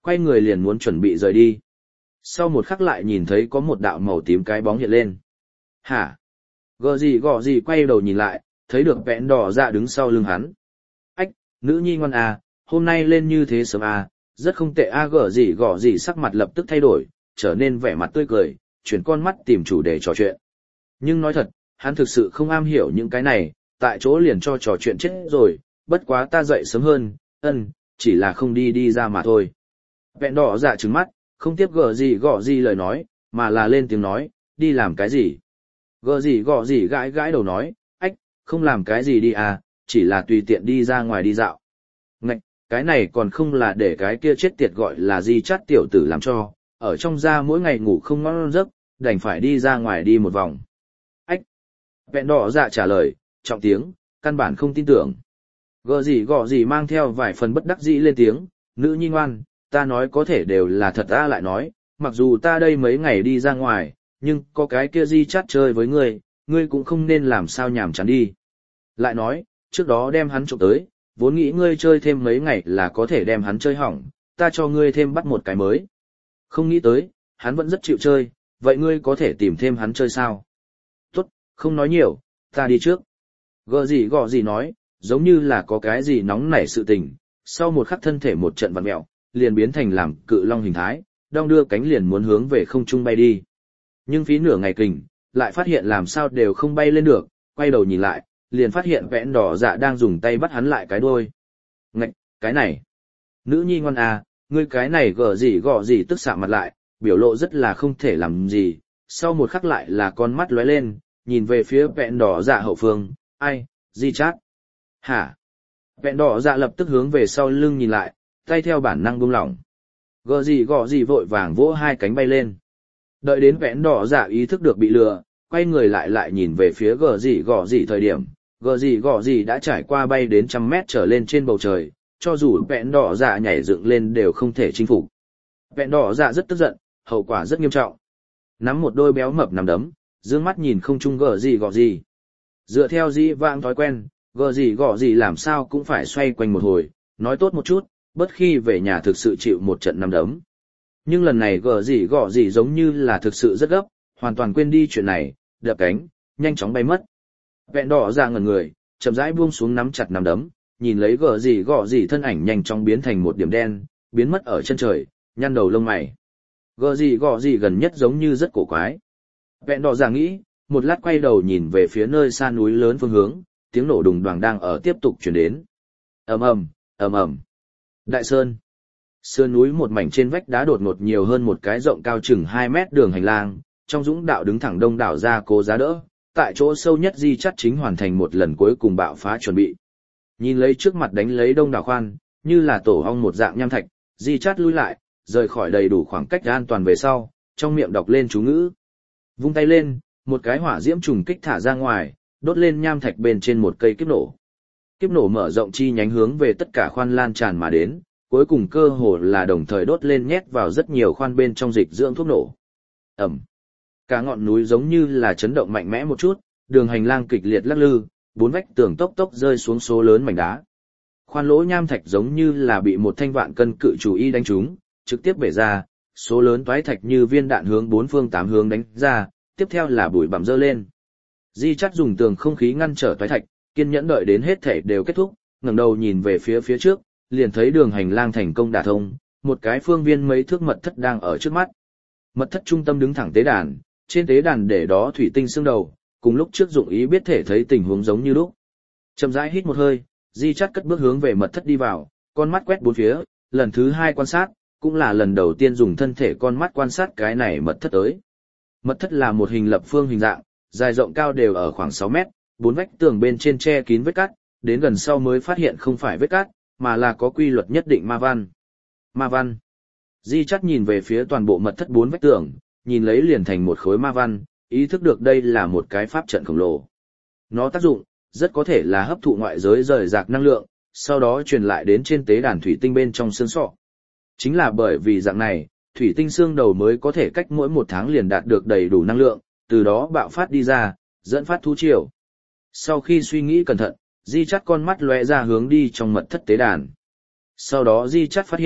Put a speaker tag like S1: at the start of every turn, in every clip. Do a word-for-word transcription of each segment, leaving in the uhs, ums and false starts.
S1: Quay người liền muốn chuẩn bị rời đi. Sau một khắc lại nhìn thấy có một đạo màu tím cái bóng hiện lên. Hả? Gờ gì gọ gì quay đầu nhìn lại, thấy được vẹn đỏ dạ đứng sau lưng hắn. Ách, nữ nhi ngoan à, hôm nay lên như thế sớm à, rất không tệ a. Gờ gì gọ gì sắc mặt lập tức thay đổi, trở nên vẻ mặt tươi cười, chuyển con mắt tìm chủ đề trò chuyện. Nhưng nói thật, hắn thực sự không am hiểu những cái này, tại chỗ liền cho trò chuyện chết rồi, bất quá ta dậy sớm hơn, ân, chỉ là không đi đi ra mà thôi. Vẹn đỏ dạ trừng mắt, không tiếp gờ gì gọ gì lời nói, mà là lên tiếng nói, đi làm cái gì? Gờ gì gọ gì gãi gãi đầu nói, ách, không làm cái gì đi à, chỉ là tùy tiện đi ra ngoài đi dạo. Ngạch, cái này còn không là để cái kia chết tiệt gọi là di chát tiểu tử làm cho, ở trong gia mỗi ngày ngủ không ngon giấc, đành phải đi ra ngoài đi một vòng. Ách, vẹn đỏ dạ trả lời, trọng tiếng, căn bản không tin tưởng. Gờ gì gọ gì mang theo vài phần bất đắc dĩ lên tiếng, nữ nhi ngoan, ta nói có thể đều là thật. Ta lại nói, mặc dù ta đây mấy ngày đi ra ngoài, nhưng có cái kia di chát chơi với ngươi, ngươi cũng không nên làm sao nhảm chán đi. Lại nói, trước đó đem hắn trộm tới, vốn nghĩ ngươi chơi thêm mấy ngày là có thể đem hắn chơi hỏng, ta cho ngươi thêm bắt một cái mới. Không nghĩ tới, hắn vẫn rất chịu chơi, vậy ngươi có thể tìm thêm hắn chơi sao? Tốt, không nói nhiều, ta đi trước. Gờ gì gọ gì nói, giống như là có cái gì nóng nảy sự tình, sau một khắc thân thể một trận vặn mẹo, liền biến thành làm cự long hình thái, đong đưa cánh liền muốn hướng về không trung bay đi. Nhưng phí nửa ngày kình, lại phát hiện làm sao đều không bay lên được, quay đầu nhìn lại, liền phát hiện vẽn đỏ dạ đang dùng tay bắt hắn lại cái đuôi. Ngạch, cái này, nữ nhi ngoan à, ngươi cái này gở gì gọ gì tức sạm mặt lại, biểu lộ rất là không thể làm gì, sau một khắc lại là con mắt lóe lên, nhìn về phía vẹn đỏ dạ hậu phương, ai, di chát. Hả? Vẹn đỏ dạ lập tức hướng về sau lưng nhìn lại, tay theo bản năng buông lỏng. Gở gì gọ gì vội vàng vỗ hai cánh bay lên. Đợi đến vẹn đỏ dạ ý thức được bị lừa, quay người lại lại nhìn về phía gở gì gọ gì thời điểm, gở gì gọ gì đã trải qua bay đến trăm mét trở lên trên bầu trời, cho dù vẹn đỏ dạ nhảy dựng lên đều không thể chinh phục. Vẹn đỏ dạ rất tức giận, hậu quả rất nghiêm trọng. Nắm một đôi béo mập nằm đấm, dương mắt nhìn không trung gở gì gọ gì. Dựa theo dĩ vãng thói quen, gở gì gọ gì làm sao cũng phải xoay quanh một hồi, nói tốt một chút, bất khi về nhà thực sự chịu một trận nằm đấm. Nhưng lần này gở gì gọ gì giống như là thực sự rất gấp, hoàn toàn quên đi chuyện này, đập cánh, nhanh chóng bay mất. Vẹn đỏ dạ ngẩn người, chậm rãi buông xuống nắm chặt nắm đấm, nhìn lấy gở gì gọ gì thân ảnh nhanh chóng biến thành một điểm đen, biến mất ở chân trời, nhăn đầu lông mày. Gở gì gọ gì gần nhất giống như rất cổ quái. Vẹn đỏ dạ nghĩ, một lát quay đầu nhìn về phía nơi xa núi lớn phương hướng, tiếng nổ đùng đoàng đang ở tiếp tục truyền đến. Ầm ầm, ầm ầm. Đại sơn. Sườn núi một mảnh trên vách đá đột ngột nhiều hơn một cái rộng cao chừng hai mét đường hành lang, trong dũng đạo đứng thẳng đông đảo ra cố giá đỡ, tại chỗ sâu nhất di chắt chính hoàn thành một lần cuối cùng bạo phá chuẩn bị. Nhìn lấy trước mặt đánh lấy đông đảo khoan, như là tổ ong một dạng nham thạch, di chắt lui lại, rời khỏi đầy đủ khoảng cách an toàn về sau, trong miệng đọc lên chú ngữ. Vung tay lên, một cái hỏa diễm trùng kích thả ra ngoài, đốt lên nham thạch bên trên một cây kiếp nổ. Kiếp nổ mở rộng chi nhánh hướng về tất cả khoan lan tràn mà đến, cuối cùng cơ hồ là đồng thời đốt lên nhét vào rất nhiều khoan bên trong dịch dưỡng thuốc nổ. Ẩm. Cả ngọn núi giống như là chấn động mạnh mẽ một chút, đường hành lang kịch liệt lắc lư, bốn vách tường tốc tốc rơi xuống số lớn mảnh đá. Khoan lỗ nham thạch giống như là bị một thanh vạn cân cự chủ y đánh trúng, trực tiếp bể ra, số lớn toái thạch như viên đạn hướng bốn phương tám hướng đánh ra, tiếp theo là bụi bặm dơ lên. Di Chắt dùng tường không khí ngăn trở toái thạch, kiên nhẫn đợi đến hết thể đều kết thúc, ngẩng đầu nhìn về phía phía trước, liền thấy đường hành lang thành công đả thông, một cái phương viên mấy thước mật thất đang ở trước mắt. Mật thất trung tâm đứng thẳng tế đàn, trên tế đàn để đó thủy tinh xương đầu, cùng lúc trước dụng ý biết thể thấy tình huống giống như lúc. Chậm rãi hít một hơi, Di Chắt cất bước hướng về mật thất đi vào, con mắt quét bốn phía, lần thứ hai quan sát, cũng là lần đầu tiên dùng thân thể con mắt quan sát cái này mật thất tới. Mật thất là một hình lập phương hình dạng, dài rộng cao đều ở khoảng sáu mét, bốn vách tường bên trên che kín vết cắt, đến gần sau mới phát hiện không phải vết cắt, mà là có quy luật nhất định ma văn. Ma văn. Di Chắt nhìn về phía toàn bộ mật thất bốn vách tường, nhìn lấy liền thành một khối ma văn, ý thức được đây là một cái pháp trận khổng lồ. Nó tác dụng, rất có thể là hấp thụ ngoại giới rời rạc năng lượng, sau đó truyền lại đến trên tế đàn thủy tinh bên trong xương sọ. Chính là bởi vì dạng này, thủy tinh xương đầu mới có thể cách mỗi một tháng liền đạt được đầy đủ năng lượng, từ đó bạo phát đi ra, dẫn phát thú triều. Sau khi suy nghĩ cẩn thận, Di Chắt con mắt lóe ra hướng đi trong mật thất tế đàn. Sau đó Di Chắt phát hiện,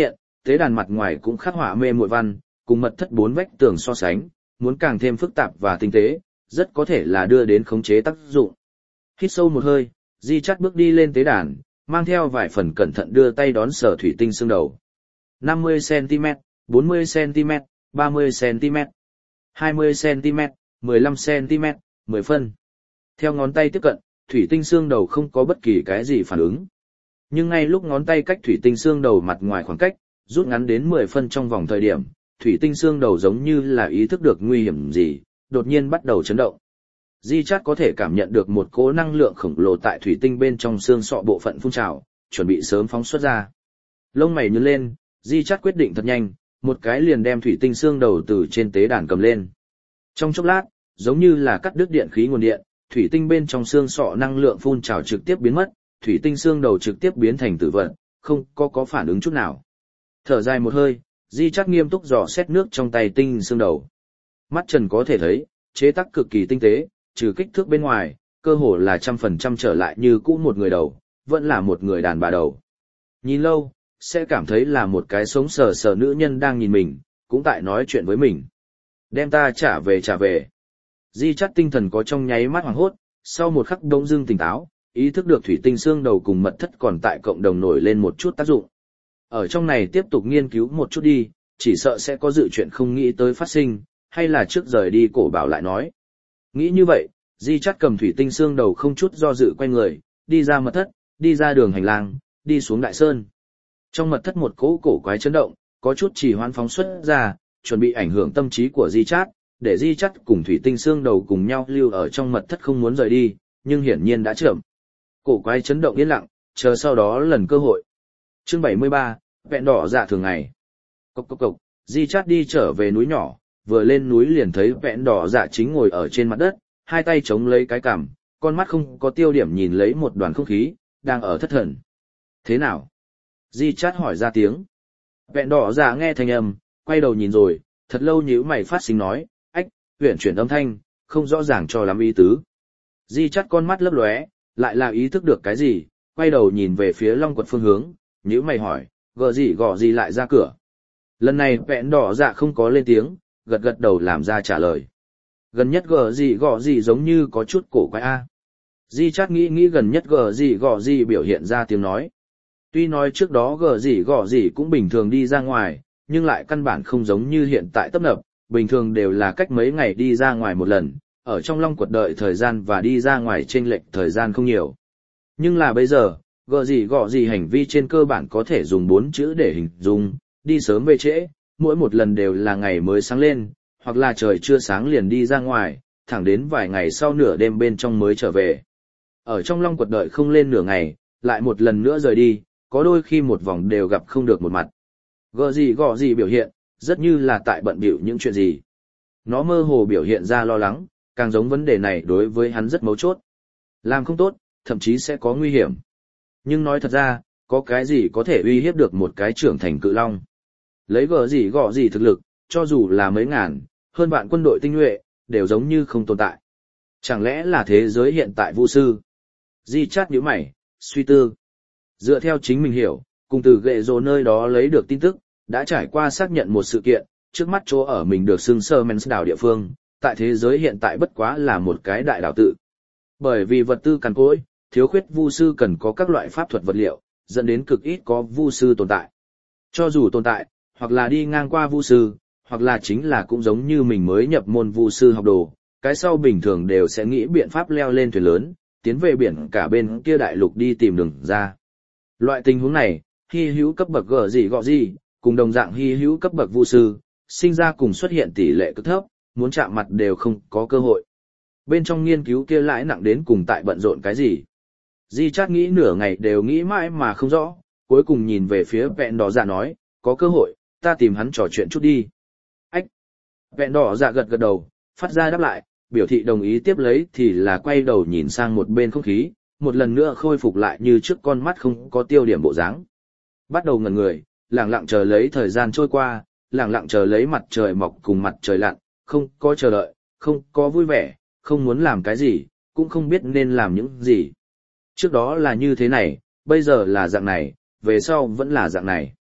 S1: tế đàn mặt ngoài cũng khắc họa mê muội văn, cùng mật thất bốn vách tường so sánh, muốn càng thêm phức tạp và tinh tế, rất có thể là đưa đến khống chế tác dụng. Hít sâu một hơi, Di Chát bước đi lên tế đàn, mang theo vài phần cẩn thận đưa tay đón Sở Thủy Tinh xương đầu. năm mươi xăng-ti-mét, bốn mươi xăng-ti-mét, ba mươi xăng-ti-mét, hai mươi xăng-ti-mét, mười lăm xăng-ti-mét, mười phân. Theo ngón tay tiếp cận, thủy tinh xương đầu không có bất kỳ cái gì phản ứng. Nhưng ngay lúc ngón tay cách thủy tinh xương đầu mặt ngoài khoảng cách, rút ngắn đến mười phân trong vòng thời điểm, thủy tinh xương đầu giống như là ý thức được nguy hiểm gì, đột nhiên bắt đầu chấn động. Di Chát có thể cảm nhận được một cỗ năng lượng khổng lồ tại thủy tinh bên trong xương sọ bộ phận phun trào, chuẩn bị sớm phóng xuất ra. Lông mày nhướng lên, Di Chát quyết định thật nhanh, một cái liền đem thủy tinh xương đầu từ trên tế đàn cầm lên. Trong chốc lát, giống như là cắt đứt điện khí nguồn điện, thủy tinh bên trong xương sọ năng lượng phun trào trực tiếp biến mất, thủy tinh xương đầu trực tiếp biến thành tử vật, không có có phản ứng chút nào. Thở dài một hơi, Di Chát nghiêm túc dò xét nước trong tay tinh xương đầu. Mắt trần có thể thấy, chế tác cực kỳ tinh tế, trừ kích thước bên ngoài, cơ hồ là trăm phần trăm trở lại như cũ một người đầu, vẫn là một người đàn bà đầu. Nhìn lâu, sẽ cảm thấy là một cái sống sờ sờ nữ nhân đang nhìn mình, cũng tại nói chuyện với mình. Đem ta trả về trả về. Di Chát tinh thần có trong nháy mắt hoảng hốt, sau một khắc đống dưng tỉnh táo, ý thức được thủy tinh xương đầu cùng mật thất còn tại cộng đồng nổi lên một chút tác dụng. Ở trong này tiếp tục nghiên cứu một chút đi, chỉ sợ sẽ có dự chuyện không nghĩ tới phát sinh, hay là trước rời đi cổ bảo lại nói. Nghĩ như vậy, Di Chát cầm thủy tinh xương đầu không chút do dự quay người, đi ra mật thất, đi ra đường hành lang, đi xuống đại sơn. Trong mật thất một cỗ cổ quái chấn động, có chút trì hoãn phóng xuất ra, chuẩn bị ảnh hưởng tâm trí của Di Chát, để Di Chát cùng thủy tinh xương đầu cùng nhau lưu ở trong mật thất không muốn rời đi, nhưng hiển nhiên đã chậm. Cổ quái chấn động yên lặng, chờ sau đó lần cơ hội. Chương bảy mươi ba, vẹn đỏ dạ thường ngày. Cốc cốc cốc, Di Chát đi trở về núi nhỏ, vừa lên núi liền thấy vẹn đỏ dạ chính ngồi ở trên mặt đất, hai tay chống lấy cái cằm, con mắt không có tiêu điểm nhìn lấy một đoàn không khí, đang ở thất thần. Thế nào? Di Chát hỏi ra tiếng. Vẹn đỏ dạ nghe thanh âm, quay đầu nhìn rồi, thật lâu nhíu mày phát sinh nói, ách, huyển chuyển âm thanh, không rõ ràng cho lắm ý tứ. Di Chát con mắt lấp lóe, lại là ý thức được cái gì, quay đầu nhìn về phía Long Quật phương hướng, nhíu mày hỏi, gờ gì gọ gì lại ra cửa. Lần này vẹn đỏ dạ không có lên tiếng, gật gật đầu làm ra trả lời. Gần nhất gờ gì gọ gì giống như có chút cổ quái a. Di Chát nghĩ nghĩ gần nhất gờ gì gọ gì biểu hiện ra tiếng nói. Tuy nói trước đó gờ gì gọ gì cũng bình thường đi ra ngoài, nhưng lại căn bản không giống như hiện tại tấp nập, bình thường đều là cách mấy ngày đi ra ngoài một lần, ở trong Long Quật đợi thời gian và đi ra ngoài chênh lệch thời gian không nhiều. Nhưng là bây giờ, gờ gì gọ gì hành vi trên cơ bản có thể dùng bốn chữ để hình dung, đi sớm về trễ, mỗi một lần đều là ngày mới sáng lên, hoặc là trời chưa sáng liền đi ra ngoài, thẳng đến vài ngày sau nửa đêm bên trong mới trở về. Ở trong Long Quật đợi không lên nửa ngày, lại một lần nữa rời đi, có đôi khi một vòng đều gặp không được một mặt. Gờ gì gọ gì biểu hiện, rất như là tại bận bịu những chuyện gì. Nó mơ hồ biểu hiện ra lo lắng, càng giống vấn đề này đối với hắn rất mấu chốt. Làm không tốt, thậm chí sẽ có nguy hiểm. Nhưng nói thật ra, có cái gì có thể uy hiếp được một cái trưởng thành cự long. Lấy gờ gì gọ gì thực lực, cho dù là mấy ngàn, hơn vạn quân đội tinh nhuệ, đều giống như không tồn tại. Chẳng lẽ là thế giới hiện tại vu sư? Di Chát nhíu mày, suy tư. Dựa theo chính mình hiểu, cùng từ ghệ rồ nơi đó lấy được tin tức, đã trải qua xác nhận một sự kiện, trước mắt chỗ ở mình được xưng sơ men đảo địa phương, tại thế giới hiện tại bất quá là một cái đại đảo tự. Bởi vì vật tư cằn cỗi, thiếu khuyết vu sư cần có các loại pháp thuật vật liệu, dẫn đến cực ít có vu sư tồn tại. Cho dù tồn tại, hoặc là đi ngang qua vu sư, hoặc là chính là cũng giống như mình mới nhập môn vu sư học đồ, cái sau bình thường đều sẽ nghĩ biện pháp leo lên thuyền lớn, tiến về biển cả bên kia đại lục đi tìm đường ra. Loại tình huống này, hy hữu cấp bậc gở gì gọ gì, cùng đồng dạng hy hữu cấp bậc vu sư, sinh ra cùng xuất hiện tỷ lệ cực thấp, muốn chạm mặt đều không có cơ hội. Bên trong nghiên cứu kia lãi nặng đến cùng tại bận rộn cái gì? Di Chát nghĩ nửa ngày đều nghĩ mãi mà không rõ, cuối cùng nhìn về phía vẹn đỏ dạ nói, có cơ hội, ta tìm hắn trò chuyện chút đi. Ách! Vẹn đỏ dạ gật gật đầu, phát ra đáp lại, biểu thị đồng ý tiếp lấy thì là quay đầu nhìn sang một bên không khí, một lần nữa khôi phục lại như trước con mắt không có tiêu điểm bộ dáng. Bắt đầu ngẩn người, lặng lặng chờ lấy thời gian trôi qua, lặng lặng chờ lấy mặt trời mọc cùng mặt trời lặn, không có chờ đợi, không có vui vẻ, không muốn làm cái gì, cũng không biết nên làm những gì. Trước đó là như thế này, bây giờ là dạng này, về sau vẫn là dạng này.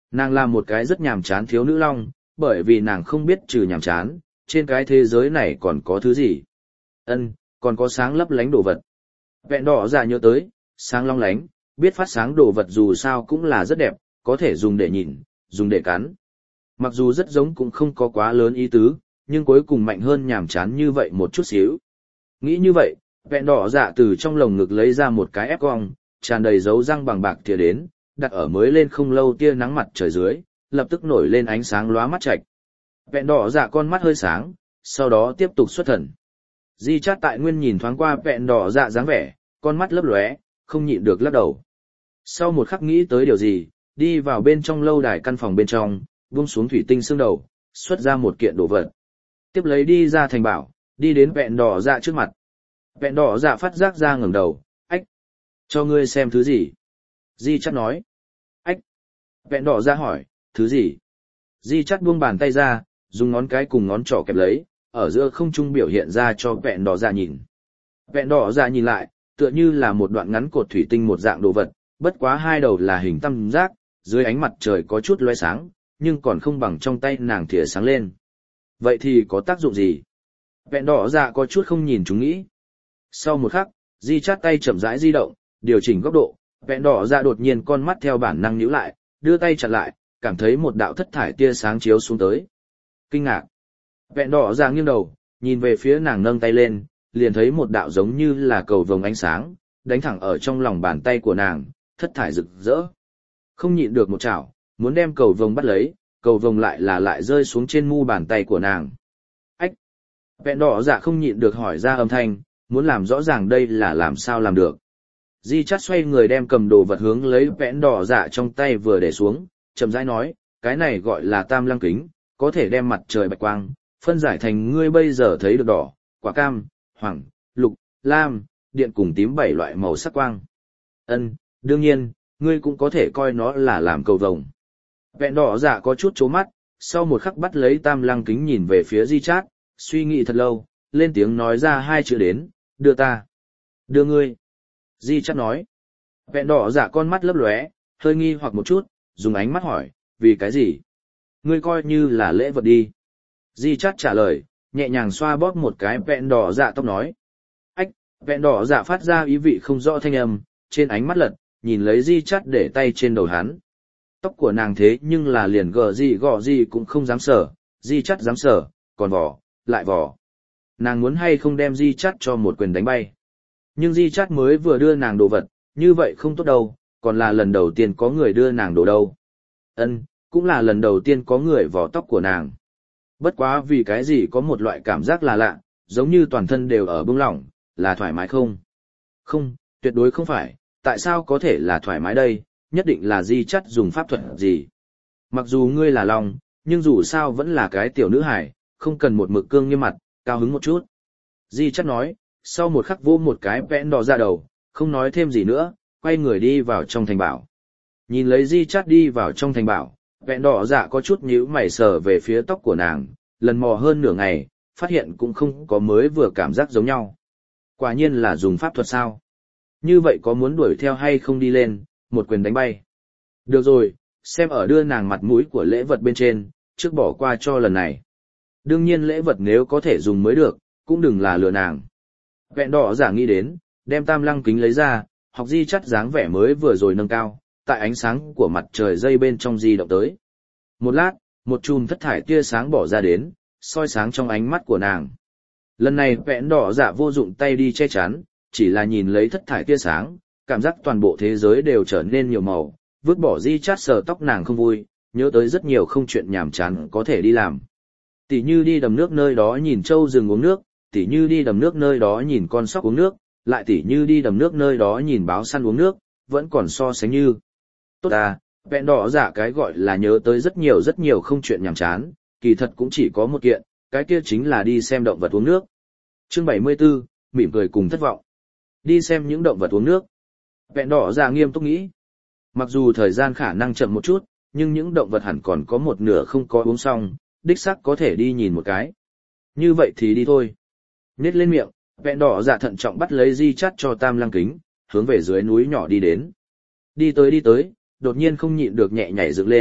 S1: Nàng là một cái rất nhàm chán thiếu nữ long, bởi vì nàng không biết trừ nhàm chán, trên cái thế giới này còn có thứ gì. Ân, còn có sáng lấp lánh đồ vật. Vẹn đỏ dạ nhớ tới, sáng long lánh, biết phát sáng đồ vật dù sao cũng là rất đẹp, có thể dùng để nhìn, dùng để cắn. Mặc dù rất giống cũng không có quá lớn ý tứ, nhưng cuối cùng mạnh hơn nhàm chán như vậy một chút xíu. Nghĩ như vậy, vẹn đỏ dạ từ trong lồng ngực lấy ra một cái ép cong, tràn đầy dấu răng bằng bạc thìa đến, đặt ở mới lên không lâu tia nắng mặt trời dưới, lập tức nổi lên ánh sáng lóa mắt chạch. Vẹn đỏ dạ con mắt hơi sáng, sau đó tiếp tục xuất thần. Di Chát tại nguyên nhìn thoáng qua vẹn đỏ dạ dáng vẻ, con mắt lấp lóe, không nhịn được lắc đầu. Sau một khắc nghĩ tới điều gì, đi vào bên trong lâu đài căn phòng bên trong, buông xuống thủy tinh xương đầu, xuất ra một kiện đồ vật. Tiếp lấy đi ra thành bảo, đi đến vẹn đỏ dạ trước mặt. Vẹn đỏ dạ phát giác ra ngẩng đầu, ách, cho ngươi xem thứ gì? Di Chát nói. Ách. Vẹn đỏ dạ hỏi, thứ gì? Di Chát buông bàn tay ra, dùng ngón cái cùng ngón trỏ kẹp lấy, ở giữa không trung biểu hiện ra cho vẹn đỏ dạ nhìn. Vẹn đỏ dạ nhìn lại, tựa như là một đoạn ngắn cột thủy tinh một dạng đồ vật, bất quá hai đầu là hình tam giác, dưới ánh mặt trời có chút loe sáng, nhưng còn không bằng trong tay nàng thìa sáng lên. Vậy thì có tác dụng gì? Vẹn đỏ dạ có chút không nhìn chúng nghĩ. Sau một khắc, Di Chát tay chậm rãi di động, điều chỉnh góc độ, vẹn đỏ dạ đột nhiên con mắt theo bản năng nhíu lại, đưa tay chặn lại, cảm thấy một đạo thất thải tia sáng chiếu xuống tới. Kinh ngạc. Vẹn đỏ dạ nghiêng đầu, nhìn về phía nàng nâng tay lên, liền thấy một đạo giống như là cầu vồng ánh sáng, đánh thẳng ở trong lòng bàn tay của nàng, thất thải rực rỡ. Không nhịn được một chảo, muốn đem cầu vồng bắt lấy, cầu vồng lại là lại rơi xuống trên mu bàn tay của nàng. Ách! Vẹn đỏ dạ không nhịn được hỏi ra âm thanh, muốn làm rõ ràng đây là làm sao làm được. Di Chát xoay người đem cầm đồ vật hướng lấy vẹn đỏ dạ trong tay vừa để xuống, chậm rãi nói, cái này gọi là tam lăng kính, có thể đem mặt trời bạch quang, phân giải thành ngươi bây giờ thấy được đỏ, quả cam, hoàng, lục, lam, điện cùng tím bảy loại màu sắc quang. Ân, đương nhiên, ngươi cũng có thể coi nó là làm cầu vồng. Vẹn đỏ dạ có chút chố mắt, sau một khắc bắt lấy tam lăng kính nhìn về phía Di Chát, suy nghĩ thật lâu, lên tiếng nói ra hai chữ đến, đưa ta. Đưa ngươi. Di Chát nói. Vẹn đỏ dạ con mắt lấp lóe, hơi nghi hoặc một chút, dùng ánh mắt hỏi, vì cái gì? Ngươi coi như là lễ vật đi. Di Chát trả lời, nhẹ nhàng xoa bóp một cái vẹn đỏ dạ tóc nói. Ách, vẹn đỏ dạ phát ra ý vị không rõ thanh âm, trên ánh mắt lật, nhìn lấy Di Chát để tay trên đầu hắn. Tóc của nàng thế nhưng là liền gờ gì gọ gì cũng không dám sở, Di Chát dám sở, còn vỏ, lại vỏ. Nàng muốn hay không đem Di Chát cho một quyền đánh bay. Nhưng Di Chát mới vừa đưa nàng đồ vật, như vậy không tốt đâu, còn là lần đầu tiên có người đưa nàng đồ đâu. Ân, cũng là lần đầu tiên có người vỏ tóc của nàng. Bất quá vì cái gì có một loại cảm giác là lạ, giống như toàn thân đều ở bưng lỏng, là thoải mái không? Không, tuyệt đối không phải, tại sao có thể là thoải mái đây, nhất định là Di Chát dùng pháp thuật gì. Mặc dù ngươi là lòng, nhưng dù sao vẫn là cái tiểu nữ hải, không cần một mực cương nghiêm mặt, cao hứng một chút. Di Chát nói, sau một khắc vô một cái vẽn đỏ ra đầu, không nói thêm gì nữa, quay người đi vào trong thành bảo. Nhìn lấy Di Chát đi vào trong thành bảo, vẹn đỏ dạ có chút nhíu mày sờ về phía tóc của nàng, lần mò hơn nửa ngày, phát hiện cũng không có mới vừa cảm giác giống nhau. Quả nhiên là dùng pháp thuật sao? Như vậy có muốn đuổi theo hay không đi lên, một quyền đánh bay. Được rồi, xem ở đưa nàng mặt mũi của lễ vật bên trên, trước bỏ qua cho lần này. Đương nhiên lễ vật nếu có thể dùng mới được, cũng đừng là lừa nàng. Vẹn đỏ giả nghĩ đến, đem tam lăng kính lấy ra, học Di Chát dáng vẻ mới vừa rồi nâng cao, tại ánh sáng của mặt trời dây bên trong di động tới. Một lát, một chùm thất thải tia sáng bỏ ra đến, soi sáng trong ánh mắt của nàng. Lần này vẹn đỏ giả vô dụng tay đi che chắn, chỉ là nhìn lấy thất thải tia sáng, cảm giác toàn bộ thế giới đều trở nên nhiều màu, vứt bỏ Di Chát sờ tóc nàng không vui, nhớ tới rất nhiều không chuyện nhàm chán có thể đi làm. Tỉ như đi đầm nước nơi đó nhìn trâu rừng uống nước, tỉ như đi đầm nước nơi đó nhìn con sóc uống nước, lại tỉ như đi đầm nước nơi đó nhìn báo săn uống nước, vẫn còn so sánh như. Tốt à, vẹn đỏ giả cái gọi là nhớ tới rất nhiều rất nhiều không chuyện nhàm chán, kỳ thật cũng chỉ có một kiện, cái kia chính là đi xem động vật uống nước. Chương bảy mươi tư, mỉm cười cùng thất vọng. Đi xem những động vật uống nước. Vẹn đỏ giả nghiêm túc nghĩ. Mặc dù thời gian khả năng chậm một chút, nhưng những động vật hẳn còn có một nửa không có uống xong, đích xác có thể đi nhìn một cái. Như vậy thì đi thôi. Nết lên miệng, vẹn đỏ giả thận trọng bắt lấy Di Chát cho tam lăng kính, hướng về dưới núi nhỏ đi đến. Đi tới đi tới, đột nhiên không nhịn được nhẹ nhảy dựng lên,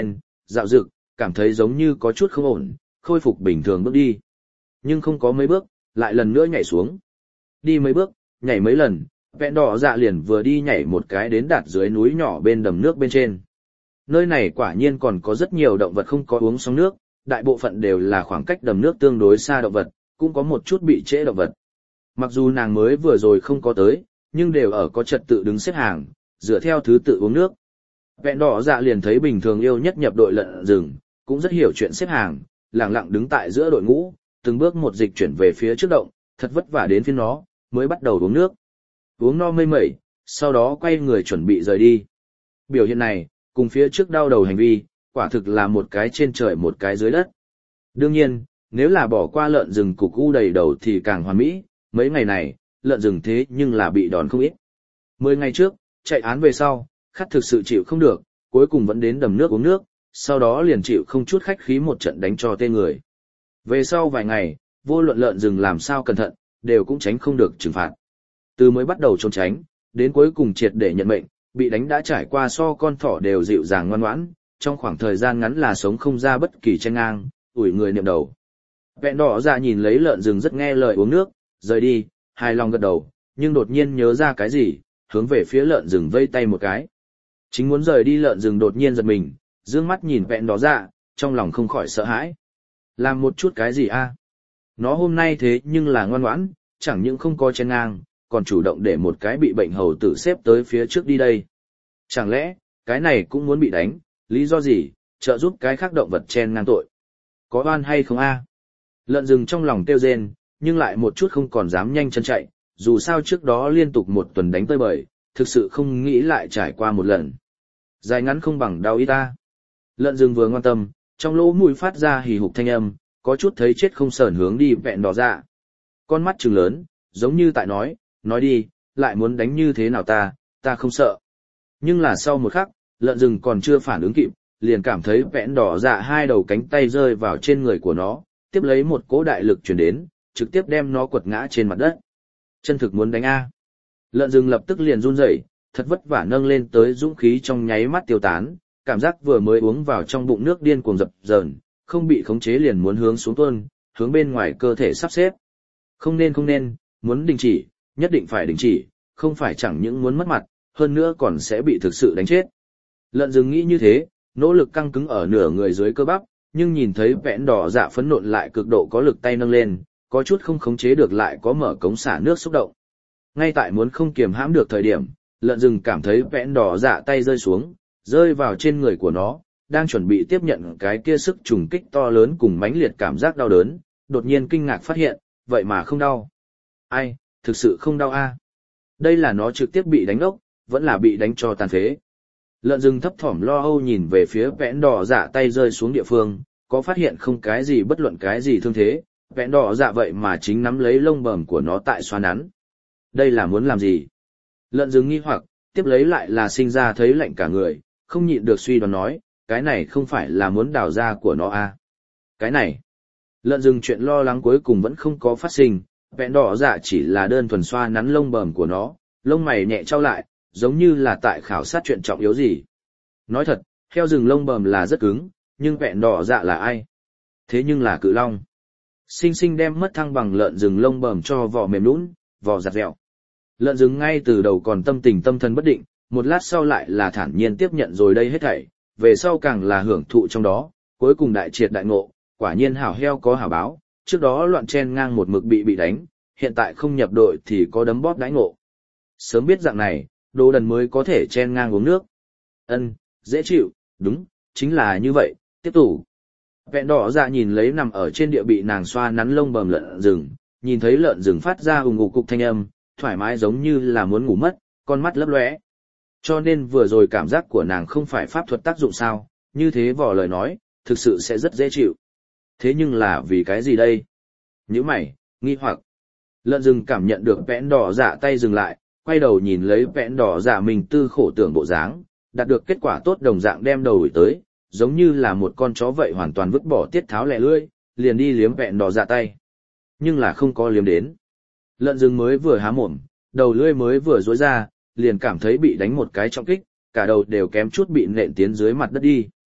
S1: dạo dực, cảm thấy giống như có chút không ổn, khôi phục bình thường bước đi. Nhưng không có mấy bước, lại lần nữa nhảy xuống. Đi mấy bước, nhảy mấy lần, vẹn đỏ dạ liền vừa đi nhảy một cái đến đạt dưới núi nhỏ bên đầm nước bên trên. Nơi này quả nhiên còn có rất nhiều động vật không có uống xong nước, đại bộ phận đều là khoảng cách đầm nước tương đối xa động vật, cũng có một chút bị trễ động vật. Mặc dù nàng mới vừa rồi không có tới, nhưng đều ở có trật tự đứng xếp hàng, dựa theo thứ tự uống nước. Vẹn đỏ dạ liền thấy bình thường yêu nhất nhập đội lợn rừng, cũng rất hiểu chuyện xếp hàng, lặng lặng đứng tại giữa đội ngũ, từng bước một dịch chuyển về phía trước động, thật vất vả đến phiên nó, mới bắt đầu uống nước. Uống no mây mẩy, sau đó quay người chuẩn bị rời đi. Biểu hiện này, cùng phía trước đau đầu hành vi, quả thực là một cái trên trời một cái dưới đất. Đương nhiên, nếu là bỏ qua lợn rừng cục u đầy đầu thì càng hoàn mỹ, mấy ngày này, lợn rừng thế nhưng là bị đòn không ít. Mười ngày trước, chạy án về sau, khát thực sự chịu không được, cuối cùng vẫn đến đầm nước uống nước, sau đó liền chịu không chút khách khí một trận đánh cho tên người. Về sau vài ngày, vô luận lợn rừng làm sao cẩn thận, đều cũng tránh không được trừng phạt. Từ mới bắt đầu trốn tránh, đến cuối cùng triệt để nhận mệnh, bị đánh đã trải qua so con thỏ đều dịu dàng ngoan ngoãn, trong khoảng thời gian ngắn là sống không ra bất kỳ tranh ngang, ủi người niệm đầu. Vẹn đỏ ra nhìn lấy lợn rừng rất nghe lời uống nước, rời đi, hài lòng gật đầu, nhưng đột nhiên nhớ ra cái gì, hướng về phía lợn rừng vây tay một cái. Chính muốn rời đi lợn rừng đột nhiên giật mình, dương mắt nhìn vẹn đỏ ra, trong lòng không khỏi sợ hãi. Làm một chút cái gì a? Nó hôm nay thế nhưng là ngoan ngoãn, chẳng những không có chen ngang, còn chủ động để một cái bị bệnh hầu tử xếp tới phía trước đi đây. Chẳng lẽ, cái này cũng muốn bị đánh, lý do gì, trợ giúp cái khác động vật chen ngang tội. Có oan hay không a? Lợn rừng trong lòng kêu rên, nhưng lại một chút không còn dám nhanh chân chạy, dù sao trước đó liên tục một tuần đánh tơi bời, thực sự không nghĩ lại trải qua một lần. Dài ngắn không bằng đau ý ta. Lợn rừng vừa ngoan tâm, trong lỗ mũi phát ra hì hục thanh âm, có chút thấy chết không sờn hướng đi vẹn đỏ dạ. Con mắt trừng lớn, giống như tại nói, nói đi, lại muốn đánh như thế nào ta, ta không sợ. Nhưng là sau một khắc, lợn rừng còn chưa phản ứng kịp, liền cảm thấy vẹn đỏ dạ hai đầu cánh tay rơi vào trên người của nó, tiếp lấy một cỗ đại lực chuyển đến, trực tiếp đem nó quật ngã trên mặt đất. Chân thực muốn đánh A. Lợn rừng lập tức liền run rẩy, thật vất vả nâng lên tới dũng khí trong nháy mắt tiêu tán, cảm giác vừa mới uống vào trong bụng nước điên cuồng dập dờn, không bị khống chế liền muốn hướng xuống tuôn, hướng bên ngoài cơ thể sắp xếp. Không nên không nên, muốn đình chỉ, nhất định phải đình chỉ, không phải chẳng những muốn mất mặt, hơn nữa còn sẽ bị thực sự đánh chết. Lợn rừng nghĩ như thế, nỗ lực căng cứng ở nửa người dưới cơ bắp, nhưng nhìn thấy vẹn đỏ dạ phấn nộn lại cực độ có lực tay nâng lên, có chút không khống chế được lại có mở cống xả nước xúc động. Ngay tại muốn không kiềm hãm được thời điểm, lợn rừng cảm thấy vẹn đỏ dạ tay rơi xuống, rơi vào trên người của nó, đang chuẩn bị tiếp nhận cái kia sức trùng kích to lớn cùng mãnh liệt cảm giác đau đớn, đột nhiên kinh ngạc phát hiện, vậy mà không đau. Ai, thực sự không đau a? Đây là nó trực tiếp bị đánh ốc, vẫn là bị đánh cho tàn phế. Lợn rừng thấp thỏm lo âu nhìn về phía vẹn đỏ dạ tay rơi xuống địa phương, có phát hiện không cái gì bất luận cái gì thương thế, vẹn đỏ dạ vậy mà chính nắm lấy lông bờm của nó tại xoa nắn. Đây là muốn làm gì? Lợn rừng nghi hoặc, tiếp lấy lại là sinh ra thấy lạnh cả người, không nhịn được suy đoán nói, cái này không phải là muốn đào da của nó à? Cái này, lợn rừng chuyện lo lắng cuối cùng vẫn không có phát sinh, vẹn đỏ dạ chỉ là đơn thuần xoa nắn lông bờm của nó, lông mày nhẹ trao lại, giống như là tại khảo sát chuyện trọng yếu gì. Nói thật, heo rừng lông bờm là rất cứng, nhưng vẹn đỏ dạ là ai? Thế nhưng là cự long. Sinh sinh đem mất thăng bằng lợn rừng lông bờm cho vỏ mềm nhũn, vỏ giặt dẻo. Lợn rừng ngay từ đầu còn tâm tình tâm thần bất định, một lát sau lại là thản nhiên tiếp nhận rồi đây hết thảy, về sau càng là hưởng thụ trong đó, cuối cùng đại triệt đại ngộ, quả nhiên hảo heo có hảo báo, trước đó loạn chen ngang một mực bị bị đánh, hiện tại không nhập đội thì có đấm bóp đãi ngộ. Sớm biết dạng này, đồ đần mới có thể chen ngang uống nước. Ân, dễ chịu, đúng, chính là như vậy, tiếp tục. Vẹn đỏ dạ nhìn lấy nằm ở trên địa bị nàng xoa nắn lông bờm lợn rừng, nhìn thấy lợn rừng phát ra ùng ục cục thanh âm, thoải mái giống như là muốn ngủ mất, con mắt lấp lóe. Cho nên vừa rồi cảm giác của nàng không phải pháp thuật tác dụng sao, như thế vỏ lời nói, thực sự sẽ rất dễ chịu. Thế nhưng là vì cái gì đây? Nhíu mày, nghi hoặc. Lợn rừng cảm nhận được vẹn đỏ dạ tay dừng lại, quay đầu nhìn lấy vẹn đỏ dạ mình tư khổ tưởng bộ dáng, đạt được kết quả tốt đồng dạng đem đầu đuổi tới, giống như là một con chó vậy hoàn toàn vứt bỏ tiết tháo lẻ lươi, liền đi liếm vẹn đỏ dạ tay. Nhưng là không có liếm đến. Lợn rừng mới vừa há mồm, đầu lưỡi mới vừa rối ra, liền cảm thấy bị đánh một cái trọng kích, cả đầu đều kém chút bị nện tiến dưới mặt đất đi.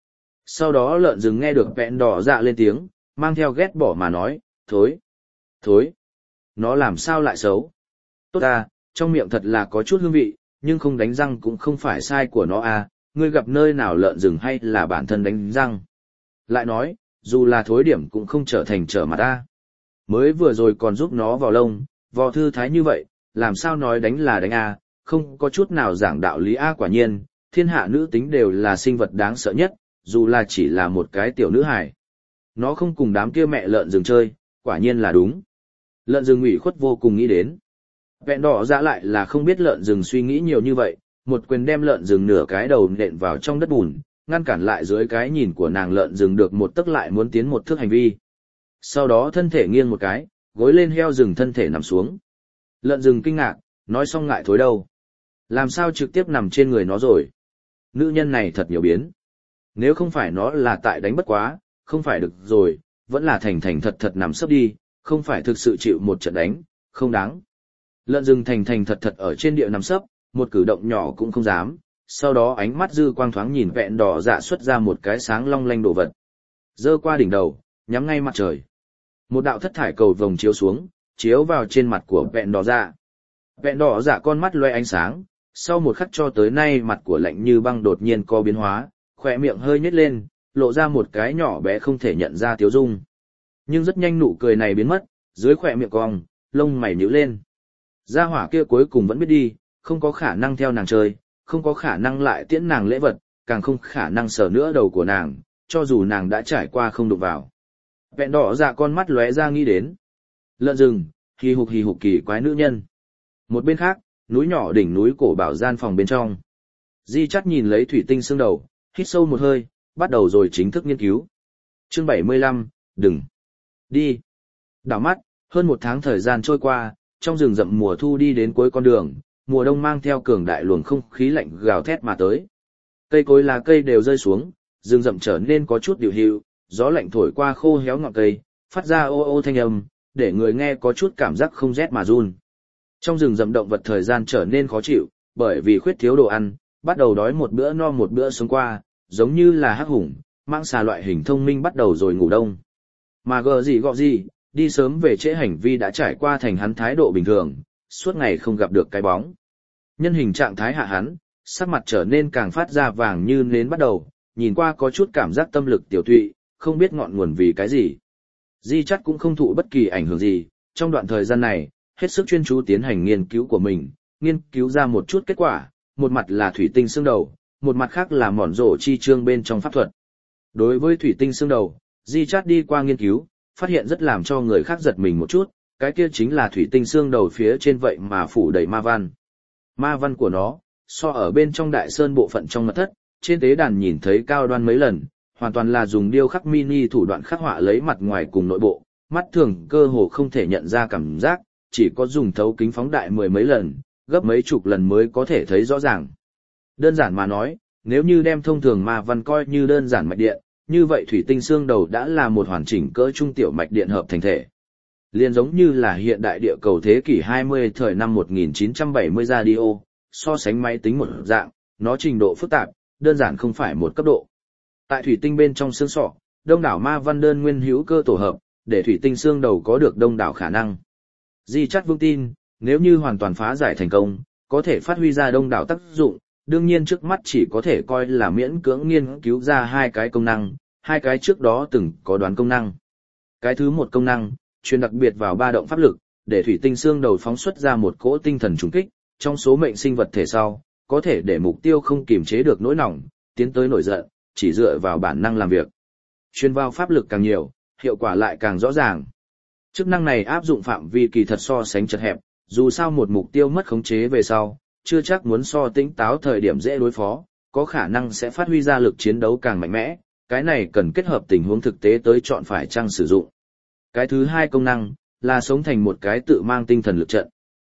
S1: Sau đó lợn rừng nghe được vẹn đỏ dạ lên tiếng, mang theo ghét bỏ mà nói, thối, thối, nó làm sao lại xấu. Tốt à, trong miệng thật là có chút hương vị, nhưng không đánh răng cũng không phải sai của nó à, ngươi gặp nơi nào lợn rừng hay là bản thân đánh răng. Lại nói, dù là thối điểm cũng không trở thành trở mặt ta. Mới vừa rồi còn giúp nó vào lông, vò thư thái như vậy, làm sao nói đánh là đánh à, không có chút nào giảng đạo lý a quả nhiên, thiên hạ nữ tính đều là sinh vật đáng sợ nhất, dù là chỉ là một cái tiểu nữ hài. Nó không cùng đám kia mẹ lợn rừng chơi, quả nhiên là đúng. Lợn rừng ủy khuất vô cùng nghĩ đến. Vẹn đỏ dạ lại là không biết lợn rừng suy nghĩ nhiều như vậy, một quyền đem lợn rừng nửa cái đầu nện vào trong đất bùn, ngăn cản lại dưới cái nhìn của nàng lợn rừng được một tấc lại muốn tiến một thước hành vi. Sau đó thân thể nghiêng một cái, gối lên heo rừng thân thể nằm xuống. Lợn rừng kinh ngạc, nói xong ngại thối đâu. Làm sao trực tiếp nằm trên người nó rồi? Nữ nhân này thật nhiều biến. Nếu không phải nó là tại đánh bất quá, không phải được rồi, vẫn là thành thành thật thật nằm sấp đi, không phải thực sự chịu một trận đánh, không đáng. Lợn rừng thành thành thật thật ở trên địa nằm sấp, một cử động nhỏ cũng không dám, sau đó ánh mắt dư quang thoáng nhìn vẹn đỏ dạ xuất ra một cái sáng long lanh đồ vật. Dơ qua đỉnh đầu, nhắm ngay mặt trời. Một đạo thất thải cầu vồng chiếu xuống, chiếu vào trên mặt của vẹn đỏ dạ. Vẹn đỏ dạ con mắt loe ánh sáng, sau một khắc cho tới nay mặt của lạnh như băng đột nhiên có biến hóa, khỏe miệng hơi nhếch lên, lộ ra một cái nhỏ bé không thể nhận ra tiếu dung. Nhưng rất nhanh nụ cười này biến mất, dưới khỏe miệng cong, lông mày nhíu lên. Gia hỏa kia cuối cùng vẫn biết đi, không có khả năng theo nàng chơi, không có khả năng lại tiễn nàng lễ vật, càng không khả năng sờ nữa đầu của nàng, cho dù nàng đã trải qua không đụng vào. Vẹn đỏ dạ con mắt lóe ra nghĩ đến. Lợn rừng, hì hục hì hục kỳ quái nữ nhân. Một bên khác, núi nhỏ đỉnh núi cổ bảo gian phòng bên trong. Di chắt nhìn lấy thủy tinh xương đầu, hít sâu một hơi, bắt đầu rồi chính thức nghiên cứu. Chương bảy mươi lăm, đừng. Đi. Đảo mắt, hơn một tháng thời gian trôi qua, trong rừng rậm mùa thu đi đến cuối con đường, mùa đông mang theo cường đại luồng không khí lạnh gào thét mà tới. Cây cối lá cây đều rơi xuống, rừng rậm trở nên có chút điều hữu, gió lạnh thổi qua khô héo ngọn cây, phát ra ô ô thanh âm, để người nghe có chút cảm giác không rét mà run. Trong rừng rậm động vật thời gian trở nên khó chịu, bởi vì khuyết thiếu đồ ăn, bắt đầu đói một bữa no một bữa sống qua, giống như là hắc hùng, mãng xà loại hình thông minh bắt đầu rồi ngủ đông. Mà gờ gì gọ gì, đi sớm về trễ hành vi đã trải qua thành hắn thái độ bình thường, suốt ngày không gặp được cái bóng. Nhân hình trạng thái hạ hắn, sắc mặt trở nên càng phát ra vàng như nến bắt đầu, nhìn qua có chút cảm giác tâm lực tiểu tụy, không biết ngọn nguồn vì cái gì. Di Chắt cũng không thụ bất kỳ ảnh hưởng gì, trong đoạn thời gian này, hết sức chuyên chú tiến hành nghiên cứu của mình, nghiên cứu ra một chút kết quả, một mặt là thủy tinh xương đầu, một mặt khác là mòn rổ chi chương bên trong pháp thuật. Đối với thủy tinh xương đầu, Di Chát đi qua nghiên cứu, phát hiện rất làm cho người khác giật mình một chút, cái kia chính là thủy tinh xương đầu phía trên vậy mà phủ đầy ma văn. Ma văn của nó, so ở bên trong đại sơn bộ phận trong mật thất, trên tế đàn nhìn thấy cao đoan mấy lần, hoàn toàn là dùng điêu khắc mini thủ đoạn khắc họa lấy mặt ngoài cùng nội bộ, mắt thường cơ hồ không thể nhận ra cảm giác, chỉ có dùng thấu kính phóng đại mười mấy lần, gấp mấy chục lần mới có thể thấy rõ ràng. Đơn giản mà nói, nếu như đem thông thường ma văn coi như đơn giản mạch điện, như vậy thủy tinh xương đầu đã là một hoàn chỉnh cỡ trung tiểu mạch điện hợp thành thể. Liên giống như là hiện đại địa cầu thế kỷ hai mươi thời năm một nghìn chín trăm bảy mươi radio, so sánh máy tính một dạng, nó trình độ phức tạp, đơn giản không phải một cấp độ. Tại thủy tinh bên trong xương sọ, đông đảo ma văn đơn nguyên hữu cơ tổ hợp, để thủy tinh xương đầu có được đông đảo khả năng. Di Chắt vững tin, nếu như hoàn toàn phá giải thành công, có thể phát huy ra đông đảo tác dụng, đương nhiên trước mắt chỉ có thể coi là miễn cưỡng nghiên cứu ra hai cái công năng, hai cái trước đó từng có đoán công năng. Cái thứ một công năng, truyền đặc biệt vào ba động pháp lực, để thủy tinh xương đầu phóng xuất ra một cỗ tinh thần trùng kích, trong số mệnh sinh vật thể sau, có thể để mục tiêu không kiềm chế được nỗi nỏng, tiến tới nổi giận, chỉ dựa vào bản năng làm việc. Truyền vào pháp lực càng nhiều, hiệu quả lại càng rõ ràng. Chức năng này áp dụng phạm vi kỳ thật so sánh chật hẹp, dù sao một mục tiêu mất khống chế về sau, chưa chắc muốn so tĩnh táo thời điểm dễ đối phó, có khả năng sẽ phát huy ra lực chiến đấu càng mạnh mẽ, cái này cần kết hợp tình huống thực tế tới chọn phải chăng sử dụng. Cái thứ hai công năng, là sống thành một cái tự mang tinh thần lực trận.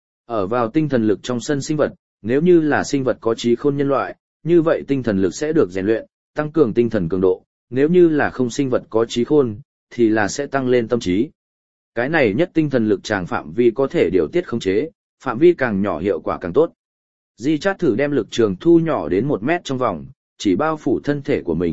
S1: Ở vào tinh thần lực trong sân sinh vật, nếu như là sinh vật có trí khôn nhân loại, như vậy tinh thần lực sẽ được rèn luyện, tăng cường tinh thần cường độ, nếu như là không sinh vật có trí khôn, thì là sẽ tăng lên tâm trí. Cái này nhất tinh thần lực tràng phạm vi có thể điều tiết khống chế, phạm vi càng nhỏ hiệu quả càng tốt. Di Chát thử đem lực trường thu nhỏ đến một mét trong vòng, chỉ bao phủ thân thể của mình,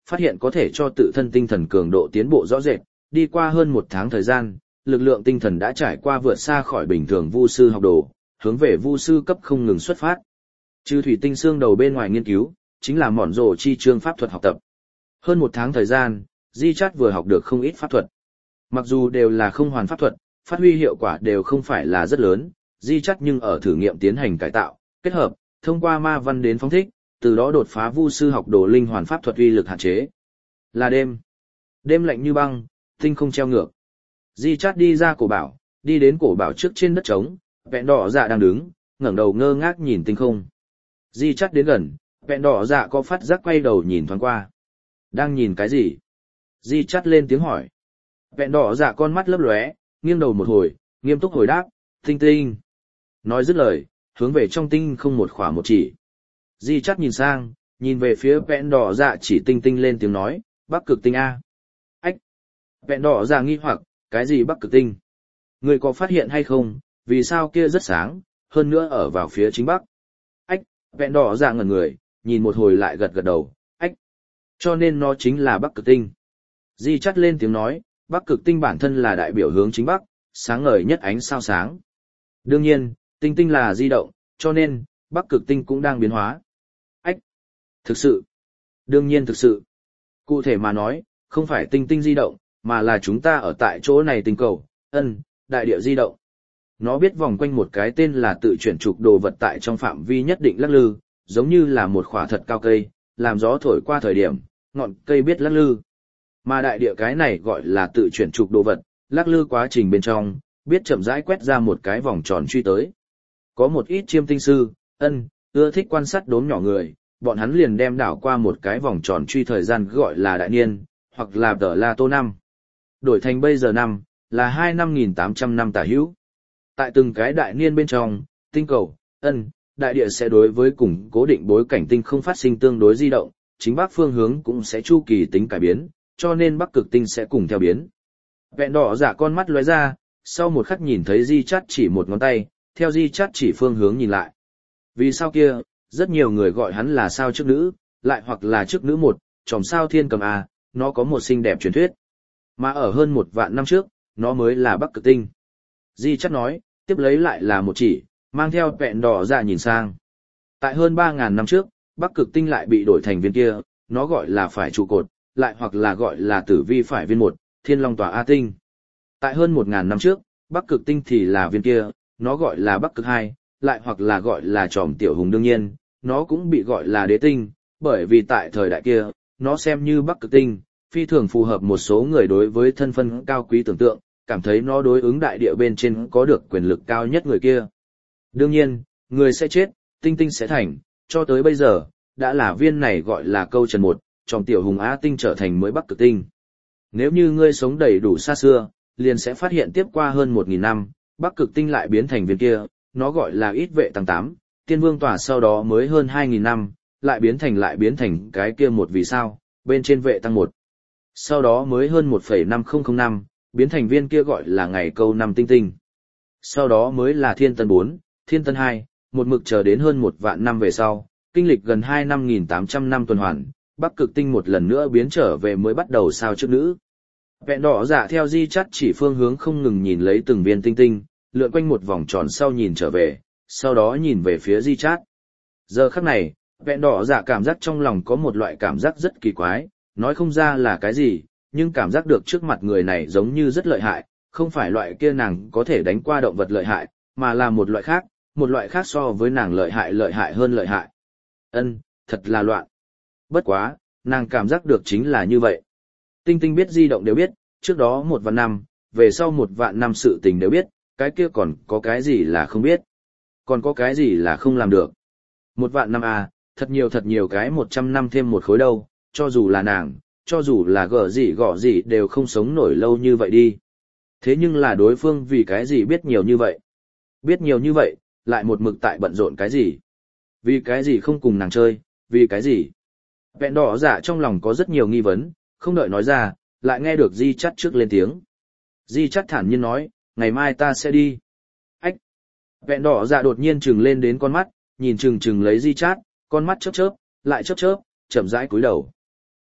S1: Phát hiện có thể cho tự thân tinh thần cường độ tiến bộ rõ rệt, đi qua hơn một tháng thời gian, lực lượng tinh thần đã trải qua vượt xa khỏi bình thường vu sư học đồ, hướng về vu sư cấp không ngừng xuất phát. Trừ thủy tinh xương đầu bên ngoài nghiên cứu, chính là mòn rồ chi chương pháp thuật học tập. Hơn một tháng thời gian, Di Chát vừa học được không ít pháp thuật. Mặc dù đều là không hoàn pháp thuật, phát huy hiệu quả đều không phải là rất lớn, Di Chát nhưng ở thử nghiệm tiến hành cải tạo, kết hợp, thông qua ma văn đến phóng thích, từ đó đột phá vu sư học đồ linh hoàn pháp thuật uy lực hạn chế. Là đêm. Đêm lạnh như băng, tinh không treo ngược. Di Chát đi ra cổ bảo, đi đến cổ bảo trước trên đất trống, vẹn đỏ dạ đang đứng, ngẩng đầu ngơ ngác nhìn tinh không. Di Chát đến gần, vẹn đỏ dạ có phát giác quay đầu nhìn thoáng qua. Đang nhìn cái gì? Di Chát lên tiếng hỏi. Vẹn đỏ dạ con mắt lấp lóe, nghiêng đầu một hồi, nghiêm túc hồi đáp, tinh tinh. Nói dứt lời, hướng về trong tinh không một khỏa một chỉ. Di Chát nhìn sang, nhìn về phía vẹn đỏ dạ chỉ tinh tinh lên tiếng nói, Bắc Cực Tinh A. Ách! Vẹn đỏ dạ nghi hoặc, cái gì Bắc Cực Tinh? Người có phát hiện hay không, vì sao kia rất sáng, hơn nữa ở vào phía chính Bắc? Ách! Vẹn đỏ dạ ngẩn người, nhìn một hồi lại gật gật đầu, ách! Cho nên nó chính là Bắc Cực Tinh. Di Chát lên tiếng nói, Bắc Cực Tinh bản thân là đại biểu hướng chính Bắc, sáng ngời nhất ánh sao sáng. Đương nhiên, tinh tinh là di động, cho nên, Bắc Cực Tinh cũng đang biến hóa. Ách! Thực sự! Đương nhiên thực sự! Cụ thể mà nói, không phải tinh tinh di động, mà là chúng ta ở tại chỗ này tinh cầu, ân, đại địa di động. Nó biết vòng quanh một cái tên là tự chuyển trục đồ vật tại trong phạm vi nhất định lắc lư, giống như là một khỏa thật cao cây, làm gió thổi qua thời điểm, ngọn cây biết lắc lư. Mà đại địa cái này gọi là tự chuyển trục đồ vật, lắc lư quá trình bên trong, biết chậm rãi quét ra một cái vòng tròn truy tới. Có một ít chiêm tinh sư, ân, ưa thích quan sát đốm nhỏ người, bọn hắn liền đem đảo qua một cái vòng tròn truy thời gian gọi là đại niên, hoặc là tờ la tô năm. Đổi thành bây giờ năm, là hai năm nghìn tám trăm năm tả hữu. Tại từng cái đại niên bên trong, tinh cầu, ân, đại địa sẽ đối với cùng cố định bối cảnh tinh không phát sinh tương đối di động, chính bắc phương hướng cũng sẽ chu kỳ tính cải biến, cho nên Bắc Cực Tinh sẽ cùng theo biến. Vẹn đỏ giả con mắt lóe ra, sau một khắc nhìn thấy Di Chát chỉ một ngón tay, theo Di Chát chỉ phương hướng nhìn lại. Vì sao kia, rất nhiều người gọi hắn là sao trước nữ, lại hoặc là trước nữ một, chòm sao thiên cầm A, nó có một xinh đẹp truyền thuyết. Mà ở hơn một vạn năm trước, nó mới là Bắc Cực Tinh. Di Chát nói, tiếp lấy lại là một chỉ, mang theo vẹn đỏ giả nhìn sang. Tại hơn ba ngàn năm trước, Bắc Cực Tinh lại bị đổi thành viên kia, nó gọi là phải trụ cột, lại hoặc là gọi là tử vi phải viên một, thiên long tòa A tinh. Tại hơn một ngàn năm trước, Bắc Cực Tinh thì là viên kia, nó gọi là Bắc Cực hai, lại hoặc là gọi là tròm tiểu hùng đương nhiên, nó cũng bị gọi là đế tinh, bởi vì tại thời đại kia, nó xem như Bắc Cực Tinh, phi thường phù hợp một số người đối với thân phân cao quý tưởng tượng, cảm thấy nó đối ứng đại địa bên trên có được quyền lực cao nhất người kia. Đương nhiên, người sẽ chết, tinh tinh sẽ thành, cho tới bây giờ, đã là viên này gọi là câu trần một, tròm tiểu hùng Á tinh trở thành mới Bắc Cực Tinh. Nếu như ngươi sống đầy đủ xa xưa, liền sẽ phát hiện tiếp qua hơn một nghìn năm, Bắc Cực Tinh lại biến thành viên kia, nó gọi là ít vệ tăng tám, tiên vương tòa sau đó mới hơn hai nghìn năm, lại biến thành lại biến thành cái kia một vì sao, bên trên vệ tăng một. Sau đó mới hơn một phẩy năm không năm, biến thành viên kia gọi là ngày câu năm tinh tinh. Sau đó mới là thiên tân bốn, thiên tân hai, một mực chờ đến hơn một vạn năm về sau, kinh lịch gần hai năm nghìn tám trăm năm tuần hoàn, Bắc Cực Tinh một lần nữa biến trở về mới bắt đầu sao trước nữ. Vẹn đỏ dạ theo Di Chát chỉ phương hướng không ngừng nhìn lấy từng viên tinh tinh, lượn quanh một vòng tròn sau nhìn trở về, sau đó nhìn về phía Di Chát. Giờ khắc này, vẹn đỏ dạ cảm giác trong lòng có một loại cảm giác rất kỳ quái, nói không ra là cái gì, nhưng cảm giác được trước mặt người này giống như rất lợi hại, không phải loại kia nàng có thể đánh qua động vật lợi hại, mà là một loại khác, một loại khác so với nàng lợi hại lợi hại hơn lợi hại. Ân, thật là loạn. Bất quá, nàng cảm giác được chính là như vậy. Tinh tinh biết di động đều biết, trước đó một vạn năm, về sau một vạn năm sự tình đều biết, cái kia còn có cái gì là không biết. Còn có cái gì là không làm được. Một vạn năm à, thật nhiều thật nhiều cái một trăm năm thêm một khối đâu, cho dù là nàng, cho dù là gở gì gõ gì đều không sống nổi lâu như vậy đi. Thế nhưng là đối phương vì cái gì biết nhiều như vậy. Biết nhiều như vậy, lại một mực tại bận rộn cái gì. Vì cái gì không cùng nàng chơi, vì cái gì. Vẹn đỏ dạ trong lòng có rất nhiều nghi vấn, không đợi nói ra, lại nghe được Di Chát trước lên tiếng. Di Chát thản nhiên nói, ngày mai ta sẽ đi. Ách! Vẹn đỏ dạ đột nhiên trừng lên đến con mắt, nhìn trừng trừng lấy Di Chát, con mắt chớp chớp, lại chớp chớp, chậm rãi cúi đầu.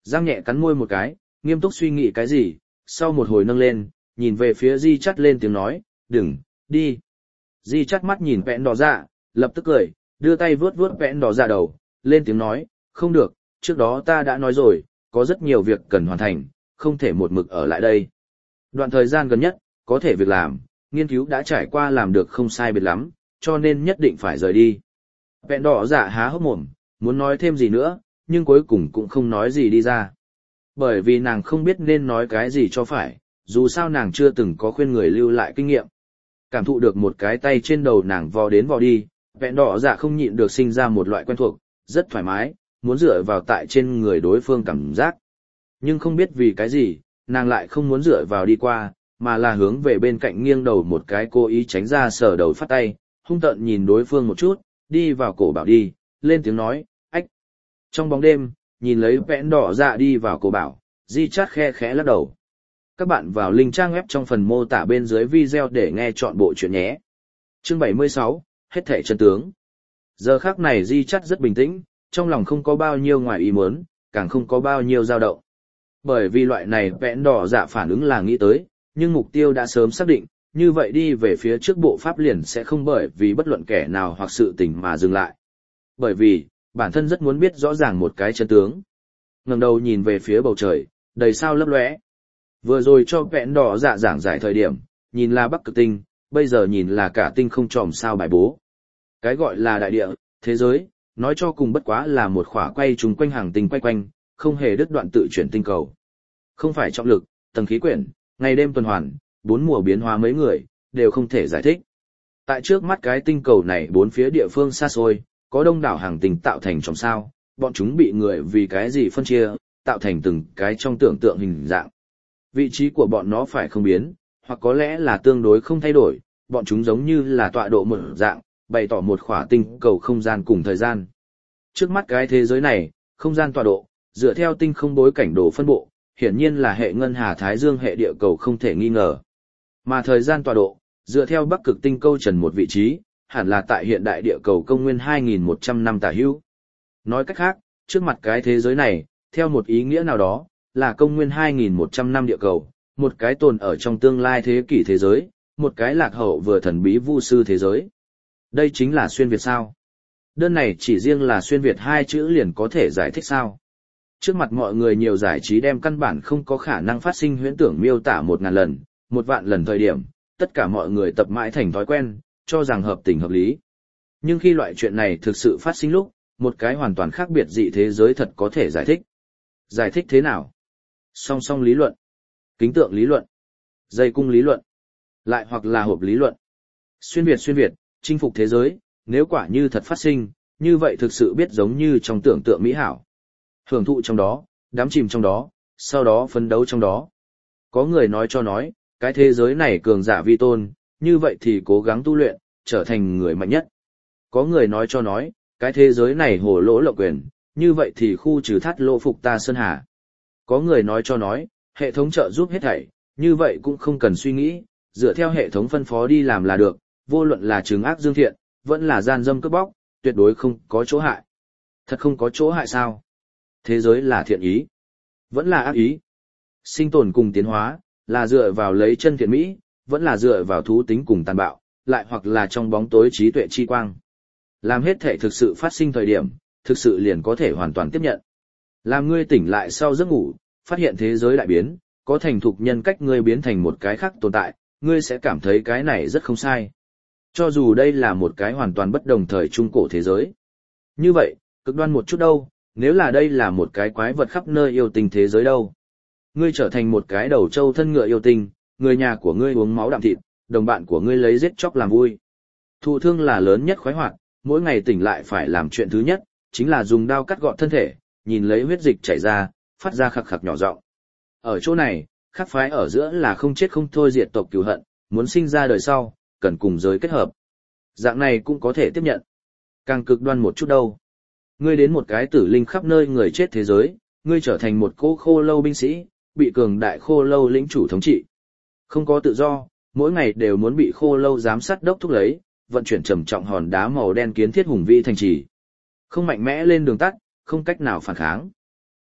S1: Giang nhẹ cắn môi một cái, nghiêm túc suy nghĩ cái gì, sau một hồi nâng lên, nhìn về phía Di Chắt lên tiếng nói, đừng, đi. Di Chắt mắt nhìn vẹn đỏ dạ, lập tức cười, đưa tay vuốt vuốt vẹn đỏ dạ đầu, lên tiếng nói, không được, trước đó ta đã nói rồi, có rất nhiều việc cần hoàn thành, không thể một mực ở lại đây. Đoạn thời gian gần nhất, có thể việc làm, nghiên cứu đã trải qua làm được không sai biệt lắm, cho nên nhất định phải rời đi. Vẹn đỏ dạ há hốc mồm, muốn nói thêm gì nữa, nhưng cuối cùng cũng không nói gì đi ra. Bởi vì nàng không biết nên nói cái gì cho phải, dù sao nàng chưa từng có khuyên người lưu lại kinh nghiệm. Cảm thụ được một cái tay trên đầu nàng vò đến vò đi, vẹn đỏ dạ không nhịn được sinh ra một loại quen thuộc, rất thoải mái, muốn dựa vào tại trên người đối phương cảm giác. Nhưng không biết vì cái gì, nàng lại không muốn dựa vào đi qua, mà là hướng về bên cạnh nghiêng đầu một cái cố ý tránh ra sở đầu phát tay, hung tợn nhìn đối phương một chút, đi vào cổ bảo đi, lên tiếng nói, ách. Trong bóng đêm, nhìn lấy vẽn đỏ dạ đi vào cổ bảo, Di Chát khe khẽ lắc đầu. Các bạn vào link trang web trong phần mô tả bên dưới video để nghe chọn bộ chuyện nhé. Chương bảy mươi sáu, hết thảy chân tướng. Giờ khắc này Di Chát rất bình tĩnh, trong lòng không có bao nhiêu ngoài ý muốn, càng không có bao nhiêu dao động. Bởi vì loại này vẽn đỏ dạ phản ứng là nghĩ tới, nhưng mục tiêu đã sớm xác định, như vậy đi về phía trước bộ pháp liền sẽ không bởi vì bất luận kẻ nào hoặc sự tình mà dừng lại. Bởi vì, bản thân rất muốn biết rõ ràng một cái chân tướng. Ngẩng đầu nhìn về phía bầu trời, đầy sao lấp lóe. Vừa rồi cho vẽn đỏ dạ giảng giải thời điểm, nhìn là Bắc Cực Tinh, bây giờ nhìn là cả tinh không tròm sao bài bố. Cái gọi là đại địa, thế giới, nói cho cùng bất quá là một khỏa quay trùng quanh hàng tinh quay quanh, không hề đứt đoạn tự chuyển tinh cầu. Không phải trọng lực, tầng khí quyển, ngày đêm tuần hoàn, bốn mùa biến hóa mấy người, đều không thể giải thích. Tại trước mắt cái tinh cầu này bốn phía địa phương xa xôi, có đông đảo hàng tinh tạo thành trong sao, bọn chúng bị người vì cái gì phân chia, tạo thành từng cái trong tưởng tượng hình dạng. Vị trí của bọn nó phải không biến, hoặc có lẽ là tương đối không thay đổi, bọn chúng giống như là tọa độ một dạng, bày tỏ một khỏa tinh cầu không gian cùng thời gian. Trước mắt cái thế giới này, không gian tọa độ, dựa theo tinh không bối cảnh đồ phân bộ, hiển nhiên là hệ ngân hà thái dương hệ địa cầu không thể nghi ngờ. Mà thời gian tọa độ, dựa theo Bắc Cực Tinh câu trần một vị trí, hẳn là tại hiện đại địa cầu công nguyên hai nghìn một trăm năm tả hữu. Nói cách khác, trước mặt cái thế giới này, theo một ý nghĩa nào đó, là công nguyên hai nghìn một trăm năm địa cầu, một cái tồn ở trong tương lai thế kỷ thế giới, một cái lạc hậu vừa thần bí vu sư thế giới. Đây chính là xuyên Việt sao? Đơn này chỉ riêng là xuyên Việt hai chữ liền có thể giải thích sao? Trước mặt mọi người nhiều giải trí đem căn bản không có khả năng phát sinh huyễn tưởng miêu tả một ngàn lần, một vạn lần thời điểm, tất cả mọi người tập mãi thành thói quen, cho rằng hợp tình hợp lý. Nhưng khi loại chuyện này thực sự phát sinh lúc, một cái hoàn toàn khác biệt dị thế giới thật có thể giải thích. Giải thích thế nào? Song song lý luận, kính tượng lý luận, dây cung lý luận, lại hoặc là hộp lý luận. Xuyên Việt xuyên Việt, chinh phục thế giới, nếu quả như thật phát sinh, như vậy thực sự biết giống như trong tưởng tượng mỹ hảo. Hưởng thụ trong đó, đắm chìm trong đó, sau đó phấn đấu trong đó. Có người nói cho nói, cái thế giới này cường giả vi tôn, như vậy thì cố gắng tu luyện, trở thành người mạnh nhất. Có người nói cho nói, cái thế giới này hồ lỗ lộng quyền, như vậy thì khu trừ thắt lỗ phục ta sơn hà. Có người nói cho nói, hệ thống trợ giúp hết thảy, như vậy cũng không cần suy nghĩ, dựa theo hệ thống phân phó đi làm là được, vô luận là trừng ác dương thiện, vẫn là gian dâm cướp bóc, tuyệt đối không có chỗ hại. Thật không có chỗ hại sao? Thế giới là thiện ý, vẫn là ác ý. Sinh tồn cùng tiến hóa, là dựa vào lấy chân thiện mỹ, vẫn là dựa vào thú tính cùng tàn bạo, lại hoặc là trong bóng tối trí tuệ chi quang. Làm hết thể thực sự phát sinh thời điểm, thực sự liền có thể hoàn toàn tiếp nhận. Làm ngươi tỉnh lại sau giấc ngủ, phát hiện thế giới đại biến, có thành thục nhân cách ngươi biến thành một cái khác tồn tại, ngươi sẽ cảm thấy cái này rất không sai. Cho dù đây là một cái hoàn toàn bất đồng thời trung cổ thế giới. Như vậy, cực đoan một chút đâu, nếu là đây là một cái quái vật khắp nơi yêu tinh thế giới đâu. Ngươi trở thành một cái đầu trâu thân ngựa yêu tinh, người nhà của ngươi uống máu đạm thịt, đồng bạn của ngươi lấy giết chóc làm vui. Thụ thương là lớn nhất khoái hoạt, mỗi ngày tỉnh lại phải làm chuyện thứ nhất, chính là dùng đao cắt gọt thân thể, nhìn lấy huyết dịch chảy ra, phát ra khặc khặc nhỏ giọng. Ở chỗ này, khác phái ở giữa là không chết không thôi diệt tộc cừu hận, muốn sinh ra đời sau, cần cùng giới kết hợp. Dạng này cũng có thể tiếp nhận. Càng cực đoan một chút đâu. Ngươi đến một cái tử linh khắp nơi người chết thế giới, ngươi trở thành một cô khô lâu binh sĩ, bị cường đại khô lâu lĩnh chủ thống trị. Không có tự do, mỗi ngày đều muốn bị khô lâu giám sát đốc thúc lấy, vận chuyển trầm trọng hòn đá màu đen kiến thiết hùng vĩ thành trì. Không mạnh mẽ lên đường tắt, không cách nào phản kháng.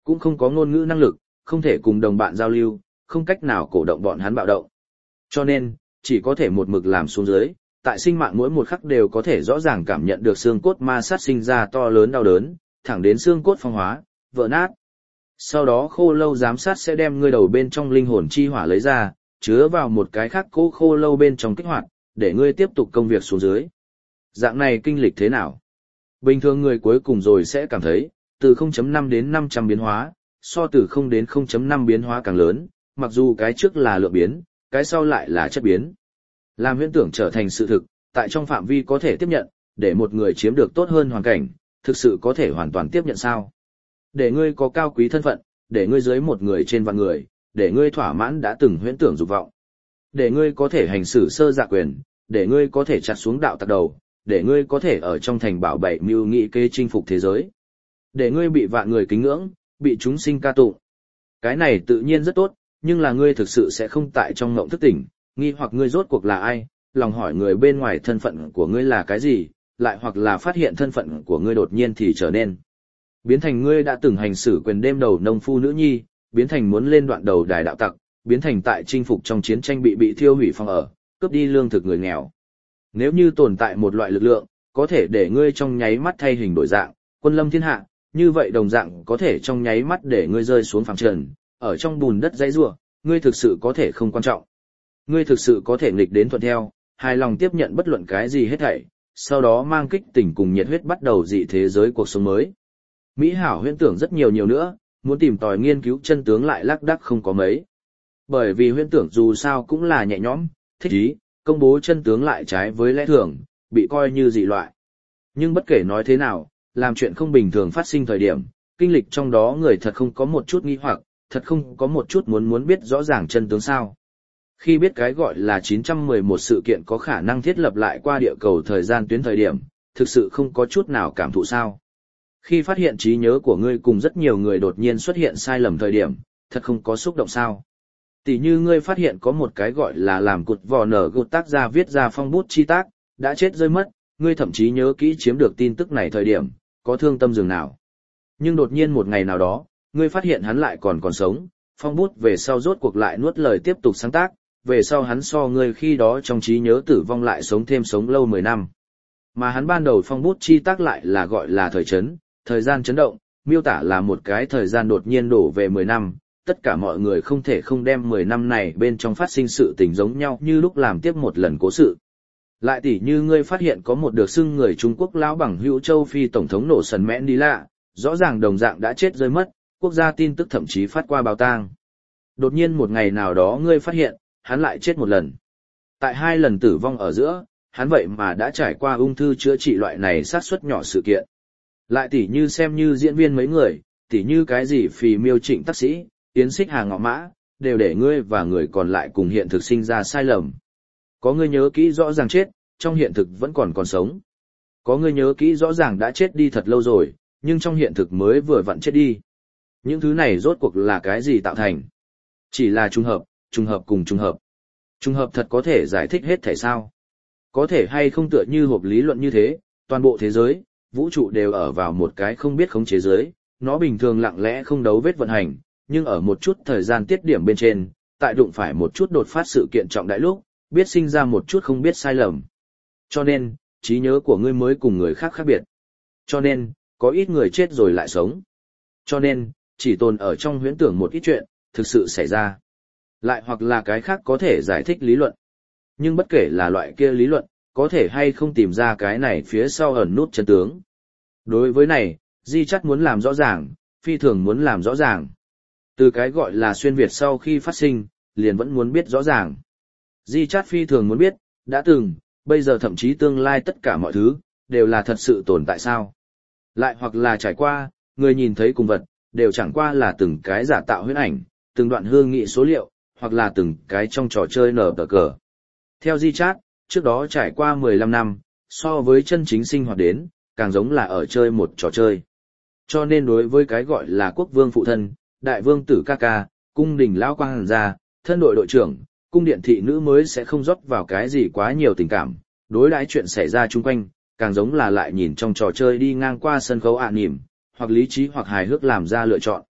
S1: cũng không có ngôn ngữ năng lực, không thể cùng đồng bạn giao lưu, không cách nào cổ động bọn hắn bạo động. Cho nên, chỉ có thể một mực làm xuống dưới, tại sinh mạng mỗi một khắc đều có thể rõ ràng cảm nhận được xương cốt ma sát sinh ra to lớn đau đớn, thẳng đến xương cốt phong hóa, vỡ nát. Sau đó khô lâu giám sát sẽ đem ngươi đầu bên trong linh hồn chi hỏa lấy ra, chứa vào một cái khác cố khô lâu bên trong kích hoạt, để ngươi tiếp tục công việc xuống dưới. Dạng này kinh lịch thế nào? Bình thường người cuối cùng rồi sẽ cảm thấy, từ không chấm năm đến năm trăm biến hóa, so từ không đến không chấm năm biến hóa càng lớn, mặc dù cái trước là lượng biến, cái sau lại là chất biến. Làm huyễn tưởng trở thành sự thực, tại trong phạm vi có thể tiếp nhận, để một người chiếm được tốt hơn hoàn cảnh, thực sự có thể hoàn toàn tiếp nhận sao? Để ngươi có cao quý thân phận, để ngươi dưới một người trên vạn người, để ngươi thỏa mãn đã từng huyễn tưởng dục vọng. Để ngươi có thể hành xử sơ dạ quyền, để ngươi có thể chặt xuống đạo tặc đầu, để ngươi có thể ở trong thành bảo bảy mưu nghị kế chinh phục thế giới. Để ngươi bị vạn người kính ngưỡng, bị chúng sinh ca tụng. Cái này tự nhiên rất tốt, nhưng là ngươi thực sự sẽ không tại trong ngộng thức tỉnh, nghi hoặc ngươi rốt cuộc là ai, lòng hỏi người bên ngoài thân phận của ngươi là cái gì, lại hoặc là phát hiện thân phận của ngươi đột nhiên thì trở nên. Biến thành ngươi đã từng hành xử quyền đêm đầu nông phu nữ nhi, biến thành muốn lên đoạn đầu đài đạo tặc, biến thành tại chinh phục trong chiến tranh bị bị thiêu hủy phòng ở, cướp đi lương thực người nghèo. Nếu như tồn tại một loại lực lượng, có thể để ngươi trong nháy mắt thay hình đổi dạng, quân lâm thiên hạ, như vậy đồng dạng có thể trong nháy mắt để ngươi rơi xuống phẳng trần, ở trong bùn đất dãy rủa, ngươi thực sự có thể không quan trọng. Ngươi thực sự có thể nghịch đến thuận theo, hài lòng tiếp nhận bất luận cái gì hết thảy, sau đó mang kích tình cùng nhiệt huyết bắt đầu dị thế giới cuộc sống mới. Mỹ hảo huyễn tưởng rất nhiều nhiều nữa, muốn tìm tòi nghiên cứu chân tướng lại lác đác không có mấy. Bởi vì huyễn tưởng dù sao cũng là nhẹ nhõm, thích ý, công bố chân tướng lại trái với lẽ thường, bị coi như dị loại. Nhưng bất kể nói thế nào, làm chuyện không bình thường phát sinh thời điểm, kinh lịch trong đó người thật không có một chút nghi hoặc, thật không có một chút muốn muốn biết rõ ràng chân tướng sao. Khi biết cái gọi là chín trăm mười một sự kiện có khả năng thiết lập lại qua địa cầu thời gian tuyến thời điểm, thực sự không có chút nào cảm thụ sao. Khi phát hiện trí nhớ của ngươi cùng rất nhiều người đột nhiên xuất hiện sai lầm thời điểm, thật không có xúc động sao. Tỷ như ngươi phát hiện có một cái gọi là làm cụt vò nở gột tác gia viết ra phong bút chi tác, đã chết rơi mất, ngươi thậm chí nhớ kỹ chiếm được tin tức này thời điểm, có thương tâm dường nào. Nhưng đột nhiên một ngày nào đó, ngươi phát hiện hắn lại còn còn sống, phong bút về sau rốt cuộc lại nuốt lời tiếp tục sáng tác, về sau hắn so ngươi khi đó trong trí nhớ tử vong lại sống thêm sống lâu mười năm. Mà hắn ban đầu phong bút chi tác lại là gọi là thời chấn, thời gian chấn động, miêu tả là một cái thời gian đột nhiên đổ về mười năm, tất cả mọi người không thể không đem mười năm này bên trong phát sinh sự tình giống nhau như lúc làm tiếp một lần cố sự. Lại tỉ như ngươi phát hiện có một được xưng người Trung Quốc lão bằng hữu châu Phi tổng thống nổ sần mẽn đi lạ, rõ ràng đồng dạng đã chết rơi mất, quốc gia tin tức thậm chí phát qua báo tang. Đột nhiên một ngày nào đó ngươi phát hiện, hắn lại chết một lần. Tại hai lần tử vong ở giữa, hắn vậy mà đã trải qua ung thư chữa trị loại này sát suất nhỏ sự kiện. Lại tỉ như xem như diễn viên mấy người, tỉ như cái gì Phì Miêu Trịnh tác sĩ, Yến Xích Hà Ngọ Mã, đều để ngươi và người còn lại cùng hiện thực sinh ra sai lầm. Có ngươi nhớ kỹ rõ ràng chết, trong hiện thực vẫn còn còn sống. Có ngươi nhớ kỹ rõ ràng đã chết đi thật lâu rồi, nhưng trong hiện thực mới vừa vặn chết đi. Những thứ này rốt cuộc là cái gì tạo thành? Chỉ là trùng hợp, trùng hợp cùng trùng hợp. Trùng hợp thật có thể giải thích hết thể sao? Có thể hay không tựa như hộp lý luận như thế, toàn bộ thế giới, vũ trụ đều ở vào một cái không biết khống chế giới, nó bình thường lặng lẽ không đấu vết vận hành, nhưng ở một chút thời gian tiết điểm bên trên, tại đụng phải một chút đột phát sự kiện trọng đại lúc, biết sinh ra một chút không biết sai lầm. Cho nên, trí nhớ của ngươi mới cùng người khác khác biệt. Cho nên, có ít người chết rồi lại sống. Cho nên, chỉ tồn ở trong huyễn tưởng một ít chuyện, thực sự xảy ra. Lại hoặc là cái khác có thể giải thích lý luận. Nhưng bất kể là loại kia lý luận, có thể hay không tìm ra cái này phía sau ẩn nút chân tướng. Đối với này, Di Chắt muốn làm rõ ràng, phi thường muốn làm rõ ràng. Từ cái gọi là xuyên Việt sau khi phát sinh, liền vẫn muốn biết rõ ràng. Di Chát phi thường muốn biết, đã từng, bây giờ thậm chí tương lai tất cả mọi thứ, đều là thật sự tồn tại sao. Lại hoặc là trải qua, người nhìn thấy cùng vật, đều chẳng qua là từng cái giả tạo huyễn ảnh, từng đoạn hương nghị số liệu, hoặc là từng cái trong trò chơi nở tờ cờ. Theo Di Chát, trước đó trải qua mười lăm năm, so với chân chính sinh hoạt đến, càng giống là ở chơi một trò chơi. Cho nên đối với cái gọi là quốc vương phụ thân, đại vương tử ca ca, cung đình lão quang hàn gia, thân đội đội trưởng, cung điện thị nữ mới sẽ không rót vào cái gì quá nhiều tình cảm, đối đãi chuyện xảy ra chung quanh, càng giống là lại nhìn trong trò chơi đi ngang qua sân khấu ạ à nỉm, hoặc lý trí hoặc hài hước làm ra lựa chọn.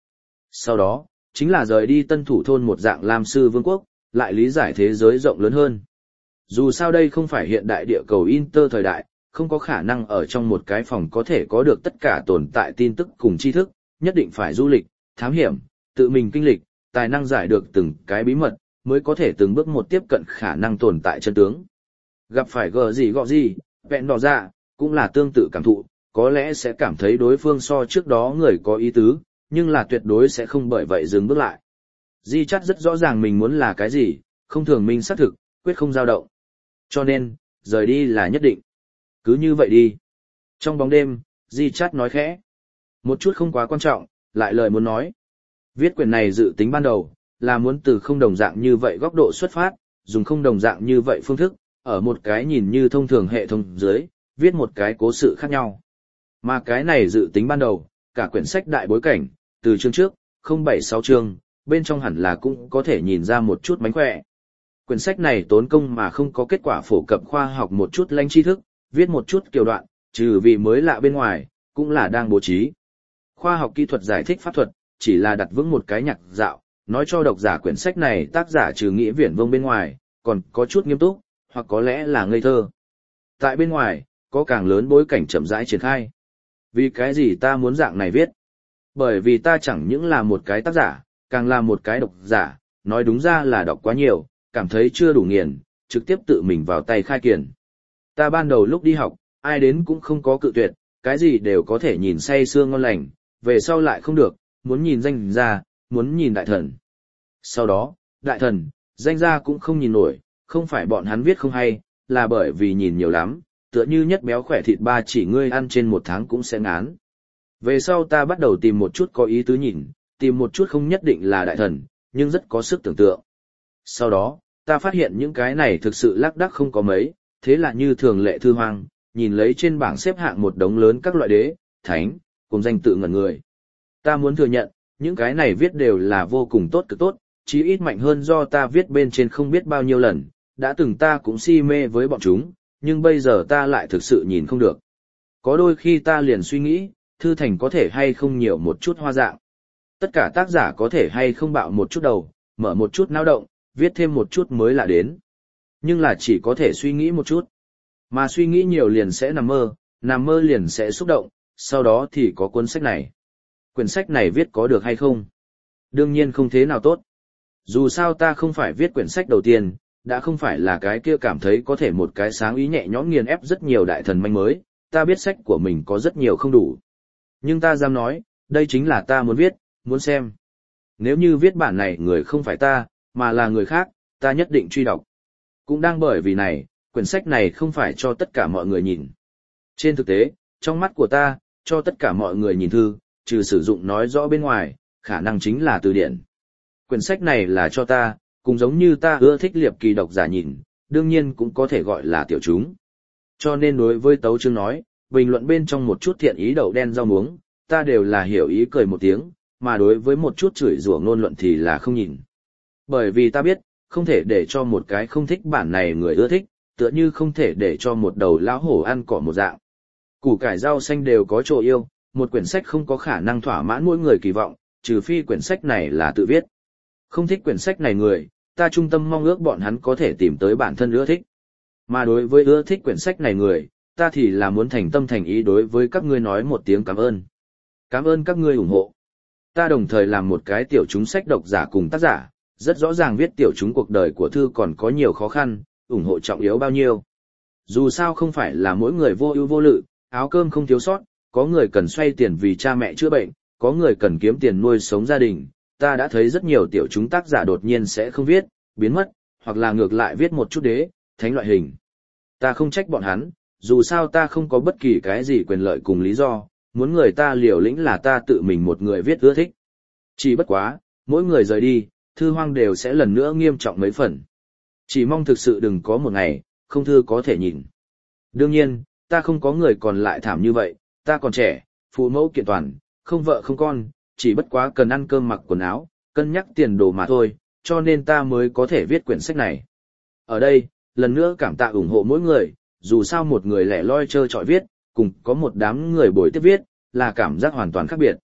S1: Sau đó, chính là rời đi tân thủ thôn một dạng Lam Sư Vương quốc, lại lý giải thế giới rộng lớn hơn. Dù sao đây không phải hiện đại địa cầu Inter thời đại, không có khả năng ở trong một cái phòng có thể có được tất cả tồn tại tin tức cùng tri thức, nhất định phải du lịch, thám hiểm, tự mình kinh lịch, tài năng giải được từng cái bí mật, mới có thể từng bước một tiếp cận khả năng tồn tại chân tướng. Gặp phải gờ gì gọ gì, vẹn đỏ dạ, cũng là tương tự cảm thụ, có lẽ sẽ cảm thấy đối phương so trước đó người có ý tứ, nhưng là tuyệt đối sẽ không bởi vậy dừng bước lại. Di chắt rất rõ ràng mình muốn là cái gì, không thường minh xác thực, quyết không dao động. Cho nên, rời đi là nhất định. Cứ như vậy đi. Trong bóng đêm, Di chắt nói khẽ. Một chút không quá quan trọng, lại lời muốn nói. Viết quyển này dự tính ban đầu, là muốn từ không đồng dạng như vậy góc độ xuất phát, dùng không đồng dạng như vậy phương thức, ở một cái nhìn như thông thường hệ thống dưới, viết một cái cố sự khác nhau. Mà cái này dự tính ban đầu, cả quyển sách đại bối cảnh, từ chương trước, không bảy sáu chương, bên trong hẳn là cũng có thể nhìn ra một chút mánh khỏe. Quyển sách này tốn công mà không có kết quả phổ cập khoa học một chút lanh tri thức, viết một chút kiểu đoạn, trừ vì mới lạ bên ngoài, cũng là đang bố trí. Khoa học kỹ thuật giải thích pháp thuật, chỉ là đặt vững một cái nhạc dạo, nói cho độc giả quyển sách này tác giả trừ nghĩa viển vông bên ngoài, còn có chút nghiêm túc, hoặc có lẽ là ngây thơ. Tại bên ngoài, có càng lớn bối cảnh chậm rãi triển khai. Vì cái gì ta muốn dạng này viết? Bởi vì ta chẳng những là một cái tác giả, càng là một cái độc giả, nói đúng ra là đọc quá nhiều, cảm thấy chưa đủ nghiền, trực tiếp tự mình vào tay khai kiển. Ta ban đầu lúc đi học, ai đến cũng không có cự tuyệt, cái gì đều có thể nhìn say sưa ngon lành, về sau lại không được, muốn nhìn danh gia, muốn nhìn đại thần. Sau đó, đại thần, danh gia cũng không nhìn nổi, không phải bọn hắn viết không hay, là bởi vì nhìn nhiều lắm, tựa như nhất béo khỏe thịt ba chỉ ngươi ăn trên một tháng cũng sẽ ngán. Về sau ta bắt đầu tìm một chút có ý tứ nhìn, tìm một chút không nhất định là đại thần, nhưng rất có sức tưởng tượng. Sau đó, ta phát hiện những cái này thực sự lác đác không có mấy, thế là như thường lệ thư hoang, nhìn lấy trên bảng xếp hạng một đống lớn các loại đế, thánh, cùng danh tự ngẩn người. Ta muốn thừa nhận, những cái này viết đều là vô cùng tốt cực tốt, chí ít mạnh hơn do ta viết bên trên không biết bao nhiêu lần, đã từng ta cũng si mê với bọn chúng, nhưng bây giờ ta lại thực sự nhìn không được. Có đôi khi ta liền suy nghĩ, thư thành có thể hay không nhiều một chút hoa dạng. Tất cả tác giả có thể hay không bạo một chút đầu, mở một chút nao động, viết thêm một chút mới là đến. Nhưng là chỉ có thể suy nghĩ một chút. Mà suy nghĩ nhiều liền sẽ nằm mơ, nằm mơ liền sẽ xúc động, sau đó thì có cuốn sách này. Quyển sách này viết có được hay không? Đương nhiên không thế nào tốt. Dù sao ta không phải viết quyển sách đầu tiên, đã không phải là cái kia cảm thấy có thể một cái sáng ý nhẹ nhõm nghiền ép rất nhiều đại thần manh mới, ta biết sách của mình có rất nhiều không đủ. Nhưng ta dám nói, đây chính là ta muốn viết, muốn xem. Nếu như viết bản này người không phải ta, mà là người khác, ta nhất định truy đọc. Cũng đang bởi vì này, quyển sách này không phải cho tất cả mọi người nhìn. Trên thực tế, trong mắt của ta, cho tất cả mọi người nhìn thư, trừ sử dụng nói rõ bên ngoài, khả năng chính là từ điển. Quyển sách này là cho ta, cũng giống như ta ưa thích liệp kỳ độc giả nhìn, đương nhiên cũng có thể gọi là tiểu chúng. Cho nên đối với Tấu Chương nói, bình luận bên trong một chút thiện ý đậu đen rau muống, ta đều là hiểu ý cười một tiếng, mà đối với một chút chửi rủa ngôn luận thì là không nhìn. Bởi vì ta biết, không thể để cho một cái không thích bản này người ưa thích, tựa như không thể để cho một đầu lão hổ ăn cỏ một dạng. Củ cải rau xanh đều có chỗ yêu, một quyển sách không có khả năng thỏa mãn mỗi người kỳ vọng, trừ phi quyển sách này là tự viết. Không thích quyển sách này người, ta trung tâm mong ước bọn hắn có thể tìm tới bản thân ưa thích. Mà đối với ưa thích quyển sách này người, ta thì là muốn thành tâm thành ý đối với các ngươi nói một tiếng cảm ơn. Cảm ơn các ngươi ủng hộ. Ta đồng thời làm một cái tiểu chúng sách độc giả cùng tác giả, rất rõ ràng viết tiểu chúng cuộc đời của thư còn có nhiều khó khăn, ủng hộ trọng yếu bao nhiêu. Dù sao không phải là mỗi người vô ưu vô lự, áo cơm không thiếu sót, có người cần xoay tiền vì cha mẹ chữa bệnh, có người cần kiếm tiền nuôi sống gia đình. Ta đã thấy rất nhiều tiểu chúng tác giả đột nhiên sẽ không viết, biến mất, hoặc là ngược lại viết một chút đế, thánh loại hình. Ta không trách bọn hắn, dù sao ta không có bất kỳ cái gì quyền lợi cùng lý do, muốn người ta liều lĩnh là ta tự mình một người viết ưa thích. Chỉ bất quá, mỗi người rời đi, thư hoang đều sẽ lần nữa nghiêm trọng mấy phần. Chỉ mong thực sự đừng có một ngày, không thư có thể nhìn. Đương nhiên, ta không có người còn lại thảm như vậy, ta còn trẻ, phụ mẫu kiện toàn, không vợ không con, chỉ bất quá cần ăn cơm mặc quần áo, cân nhắc tiền đồ mà thôi, cho nên ta mới có thể viết quyển sách này. Ở đây, lần nữa cảm tạ ủng hộ mỗi người, dù sao một người lẻ loi trơ trọi viết, cùng có một đám người bồi tiếp viết, là cảm giác hoàn toàn khác biệt.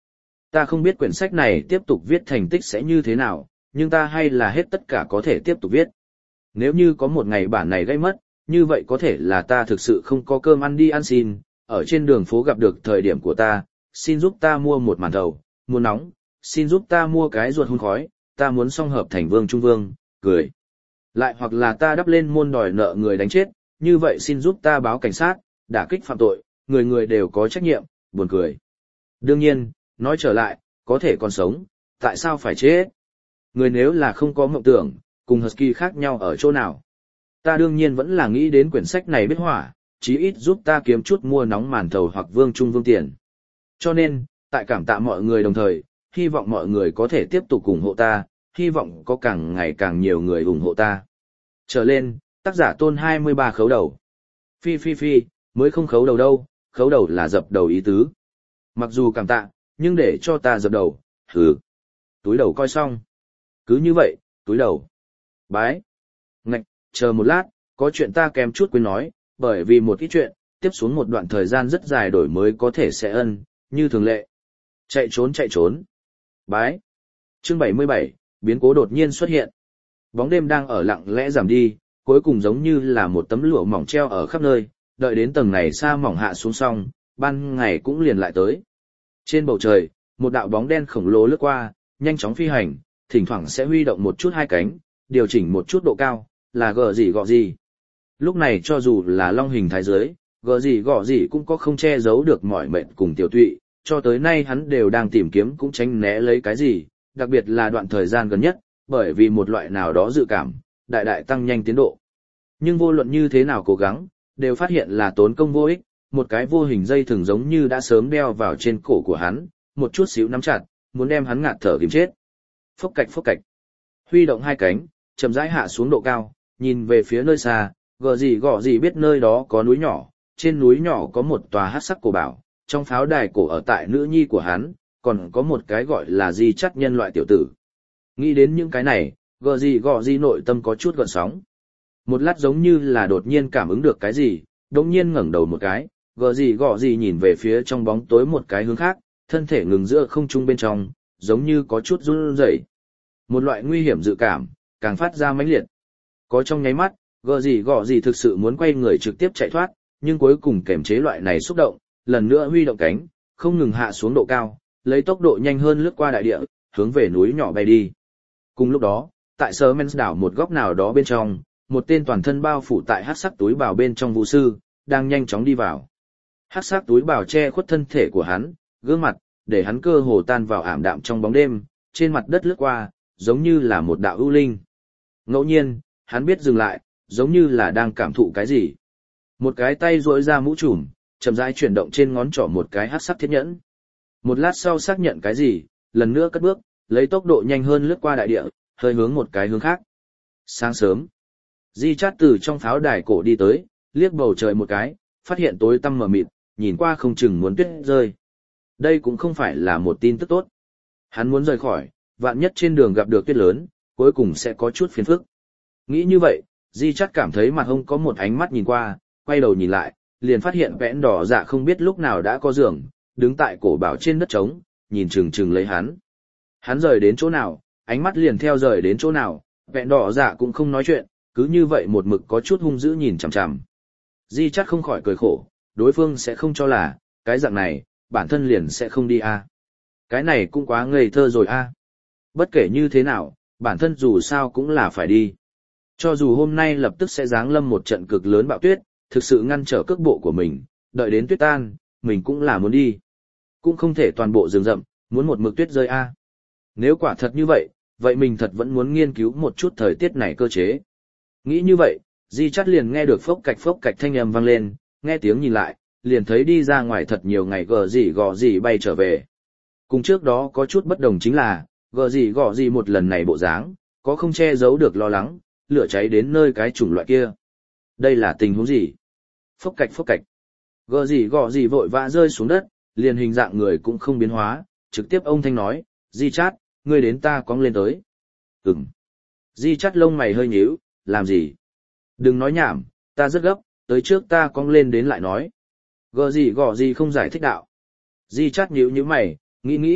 S1: Ta không biết quyển sách này tiếp tục viết thành tích sẽ như thế nào, nhưng ta hay là hết tất cả có thể tiếp tục viết. Nếu như có một ngày bản này gây mất, như vậy có thể là ta thực sự không có cơm ăn đi ăn xin, ở trên đường phố gặp được thời điểm của ta, xin giúp ta mua một màn thầu, mua nóng, xin giúp ta mua cái ruột hun khói, ta muốn song hợp thành vương trung vương, cười. Lại hoặc là ta đắp lên môn đòi nợ người đánh chết, như vậy xin giúp ta báo cảnh sát, đả kích phạm tội, người người đều có trách nhiệm, buồn cười. Đương nhiên, nói trở lại, có thể còn sống, tại sao phải chết? Người nếu là không có mộng tưởng, cùng Husky khác nhau ở chỗ nào? Ta đương nhiên vẫn là nghĩ đến quyển sách này biết hỏa, chí ít giúp ta kiếm chút mua nóng màn thầu hoặc vương trung vương tiền. Cho nên, tại cảm tạ mọi người đồng thời, hy vọng mọi người có thể tiếp tục ủng hộ ta, hy vọng có càng ngày càng nhiều người ủng hộ ta. Trở lên, tác giả Tôn hai mươi ba khấu đầu. Phi phi phi, mới không khấu đầu đâu, khấu đầu là dập đầu ý tứ. Mặc dù cảm tạ, nhưng để cho ta dập đầu, hừ. Túi đầu coi xong. Cứ như vậy, túi đầu. Bái. Ngạch, chờ một lát, có chuyện ta kém chút quên nói, bởi vì một ít chuyện, tiếp xuống một đoạn thời gian rất dài đổi mới có thể sẽ ân, như thường lệ. Chạy trốn chạy trốn. Bái. Chương bảy mươi bảy, biến cố đột nhiên xuất hiện. Bóng đêm đang ở lặng lẽ giảm đi, cuối cùng giống như là một tấm lụa mỏng treo ở khắp nơi, đợi đến tầng này xa mỏng hạ xuống xong, ban ngày cũng liền lại tới. Trên bầu trời, một đạo bóng đen khổng lồ lướt qua, nhanh chóng phi hành, thỉnh thoảng sẽ huy động một chút hai cánh, điều chỉnh một chút độ cao, là gờ gì gọ gì. Lúc này cho dù là long hình thái giới, gờ gì gọ gì cũng có không che giấu được mọi mệnh cùng tiểu tụy, cho tới nay hắn đều đang tìm kiếm cũng tránh né lấy cái gì, đặc biệt là đoạn thời gian gần nhất, bởi vì một loại nào đó dự cảm, đại đại tăng nhanh tiến độ. Nhưng vô luận như thế nào cố gắng, đều phát hiện là tốn công vô ích, một cái vô hình dây thường giống như đã sớm đeo vào trên cổ của hắn, một chút xíu nắm chặt, muốn đem hắn ngạt thở kìm chết. Phốc cạch phốc cạch. Huy động hai cánh, chậm rãi hạ xuống độ cao, nhìn về phía nơi xa, gờ gì gọ gì biết nơi đó có núi nhỏ, trên núi nhỏ có một tòa hắc sắc cổ bảo, trong pháo đài cổ ở tại nữ nhi của hắn, còn có một cái gọi là di chắt nhân loại tiểu tử. Nghĩ đến những cái này, gờ gì gọ gì nội tâm có chút gợn sóng. Một lát giống như là đột nhiên cảm ứng được cái gì, đột nhiên ngẩng đầu một cái, gờ gì gọ gì nhìn về phía trong bóng tối một cái hướng khác, thân thể ngừng giữa không trung bên trong, giống như có chút run rẩy. Một loại nguy hiểm dự cảm, càng phát ra mãnh liệt. Có trong nháy mắt, gờ gì gọ gì thực sự muốn quay người trực tiếp chạy thoát, nhưng cuối cùng kềm chế loại này xúc động, lần nữa huy động cánh, không ngừng hạ xuống độ cao, lấy tốc độ nhanh hơn lướt qua đại địa, hướng về núi nhỏ bay đi. Cùng lúc đó, tại Sermens đảo một góc nào đó bên trong, một tên toàn thân bao phủ tại hắc sắc túi bào bên trong vũ sư, đang nhanh chóng đi vào. Hắc sắc túi bào che khuất thân thể của hắn, gương mặt, để hắn cơ hồ tan vào ảm đạm trong bóng đêm, trên mặt đất lướt qua, giống như là một đạo ưu linh. Ngẫu nhiên, hắn biết dừng lại, giống như là đang cảm thụ cái gì. Một cái tay duỗi ra mũ trùm, chậm rãi chuyển động trên ngón trỏ một cái hắc sắc thiết nhẫn. Một lát sau xác nhận cái gì, lần nữa cất bước, lấy tốc độ nhanh hơn lướt qua đại địa, hơi hướng một cái hướng khác. Sáng sớm, Di Chát từ trong pháo đài cổ đi tới, liếc bầu trời một cái, phát hiện tối tăm mờ mịt, nhìn qua không chừng muốn tuyết rơi. Đây cũng không phải là một tin tức tốt. Hắn muốn rời khỏi, vạn nhất trên đường gặp được tuyết lớn, cuối cùng sẽ có chút phiền phức. Nghĩ như vậy, Di Chát cảm thấy mặt hông có một ánh mắt nhìn qua, quay đầu nhìn lại, liền phát hiện vẽn đỏ dạ không biết lúc nào đã có giường, đứng tại cổ bảo trên đất trống, nhìn chừng chừng lấy hắn. Hắn rời đến chỗ nào, ánh mắt liền theo rời đến chỗ nào, vẹn đỏ dạ cũng không nói chuyện, cứ như vậy một mực có chút hung dữ nhìn chằm chằm. Di Chát không khỏi cười khổ, đối phương sẽ không cho là, cái dạng này, bản thân liền sẽ không đi a. À. Cái này cũng quá ngây thơ rồi a. À. Bất kể như thế nào, bản thân dù sao cũng là phải đi. Cho dù hôm nay lập tức sẽ giáng lâm một trận cực lớn bão tuyết, thực sự ngăn trở cước bộ của mình, đợi đến tuyết tan, mình cũng là muốn đi. Cũng không thể toàn bộ rừng rậm, muốn một mực tuyết rơi a. À. Nếu quả thật như vậy, vậy mình thật vẫn muốn nghiên cứu một chút thời tiết này cơ chế. Nghĩ như vậy, Di Chát liền nghe được phốc cạch phốc cạch thanh âm vang lên, nghe tiếng nhìn lại, liền thấy đi ra ngoài thật nhiều ngày gờ gì gò gì bay trở về. Cùng trước đó có chút bất đồng chính là, gờ gì gò gì một lần này bộ dáng, có không che giấu được lo lắng, lửa cháy đến nơi cái chủng loại kia. Đây là tình huống gì? Phốc cạch phốc cạch. Gờ gì gò gì vội vã rơi xuống đất, liền hình dạng người cũng không biến hóa, trực tiếp ông thanh nói, Di Chát, ngươi đến ta cong lên tới. Ừm. Di Chát lông mày hơi nhíu, làm gì? Đừng nói nhảm, ta rất gấp, tới trước ta cong lên đến lại nói. Gờ gì gò gì không giải thích đạo. Di Chát nhíu nhíu mày, nghĩ nghĩ,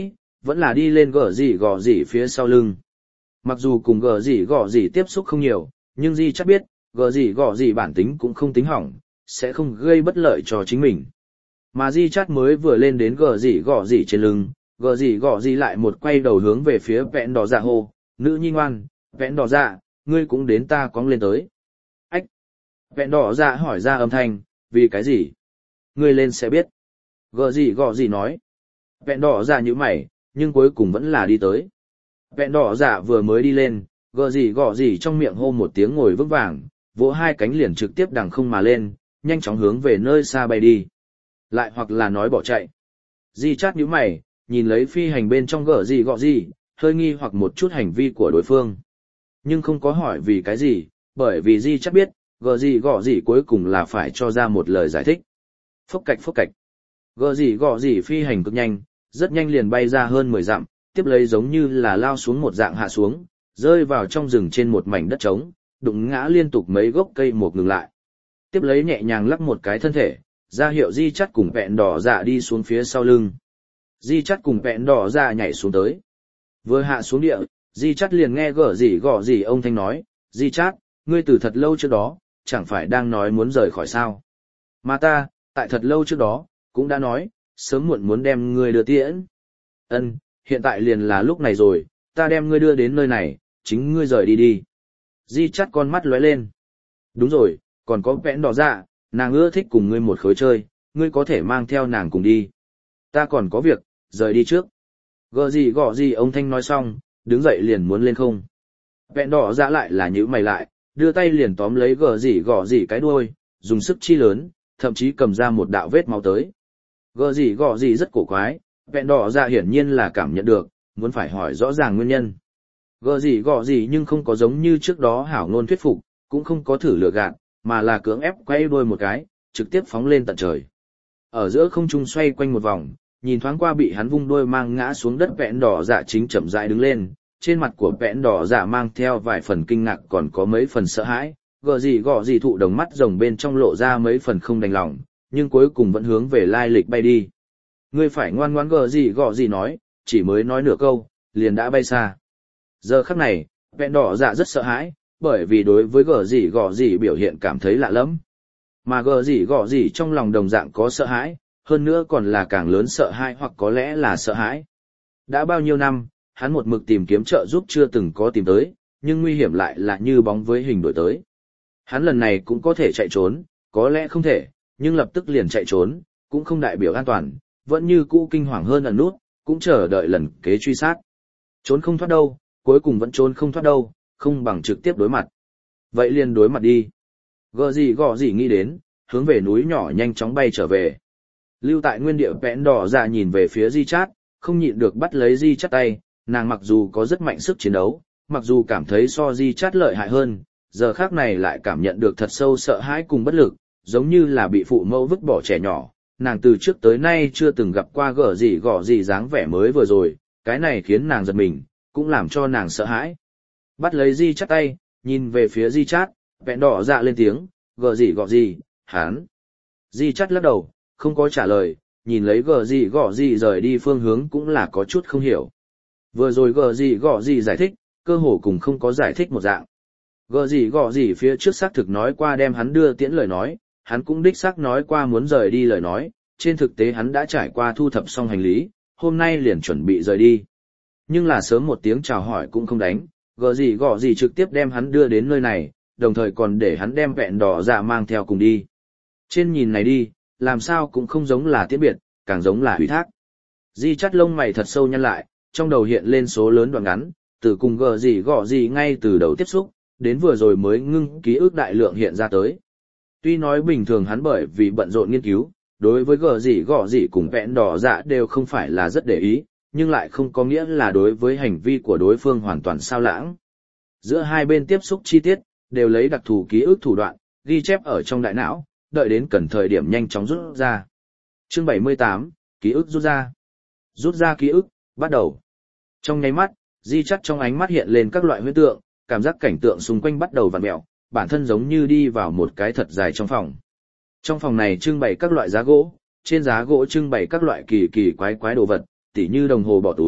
S1: vẫn là đi lên gở gì gò gì phía sau lưng. Mặc dù cùng gở gì gò gì tiếp xúc không nhiều, nhưng Di chắc biết, gở gì gò gì bản tính cũng không tính hỏng, sẽ không gây bất lợi cho chính mình. Mà Di chắc mới vừa lên đến gở gì gò gì trên lưng, gở gì gò gì lại một quay đầu hướng về phía vẹn đỏ dạ hô, nữ nhi ngoan, vẹn đỏ dạ, ngươi cũng đến ta cóng lên tới. Ách! Vẹn đỏ dạ hỏi ra âm thanh, vì cái gì? Ngươi lên sẽ biết. Gở gì gò gì nói. Vẹn đỏ dạ như mày, nhưng cuối cùng vẫn là đi tới. Vẹn đỏ dạ vừa mới đi lên, gở gì gò gì trong miệng hô một tiếng ngồi vững vàng, vỗ hai cánh liền trực tiếp đằng không mà lên, nhanh chóng hướng về nơi xa bay đi. Lại hoặc là nói bỏ chạy. Di chát nhíu mày, nhìn lấy phi hành bên trong gở gì gọ gì, hơi nghi hoặc một chút hành vi của đối phương. Nhưng không có hỏi vì cái gì, bởi vì Di chát biết, gở gì gọ gì cuối cùng là phải cho ra một lời giải thích. Phốc cạch phốc cạch. Gở gì gọ gì phi hành cực nhanh, rất nhanh liền bay ra hơn mười dặm, tiếp lấy giống như là lao xuống một dạng hạ xuống, rơi vào trong rừng trên một mảnh đất trống, đụng ngã liên tục mấy gốc cây một ngừng lại. Tiếp lấy nhẹ nhàng lắc một cái thân thể, ra hiệu Di chắt cùng vẹn đỏ dạ đi xuống phía sau lưng. Di chắt cùng vẹn đỏ dạ nhảy xuống tới. Vừa hạ xuống địa, Di chắt liền nghe gở gì gọ gì ông thanh nói, Di chắt, ngươi từ thật lâu trước đó, chẳng phải đang nói muốn rời khỏi sao. Mà ta, tại thật lâu trước đó, cũng đã nói, sớm muộn muốn đem ngươi đưa tiễn. Ân, hiện tại liền là lúc này rồi, ta đem ngươi đưa đến nơi này, chính ngươi rời đi đi. Di chắt con mắt lóe lên. Đúng rồi, còn có vẹn đỏ dạ, nàng ưa thích cùng ngươi một khối chơi, ngươi có thể mang theo nàng cùng đi. Ta còn có việc, rời đi trước. Gờ gì gọ gì ông thanh nói xong, đứng dậy liền muốn lên không. Vẹn đỏ dạ lại là nhíu mày lại, đưa tay liền tóm lấy gờ gì gọ gì cái đuôi, dùng sức chi lớn, thậm chí cầm ra một đạo vết máu tới. Gờ gì gọ gì rất cổ quái, vẹn đỏ dạ hiển nhiên là cảm nhận được, muốn phải hỏi rõ ràng nguyên nhân. Gờ gì gọ gì nhưng không có giống như trước đó hảo ngôn thuyết phục, cũng không có thử lừa gạt, mà là cưỡng ép quay đuôi một cái, trực tiếp phóng lên tận trời. Ở giữa không trung xoay quanh một vòng, nhìn thoáng qua bị hắn vung đuôi mang ngã xuống đất vẹn đỏ dạ chính chậm rãi đứng lên, trên mặt của vẹn đỏ dạ mang theo vài phần kinh ngạc còn có mấy phần sợ hãi, gờ gì gọ gì thụ đồng mắt rồng bên trong lộ ra mấy phần không đành lòng, nhưng cuối cùng vẫn hướng về lai lịch bay đi. Ngươi phải ngoan ngoãn gờ gì gọ gì nói, chỉ mới nói nửa câu, liền đã bay xa. Giờ khắc này, vẹn đỏ dạ rất sợ hãi, bởi vì đối với gờ gì gọ gì biểu hiện cảm thấy lạ lẫm. Mà gờ gì gọ gì trong lòng đồng dạng có sợ hãi, hơn nữa còn là càng lớn sợ hãi hoặc có lẽ là sợ hãi. Đã bao nhiêu năm, hắn một mực tìm kiếm trợ giúp chưa từng có tìm tới, nhưng nguy hiểm lại là như bóng với hình đổi tới. Hắn lần này cũng có thể chạy trốn, có lẽ không thể, nhưng lập tức liền chạy trốn, cũng không đại biểu an toàn, vẫn như cũ kinh hoàng hơn ẩn nút, cũng chờ đợi lần kế truy sát. Trốn không thoát đâu, cuối cùng vẫn trốn không thoát đâu, không bằng trực tiếp đối mặt. Vậy liền đối mặt đi. Gờ gì gọ gì nghĩ đến, hướng về núi nhỏ nhanh chóng bay trở về. Lưu tại nguyên địa vẽn đỏ ra nhìn về phía Di Chát, không nhịn được bắt lấy Di Chát tay, nàng mặc dù có rất mạnh sức chiến đấu, mặc dù cảm thấy so Di Chát lợi hại hơn, giờ khác này lại cảm nhận được thật sâu sợ hãi cùng bất lực, giống như là bị phụ mẫu vứt bỏ trẻ nhỏ. Nàng từ trước tới nay chưa từng gặp qua gở gì gọ gì dáng vẻ mới vừa rồi, cái này khiến nàng giật mình, cũng làm cho nàng sợ hãi. Bắt lấy Di Chát tay, nhìn về phía Di Chát, vẹn đỏ dạ lên tiếng, gở gì gọ gì, hán. Di Chát lắc đầu, không có trả lời, nhìn lấy gở gì gọ gì rời đi phương hướng cũng là có chút không hiểu. Vừa rồi gở gì gọ gì giải thích, cơ hồ cùng không có giải thích một dạng. Gở gì gọ gì phía trước xác thực nói qua đem hắn đưa tiễn lời nói, hắn cũng đích xác nói qua muốn rời đi lời nói, trên thực tế hắn đã trải qua thu thập xong hành lý, hôm nay liền chuẩn bị rời đi. Nhưng là sớm một tiếng chào hỏi cũng không đánh, gở gì gọ gì trực tiếp đem hắn đưa đến nơi này, đồng thời còn để hắn đem vẹn đỏ dạ mang theo cùng đi. Trên nhìn này đi, làm sao cũng không giống là tiễn biệt, càng giống là ủy thác. Di Chát lông mày thật sâu nhăn lại, trong đầu hiện lên số lớn đoạn ngắn, từ cùng gở gì gọ gì ngay từ đầu tiếp xúc, đến vừa rồi mới ngưng ký ức đại lượng hiện ra tới. Tuy nói bình thường hắn bởi vì bận rộn nghiên cứu, đối với gở gì gọ gì cùng vẹn đỏ dạ đều không phải là rất để ý, nhưng lại không có nghĩa là đối với hành vi của đối phương hoàn toàn sao lãng. Giữa hai bên tiếp xúc chi tiết, đều lấy đặc thù ký ức thủ đoạn, ghi chép ở trong đại não, đợi đến cần thời điểm nhanh chóng rút ra. Chương bảy mươi tám, ký ức rút ra. Rút ra ký ức, bắt đầu. Trong nháy mắt, Di Chát trong ánh mắt hiện lên các loại huyễn tượng, cảm giác cảnh tượng xung quanh bắt đầu vặn mèo, bản thân giống như đi vào một cái thật dài trong phòng. Trong phòng này trưng bày các loại giá gỗ, trên giá gỗ trưng bày các loại kỳ kỳ quái quái đồ vật, tỉ như đồng hồ bỏ túi,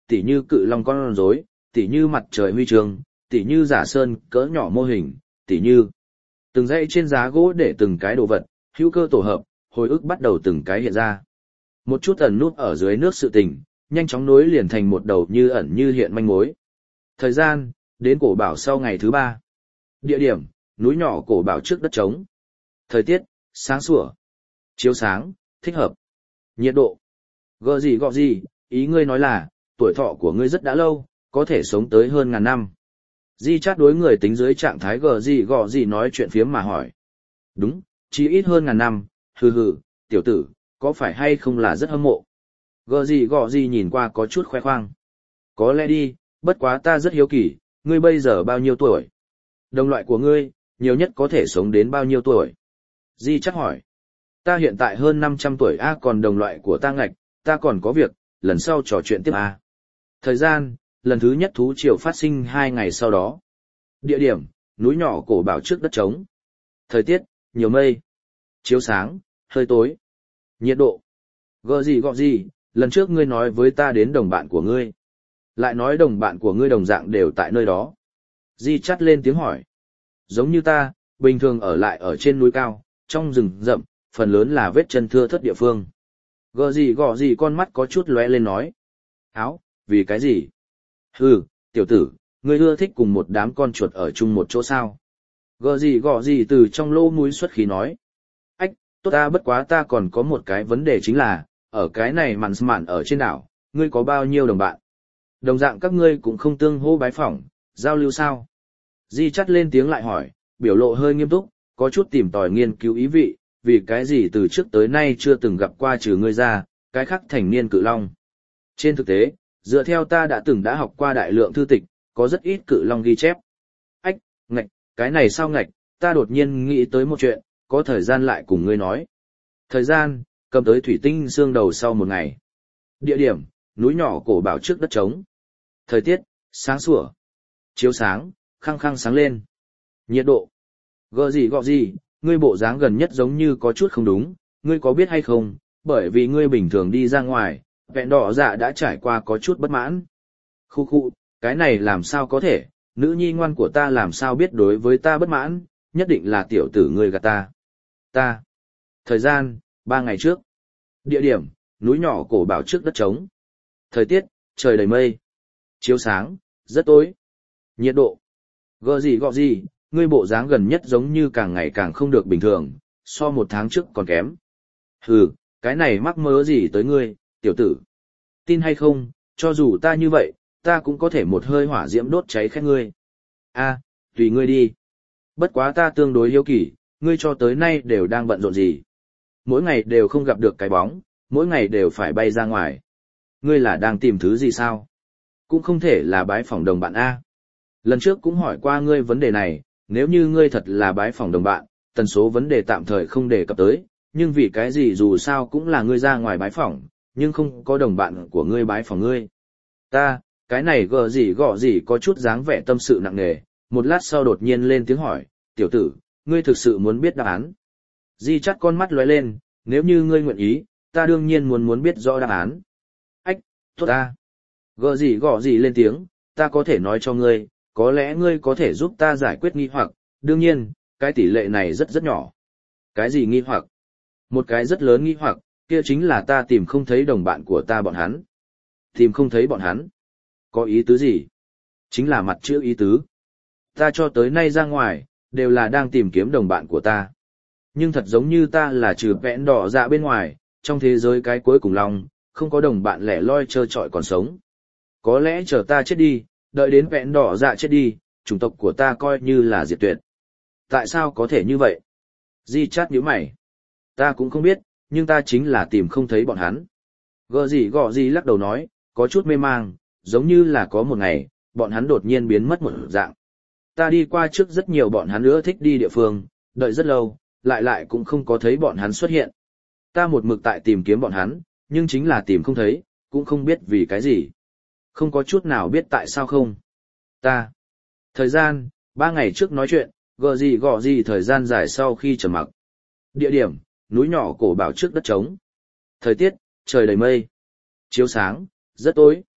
S1: tỉ như cự long con rối, tỉ như mặt trời huy chương, tỉ như giả sơn cỡ nhỏ mô hình, tỉ như từng dãy trên giá gỗ để từng cái đồ vật, hữu cơ tổ hợp, hồi ức bắt đầu từng cái hiện ra. Một chút ẩn nút ở dưới nước sự tình, nhanh chóng nối liền thành một đầu như ẩn như hiện manh mối. Thời gian, đến cổ bảo sau ngày thứ ba. Địa điểm, núi nhỏ cổ bảo trước đất trống. Thời tiết, sáng sủa. Chiếu sáng, thích hợp. Nhiệt độ. Gợ gì gọ gì, ý ngươi nói là, tuổi thọ của ngươi rất đã lâu, có thể sống tới hơn ngàn năm. Di chát đối người tính dưới trạng thái gờ gì gọ gì nói chuyện phiếm mà hỏi. Đúng, chỉ ít hơn ngàn năm, hừ hừ, tiểu tử, có phải hay không là rất hâm mộ. Gờ gì gọ gì nhìn qua có chút khoe khoang. Có lẽ đi, bất quá ta rất hiếu kỳ, ngươi bây giờ bao nhiêu tuổi? Đồng loại của ngươi, nhiều nhất có thể sống đến bao nhiêu tuổi? Di chắc hỏi. Ta hiện tại hơn năm trăm tuổi a, còn đồng loại của ta ngạch, ta còn có việc, lần sau trò chuyện tiếp a. Thời gian, lần thứ nhất thú triều phát sinh hai ngày sau đó. Địa điểm, núi nhỏ cổ bảo trước đất trống. Thời tiết, nhiều mây. Chiếu sáng, hơi tối. Nhiệt độ. Gợ gì gọ gì, lần trước ngươi nói với ta đến đồng bạn của ngươi. Lại nói đồng bạn của ngươi đồng dạng đều tại nơi đó. Di chắt lên tiếng hỏi. Giống như ta, bình thường ở lại ở trên núi cao, trong rừng rậm, phần lớn là vết chân thưa thớt địa phương. Gợ gì gọ gì con mắt có chút lóe lên nói. Áo, vì cái gì? Hừ, tiểu tử, ngươi ưa thích cùng một đám con chuột ở chung một chỗ sao? Gợ gì gọ gì từ trong lỗ mũi xuất khí nói. Ách, tốt ta, bất quá ta còn có một cái vấn đề chính là, ở cái này mặn mặn ở trên đảo, ngươi có bao nhiêu đồng bạn? Đồng dạng các ngươi cũng không tương hô bái phỏng, giao lưu sao? Di chắt lên tiếng lại hỏi, biểu lộ hơi nghiêm túc, có chút tìm tòi nghiên cứu ý vị, vì cái gì từ trước tới nay chưa từng gặp qua trừ ngươi ra, cái khác thành niên cự long. Trên thực tế, dựa theo ta đã từng đã học qua đại lượng thư tịch, có rất ít cự long ghi chép. Ách, ngạch, cái này sao ngạch, ta đột nhiên nghĩ tới một chuyện, có thời gian lại cùng ngươi nói. Thời gian, cầm tới thủy tinh xương đầu sau một ngày. Địa điểm, núi nhỏ cổ bảo trước đất trống. Thời tiết, sáng sủa. Chiếu sáng, khăng khăng sáng lên. Nhiệt độ. Gợ gì gọ gì, ngươi bộ dáng gần nhất giống như có chút không đúng, ngươi có biết hay không, bởi vì ngươi bình thường đi ra ngoài, vẹn đỏ dạ đã trải qua có chút bất mãn. Khu khu, cái này làm sao có thể, nữ nhi ngoan của ta làm sao biết đối với ta bất mãn, nhất định là tiểu tử ngươi gạt ta. Ta. Thời gian, ba ngày trước. Địa điểm, núi nhỏ cổ bảo trước đất trống. Thời tiết, trời đầy mây. Chiếu sáng, rất tối. Nhiệt độ. Gợ gì gọ gì, ngươi bộ dáng gần nhất giống như càng ngày càng không được bình thường, so một tháng trước còn kém. Hừ, cái này mắc mớ gì tới ngươi, tiểu tử. Tin hay không, cho dù ta như vậy, ta cũng có thể một hơi hỏa diễm đốt cháy khét ngươi. A, tùy ngươi đi. Bất quá ta tương đối hiếu kỳ, ngươi cho tới nay đều đang bận rộn gì. Mỗi ngày đều không gặp được cái bóng, mỗi ngày đều phải bay ra ngoài. Ngươi là đang tìm thứ gì sao? Cũng không thể là bái phỏng đồng bạn A. Lần trước cũng hỏi qua ngươi vấn đề này, nếu như ngươi thật là bái phỏng đồng bạn, tần số vấn đề tạm thời không đề cập tới, nhưng vì cái gì dù sao cũng là ngươi ra ngoài bái phỏng, nhưng không có đồng bạn của ngươi bái phỏng ngươi. Ta, cái này gờ gì gọ gì có chút dáng vẻ tâm sự nặng nề, một lát sau đột nhiên lên tiếng hỏi, tiểu tử, ngươi thực sự muốn biết đáp án. Di chắt con mắt lóe lên, nếu như ngươi nguyện ý, ta đương nhiên muốn muốn biết rõ đáp án. Ách, tốt ta. Gờ gì gọ gì lên tiếng, ta có thể nói cho ngươi, có lẽ ngươi có thể giúp ta giải quyết nghi hoặc, đương nhiên, cái tỷ lệ này rất rất nhỏ. Cái gì nghi hoặc? Một cái rất lớn nghi hoặc, kia chính là ta tìm không thấy đồng bạn của ta bọn hắn. Tìm không thấy bọn hắn? Có ý tứ gì? Chính là mặt chữ ý tứ. Ta cho tới nay ra ngoài, đều là đang tìm kiếm đồng bạn của ta. Nhưng thật giống như ta là trừ vẽn đỏ dạ bên ngoài, trong thế giới cái cuối cùng lòng, không có đồng bạn lẻ loi trơ trọi còn sống. Có lẽ chờ ta chết đi, đợi đến vẹn đỏ dạ chết đi, chủng tộc của ta coi như là diệt tuyệt. Tại sao có thể như vậy? Di chát nhíu mày. Ta cũng không biết, nhưng ta chính là tìm không thấy bọn hắn. Gợ gì gọ gì lắc đầu nói, có chút mê mang, giống như là có một ngày, bọn hắn đột nhiên biến mất một dạng. Ta đi qua trước rất nhiều bọn hắn nữa thích đi địa phương, đợi rất lâu, lại lại cũng không có thấy bọn hắn xuất hiện. Ta một mực tại tìm kiếm bọn hắn, nhưng chính là tìm không thấy, cũng không biết vì cái gì. Không có chút nào biết tại sao không. Ta. Thời gian, ba ngày trước nói chuyện, gợ gì gọ gì thời gian dài sau khi trầm mặc. Địa điểm, núi nhỏ cổ bảo trước đất trống. Thời tiết, trời đầy mây. Chiếu sáng, rất tối.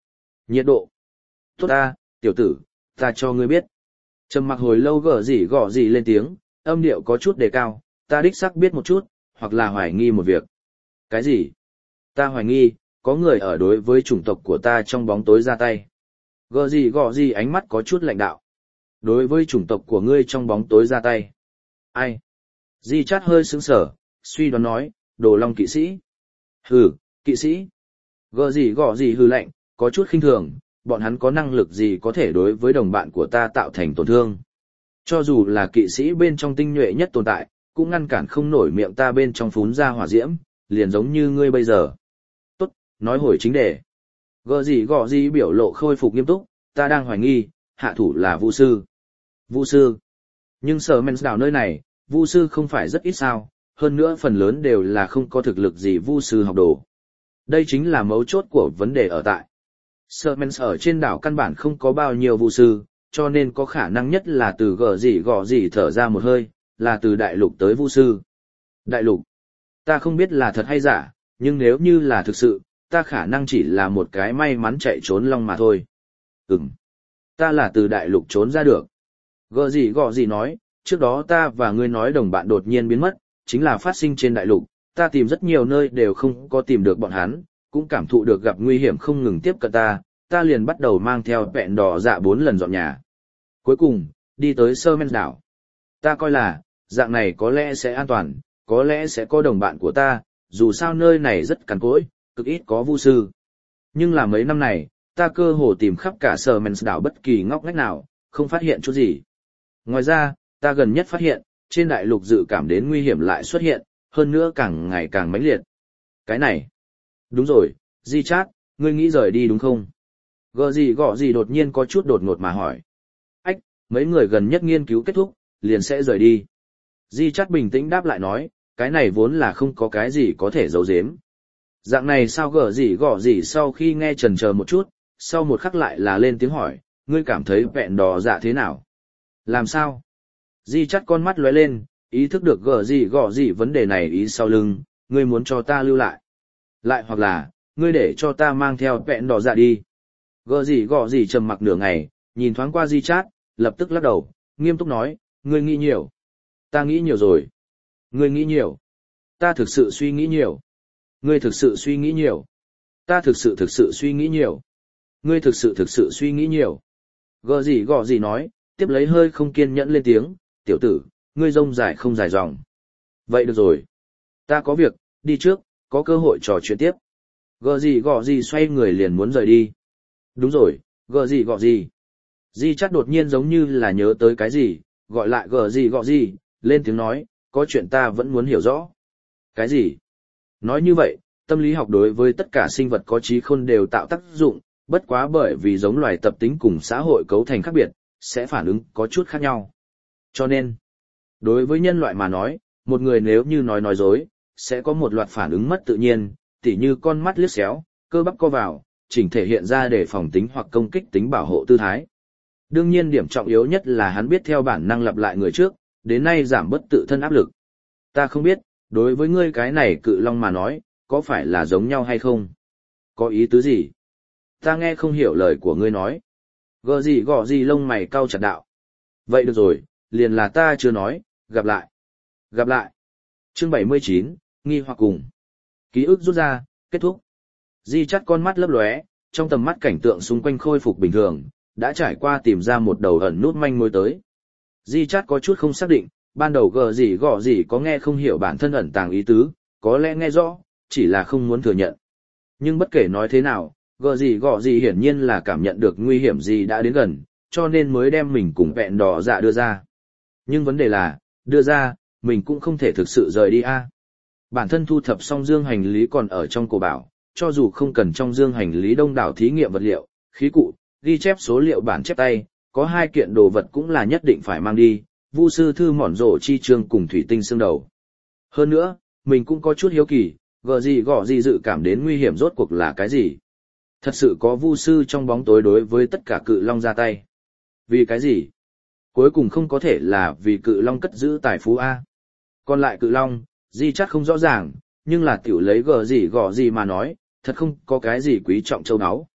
S1: Nhiệt độ. Tốt ta, tiểu tử, ta cho ngươi biết. Trầm mặc hồi lâu gở gì gõ gì lên tiếng, âm điệu có chút đề cao, ta đích xác biết một chút, hoặc là hoài nghi một việc. Cái gì? Ta hoài nghi, có người ở đối với chủng tộc của ta trong bóng tối ra tay. Gở gì gõ gì ánh mắt có chút lạnh đạo. Đối với chủng tộc của ngươi trong bóng tối ra tay. Ai? Di chát hơi sững sờ, suy đoán nói, đồ long kỵ sĩ. Hừ, kỵ sĩ. Gở gì gõ gì hừ lạnh, có chút khinh thường, bọn hắn có năng lực gì có thể đối với đồng bạn của ta tạo thành tổn thương. Cho dù là kỵ sĩ bên trong tinh nhuệ nhất tồn tại, cũng ngăn cản không nổi miệng ta bên trong phún ra hỏa diễm, liền giống như ngươi bây giờ. Tốt, nói hồi chính đề. Gở gì gõ gì biểu lộ khôi phục nghiêm túc, ta đang hoài nghi, hạ thủ là Vu sư. Vu sư. Nhưng sở men đảo nơi này, Vu sư không phải rất ít sao, hơn nữa phần lớn đều là không có thực lực gì Vu sư học đồ. Đây chính là mấu chốt của vấn đề ở tại. Sermens ở trên đảo căn bản không có bao nhiêu Vu sư, cho nên có khả năng nhất là từ gở gì gõ gì thở ra một hơi, là từ đại lục tới Vu sư. Đại lục. Ta không biết là thật hay giả, nhưng nếu như là thực sự, ta khả năng chỉ là một cái may mắn chạy trốn long mà thôi. Ừm. Ta là từ đại lục trốn ra được. Gở gì gõ gì nói, trước đó ta và ngươi nói đồng bạn đột nhiên biến mất, chính là phát sinh trên đại lục, ta tìm rất nhiều nơi đều không có tìm được bọn hắn, cũng cảm thụ được gặp nguy hiểm không ngừng tiếp cận ta, ta liền bắt đầu mang theo vẹn đỏ dạ bốn lần dọn nhà. Cuối cùng, đi tới Sermen đảo. Ta coi là, dạng này có lẽ sẽ an toàn, có lẽ sẽ có đồng bạn của ta, dù sao nơi này rất cằn cỗi, cực ít có Vu sư. Nhưng là mấy năm này, ta cơ hồ tìm khắp cả Sermen đảo bất kỳ ngóc ngách nào, không phát hiện chút gì. Ngoài ra, ta gần nhất phát hiện, trên đại lục dự cảm đến nguy hiểm lại xuất hiện, hơn nữa càng ngày càng mãnh liệt. Cái này, đúng rồi, Di Chát, ngươi nghĩ rời đi đúng không? Gở gì gõ gì đột nhiên có chút đột ngột mà hỏi. Ách, mấy người gần nhất nghiên cứu kết thúc, liền sẽ rời đi. Di Chát bình tĩnh đáp lại nói, cái này vốn là không có cái gì có thể giấu giếm. Dạng này sao gở gì gõ gì sau khi nghe chần chờ một chút, sau một khắc lại là lên tiếng hỏi, ngươi cảm thấy vẹn đỏ dạ thế nào? Làm sao? Di Chát con mắt lóe lên, ý thức được gở gì gõ gì vấn đề này ý sau lưng, ngươi muốn cho ta lưu lại. Lại hoặc là, ngươi để cho ta mang theo vẹn đỏ dạ đi. Gở gì gõ gì trầm mặc nửa ngày, nhìn thoáng qua Di Chát, lập tức lắc đầu, nghiêm túc nói, ngươi nghĩ nhiều. Ta nghĩ nhiều rồi. Ngươi nghĩ nhiều. Ta thực sự suy nghĩ nhiều. Ngươi thực sự suy nghĩ nhiều. Ta thực sự thực sự suy nghĩ nhiều. Ngươi thực sự thực sự suy nghĩ nhiều. Gở gì gõ gì nói, tiếp lấy hơi không kiên nhẫn lên tiếng, tiểu tử, ngươi rông dài không dài dòng. Vậy được rồi. Ta có việc, đi trước, có cơ hội trò chuyện tiếp. Gở gì gõ gì xoay người liền muốn rời đi. Đúng rồi, gở gì gõ gì. Di Chát đột nhiên giống như là nhớ tới cái gì, gọi lại gở gì gõ gì, lên tiếng nói, có chuyện ta vẫn muốn hiểu rõ. Cái gì? Nói như vậy, tâm lý học đối với tất cả sinh vật có trí khôn đều tạo tác dụng, bất quá bởi vì giống loài tập tính cùng xã hội cấu thành khác biệt, sẽ phản ứng có chút khác nhau. Cho nên, đối với nhân loại mà nói, một người nếu như nói nói dối, sẽ có một loạt phản ứng mất tự nhiên, tỉ như con mắt liếc xéo, cơ bắp co vào, chỉnh thể hiện ra để phòng tính hoặc công kích tính bảo hộ tư thái. Đương nhiên điểm trọng yếu nhất là hắn biết theo bản năng lặp lại người trước, đến nay giảm bất tự thân áp lực. Ta không biết, đối với ngươi cái này cự long mà nói, có phải là giống nhau hay không? Có ý tứ gì? Ta nghe không hiểu lời của ngươi nói. Gở gì gõ gì lông mày cau chặt đạo. Vậy được rồi, liền là ta chưa nói, gặp lại. Gặp lại. Chương bảy mươi chín, nghi hoặc cùng. Ký ức rút ra, kết thúc. Di Chát con mắt lấp lóe, trong tầm mắt cảnh tượng xung quanh khôi phục bình thường, đã trải qua tìm ra một đầu ẩn nút manh mối tới. Di Chát có chút không xác định, ban đầu gở gì gõ gì có nghe không hiểu bản thân ẩn tàng ý tứ, có lẽ nghe rõ, chỉ là không muốn thừa nhận. Nhưng bất kể nói thế nào, gở gì gõ gì hiển nhiên là cảm nhận được nguy hiểm gì đã đến gần, cho nên mới đem mình cùng vẹn đỏ dạ đưa ra. Nhưng vấn đề là, đưa ra, mình cũng không thể thực sự rời đi a. Bản thân thu thập xong dương hành lý còn ở trong cổ bảo, cho dù không cần trong dương hành lý đông đảo thí nghiệm vật liệu, khí cụ, ghi chép số liệu bản chép tay, có hai kiện đồ vật cũng là nhất định phải mang đi, Vu sư thư mỏn rổ chi chương cùng thủy tinh xương đầu. Hơn nữa, mình cũng có chút hiếu kỳ, gở gì gõ gì dự cảm đến nguy hiểm rốt cuộc là cái gì. Thật sự có Vu sư trong bóng tối đối với tất cả cự long ra tay. Vì cái gì? Cuối cùng không có thể là vì cự long cất giữ tài phú A. Còn lại cự long, Di Chát không rõ ràng, nhưng là tiểu lấy gở gì gõ gì mà nói, thật không có cái gì quý trọng châu áo.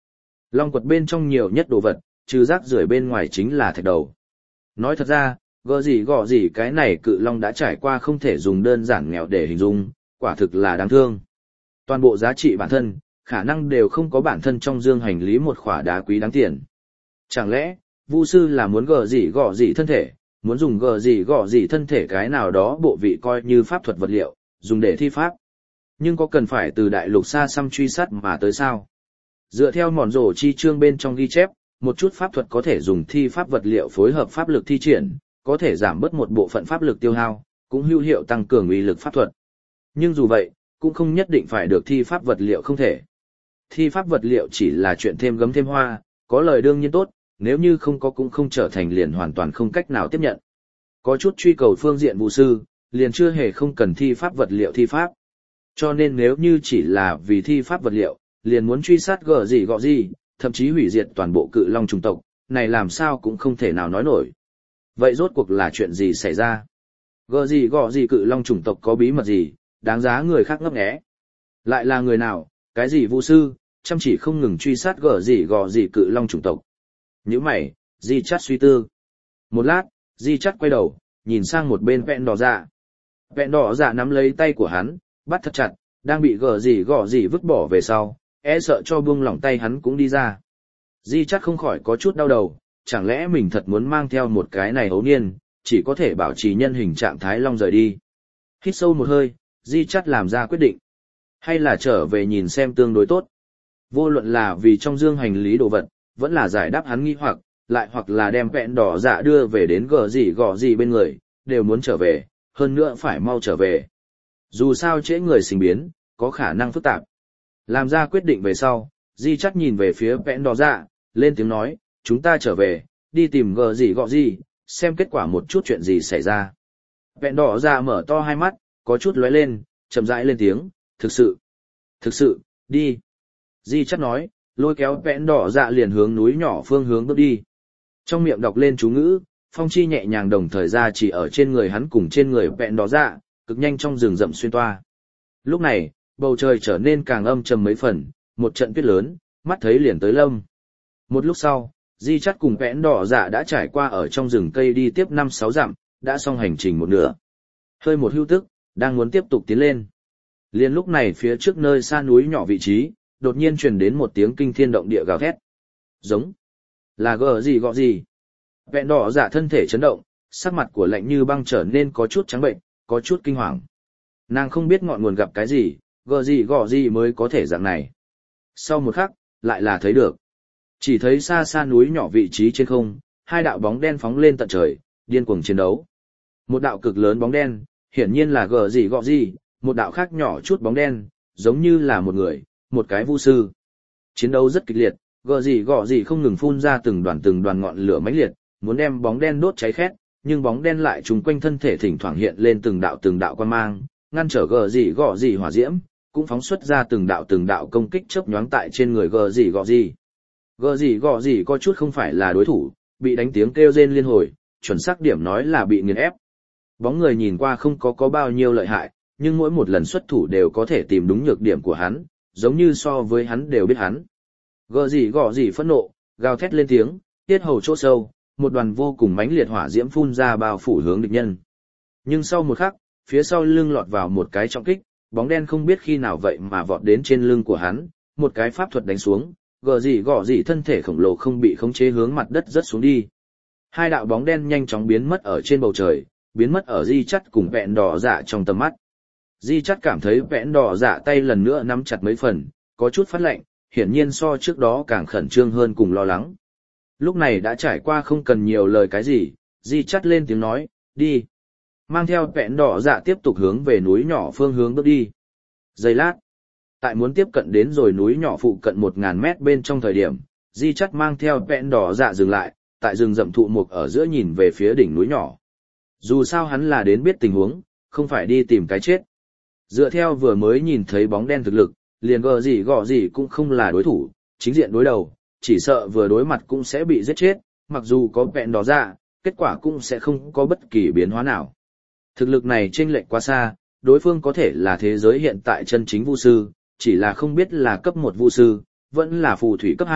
S1: Long quật bên trong nhiều nhất đồ vật, trừ rác rưởi bên ngoài chính là thạch đầu. Nói thật ra, gờ gì gọ gì cái này cự long đã trải qua không thể dùng đơn giản nghèo để hình dung, quả thực là đáng thương. Toàn bộ giá trị bản thân, khả năng đều không có bản thân trong dương hành lý một khỏa đá quý đáng tiền. Chẳng lẽ, Vu sư là muốn gờ gì gọ gì thân thể, muốn dùng gờ gì gọ gì thân thể cái nào đó bộ vị coi như pháp thuật vật liệu, dùng để thi pháp. Nhưng có cần phải từ đại lục xa xăm truy sát mà tới sao? Dựa theo mòn rổ chi chương bên trong ghi chép, một chút pháp thuật có thể dùng thi pháp vật liệu phối hợp pháp lực thi triển, có thể giảm bớt một bộ phận pháp lực tiêu hao, cũng hữu hiệu tăng cường uy lực pháp thuật. Nhưng dù vậy, cũng không nhất định phải được thi pháp vật liệu không thể. Thi pháp vật liệu chỉ là chuyện thêm gấm thêm hoa, có lời đương nhiên tốt, nếu như không có cũng không trở thành liền hoàn toàn không cách nào tiếp nhận. Có chút truy cầu phương diện vụ sư, liền chưa hề không cần thi pháp vật liệu thi pháp. Cho nên nếu như chỉ là vì thi pháp vật liệu, liền muốn truy sát gở gì gọ gì, thậm chí hủy diệt toàn bộ cự long chủng tộc, này làm sao cũng không thể nào nói nổi. Vậy rốt cuộc là chuyện gì xảy ra? Gở gì gọ gì cự long chủng tộc có bí mật gì, đáng giá người khác ngấp nghé? Lại là người nào, cái gì vu sư, chăm chỉ không ngừng truy sát gở gì gọ gì cự long chủng tộc? Nhíu mày, Di Chát suy tư. Một lát, Di Chát quay đầu, nhìn sang một bên vẹn đỏ dạ. Vẹn đỏ dạ nắm lấy tay của hắn, bắt thật chặt, đang bị gở gì gọ gì vứt bỏ về sau, e sợ cho buông lỏng tay hắn cũng đi ra. Di Chát không khỏi có chút đau đầu, chẳng lẽ mình thật muốn mang theo một cái này hấu niên, chỉ có thể bảo trì nhân hình trạng thái long rời đi. Hít sâu một hơi, Di Chát làm ra quyết định. Hay là trở về nhìn xem tương đối tốt. Vô luận là vì trong dương hành lý đồ vật, vẫn là giải đáp hắn nghi hoặc, lại hoặc là đem vẹn đỏ dạ đưa về đến gở gì gọ gì bên người, đều muốn trở về, hơn nữa phải mau trở về. Dù sao trễ người sinh biến, có khả năng phức tạp. Làm ra quyết định về sau, Di Chát nhìn về phía vẹn đỏ dạ, lên tiếng nói, chúng ta trở về, đi tìm gở gì gọ gì, xem kết quả một chút chuyện gì xảy ra. Vẹn đỏ dạ mở to hai mắt, có chút lóe lên, chậm rãi lên tiếng, thực sự, thực sự, đi. Di Chát nói, lôi kéo vẹn đỏ dạ liền hướng núi nhỏ phương hướng bước đi. Trong miệng đọc lên chú ngữ, phong chi nhẹ nhàng đồng thời ra chỉ ở trên người hắn cùng trên người vẹn đỏ dạ, cực nhanh trong rừng rậm xuyên toa. Lúc này, bầu trời trở nên càng âm trầm mấy phần, một trận tuyết lớn, mắt thấy liền tới lâm. Một lúc sau, Di Chát cùng vẹn đỏ dạ đã trải qua ở trong rừng cây đi tiếp năm sáu dặm, đã xong hành trình một nửa. Hơi một hưu tức, đang muốn tiếp tục tiến lên. Liền lúc này phía trước nơi xa núi nhỏ vị trí, đột nhiên truyền đến một tiếng kinh thiên động địa gào thét. Giống. Là gở gì gọ gì. Vẹn đỏ dạ thân thể chấn động, sắc mặt của lạnh như băng trở nên có chút trắng bệnh, có chút kinh hoàng. Nàng không biết ngọn nguồn gặp cái gì, gở gì gọ gì mới có thể dạng này. Sau một khắc, lại là thấy được. Chỉ thấy xa xa núi nhỏ vị trí trên không, hai đạo bóng đen phóng lên tận trời, điên cuồng chiến đấu. Một đạo cực lớn bóng đen, hiển nhiên là gở gì gọ gì, một đạo khác nhỏ chút bóng đen, giống như là một người, một cái vu sư. Chiến đấu rất kịch liệt, gở gì gọ gì không ngừng phun ra từng đoàn từng đoàn ngọn lửa mãnh liệt, muốn đem bóng đen đốt cháy khét, nhưng bóng đen lại trùng quanh thân thể thỉnh thoảng hiện lên từng đạo từng đạo quang mang, ngăn trở gở gì gọ gì hỏa diễm, cũng phóng xuất ra từng đạo từng đạo công kích chớp nhoáng tại trên người gở gì gọ gì. Gở gì gọ gì có chút không phải là đối thủ, bị đánh tiếng kêu rên liên hồi, chuẩn xác điểm nói là bị nghiền ép. Bóng người nhìn qua không có có bao nhiêu lợi hại, nhưng mỗi một lần xuất thủ đều có thể tìm đúng nhược điểm của hắn, giống như so với hắn đều biết hắn. Gở gì gọ gì phẫn nộ, gào thét lên tiếng, tiết hầu chỗ sâu, một đoàn vô cùng mãnh liệt hỏa diễm phun ra bao phủ hướng địch nhân. Nhưng sau một khắc, phía sau lưng lọt vào một cái trọng kích, bóng đen không biết khi nào vậy mà vọt đến trên lưng của hắn, một cái pháp thuật đánh xuống, gở gì gọ gì thân thể khổng lồ không bị khống chế hướng mặt đất rớt xuống đi. Hai đạo bóng đen nhanh chóng biến mất ở trên bầu trời, biến mất ở Di Chát cùng vẹn đỏ dạ trong tầm mắt. Di Chát cảm thấy vẹn đỏ dạ tay lần nữa nắm chặt mấy phần, có chút phát lạnh, hiển nhiên so trước đó càng khẩn trương hơn cùng lo lắng. Lúc này đã trải qua không cần nhiều lời cái gì, Di Chát lên tiếng nói, đi. Mang theo vẹn đỏ dạ tiếp tục hướng về núi nhỏ phương hướng bước đi. Giây lát, tại muốn tiếp cận đến rồi núi nhỏ phụ cận một ngàn mét bên trong thời điểm, Di Chát mang theo vẹn đỏ dạ dừng lại, tại rừng rậm thụ mục ở giữa nhìn về phía đỉnh núi nhỏ. Dù sao hắn là đến biết tình huống, không phải đi tìm cái chết. Dựa theo vừa mới nhìn thấy bóng đen thực lực, liền gờ gì gọ gì cũng không là đối thủ, chính diện đối đầu, chỉ sợ vừa đối mặt cũng sẽ bị giết chết, mặc dù có vẹn đỏ dạ, kết quả cũng sẽ không có bất kỳ biến hóa nào. Thực lực này chênh lệch quá xa, đối phương có thể là thế giới hiện tại chân chính vu sư, chỉ là không biết là cấp một vu sư, vẫn là phù thủy cấp hai,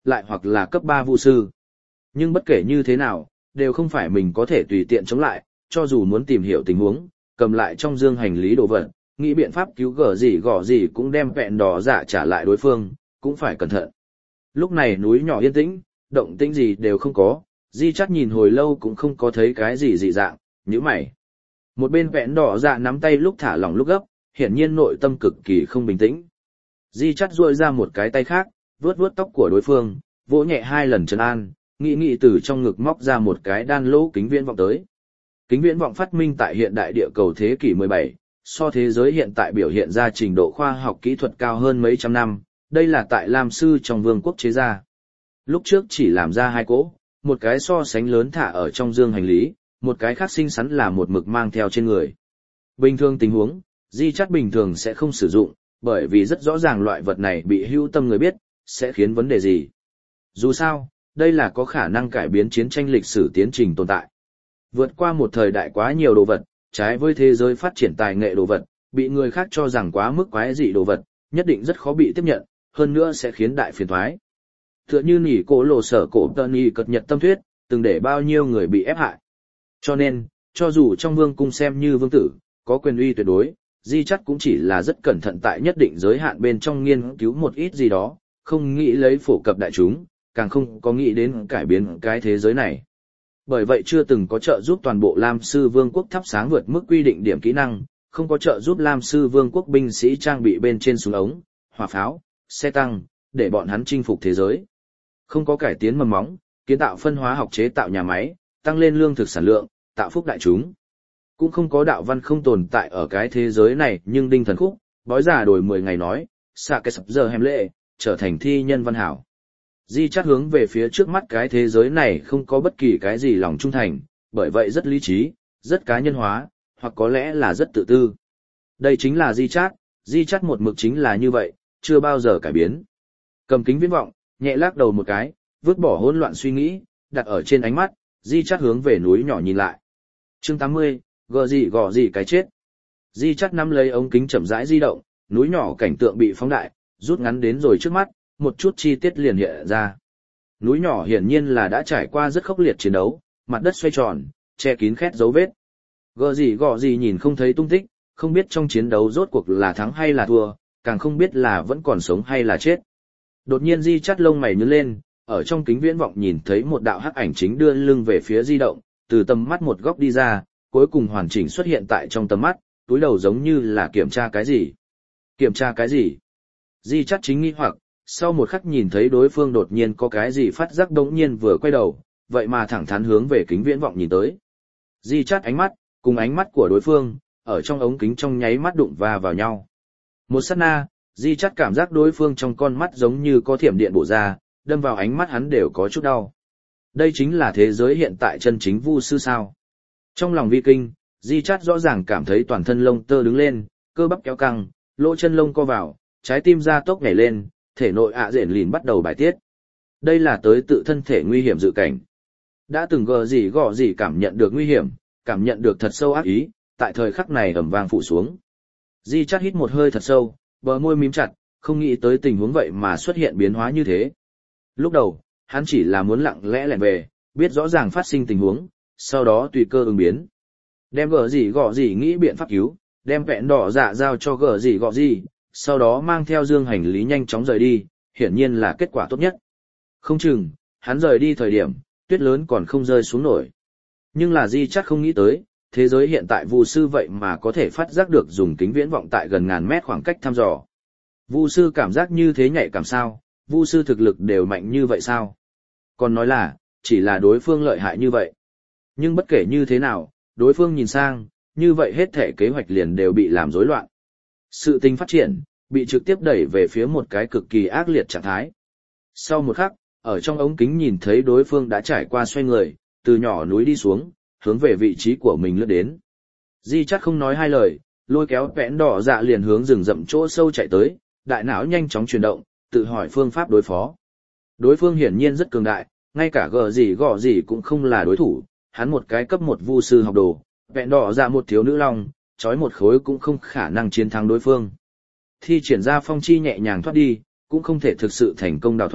S1: lại hoặc là cấp ba vu sư. Nhưng bất kể như thế nào, đều không phải mình có thể tùy tiện chống lại, cho dù muốn tìm hiểu tình huống, cầm lại trong dương hành lý đồ vật, nghĩ biện pháp cứu gở gì gỏ gì cũng đem vẹn đỏ dạ trả lại đối phương, cũng phải cẩn thận. Lúc này núi nhỏ yên tĩnh, động tĩnh gì đều không có, Di Chắt nhìn hồi lâu cũng không có thấy cái gì dị dạng, nhíu mày. Một bên vẹn đỏ dạ nắm tay lúc thả lỏng lúc gấp, hiển nhiên nội tâm cực kỳ không bình tĩnh. Di Chắt duỗi ra một cái tay khác, vuốt vuốt tóc của đối phương, vỗ nhẹ hai lần trấn an, nghĩ nghĩ từ trong ngực móc ra một cái đan lỗ kính viễn vọng tới. Kính viễn vọng phát minh tại hiện đại địa cầu thế kỷ mười bảy, so thế giới hiện tại biểu hiện ra trình độ khoa học kỹ thuật cao hơn mấy trăm năm, đây là tại Lam Sư trong vương quốc chế ra. Lúc trước chỉ làm ra hai cỗ, một cái so sánh lớn thả ở trong dương hành lý, một cái khác xinh xắn là một mực mang theo trên người. Bình thường tình huống, Di Chắt bình thường sẽ không sử dụng, bởi vì rất rõ ràng loại vật này bị hữu tâm người biết, sẽ khiến vấn đề gì. Dù sao, đây là có khả năng cải biến chiến tranh lịch sử tiến trình tồn tại. Vượt qua một thời đại quá nhiều đồ vật, trái với thế giới phát triển tài nghệ đồ vật, bị người khác cho rằng quá mức quái dị đồ vật, nhất định rất khó bị tiếp nhận, hơn nữa sẽ khiến đại phiền toái. Tựa như nỉ cổ lộ sở cổ tơ nỉ cật nhật tâm thuyết, từng để bao nhiêu người bị ép hại. Cho nên, cho dù trong vương cung xem như vương tử, có quyền uy tuyệt đối, Di Chắt cũng chỉ là rất cẩn thận tại nhất định giới hạn bên trong nghiên cứu một ít gì đó, không nghĩ lấy phổ cập đại chúng, càng không có nghĩ đến cải biến cái thế giới này. Bởi vậy chưa từng có trợ giúp toàn bộ Lam Sư Vương quốc thắp sáng vượt mức quy định điểm kỹ năng, không có trợ giúp Lam Sư Vương quốc binh sĩ trang bị bên trên súng ống, hỏa pháo, xe tăng, để bọn hắn chinh phục thế giới. Không có cải tiến mầm móng, kiến tạo phân hóa học chế tạo nhà máy, tăng lên lương thực sản lượng, tạo phúc đại chúng. Cũng không có đạo văn không tồn tại ở cái thế giới này, nhưng đinh thần khúc, bói giả đổi mười ngày nói, xạ cái sập giờ hèm lệ, trở thành thi nhân văn hảo. Di Chắt hướng về phía trước mắt cái thế giới này không có bất kỳ cái gì lòng trung thành, bởi vậy rất lý trí, rất cá nhân hóa, hoặc có lẽ là rất tự tư. Đây chính là Di Chắt, Di Chắt một mực chính là như vậy, chưa bao giờ cải biến. Cầm kính viễn vọng, nhẹ lắc đầu một cái, vứt bỏ hỗn loạn suy nghĩ, đặt ở trên ánh mắt, Di Chắt hướng về núi nhỏ nhìn lại. Chương tám mươi, gờ gì gò gì cái chết. Di Chắt nắm lấy ống kính chậm rãi di động, núi nhỏ cảnh tượng bị phóng đại, rút ngắn đến rồi trước mắt, một chút chi tiết liền hiện ra. Núi nhỏ hiển nhiên là đã trải qua rất khốc liệt chiến đấu, mặt đất xoay tròn, che kín khét dấu vết. Gờ gì gò gì nhìn không thấy tung tích, không biết trong chiến đấu rốt cuộc là thắng hay là thua, càng không biết là vẫn còn sống hay là chết. Đột nhiên Di Chắt lông mày nhướng lên, ở trong kính viễn vọng nhìn thấy một đạo hắc ảnh chính đưa lưng về phía di động, từ tầm mắt một góc đi ra, cuối cùng hoàn chỉnh xuất hiện tại trong tầm mắt, túi đầu giống như là kiểm tra cái gì. Kiểm tra cái gì? Di Chắt chính nghi hoặc, sau một khắc nhìn thấy đối phương đột nhiên có cái gì phát giác đống nhiên vừa quay đầu, vậy mà thẳng thắn hướng về kính viễn vọng nhìn tới. Di Chắt ánh mắt, cùng ánh mắt của đối phương, ở trong ống kính trong nháy mắt đụng va vào nhau. Một sát na, Di Chắt cảm giác đối phương trong con mắt giống như có thiểm điện bổ ra, đâm vào ánh mắt hắn đều có chút đau. Đây chính là thế giới hiện tại chân chính vu sư sao. Trong lòng vi kinh, Di Chắt rõ ràng cảm thấy toàn thân lông tơ đứng lên, cơ bắp kéo căng, lỗ chân lông co vào, trái tim ra tốc nhảy lên, thể nội ạ rện lìn bắt đầu bài tiết. Đây là tới tự thân thể nguy hiểm dự cảnh. Đã từng gờ gì gò gì cảm nhận được nguy hiểm, cảm nhận được thật sâu ác ý, tại thời khắc này ầm vang phụ xuống. Di Chắt hít một hơi thật sâu, bờ môi mím chặt, không nghĩ tới tình huống vậy mà xuất hiện biến hóa như thế. Lúc đầu, hắn chỉ là muốn lặng lẽ lẻn về, biết rõ ràng phát sinh tình huống, sau đó tùy cơ ứng biến. Đem gờ gì gọ gì nghĩ biện pháp cứu, đem vẹn đỏ dạ giao cho gờ gì gọ gì, sau đó mang theo dương hành lý nhanh chóng rời đi, hiển nhiên là kết quả tốt nhất. Không chừng, hắn rời đi thời điểm, tuyết lớn còn không rơi xuống nổi. Nhưng là Di Chắt không nghĩ tới, thế giới hiện tại vu sư vậy mà có thể phát giác được dùng kính viễn vọng tại gần ngàn mét khoảng cách thăm dò. Vu sư cảm giác như thế nhạy cảm sao, vu sư thực lực đều mạnh như vậy sao? Còn nói là, chỉ là đối phương lợi hại như vậy. Nhưng bất kể như thế nào, đối phương nhìn sang, như vậy hết thể kế hoạch liền đều bị làm rối loạn. Sự tình phát triển, bị trực tiếp đẩy về phía một cái cực kỳ ác liệt trạng thái. Sau một khắc, ở trong ống kính nhìn thấy đối phương đã trải qua xoay người, từ nhỏ núi đi xuống, hướng về vị trí của mình lướt đến. Di Chắt không nói hai lời, lôi kéo vẽn đỏ dạ liền hướng rừng rậm chỗ sâu chạy tới, đại não nhanh chóng chuyển động, tự hỏi phương pháp đối phó. Đối phương hiển nhiên rất cường đại, ngay cả gờ gì gọ gì cũng không là đối thủ, hắn một cái cấp một vu sư học đồ, vẹn đỏ dạ một thiếu nữ long, chói một khối cũng không khả năng chiến thắng đối phương. Thi triển ra phong chi nhẹ nhàng thoát đi, cũng không thể thực sự thành công đào thoát,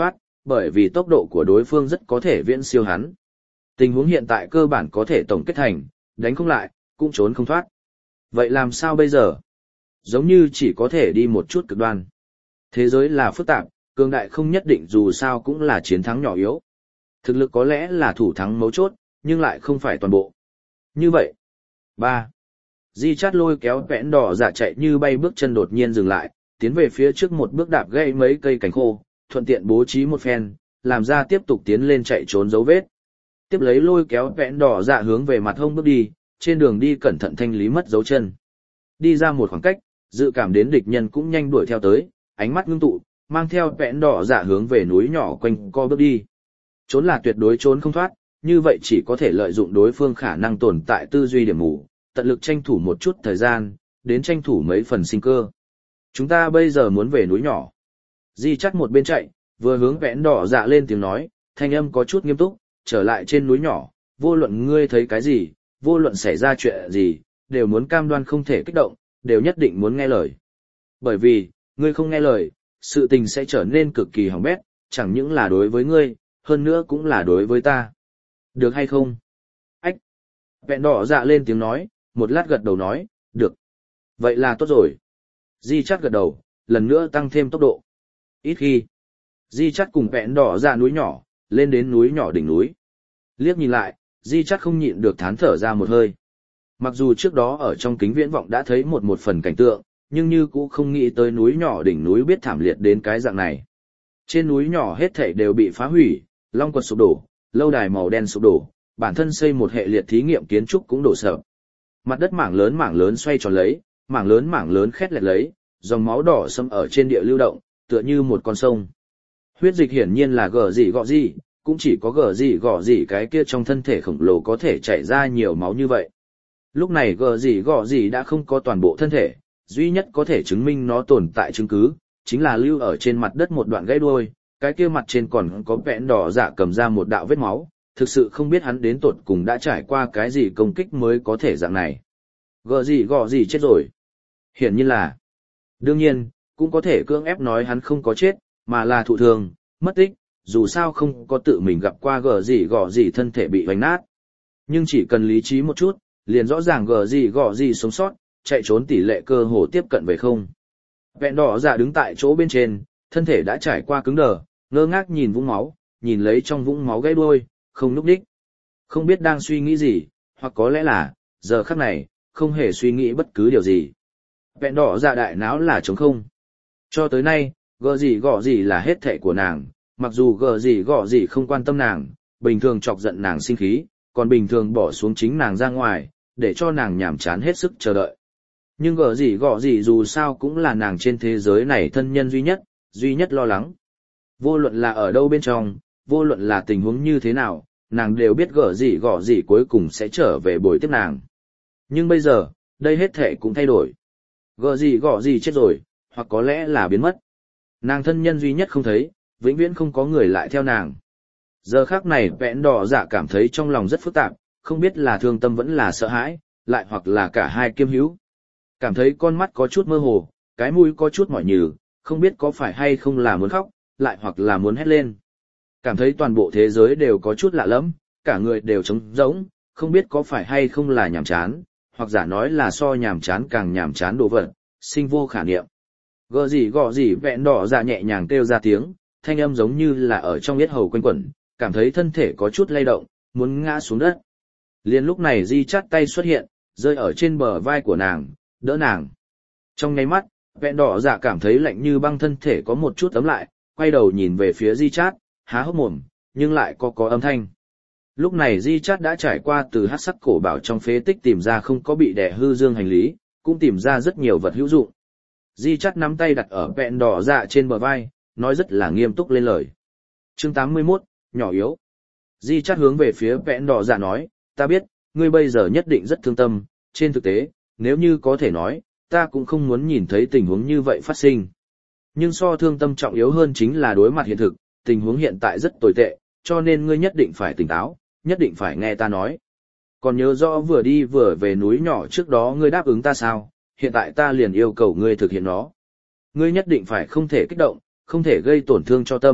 S1: bởi vì tốc độ của đối phương rất có thể viễn siêu hắn. Tình huống hiện tại cơ bản có thể tổng kết thành, đánh không lại, cũng trốn không thoát. Vậy làm sao bây giờ? Giống như chỉ có thể đi một chút cực đoan. Thế giới là phức tạp, cường đại không nhất định dù sao cũng là chiến thắng nhỏ yếu. Thực lực có lẽ là thủ thắng mấu chốt, nhưng lại không phải toàn bộ. Như vậy. ba. Di Chát lôi kéo vẽn đỏ dạ chạy như bay, bước chân đột nhiên dừng lại, tiến về phía trước một bước đạp gãy mấy cây cành khô, thuận tiện bố trí một phen, làm ra tiếp tục tiến lên chạy trốn dấu vết. Tiếp lấy lôi kéo vẽn đỏ dạ hướng về mặt hông bước đi, trên đường đi cẩn thận thanh lý mất dấu chân. Đi ra một khoảng cách, dự cảm đến địch nhân cũng nhanh đuổi theo tới, ánh mắt ngưng tụ, mang theo vẽn đỏ dạ hướng về núi nhỏ quanh co bước đi. Trốn là tuyệt đối trốn không thoát, như vậy chỉ có thể lợi dụng đối phương khả năng tồn tại tư duy điểm mù, tận lực tranh thủ một chút thời gian, đến tranh thủ mấy phần sinh cơ. Chúng ta bây giờ muốn về núi nhỏ. Di Chắt một bên chạy, vừa hướng vẽn đỏ dạ lên tiếng nói, thanh âm có chút nghiêm túc, trở lại trên núi nhỏ, vô luận ngươi thấy cái gì, vô luận xảy ra chuyện gì, đều muốn cam đoan không thể kích động, đều nhất định muốn nghe lời. Bởi vì, ngươi không nghe lời, sự tình sẽ trở nên cực kỳ hỏng bét, chẳng những là đối với ngươi, hơn nữa cũng là đối với ta. Được hay không? Ách! Vẹn đỏ dạ lên tiếng nói, một lát gật đầu nói, được. Vậy là tốt rồi. Di Chắt gật đầu, lần nữa tăng thêm tốc độ. Ít khi, Di Chắt cùng vẹn đỏ dạ núi nhỏ, lên đến núi nhỏ đỉnh núi. Liếc nhìn lại, Di Chắt không nhịn được thán thở ra một hơi. Mặc dù trước đó ở trong kính viễn vọng đã thấy một một phần cảnh tượng, nhưng như cũng không nghĩ tới núi nhỏ đỉnh núi biết thảm liệt đến cái dạng này. Trên núi nhỏ hết thảy đều bị phá hủy, long quật sụp đổ, lâu đài màu đen sụp đổ, bản thân xây một hệ liệt thí nghiệm kiến trúc cũng đổ sập. Mặt đất mảng lớn mảng lớn xoay tròn lấy, mảng lớn mảng lớn khét lẹt lấy, dòng máu đỏ sẫm ở trên địa lưu động, tựa như một con sông. Huyết dịch hiển nhiên là gở gì gọ gì, cũng chỉ có gở gì gọ gì cái kia trong thân thể khổng lồ có thể chảy ra nhiều máu như vậy. Lúc này gở gì gọ gì đã không có toàn bộ thân thể, duy nhất có thể chứng minh nó tồn tại chứng cứ, chính là lưu ở trên mặt đất một đoạn gãy đuôi, cái kia mặt trên còn có vẽn đỏ dạ cầm ra một đạo vết máu, thực sự không biết hắn đến tột cùng đã trải qua cái gì công kích mới có thể dạng này. Gở gì gọ gì chết rồi. Hiển nhiên là. Đương nhiên, cũng có thể cưỡng ép nói hắn không có chết, mà là thụ thương, mất tích, dù sao không có tự mình gặp qua gở gì gọ gì thân thể bị vành nát. Nhưng chỉ cần lý trí một chút, liền rõ ràng gở gì gọ gì sống sót, chạy trốn tỷ lệ cơ hồ tiếp cận về không. Vẹn đỏ dạ đứng tại chỗ bên trên, thân thể đã trải qua cứng đờ, ngơ ngác nhìn vũng máu, nhìn lấy trong vũng máu gãy đuôi, không nhúc nhích. Không biết đang suy nghĩ gì, hoặc có lẽ là, giờ khắc này, không hề suy nghĩ bất cứ điều gì. Vẹn đỏ dạ đại não là trống không. Cho tới nay, gờ gì gọ gì là hết thệ của nàng, mặc dù gờ gì gọ gì không quan tâm nàng, bình thường chọc giận nàng sinh khí, còn bình thường bỏ xuống chính nàng ra ngoài, để cho nàng nhảm chán hết sức chờ đợi. Nhưng gờ gì gọ gì dù sao cũng là nàng trên thế giới này thân nhân duy nhất, duy nhất lo lắng. Vô luận là ở đâu bên trong, vô luận là tình huống như thế nào, nàng đều biết gờ gì gọ gì cuối cùng sẽ trở về bồi tiếp nàng. Nhưng bây giờ, đây hết thệ cũng thay đổi. Gờ gì gọ gì chết rồi, hoặc có lẽ là biến mất. Nàng thân nhân duy nhất không thấy, vĩnh viễn không có người lại theo nàng. Giờ khắc này vẽn đỏ dạ cảm thấy trong lòng rất phức tạp, không biết là thương tâm vẫn là sợ hãi, lại hoặc là cả hai kiêm hữu. Cảm thấy con mắt có chút mơ hồ, cái mũi có chút mỏi nhừ, không biết có phải hay không là muốn khóc, lại hoặc là muốn hét lên. Cảm thấy toàn bộ thế giới đều có chút lạ lẫm, cả người đều trống rỗng, không biết có phải hay không là nhàm chán, hoặc giả nói là so nhàm chán càng nhàm chán đồ vật, sinh vô khả niệm. Gờ gì gọ gì vẹn đỏ dạ nhẹ nhàng kêu ra tiếng, thanh âm giống như là ở trong yết hầu quanh quẩn, cảm thấy thân thể có chút lay động, muốn ngã xuống đất. Liền lúc này Di Chắt tay xuất hiện, rơi ở trên bờ vai của nàng, đỡ nàng. Trong nháy mắt, vẹn đỏ dạ cảm thấy lạnh như băng, thân thể có một chút ấm lại, quay đầu nhìn về phía Di Chát, há hốc mồm, nhưng lại có có âm thanh. Lúc này Di Chát đã trải qua từ hắc sắc cổ bảo trong phế tích tìm ra không có bị đè hư dương hành lý, cũng tìm ra rất nhiều vật hữu dụng. Di Chát nắm tay đặt ở vẹn đỏ dạ trên bờ vai, nói rất là nghiêm túc lên lời. Chương tám mươi mốt, nhỏ yếu. Di Chát hướng về phía vẹn đỏ dạ nói, ta biết, ngươi bây giờ nhất định rất thương tâm, trên thực tế, nếu như có thể nói, ta cũng không muốn nhìn thấy tình huống như vậy phát sinh. Nhưng so thương tâm trọng yếu hơn chính là đối mặt hiện thực, tình huống hiện tại rất tồi tệ, cho nên ngươi nhất định phải tỉnh táo, nhất định phải nghe ta nói. Còn nhớ rõ vừa đi vừa về núi nhỏ trước đó ngươi đáp ứng ta sao, hiện tại ta liền yêu cầu ngươi thực hiện nó. Ngươi nhất định phải không thể kích động, không thể gây tổn thương cho tâm,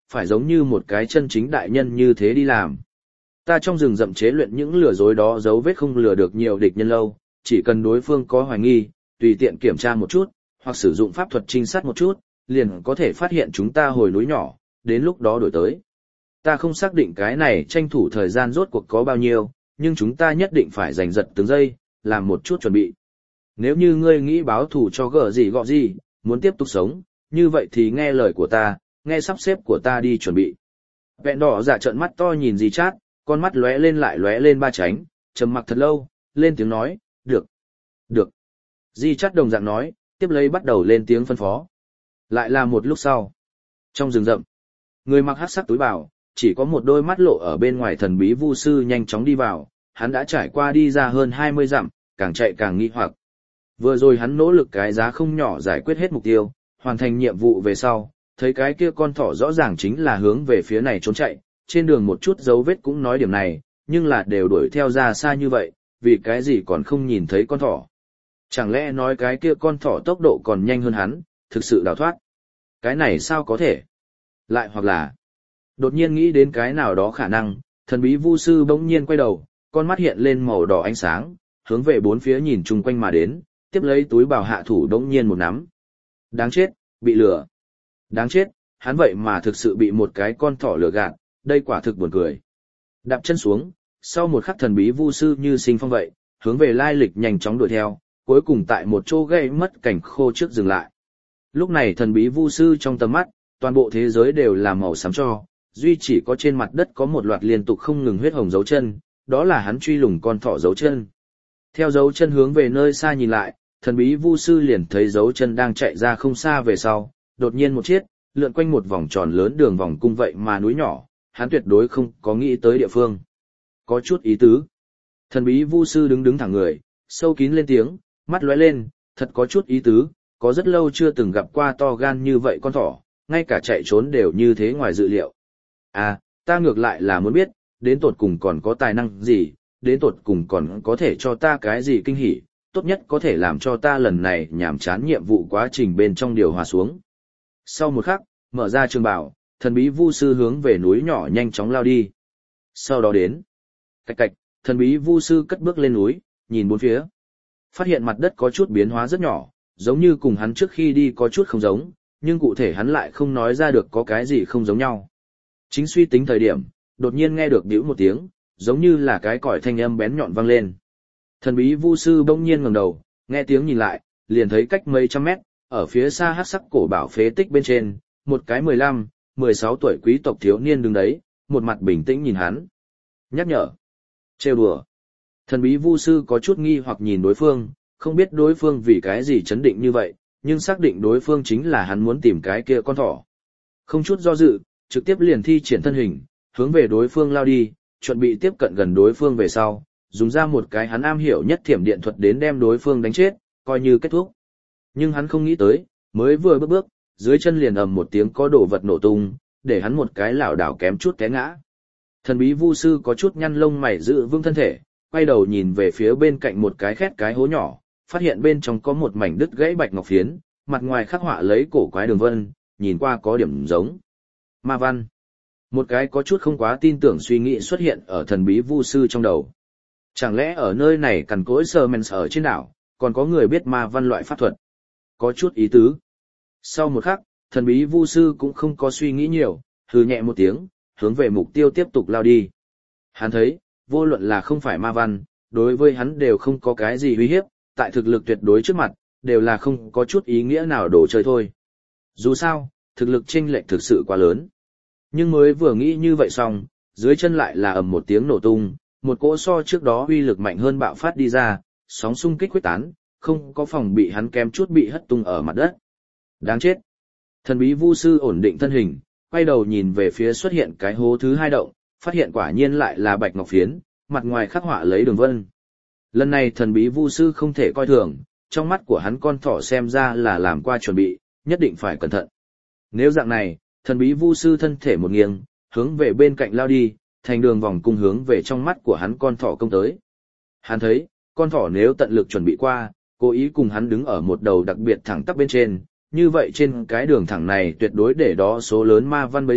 S1: phải giống như một cái chân chính đại nhân như thế đi làm. Ta trong rừng rậm chế luyện những lừa dối đó dấu vết không lừa được nhiều địch nhân lâu, chỉ cần đối phương có hoài nghi, tùy tiện kiểm tra một chút, hoặc sử dụng pháp thuật trinh sát một chút, liền có thể phát hiện chúng ta hồi núi nhỏ, đến lúc đó đổi tới. Ta không xác định cái này tranh thủ thời gian rốt cuộc có bao nhiêu, nhưng chúng ta nhất định phải giành giật từng giây, làm một chút chuẩn bị. Nếu như ngươi nghĩ báo thù cho gở gì gọ gì, muốn tiếp tục sống, như vậy thì nghe lời của ta, nghe sắp xếp của ta đi chuẩn bị. Vẹn đỏ dạ trợn mắt to nhìn Di Chát, con mắt lóe lên lại lóe lên ba tránh, trầm mặc thật lâu, lên tiếng nói, được, được. Di Chát đồng dạng nói, tiếp lấy bắt đầu lên tiếng phân phó. Lại là một lúc sau. Trong rừng rậm, người mặc hắc sắc túi bào, chỉ có một đôi mắt lộ ở bên ngoài thần bí vu sư nhanh chóng đi vào, hắn đã trải qua đi ra hơn hai mươi dặm, càng chạy càng nghi hoặc. Vừa rồi hắn nỗ lực cái giá không nhỏ giải quyết hết mục tiêu, hoàn thành nhiệm vụ về sau, thấy cái kia con thỏ rõ ràng chính là hướng về phía này trốn chạy, trên đường một chút dấu vết cũng nói điểm này, nhưng là đều đuổi theo ra xa như vậy, vì cái gì còn không nhìn thấy con thỏ. Chẳng lẽ nói cái kia con thỏ tốc độ còn nhanh hơn hắn, thực sự đào thoát. Cái này sao có thể? Lại hoặc là, đột nhiên nghĩ đến cái nào đó khả năng, thần bí vu sư bỗng nhiên quay đầu, con mắt hiện lên màu đỏ ánh sáng, hướng về bốn phía nhìn chung quanh mà đến, tiếp lấy túi bào hạ thủ bỗng nhiên một nắm. Đáng chết, bị lừa. Đáng chết, hắn vậy mà thực sự bị một cái con thỏ lừa gạt, đây quả thực buồn cười. Đạp chân xuống, sau một khắc thần bí vu sư như sinh phong vậy, hướng về lai lịch nhanh chóng đuổi theo, cuối cùng tại một chỗ gây mất cảnh khô trước dừng lại. Lúc này thần bí vu sư trong tầm mắt, toàn bộ thế giới đều là màu xám cho, duy chỉ có trên mặt đất có một loạt liên tục không ngừng huyết hồng dấu chân, đó là hắn truy lùng con thỏ dấu chân. Theo dấu chân hướng về nơi xa nhìn lại, thần bí vu sư liền thấy dấu chân đang chạy ra không xa về sau, đột nhiên một chiếc, lượn quanh một vòng tròn lớn đường vòng cung vậy mà núi nhỏ, hắn tuyệt đối không có nghĩ tới địa phương. Có chút ý tứ. Thần bí vu sư đứng đứng thẳng người, sâu kín lên tiếng, mắt lóe lên, thật có chút ý tứ, có rất lâu chưa từng gặp qua to gan như vậy con thỏ, ngay cả chạy trốn đều như thế ngoài dự liệu. À, ta ngược lại là muốn biết, đến tột cùng còn có tài năng gì, đến tột cùng còn có thể cho ta cái gì kinh hỉ, tốt nhất có thể làm cho ta lần này nhàm chán nhiệm vụ quá trình bên trong điều hòa xuống. Sau một khắc, mở ra trường bảo, thần bí vu sư hướng về núi nhỏ nhanh chóng lao đi. Sau đó đến, cạch cạch, thần bí vu sư cất bước lên núi, nhìn bốn phía. Phát hiện mặt đất có chút biến hóa rất nhỏ, giống như cùng hắn trước khi đi có chút không giống, nhưng cụ thể hắn lại không nói ra được có cái gì không giống nhau. Chính suy tính thời điểm, đột nhiên nghe được bĩu một tiếng, giống như là cái còi thanh âm bén nhọn vang lên. Thần bí vu sư bỗng nhiên ngẩng đầu, nghe tiếng nhìn lại, liền thấy cách mấy trăm mét, ở phía xa hắc sắc cổ bảo phế tích bên trên, một cái mười lăm, mười sáu tuổi quý tộc thiếu niên đứng đấy, một mặt bình tĩnh nhìn hắn. Nhắc nhở, trêu đùa. Thần bí vu sư có chút nghi hoặc nhìn đối phương, không biết đối phương vì cái gì chấn định như vậy, nhưng xác định đối phương chính là hắn muốn tìm cái kia con thỏ. Không chút do dự, trực tiếp liền thi triển thân hình, hướng về đối phương lao đi, chuẩn bị tiếp cận gần đối phương về sau, dùng ra một cái hắn am hiểu nhất thiểm điện thuật đến đem đối phương đánh chết, coi như kết thúc. Nhưng hắn không nghĩ tới, mới vừa bước bước, dưới chân liền ầm một tiếng có đồ vật nổ tung, để hắn một cái lảo đảo kém chút té ngã. Thần bí vu sư có chút nhăn lông mày giữ vững thân thể, quay đầu nhìn về phía bên cạnh một cái khét cái hố nhỏ, phát hiện bên trong có một mảnh đứt gãy bạch ngọc phiến, mặt ngoài khắc họa lấy cổ quái đường vân, nhìn qua có điểm giống ma văn. Một cái có chút không quá tin tưởng suy nghĩ xuất hiện ở thần bí vu sư trong đầu. Chẳng lẽ ở nơi này cằn cỗi sờ men ở trên đảo, còn có người biết ma văn loại pháp thuật? Có chút ý tứ. Sau một khắc, thần bí vu sư cũng không có suy nghĩ nhiều, hừ nhẹ một tiếng, hướng về mục tiêu tiếp tục lao đi. Hắn thấy, vô luận là không phải ma văn, đối với hắn đều không có cái gì uy hiếp, tại thực lực tuyệt đối trước mặt, đều là không có chút ý nghĩa nào đồ chơi thôi. Dù sao, thực lực chênh lệch thực sự quá lớn. Nhưng mới vừa nghĩ như vậy xong, dưới chân lại là ầm một tiếng nổ tung, một cỗ so trước đó uy lực mạnh hơn bạo phát đi ra, sóng xung kích khuếch tán, không có phòng bị hắn kém chút bị hất tung ở mặt đất. Đáng chết. Thần bí vu sư ổn định thân hình, quay đầu nhìn về phía xuất hiện cái hố thứ hai động, phát hiện quả nhiên lại là bạch ngọc phiến, mặt ngoài khắc họa lấy đường vân. Lần này thần bí vu sư không thể coi thường, trong mắt của hắn con thỏ xem ra là làm qua chuẩn bị, nhất định phải cẩn thận. Nếu dạng này, thần bí vu sư thân thể một nghiêng, hướng về bên cạnh lao đi, thành đường vòng cung hướng về trong mắt của hắn con thỏ công tới. Hắn thấy, con thỏ nếu tận lực chuẩn bị qua, cố ý cùng hắn đứng ở một đầu đặc biệt thẳng tắp bên trên, như vậy trên cái đường thẳng này tuyệt đối để đó số lớn ma văn bấy giờ,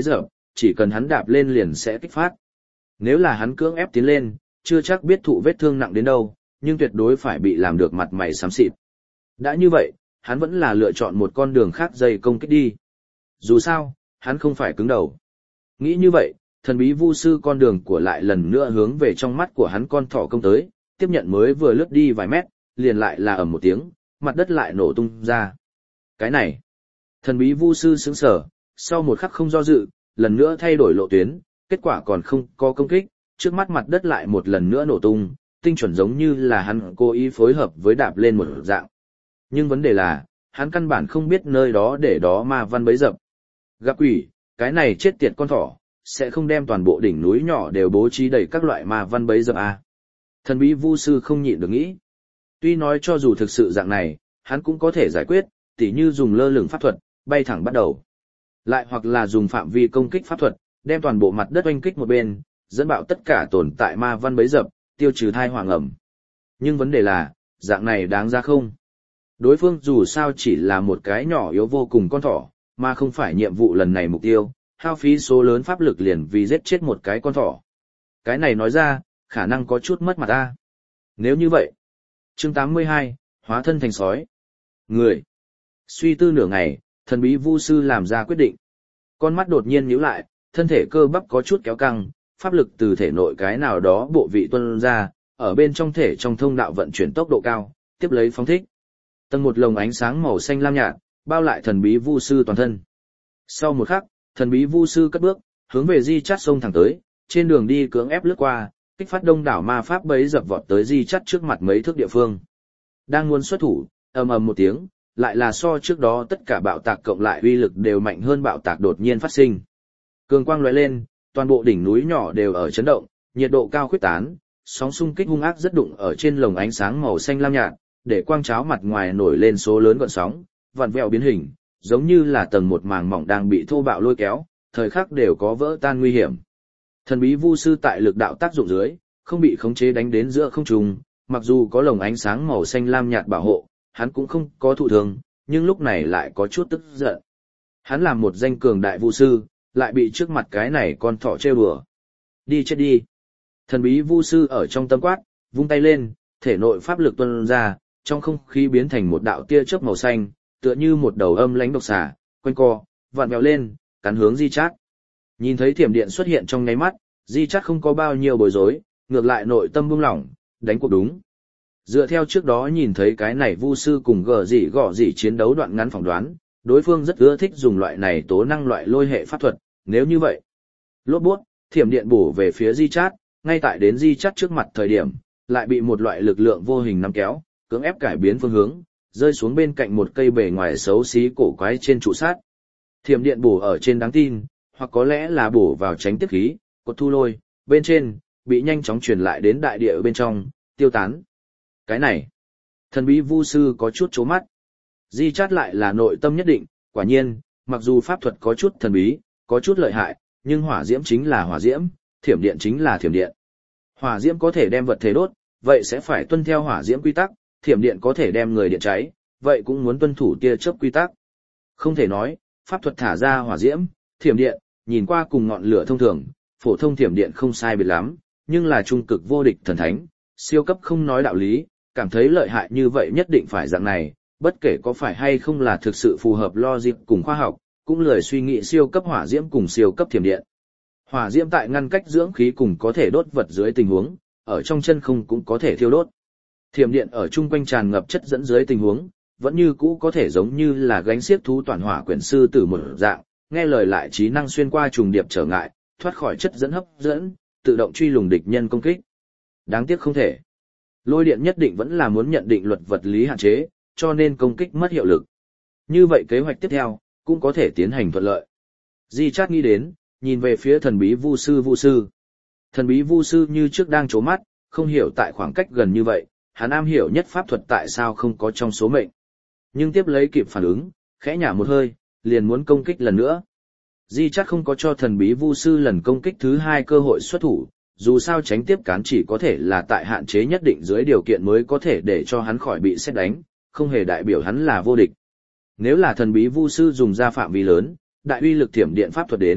S1: chỉ cần hắn đạp lên liền sẽ kích phát. Nếu là hắn cưỡng ép tiến lên, chưa chắc biết thụ vết thương nặng đến đâu, nhưng tuyệt đối phải bị làm được mặt mày xám xịt. Đã như vậy, hắn vẫn là lựa chọn một con đường khác dây công kích đi. Dù sao, hắn không phải cứng đầu. Nghĩ như vậy, thần bí vu sư con đường của lại lần nữa hướng về trong mắt của hắn con thỏ công tới, tiếp nhận mới vừa lướt đi vài mét, liền lại là ầm một tiếng, mặt đất lại nổ tung ra. Cái này, thần bí vu sư sững sờ, sau một khắc không do dự, lần nữa thay đổi lộ tuyến, kết quả còn không có công kích, trước mắt mặt đất lại một lần nữa nổ tung, tinh chuẩn giống như là hắn cố ý phối hợp với đạp lên một dạng. Nhưng vấn đề là, hắn căn bản không biết nơi đó để đó ma văn bấy dập. Gặp quỷ, cái này chết tiệt con thỏ, sẽ không đem toàn bộ đỉnh núi nhỏ đều bố trí đầy các loại ma văn bấy dập à. Thần bí vu sư không nhịn được nghĩ. Tuy nói cho dù thực sự dạng này, hắn cũng có thể giải quyết, tỉ như dùng lơ lửng pháp thuật, bay thẳng bắt đầu. Lại hoặc là dùng phạm vi công kích pháp thuật, đem toàn bộ mặt đất oanh kích một bên, dẫn bạo tất cả tồn tại ma văn bấy dập, tiêu trừ thai hoàng ẩm. Nhưng vấn đề là, dạng này đáng ra không? Đối phương dù sao chỉ là một cái nhỏ yếu vô cùng con thỏ, mà không phải nhiệm vụ lần này mục tiêu, hao phí số lớn pháp lực liền vì giết chết một cái con thỏ. Cái này nói ra, khả năng có chút mất mặt ta. Nếu như vậy, chương tám mươi hai, hóa thân thành sói. Người. Suy tư nửa ngày, thần bí vu sư làm ra quyết định. Con mắt đột nhiên nhíu lại, thân thể cơ bắp có chút kéo căng, pháp lực từ thể nội cái nào đó bộ vị tuôn ra, ở bên trong thể trong thông đạo vận chuyển tốc độ cao, tiếp lấy phóng thích. Tầng một lồng ánh sáng màu xanh lam nhạt, bao lại thần bí vu sư toàn thân. Sau một khắc, thần bí vu sư cất bước, hướng về Di Chát sông thẳng tới, trên đường đi cưỡng ép lướt qua, kích phát đông đảo ma pháp bấy dập vọt tới Di Chát trước mặt mấy thước địa phương. Đang muốn xuất thủ, ầm ầm một tiếng, lại là so trước đó tất cả bạo tạc cộng lại uy lực đều mạnh hơn bạo tạc đột nhiên phát sinh. Cường quang lóe lên, toàn bộ đỉnh núi nhỏ đều ở chấn động, nhiệt độ cao khuyết tán, sóng xung kích hung ác rất đụng ở trên lồng ánh sáng màu xanh lam nhạt, để quang cháo mặt ngoài nổi lên số lớn gợn sóng, vặn vẹo biến hình, giống như là tầng một màng mỏng đang bị thô bạo lôi kéo, thời khắc đều có vỡ tan nguy hiểm. Thần bí vu sư tại lực đạo tác dụng dưới, không bị khống chế đánh đến giữa không trung, mặc dù có lồng ánh sáng màu xanh lam nhạt bảo hộ, hắn cũng không có thụ thương, nhưng lúc này lại có chút tức giận. Hắn là một danh cường đại vu sư, lại bị trước mặt cái này con thỏ trêu đùa. Đi chết đi. Thần bí vu sư ở trong tâm quát, vung tay lên, thể nội pháp lực tuôn ra, trong không khí biến thành một đạo tia chớp màu xanh, tựa như một đầu âm lãnh độc xà, quanh co, vặn vẹo lên, cắn hướng Di Chát. Nhìn thấy thiểm điện xuất hiện trong nháy mắt, Di Chát không có bao nhiêu bối rối, ngược lại nội tâm buông lỏng, đánh cuộc đúng. Dựa theo trước đó nhìn thấy cái này vu sư cùng gờ dị gọ dị chiến đấu đoạn ngắn phỏng đoán, đối phương rất ưa thích dùng loại này tố năng loại lôi hệ pháp thuật, nếu như vậy. Lốt buốt, thiểm điện bổ về phía Di Chát, ngay tại đến Di Chát trước mặt thời điểm, lại bị một loại lực lượng vô hình nắm kéo, cưỡng ép cải biến phương hướng, rơi xuống bên cạnh một cây bề ngoài xấu xí cổ quái trên trụ sắt. Thiểm điện bổ ở trên đáng tin, hoặc có lẽ là bổ vào tránh tiếp khí, cột thu lôi, bên trên, bị nhanh chóng truyền lại đến đại địa bên trong, tiêu tán. Cái này, thần bí vu sư có chút chố mắt. Di Chát lại là nội tâm nhất định, quả nhiên, mặc dù pháp thuật có chút thần bí, có chút lợi hại, nhưng hỏa diễm chính là hỏa diễm, thiểm điện chính là thiểm điện. Hỏa diễm có thể đem vật thể đốt, vậy sẽ phải tuân theo hỏa diễm quy tắc, thiểm điện có thể đem người điện cháy, vậy cũng muốn tuân thủ tia chớp quy tắc. Không thể nói, pháp thuật thả ra hỏa diễm, thiểm điện, nhìn qua cùng ngọn lửa thông thường, phổ thông thiểm điện không sai biệt lắm, nhưng là trung cực vô địch thần thánh, siêu cấp không nói đạo lý, cảm thấy lợi hại như vậy nhất định phải dạng này, bất kể có phải hay không là thực sự phù hợp logic cùng khoa học, cũng lười suy nghĩ siêu cấp hỏa diễm cùng siêu cấp thiểm điện. Hỏa diễm tại ngăn cách dưỡng khí cùng có thể đốt vật dưới tình huống, ở trong chân không cũng có thể thiêu đốt. Thiểm điện ở chung quanh tràn ngập chất dẫn dưới tình huống, vẫn như cũ có thể giống như là gánh xiếc thú toàn hỏa quyển sư tử một dạng, nghe lời lại trí năng xuyên qua trùng điệp trở ngại, thoát khỏi chất dẫn hấp dẫn, tự động truy lùng địch nhân công kích. Đáng tiếc không thể. Lôi điện nhất định vẫn là muốn nhận định luật vật lý hạn chế, cho nên công kích mất hiệu lực. Như vậy kế hoạch tiếp theo, cũng có thể tiến hành thuận lợi. Di Chát nghĩ đến, nhìn về phía thần bí vu sư vu sư. Thần bí vu sư như trước đang trố mắt, không hiểu tại khoảng cách gần như vậy, hắn am hiểu nhất pháp thuật tại sao không có trong số mệnh. Nhưng tiếp lấy kịp phản ứng, khẽ nhả một hơi, liền muốn công kích lần nữa. Di Chát không có cho thần bí vu sư lần công kích thứ hai cơ hội xuất thủ, dù sao tránh tiếp cán chỉ có thể là tại hạn chế nhất định dưới điều kiện mới có thể để cho hắn khỏi bị sét đánh, không hề đại biểu hắn là vô địch. Nếu là thần bí vu sư dùng ra phạm vi lớn, đại uy lực thiểm điện pháp thuật đến,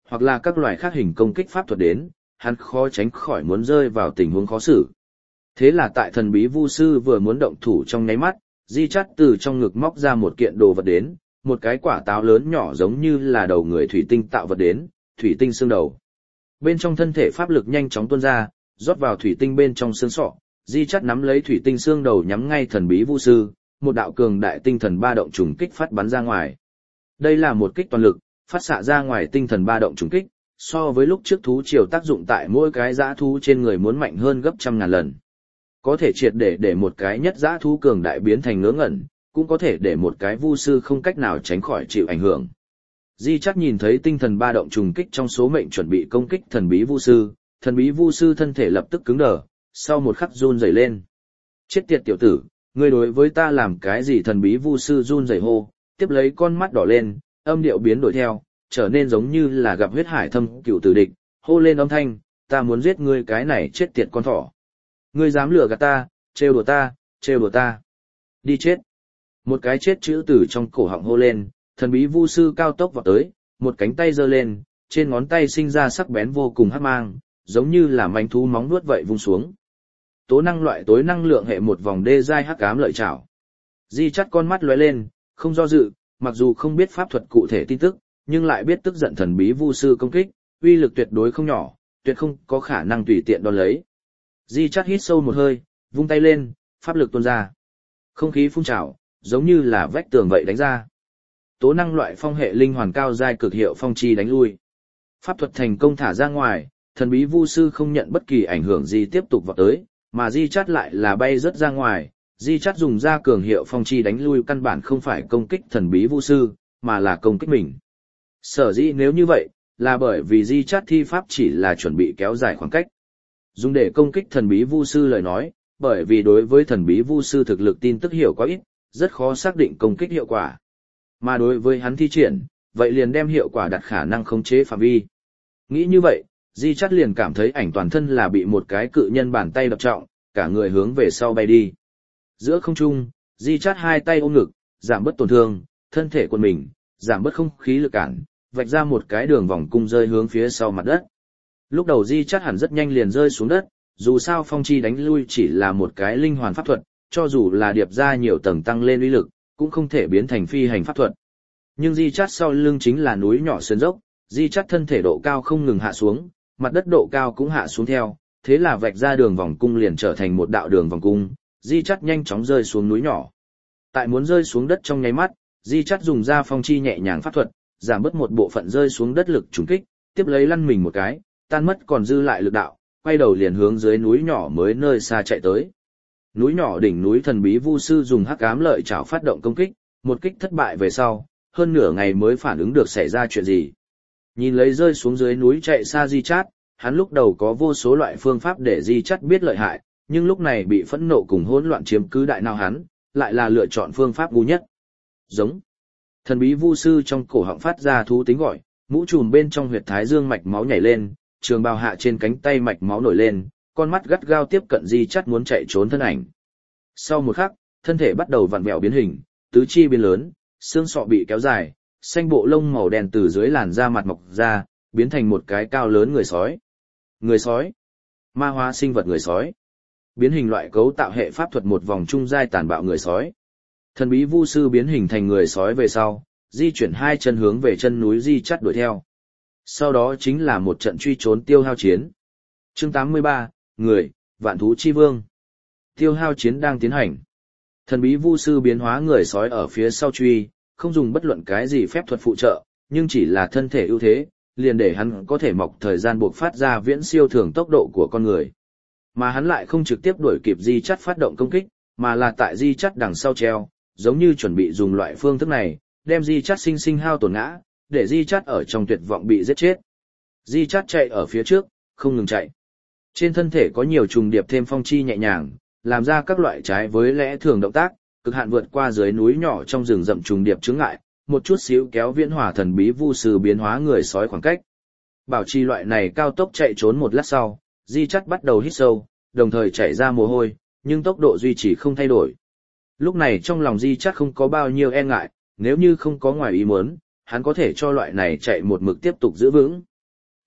S1: hoặc là các loại khác hình công kích pháp thuật đến, hắn khó tránh khỏi muốn rơi vào tình huống khó xử. Thế là tại thần bí vu sư vừa muốn động thủ trong nháy mắt, Di Chát từ trong ngực móc ra một kiện đồ vật đến, một cái quả táo lớn nhỏ giống như là đầu người thủy tinh tạo vật đến, thủy tinh xương đầu. Bên trong thân thể pháp lực nhanh chóng tuôn ra, rót vào thủy tinh bên trong xương sọ, Di Chát nắm lấy thủy tinh xương đầu nhắm ngay thần bí vu sư, một đạo cường đại tinh thần ba động trùng kích phát bắn ra ngoài. Đây là một kích toàn lực, phát xạ ra ngoài tinh thần ba động trùng kích, so với lúc trước thú triều tác dụng tại mỗi cái dã thú trên người muốn mạnh hơn gấp trăm ngàn lần. Có thể triệt để để một cái nhất dã thú cường đại biến thành ngớ ngẩn, cũng có thể để một cái vu sư không cách nào tránh khỏi chịu ảnh hưởng. Di Chát nhìn thấy tinh thần ba động trùng kích trong số mệnh chuẩn bị công kích thần bí vu sư, thần bí vu sư thân thể lập tức cứng đờ, sau một khắc run rẩy lên. Chết tiệt tiểu tử, ngươi đối với ta làm cái gì? Thần bí vu sư run rẩy hô, tiếp lấy con mắt đỏ lên, âm điệu biến đổi theo, trở nên giống như là gặp huyết hải thâm cựu tử địch, hô lên âm thanh, ta muốn giết ngươi cái này chết tiệt con thỏ. Ngươi dám lừa gạt ta, trêu đùa ta, trêu đùa ta. Đi chết. Một cái chết chữ từ trong cổ họng hô lên, thần bí vu sư cao tốc vọt tới, một cánh tay giơ lên, trên ngón tay sinh ra sắc bén vô cùng hắc mang, giống như là manh thú móng vuốt vậy vung xuống. Tố năng loại tối năng lượng hệ một vòng đê giai hắc ám lợi chảo. Di Chát con mắt lóe lên, không do dự, mặc dù không biết pháp thuật cụ thể tin tức, nhưng lại biết tức giận thần bí vu sư công kích, uy lực tuyệt đối không nhỏ, tuyệt không có khả năng tùy tiện đón lấy. Di Chát hít sâu một hơi, vung tay lên, pháp lực tuôn ra. Không khí phun trào, giống như là vách tường vậy đánh ra. Tố năng loại phong hệ linh hoàn cao giai cực hiệu phong chi đánh lui. Pháp thuật thành công thả ra ngoài, thần bí vu sư không nhận bất kỳ ảnh hưởng gì tiếp tục vào tới, mà Di Chát lại là bay rất ra ngoài. Di Chát dùng ra cường hiệu phong chi đánh lui căn bản không phải công kích thần bí vu sư, mà là công kích mình. Sở dĩ nếu như vậy, là bởi vì Di Chát thi pháp chỉ là chuẩn bị kéo dài khoảng cách. Dùng để công kích thần bí vu sư lời nói, bởi vì đối với thần bí vu sư thực lực tin tức hiểu quá ít, rất khó xác định công kích hiệu quả. Mà đối với hắn thi triển, vậy liền đem hiệu quả đặt khả năng khống chế phạm vi. Nghĩ như vậy, Di Chát liền cảm thấy ảnh toàn thân là bị một cái cự nhân bàn tay đập trọng, cả người hướng về sau bay đi. Giữa không trung, Di Chát hai tay ôm ngực, giảm bớt tổn thương, thân thể của mình, giảm bớt không khí lực cản, vạch ra một cái đường vòng cung rơi hướng phía sau mặt đất. Lúc đầu Di Chát hẳn rất nhanh liền rơi xuống đất, dù sao phong chi đánh lui chỉ là một cái linh hoàn pháp thuật, cho dù là điệp ra nhiều tầng tăng lên uy lực, cũng không thể biến thành phi hành pháp thuật. Nhưng Di Chát sau lưng chính là núi nhỏ sơn dốc, Di Chát thân thể độ cao không ngừng hạ xuống, mặt đất độ cao cũng hạ xuống theo, thế là vạch ra đường vòng cung liền trở thành một đạo đường vòng cung, Di Chát nhanh chóng rơi xuống núi nhỏ. Tại muốn rơi xuống đất trong nháy mắt, Di Chát dùng ra phong chi nhẹ nhàng pháp thuật, giảm bớt một bộ phận rơi xuống đất lực trùng kích, tiếp lấy lăn mình một cái, tan mất còn dư lại lực đạo, quay đầu liền hướng dưới núi nhỏ mới nơi xa chạy tới. Núi nhỏ đỉnh núi thần bí vu sư dùng hắc ám lợi chảo phát động công kích, một kích thất bại về sau, hơn nửa ngày mới phản ứng được xảy ra chuyện gì. Nhìn lấy rơi xuống dưới núi chạy xa Di Chát, hắn lúc đầu có vô số loại phương pháp để Di Chát biết lợi hại, nhưng lúc này bị phẫn nộ cùng hỗn loạn chiếm cứ đại não hắn, lại là lựa chọn phương pháp ngu nhất. Giống. Thần bí vu sư trong cổ họng phát ra thú tính gọi, mũ trùm bên trong huyệt thái dương mạch máu nhảy lên, trường bào hạ trên cánh tay mạch máu nổi lên, con mắt gắt gao tiếp cận Di Chát muốn chạy trốn thân ảnh. Sau một khắc, thân thể bắt đầu vặn vẹo biến hình, tứ chi biến lớn, xương sọ bị kéo dài, xanh bộ lông màu đen từ dưới làn da mặt mọc ra, biến thành một cái cao lớn người sói. Người sói. Ma hóa sinh vật người sói. Biến hình loại cấu tạo hệ pháp thuật một vòng trung giai tàn bạo người sói. Thần bí vu sư biến hình thành người sói về sau, di chuyển hai chân hướng về chân núi Di Chát đuổi theo. Sau đó chính là một trận truy trốn tiêu hao chiến. Chương tám mươi ba, người, vạn thú chi vương. Tiêu hao chiến đang tiến hành. Thần bí vu sư biến hóa người sói ở phía sau truy, không dùng bất luận cái gì phép thuật phụ trợ, nhưng chỉ là thân thể ưu thế, liền để hắn có thể mọc thời gian buộc phát ra viễn siêu thường tốc độ của con người. Mà hắn lại không trực tiếp đuổi kịp Di Chát phát động công kích, mà là tại Di Chát đằng sau treo, giống như chuẩn bị dùng loại phương thức này, đem Di Chát sinh sinh hao tổn ngã, để Di Chát ở trong tuyệt vọng bị giết chết. Di Chát chạy ở phía trước, không ngừng chạy. Trên thân thể có nhiều trùng điệp thêm phong chi nhẹ nhàng, làm ra các loại trái với lẽ thường động tác, cực hạn vượt qua dưới núi nhỏ trong rừng rậm trùng điệp chướng ngại, một chút xíu kéo viễn hỏa thần bí vu sư biến hóa người sói khoảng cách. Bảo trì loại này cao tốc chạy trốn một lát sau, Di Chát bắt đầu hít sâu, đồng thời chảy ra mồ hôi, nhưng tốc độ duy trì không thay đổi. Lúc này trong lòng Di Chát không có bao nhiêu e ngại, nếu như không có ngoài ý muốn, hắn có thể cho loại này chạy một mực tiếp tục giữ vững.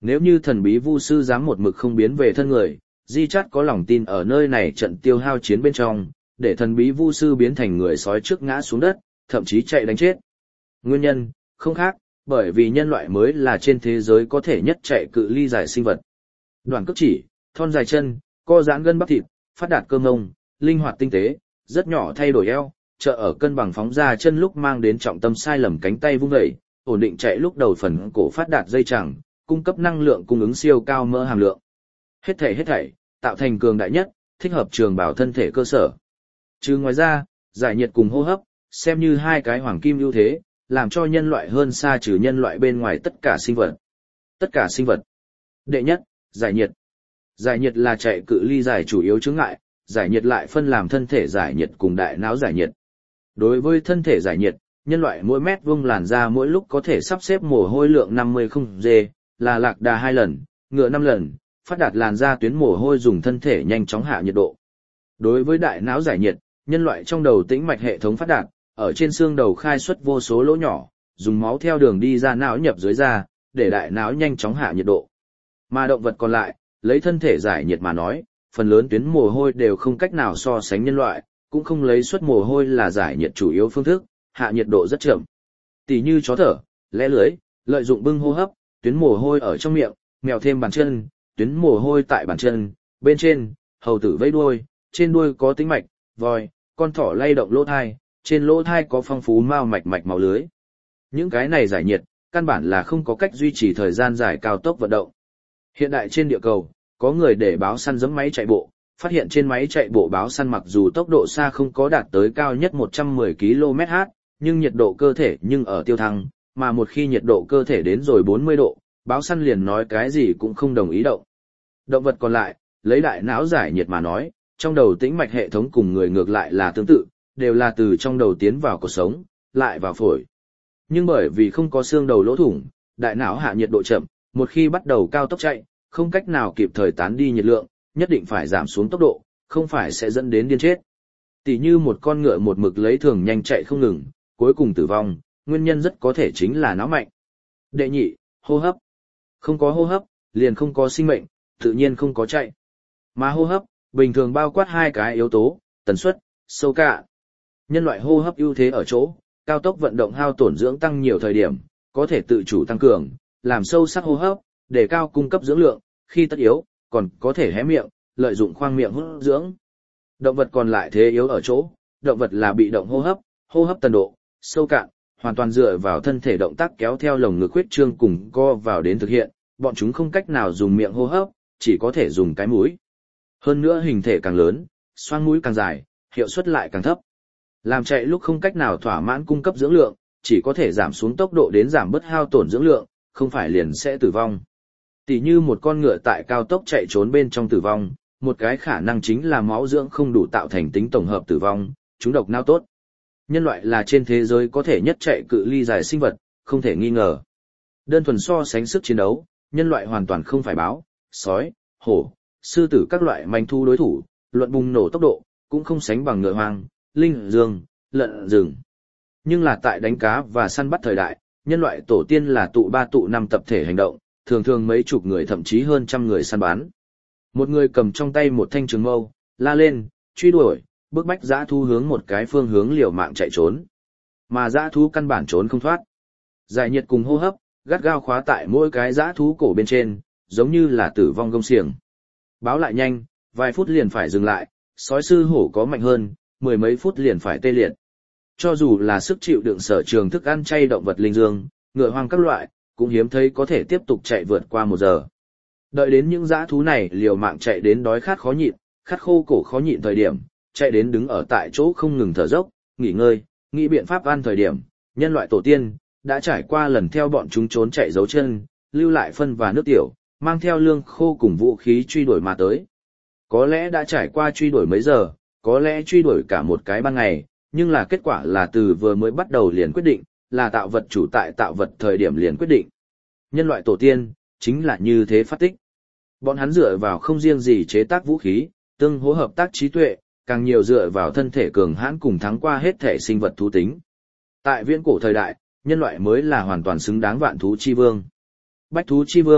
S1: Nếu như thần bí vu sư dám một mực không biến về thân người, Di Chát có lòng tin ở nơi này trận tiêu hao chiến bên trong, để thần bí vu sư biến thành người sói trước ngã xuống đất, thậm chí chạy đánh chết. Nguyên nhân, không khác, bởi vì nhân loại mới là trên thế giới có thể nhất chạy cự ly dài sinh vật. Đoạn cước chỉ, thon dài chân, co giãn gân bắp thịt, phát đạt cơ ngông, linh hoạt tinh tế, rất nhỏ thay đổi eo, trợ ở cân bằng phóng ra chân lúc mang đến trọng tâm sai lầm cánh tay vung dậy, ổn định chạy lúc đầu phần cổ phát đạt dây chẳng, cung cấp năng lượng cung ứng siêu cao mỡ hàm lượng. Hết thảy hết thảy, tạo thành cường đại nhất, thích hợp trường bảo thân thể cơ sở. Trừ ngoài ra, giải nhiệt cùng hô hấp, xem như hai cái hoàng kim ưu thế, làm cho nhân loại hơn xa trừ nhân loại bên ngoài tất cả sinh vật. Tất cả sinh vật. Đệ nhất, giải nhiệt. Giải nhiệt là chạy cự ly dài chủ yếu chướng ngại, giải nhiệt lại phân làm thân thể giải nhiệt cùng đại não giải nhiệt. Đối với thân thể giải nhiệt, nhân loại mỗi mét vuông làn da mỗi lúc có thể sắp xếp mồ hôi lượng năm mươi không dê, là lạc đà hai lần, ngựa năm lần, phát đạt làn da tuyến mồ hôi dùng thân thể nhanh chóng hạ nhiệt độ. Đối với đại não giải nhiệt, nhân loại trong đầu tĩnh mạch hệ thống phát đạt, ở trên xương đầu khai xuất vô số lỗ nhỏ, dùng máu theo đường đi ra não nhập dưới da, để đại não nhanh chóng hạ nhiệt độ. Mà động vật còn lại, lấy thân thể giải nhiệt mà nói, phần lớn tuyến mồ hôi đều không cách nào so sánh nhân loại, cũng không lấy xuất mồ hôi là giải nhiệt chủ yếu phương thức, hạ nhiệt độ rất chậm. Tỷ như chó thở, lẽ lưới, lợi dụng bưng hô hấp, tuyến mồ hôi ở trong miệng, mèo thêm bàn chân, tuyến mồ hôi tại bàn chân, bên trên, hầu tử vẫy đuôi, trên đuôi có tĩnh mạch, voi, con thỏ lay động lỗ thai, trên lỗ thai có phong phú mao mạch mạch máu lưới. Những cái này giải nhiệt, căn bản là không có cách duy trì thời gian dài cao tốc vận động. Hiện đại trên địa cầu, có người để báo săn giẫm máy chạy bộ, phát hiện trên máy chạy bộ báo săn mặc dù tốc độ xa không có đạt tới cao nhất một trăm mười ki lô mét trên giờ, nhưng nhiệt độ cơ thể nhưng ở tiêu thăng, mà một khi nhiệt độ cơ thể đến rồi bốn mươi độ, báo săn liền nói cái gì cũng không đồng ý động. Động vật còn lại, lấy đại não giải nhiệt mà nói, trong đầu tĩnh mạch hệ thống cùng người ngược lại là tương tự, đều là từ trong đầu tiến vào cột sống, lại vào phổi. Nhưng bởi vì không có xương đầu lỗ thủng, đại não hạ nhiệt độ chậm, một khi bắt đầu cao tốc chạy, không cách nào kịp thời tán đi nhiệt lượng, nhất định phải giảm xuống tốc độ, không phải sẽ dẫn đến điên chết. Tỷ như một con ngựa một mực lấy thường nhanh chạy không ngừng, cuối cùng tử vong, nguyên nhân rất có thể chính là não mạnh. Đệ nhị, hô hấp. Không có hô hấp, liền không có sinh mệnh, tự nhiên không có chạy. Mà hô hấp, bình thường bao quát hai cái yếu tố, tần suất, sâu cạn. Nhân loại hô hấp ưu thế ở chỗ, cao tốc vận động hao tổn dưỡng tăng nhiều thời điểm, có thể tự chủ tăng cường, làm sâu sắc hô hấp, để cao cung cấp dưỡng lượng, khi tất yếu, còn có thể hé miệng, lợi dụng khoang miệng hút dưỡng. Động vật còn lại thế yếu ở chỗ, động vật là bị động hô hấp, hô hấp tần độ, sâu cạn, hoàn toàn dựa vào thân thể động tác kéo theo lồng ngực huyết trương cùng co vào đến thực hiện, bọn chúng không cách nào dùng miệng hô hấp, chỉ có thể dùng cái mũi. Hơn nữa hình thể càng lớn, xoang mũi càng dài, hiệu suất lại càng thấp. Làm chạy lúc không cách nào thỏa mãn cung cấp dưỡng lượng, chỉ có thể giảm xuống tốc độ đến giảm bớt hao tổn dưỡng lượng, không phải liền sẽ tử vong. Tỷ như một con ngựa tại cao tốc chạy trốn bên trong tử vong, một cái khả năng chính là máu dưỡng không đủ tạo thành tính tổng hợp tử vong, chúng độc não tốt. Nhân loại là trên thế giới có thể nhất chạy cự ly dài sinh vật, không thể nghi ngờ. Đơn thuần so sánh sức chiến đấu, nhân loại hoàn toàn không phải báo, sói, hổ, sư tử các loại manh thu đối thủ, luận bùng nổ tốc độ, cũng không sánh bằng ngựa hoang, linh dương, lợn rừng. Nhưng là tại đánh cá và săn bắt thời đại, nhân loại tổ tiên là tụ ba tụ năm tập thể hành động, thường thường mấy chục người thậm chí hơn trăm người săn bắn. Một người cầm trong tay một thanh trường mâu, la lên, truy đuổi, bức bách dã thú hướng một cái phương hướng liều mạng chạy trốn. Mà dã thú căn bản trốn không thoát. Giải nhiệt cùng hô hấp, gắt gao khóa tại mỗi cái dã thú cổ bên trên, giống như là tử vong gông xiềng. Báo lại nhanh, vài phút liền phải dừng lại, sói sư hổ có mạnh hơn, mười mấy phút liền phải tê liệt. Cho dù là sức chịu đựng sở trường thức ăn chay động vật linh dương, ngựa hoang các loại, cũng hiếm thấy có thể tiếp tục chạy vượt qua một giờ. Đợi đến những dã thú này liều mạng chạy đến đói khát khó nhịn, khát khô cổ khó nhịn thời điểm, chạy đến đứng ở tại chỗ không ngừng thở dốc, nghỉ ngơi, nghĩ biện pháp ăn thời điểm, nhân loại tổ tiên đã trải qua lần theo bọn chúng trốn chạy dấu chân, lưu lại phân và nước tiểu, mang theo lương khô cùng vũ khí truy đuổi mà tới. Có lẽ đã trải qua truy đuổi mấy giờ, có lẽ truy đuổi cả một cái ban ngày, nhưng là kết quả là từ vừa mới bắt đầu liền quyết định, là tạo vật chủ tại tạo vật thời điểm liền quyết định. Nhân loại tổ tiên, chính là như thế phát tích. Bọn hắn dựa vào không riêng gì chế tác vũ khí, tương hỗ hợp tác trí tuệ, càng nhiều dựa vào thân thể cường hãn cùng thắng qua hết thể sinh vật thú tính. Tại viễn cổ thời đại, nhân loại mới là hoàn toàn xứng đáng vạn thú chi vương. Bách thú chi vương,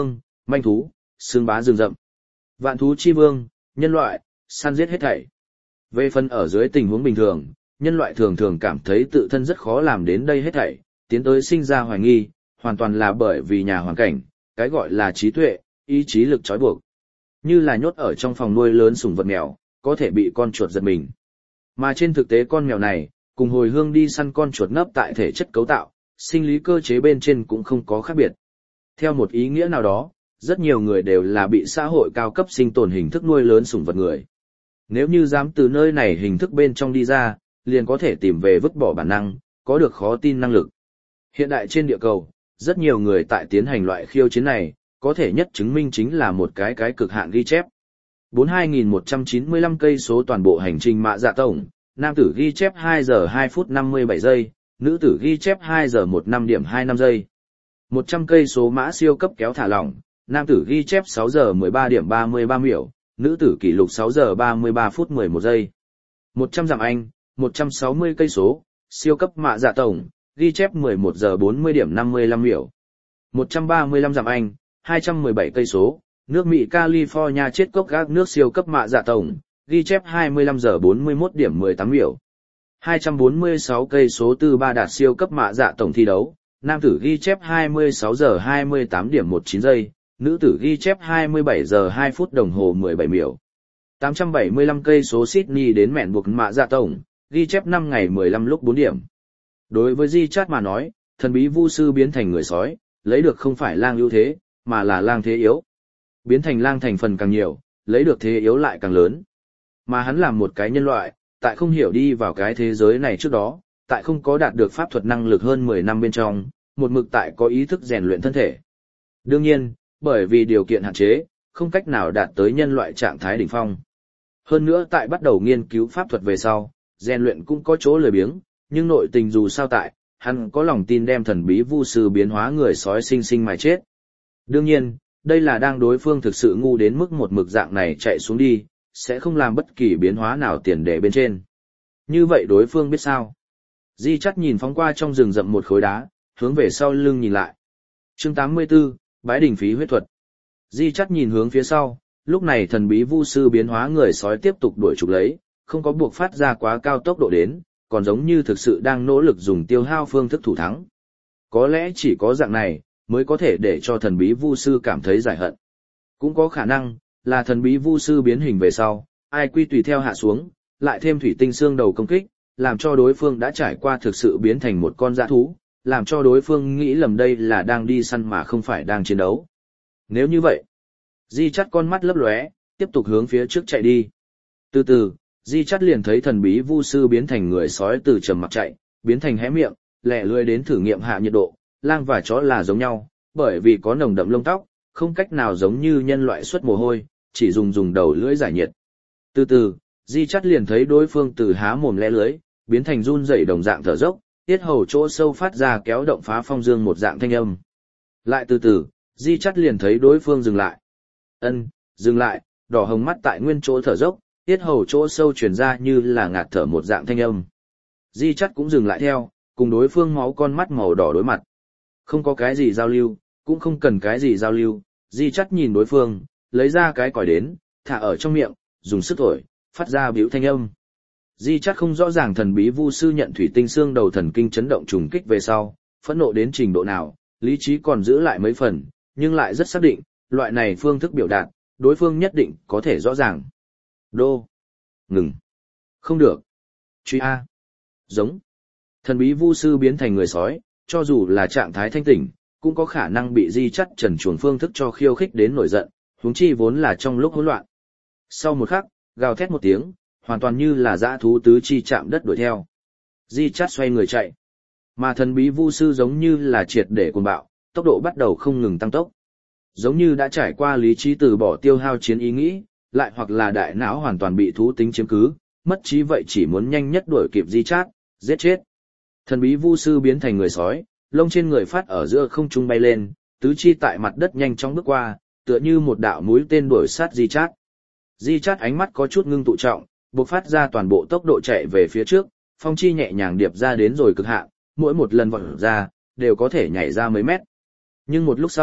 S1: manh thú, xương bá rừng rậm. Vạn thú chi vương, nhân loại, săn giết hết thảy. Về phần ở dưới tình huống bình thường, nhân loại thường thường cảm thấy tự thân rất khó làm đến đây hết thảy, tiến tới sinh ra hoài nghi, hoàn toàn là bởi vì nhà hoàn cảnh, cái gọi là trí tuệ, ý chí lực trói buộc. Như là nhốt ở trong phòng nuôi lớn sủng vật mèo, có thể bị con chuột giật mình. Mà trên thực tế con mèo này, cùng hồi hương đi săn con chuột nấp tại thể chất cấu tạo, sinh lý cơ chế bên trên cũng không có khác biệt. Theo một ý nghĩa nào đó, rất nhiều người đều là bị xã hội cao cấp sinh tồn hình thức nuôi lớn sủng vật người. Nếu như dám từ nơi này hình thức bên trong đi ra, liền có thể tìm về vứt bỏ bản năng, có được khó tin năng lực. Hiện đại trên địa cầu, rất nhiều người tại tiến hành loại khiêu chiến này, có thể nhất chứng minh chính là một cái cái cực hạn ghi chép. bốn mươi hai nghìn một trăm chín mươi lăm cây số toàn bộ hành trình mạ dạ tổng, nam tử ghi chép hai giờ hai phút năm mươi bảy giây, nữ tử ghi chép hai giờ mười lăm điểm hai năm giây. một trăm cây số mã siêu cấp kéo thả lỏng, nam tử ghi chép sáu giờ mười ba điểm ba mươi ba秒, nữ tử kỷ lục sáu giờ ba mươi ba phút mười một giây. một trăm dặm Anh, một trăm sáu mươi cây số, siêu cấp mạ dạ tổng, ghi chép mười một giờ bốn mươi điểm năm mươi lăm秒. một trăm ba mươi lăm dặm Anh, hai trăm mười bảy cây số, nước Mỹ California chết cốc gác nước siêu cấp mạ dạ tổng, ghi chép hai mươi lăm giờ bốn mươi mốt điểm mười tám秒. hai trăm bốn mươi sáu cây số từ ba đạt siêu cấp mạ dạ tổng thi đấu, nam tử ghi chép hai mươi sáu giờ hai mươi tám điểm mười chín giây, nữ tử ghi chép hai mươi bảy giờ hai phút đồng hồ mười bảy秒. tám trăm bảy mươi lăm cây số Sydney đến mẹn buộc mạ dạ tổng, ghi chép năm ngày mười lăm lúc bốn điểm. Đối với Di Chát mà nói, thần bí vu sư biến thành người sói, lấy được không phải lang ưu thế, mà là lang thế yếu. Biến thành lang thành phần càng nhiều, lấy được thế yếu lại càng lớn. Mà hắn làm một cái nhân loại, tại không hiểu đi vào cái thế giới này trước đó, tại không có đạt được pháp thuật năng lực hơn mười năm bên trong, một mực tại có ý thức rèn luyện thân thể. Đương nhiên, bởi vì điều kiện hạn chế, không cách nào đạt tới nhân loại trạng thái đỉnh phong. Hơn nữa tại bắt đầu nghiên cứu pháp thuật về sau, rèn luyện cũng có chỗ lười biếng, nhưng nội tình dù sao tại, hắn có lòng tin đem thần bí vu sư biến hóa người sói sinh sinh mà chết. Đương nhiên, đây là đang đối phương thực sự ngu đến mức một mực dạng này chạy xuống đi, sẽ không làm bất kỳ biến hóa nào tiền để bên trên. Như vậy đối phương biết sao? Di Chắt nhìn phóng qua trong rừng rậm một khối đá, hướng về sau lưng nhìn lại. Chương tám mươi 84, Bái đỉnh phí huyết thuật. Di Chắt nhìn hướng phía sau, lúc này thần bí vu sư biến hóa người sói tiếp tục đuổi trục lấy, không có buộc phát ra quá cao tốc độ đến, còn giống như thực sự đang nỗ lực dùng tiêu hao phương thức thủ thắng. Có lẽ chỉ có dạng này, mới có thể để cho thần bí vu sư cảm thấy giải hận. Cũng có khả năng, là thần bí vu sư biến hình về sau, ai quy tùy theo hạ xuống, lại thêm thủy tinh xương đầu công kích, làm cho đối phương đã trải qua thực sự biến thành một con dã thú, làm cho đối phương nghĩ lầm đây là đang đi săn mà không phải đang chiến đấu. Nếu như vậy, Di Chắt con mắt lấp lóe, tiếp tục hướng phía trước chạy đi. Từ từ, Di Chắt liền thấy thần bí vu sư biến thành người sói từ trầm mặc chạy, biến thành hé miệng, lẹ lưỡi đến thử nghiệm hạ nhiệt độ. Lang và chó là giống nhau, bởi vì có nồng đậm lông tóc, không cách nào giống như nhân loại xuất mồ hôi, chỉ dùng dùng đầu lưỡi giải nhiệt. Từ từ, Di Chắt liền thấy đối phương từ há mồm lẽ lưỡi, biến thành run rẩy đồng dạng thở dốc, tiết hầu chỗ sâu phát ra kéo động phá phong dương một dạng thanh âm. Lại từ từ, Di Chắt liền thấy đối phương dừng lại. Ân, dừng lại, đỏ hồng mắt tại nguyên chỗ thở dốc, tiết hầu chỗ sâu truyền ra như là ngạt thở một dạng thanh âm. Di Chắt cũng dừng lại theo, cùng đối phương máu con mắt màu đỏ đối mặt. Không có cái gì giao lưu, cũng không cần cái gì giao lưu, Di Chắt nhìn đối phương, lấy ra cái còi đến, thả ở trong miệng, dùng sức thổi, phát ra biểu thanh âm. Di Chắt không rõ ràng thần bí vu sư nhận thủy tinh xương đầu thần kinh chấn động trùng kích về sau, phẫn nộ đến trình độ nào, lý trí còn giữ lại mấy phần, nhưng lại rất xác định, loại này phương thức biểu đạt, đối phương nhất định có thể rõ ràng. Đô. Ngừng. Không được. Truy A. Giống. Thần bí vu sư biến thành người sói, cho dù là trạng thái thanh tỉnh, cũng có khả năng bị Di Chắt trần chuồng phương thức cho khiêu khích đến nổi giận, huống chi vốn là trong lúc hỗn loạn. Sau một khắc, gào thét một tiếng, hoàn toàn như là dã thú tứ chi chạm đất đuổi theo. Di Chắt xoay người chạy. Mà thần bí vu sư giống như là triệt để cuồng bạo, tốc độ bắt đầu không ngừng tăng tốc. Giống như đã trải qua lý trí từ bỏ tiêu hao chiến ý nghĩ, lại hoặc là đại não hoàn toàn bị thú tính chiếm cứ, mất trí vậy chỉ muốn nhanh nhất đuổi kịp Di Chắt, giết chết. Thần bí vu sư biến thành người sói, lông trên người phát ở giữa không trung bay lên, tứ chi tại mặt đất nhanh chóng bước qua, tựa như một đạo mũi tên đuổi sát Di Chát. Di Chát ánh mắt có chút ngưng tụ trọng, bộc phát ra toàn bộ tốc độ chạy về phía trước, phong chi nhẹ nhàng điệp ra đến rồi cực hạn, mỗi một lần vọt ra, đều có thể nhảy ra mấy mét. Nhưng một lúc sau,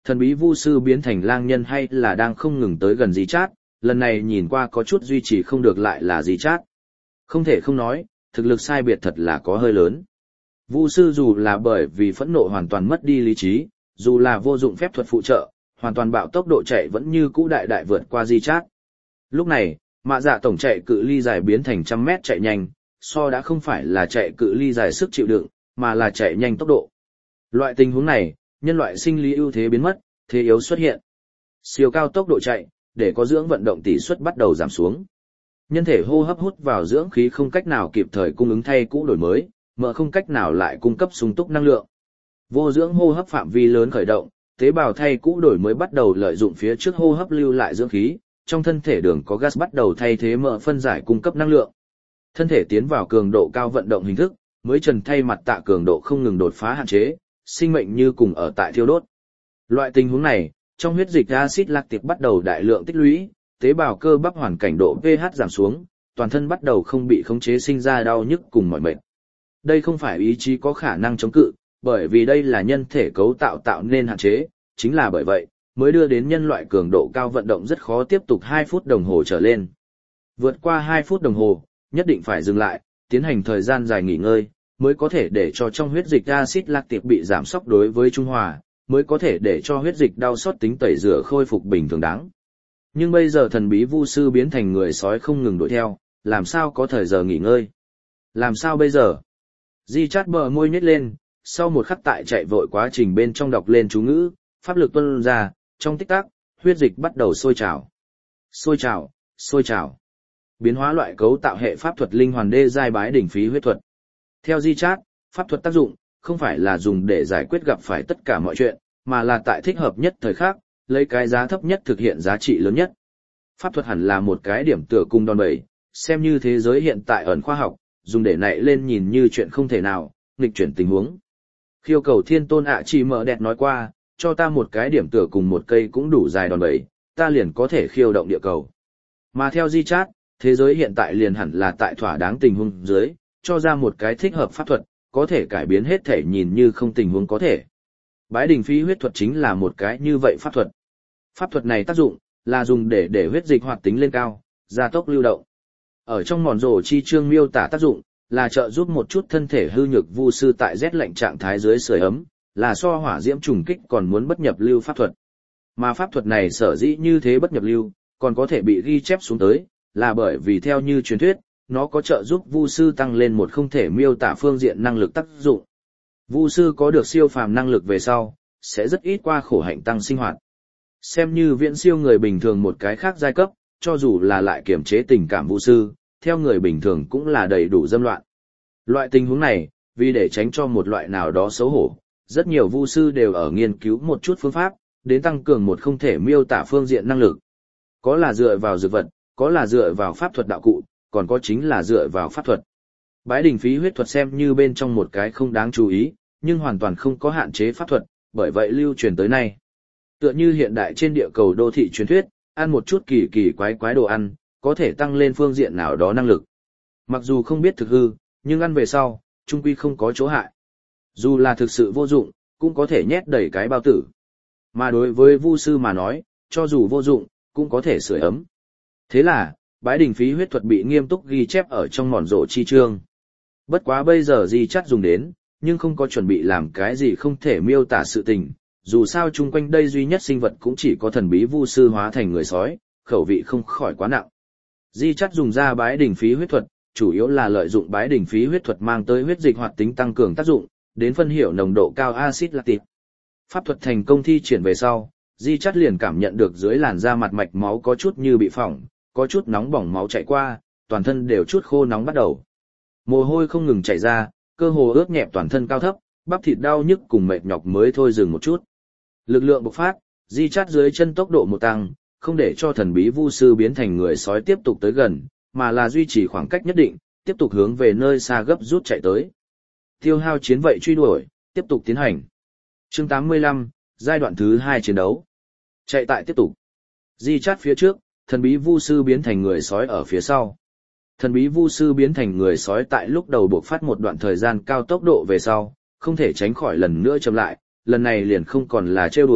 S1: thần bí vu sư biến thành lang nhân hay là đang không ngừng tới gần Di Chát, lần này nhìn qua có chút duy trì không được lại là Di Chát. Không thể không nói, thực lực sai biệt thật là có hơi lớn. Vu sư dù là bởi vì phẫn nộ hoàn toàn mất đi lý trí, dù là vô dụng phép thuật phụ trợ, hoàn toàn bạo tốc độ chạy vẫn như cũ đại đại vượt qua Di Chát. Lúc này, mạ dạ tổng chạy cự ly dài biến thành trăm mét chạy nhanh, so đã không phải là chạy cự ly dài sức chịu đựng, mà là chạy nhanh tốc độ. Loại tình huống này, nhân loại sinh lý ưu thế biến mất, thế yếu xuất hiện. Siêu cao tốc độ chạy, để có dưỡng vận động tỷ suất bắt đầu giảm xuống. Nhân thể hô hấp hút vào dưỡng khí không cách nào kịp thời cung ứng thay cũ đổi mới, mỡ không cách nào lại cung cấp sung túc năng lượng. Vô dưỡng hô hấp phạm vi lớn khởi động, tế bào thay cũ đổi mới bắt đầu lợi dụng phía trước hô hấp lưu lại dưỡng khí, trong thân thể đường có gas bắt đầu thay thế mỡ phân giải cung cấp năng lượng. Thân thể tiến vào cường độ cao vận động hình thức, mới trần thay mặt tạ cường độ không ngừng đột phá hạn chế, sinh mệnh như cùng ở tại thiêu đốt. Loại tình huống này, trong huyết dịch axit lactic bắt đầu đại lượng tích lũy, tế bào cơ bắp hoàn cảnh độ pH giảm xuống, toàn thân bắt đầu không bị khống chế sinh ra đau nhức cùng mỏi mệt. Đây không phải ý chí có khả năng chống cự, bởi vì đây là nhân thể cấu tạo tạo nên hạn chế, chính là bởi vậy, mới đưa đến nhân loại cường độ cao vận động rất khó tiếp tục hai phút đồng hồ trở lên. Vượt qua hai phút đồng hồ, nhất định phải dừng lại, tiến hành thời gian dài nghỉ ngơi, mới có thể để cho trong huyết dịch axit lactic bị giảm sóc đối với trung hòa, mới có thể để cho huyết dịch đau xót tính tẩy rửa khôi phục bình thường đáng. Nhưng bây giờ thần bí vu sư biến thành người sói không ngừng đuổi theo, làm sao có thời giờ nghỉ ngơi? Làm sao bây giờ? Di Chát bờ môi nhếch lên, sau một khắc tại chạy vội quá trình bên trong đọc lên chú ngữ, pháp lực tuôn ra, trong tích tắc, huyết dịch bắt đầu sôi trào. Sôi trào, sôi trào. Biến hóa loại cấu tạo hệ pháp thuật linh hoàn đê giai bái đỉnh phí huyết thuật. Theo Di Chát, pháp thuật tác dụng, không phải là dùng để giải quyết gặp phải tất cả mọi chuyện, mà là tại thích hợp nhất thời khắc, lấy cái giá thấp nhất thực hiện giá trị lớn nhất. Pháp thuật hẳn là một cái điểm tựa cung đòn bẩy, xem như thế giới hiện tại ẩn khoa học, dùng để nảy lên nhìn như chuyện không thể nào, nghịch chuyển tình huống. Khiêu cầu thiên tôn ạ chỉ mở đẹp nói qua, cho ta một cái điểm tựa cùng một cây cũng đủ dài đòn bẩy, ta liền có thể khiêu động địa cầu. Mà theo Di Chát, thế giới hiện tại liền hẳn là tại thỏa đáng tình huống dưới, cho ra một cái thích hợp pháp thuật, có thể cải biến hết thể nhìn như không tình huống có thể. Bái đình phí huyết thuật chính là một cái như vậy pháp thuật. Pháp thuật này tác dụng, là dùng để để huyết dịch hoạt tính lên cao, gia tốc lưu động. Ở trong mòn rổ chi chương miêu tả tác dụng, là trợ giúp một chút thân thể hư nhược vu sư tại rét lạnh trạng thái dưới sưởi ấm, là so hỏa diễm trùng kích còn muốn bất nhập lưu pháp thuật. Mà pháp thuật này sở dĩ như thế bất nhập lưu, còn có thể bị ghi chép xuống tới, là bởi vì theo như truyền thuyết, nó có trợ giúp vu sư tăng lên một không thể miêu tả phương diện năng lực tác dụng. Vu sư có được siêu phàm năng lực về sau, sẽ rất ít qua khổ hạnh tăng sinh hoạt. Xem như viễn siêu người bình thường một cái khác giai cấp, cho dù là lại kiềm chế tình cảm vu sư, theo người bình thường cũng là đầy đủ dâm loạn. Loại tình huống này, vì để tránh cho một loại nào đó xấu hổ, rất nhiều vu sư đều ở nghiên cứu một chút phương pháp, đến tăng cường một không thể miêu tả phương diện năng lực. Có là dựa vào dược vật, có là dựa vào pháp thuật đạo cụ, còn có chính là dựa vào pháp thuật. Bái đình phí huyết thuật xem như bên trong một cái không đáng chú ý, nhưng hoàn toàn không có hạn chế pháp thuật, bởi vậy lưu truyền tới nay. Tựa như hiện đại trên địa cầu đô thị truyền thuyết, ăn một chút kỳ kỳ quái quái đồ ăn, có thể tăng lên phương diện nào đó năng lực. Mặc dù không biết thực hư, nhưng ăn về sau, chung quy không có chỗ hại. Dù là thực sự vô dụng, cũng có thể nhét đầy cái bao tử. Mà đối với vu sư mà nói, cho dù vô dụng, cũng có thể sưởi ấm. Thế là, bái đình phí huyết thuật bị nghiêm túc ghi chép ở trong mòn rổ chi chương. Bất quá bây giờ Di Chát dùng đến, nhưng không có chuẩn bị làm cái gì không thể miêu tả sự tình, dù sao chung quanh đây duy nhất sinh vật cũng chỉ có thần bí vu sư hóa thành người sói, khẩu vị không khỏi quá nặng. Di Chát dùng ra bái đình phí huyết thuật, chủ yếu là lợi dụng bái đình phí huyết thuật mang tới huyết dịch hoạt tính tăng cường tác dụng, đến phân hiểu nồng độ cao axit lactic. Pháp thuật thành công thi triển về sau, Di Chát liền cảm nhận được dưới làn da mặt mạch máu có chút như bị phỏng, có chút nóng bỏng máu chảy qua, toàn thân đều chút khô nóng bắt đầu. Mồ hôi không ngừng chảy ra, cơ hồ ướt nhẹp toàn thân cao thấp, bắp thịt đau nhức cùng mệt nhọc mới thôi dừng một chút. Lực lượng bộc phát, Di Chát dưới chân tốc độ một tăng, không để cho thần bí vu sư biến thành người sói tiếp tục tới gần, mà là duy trì khoảng cách nhất định, tiếp tục hướng về nơi xa gấp rút chạy tới. Tiêu hao chiến vậy truy đuổi, tiếp tục tiến hành. Chương tám mươi lăm, giai đoạn thứ hai chiến đấu. Chạy tại tiếp tục. Di Chát phía trước, thần bí vu sư biến thành người sói ở phía sau. Thần bí vu sư biến thành người sói tại lúc đầu buộc phát một đoạn thời gian cao tốc độ về sau, không thể tránh khỏi lần nữa chậm lại, lần này liền không còn là trêu đùa,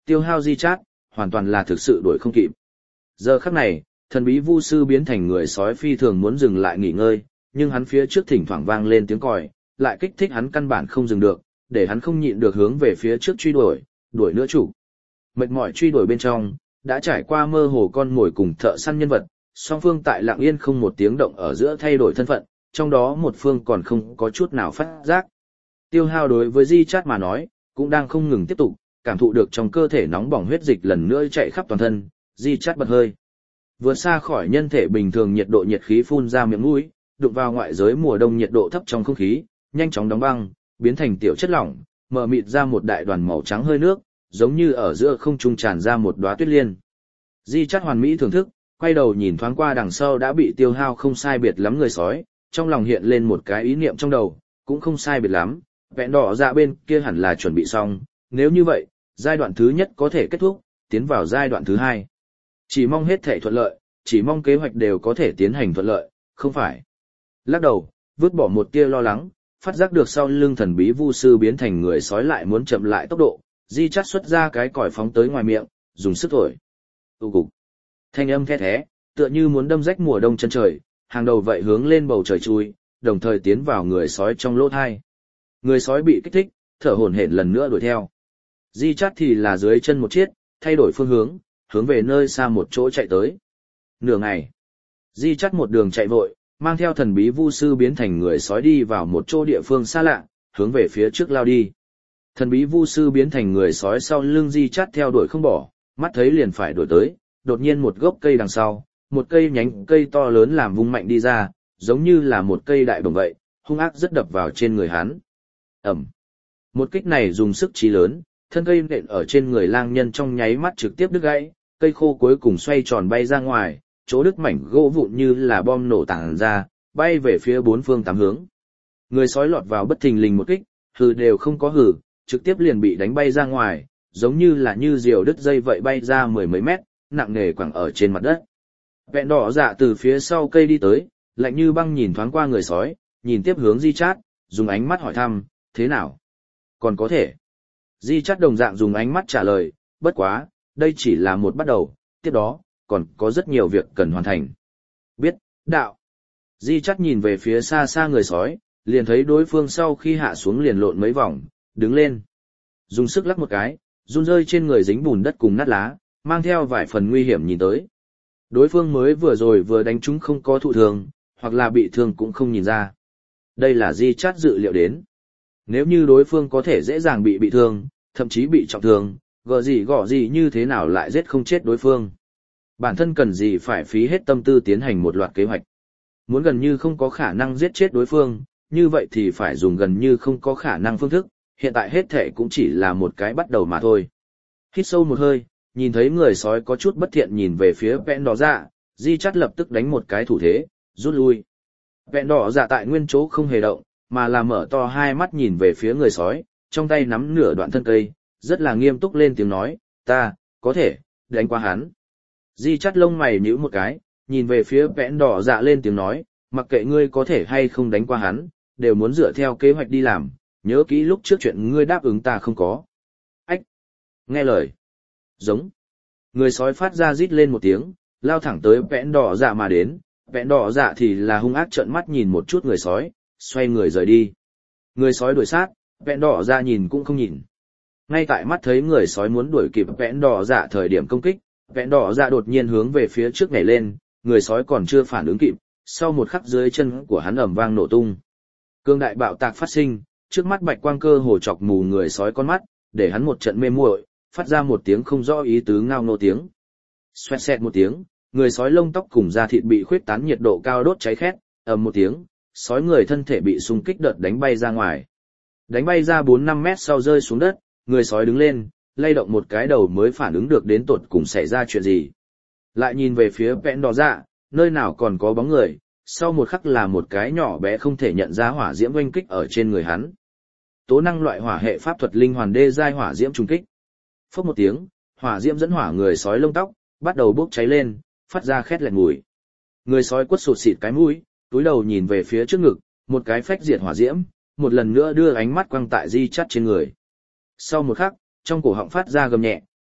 S1: tiêu hao di chát, hoàn toàn là thực sự đuổi không kịp. Giờ khắc này, thần bí vu sư biến thành người sói phi thường muốn dừng lại nghỉ ngơi, nhưng hắn phía trước thỉnh thoảng vang lên tiếng còi, lại kích thích hắn căn bản không dừng được, để hắn không nhịn được hướng về phía trước truy đuổi, đuổi nữa chủ. Mệt mỏi truy đuổi bên trong, đã trải qua mơ hồ con mồi cùng thợ săn nhân vật, song phương tại lặng yên không một tiếng động ở giữa thay đổi thân phận, trong đó một phương còn không có chút nào phát giác. Tiêu hao đối với Di Chát mà nói, cũng đang không ngừng tiếp tục, cảm thụ được trong cơ thể nóng bỏng huyết dịch lần nữa chạy khắp toàn thân, Di Chát bật hơi. Vượt xa khỏi nhân thể bình thường nhiệt độ nhiệt khí phun ra miệng mũi, đụng vào ngoại giới mùa đông nhiệt độ thấp trong không khí, nhanh chóng đóng băng, biến thành tiểu chất lỏng, mờ mịt ra một đại đoàn màu trắng hơi nước, giống như ở giữa không trung tràn ra một đóa tuyết liên. Di Chát hoàn mỹ thưởng thức, quay đầu nhìn thoáng qua đằng sau đã bị tiêu hao không sai biệt lắm người sói, trong lòng hiện lên một cái ý niệm trong đầu, cũng không sai biệt lắm, vẹn đỏ dạ bên kia hẳn là chuẩn bị xong, nếu như vậy, giai đoạn thứ nhất có thể kết thúc, tiến vào giai đoạn thứ hai. Chỉ mong hết thể thuận lợi, chỉ mong kế hoạch đều có thể tiến hành thuận lợi, không phải. Lắc đầu, vứt bỏ một tia lo lắng, phát giác được sau lưng thần bí vu sư biến thành người sói lại muốn chậm lại tốc độ, Di Chát xuất ra cái còi phóng tới ngoài miệng, dùng sức thổi. Tu cục. Thanh âm the thé, tựa như muốn đâm rách mùa đông chân trời, hàng đầu vậy hướng lên bầu trời chui, đồng thời tiến vào người sói trong lỗ thai. Người sói bị kích thích, thở hổn hển lần nữa đuổi theo. Di Chát thì là dưới chân một chiếc, thay đổi phương hướng, hướng về nơi xa một chỗ chạy tới. Nửa ngày, Di Chát một đường chạy vội, mang theo thần bí vu sư biến thành người sói đi vào một chỗ địa phương xa lạ, hướng về phía trước lao đi. Thần bí vu sư biến thành người sói sau lưng Di Chát theo đuổi không bỏ, mắt thấy liền phải đuổi tới, đột nhiên một gốc cây đằng sau, một cây nhánh cây to lớn làm vung mạnh đi ra, giống như là một cây đại bổng vậy, hung ác rất đập vào trên người hắn. Ẩm. Một kích này dùng sức chí lớn, thân cây nện ở trên người lang nhân trong nháy mắt trực tiếp đứt gãy, cây khô cuối cùng xoay tròn bay ra ngoài, chỗ đứt mảnh gỗ vụn như là bom nổ tàng ra, bay về phía bốn phương tám hướng. Người sói lọt vào bất thình lình một kích, hừ đều không có hừ, trực tiếp liền bị đánh bay ra ngoài, giống như là như diều đứt dây vậy bay ra mười mấy mét, nặng nề quẳng ở trên mặt đất. Vẹn đỏ dạ từ phía sau cây đi tới, lạnh như băng nhìn thoáng qua người sói, nhìn tiếp hướng Di Chát, dùng ánh mắt hỏi thăm, thế nào? Còn có thể. Di Chát đồng dạng dùng ánh mắt trả lời, bất quá, đây chỉ là một bắt đầu, tiếp đó, còn có rất nhiều việc cần hoàn thành. Biết, đạo. Di Chát nhìn về phía xa xa người sói, liền thấy đối phương sau khi hạ xuống liền lộn mấy vòng, đứng lên. Dùng sức lắc một cái, run rơi trên người dính bùn đất cùng nát lá, mang theo vài phần nguy hiểm nhìn tới. Đối phương mới vừa rồi vừa đánh chúng không có thụ thương, hoặc là bị thương cũng không nhìn ra. Đây là Di Chát dự liệu đến. Nếu như đối phương có thể dễ dàng bị bị thương, thậm chí bị trọng thương, gờ gì gõ gì như thế nào lại giết không chết đối phương. Bản thân cần gì phải phí hết tâm tư tiến hành một loạt kế hoạch. Muốn gần như không có khả năng giết chết đối phương, như vậy thì phải dùng gần như không có khả năng phương thức, hiện tại hết thể cũng chỉ là một cái bắt đầu mà thôi. Hít sâu một hơi, nhìn thấy người sói có chút bất thiện nhìn về phía vẹn đỏ dạ, Di Chát lập tức đánh một cái thủ thế, rút lui. Vẹn đỏ dạ tại nguyên chỗ không hề động, mà là mở to hai mắt nhìn về phía người sói, trong tay nắm nửa đoạn thân cây, rất là nghiêm túc lên tiếng nói, ta, có thể, đánh qua hắn. Di Chát lông mày nhíu một cái, nhìn về phía vẹn đỏ dạ lên tiếng nói, mặc kệ ngươi có thể hay không đánh qua hắn, đều muốn dựa theo kế hoạch đi làm, nhớ kỹ lúc trước chuyện ngươi đáp ứng ta không có. Ách! Nghe lời! Giống! Người sói phát ra rít lên một tiếng, lao thẳng tới vẹn đỏ dạ mà đến, vẹn đỏ dạ thì là hung ác trợn mắt nhìn một chút người sói, xoay người rời đi. Người sói đuổi sát, vẹn đỏ dạ nhìn cũng không nhìn. Ngay tại mắt thấy người sói muốn đuổi kịp vẹn đỏ dạ thời điểm công kích, vẹn đỏ dạ đột nhiên hướng về phía trước nhảy lên, người sói còn chưa phản ứng kịp, sau một khắc dưới chân của hắn ầm vang nổ tung. Cương đại bạo tạc phát sinh, trước mắt bạch quang cơ hồ chọc mù người sói con mắt, để hắn một trận mê muội, phát ra một tiếng không rõ ý tứ ngao nô tiếng. Xoẹt xẹt một tiếng, người sói lông tóc cùng da thịt bị khuyết tán nhiệt độ cao đốt cháy khét, ầm một tiếng, sói người thân thể bị xung kích đợt đánh bay ra ngoài. Đánh bay ra bốn năm mét sau rơi xuống đất, người sói đứng lên, lay động một cái đầu mới phản ứng được đến tột cùng xảy ra chuyện gì. Lại nhìn về phía vẹn đỏ dạ, nơi nào còn có bóng người, sau một khắc là một cái nhỏ bé không thể nhận ra hỏa diễm oanh kích ở trên người hắn. Tố năng loại hỏa hệ pháp thuật linh hoàn đê giai hỏa diễm trùng kích. Phốc một tiếng, hỏa diễm dẫn hỏa người sói lông tóc, bắt đầu bốc cháy lên, phát ra khét lẹt mùi. Người sói quất sụt xịt cái mũi, túi đầu nhìn về phía trước ngực, một cái phách diệt hỏa diễm, một lần nữa đưa ánh mắt quăng tại Di Chát trên người. Sau một khắc, trong cổ họng phát ra gầm nhẹ,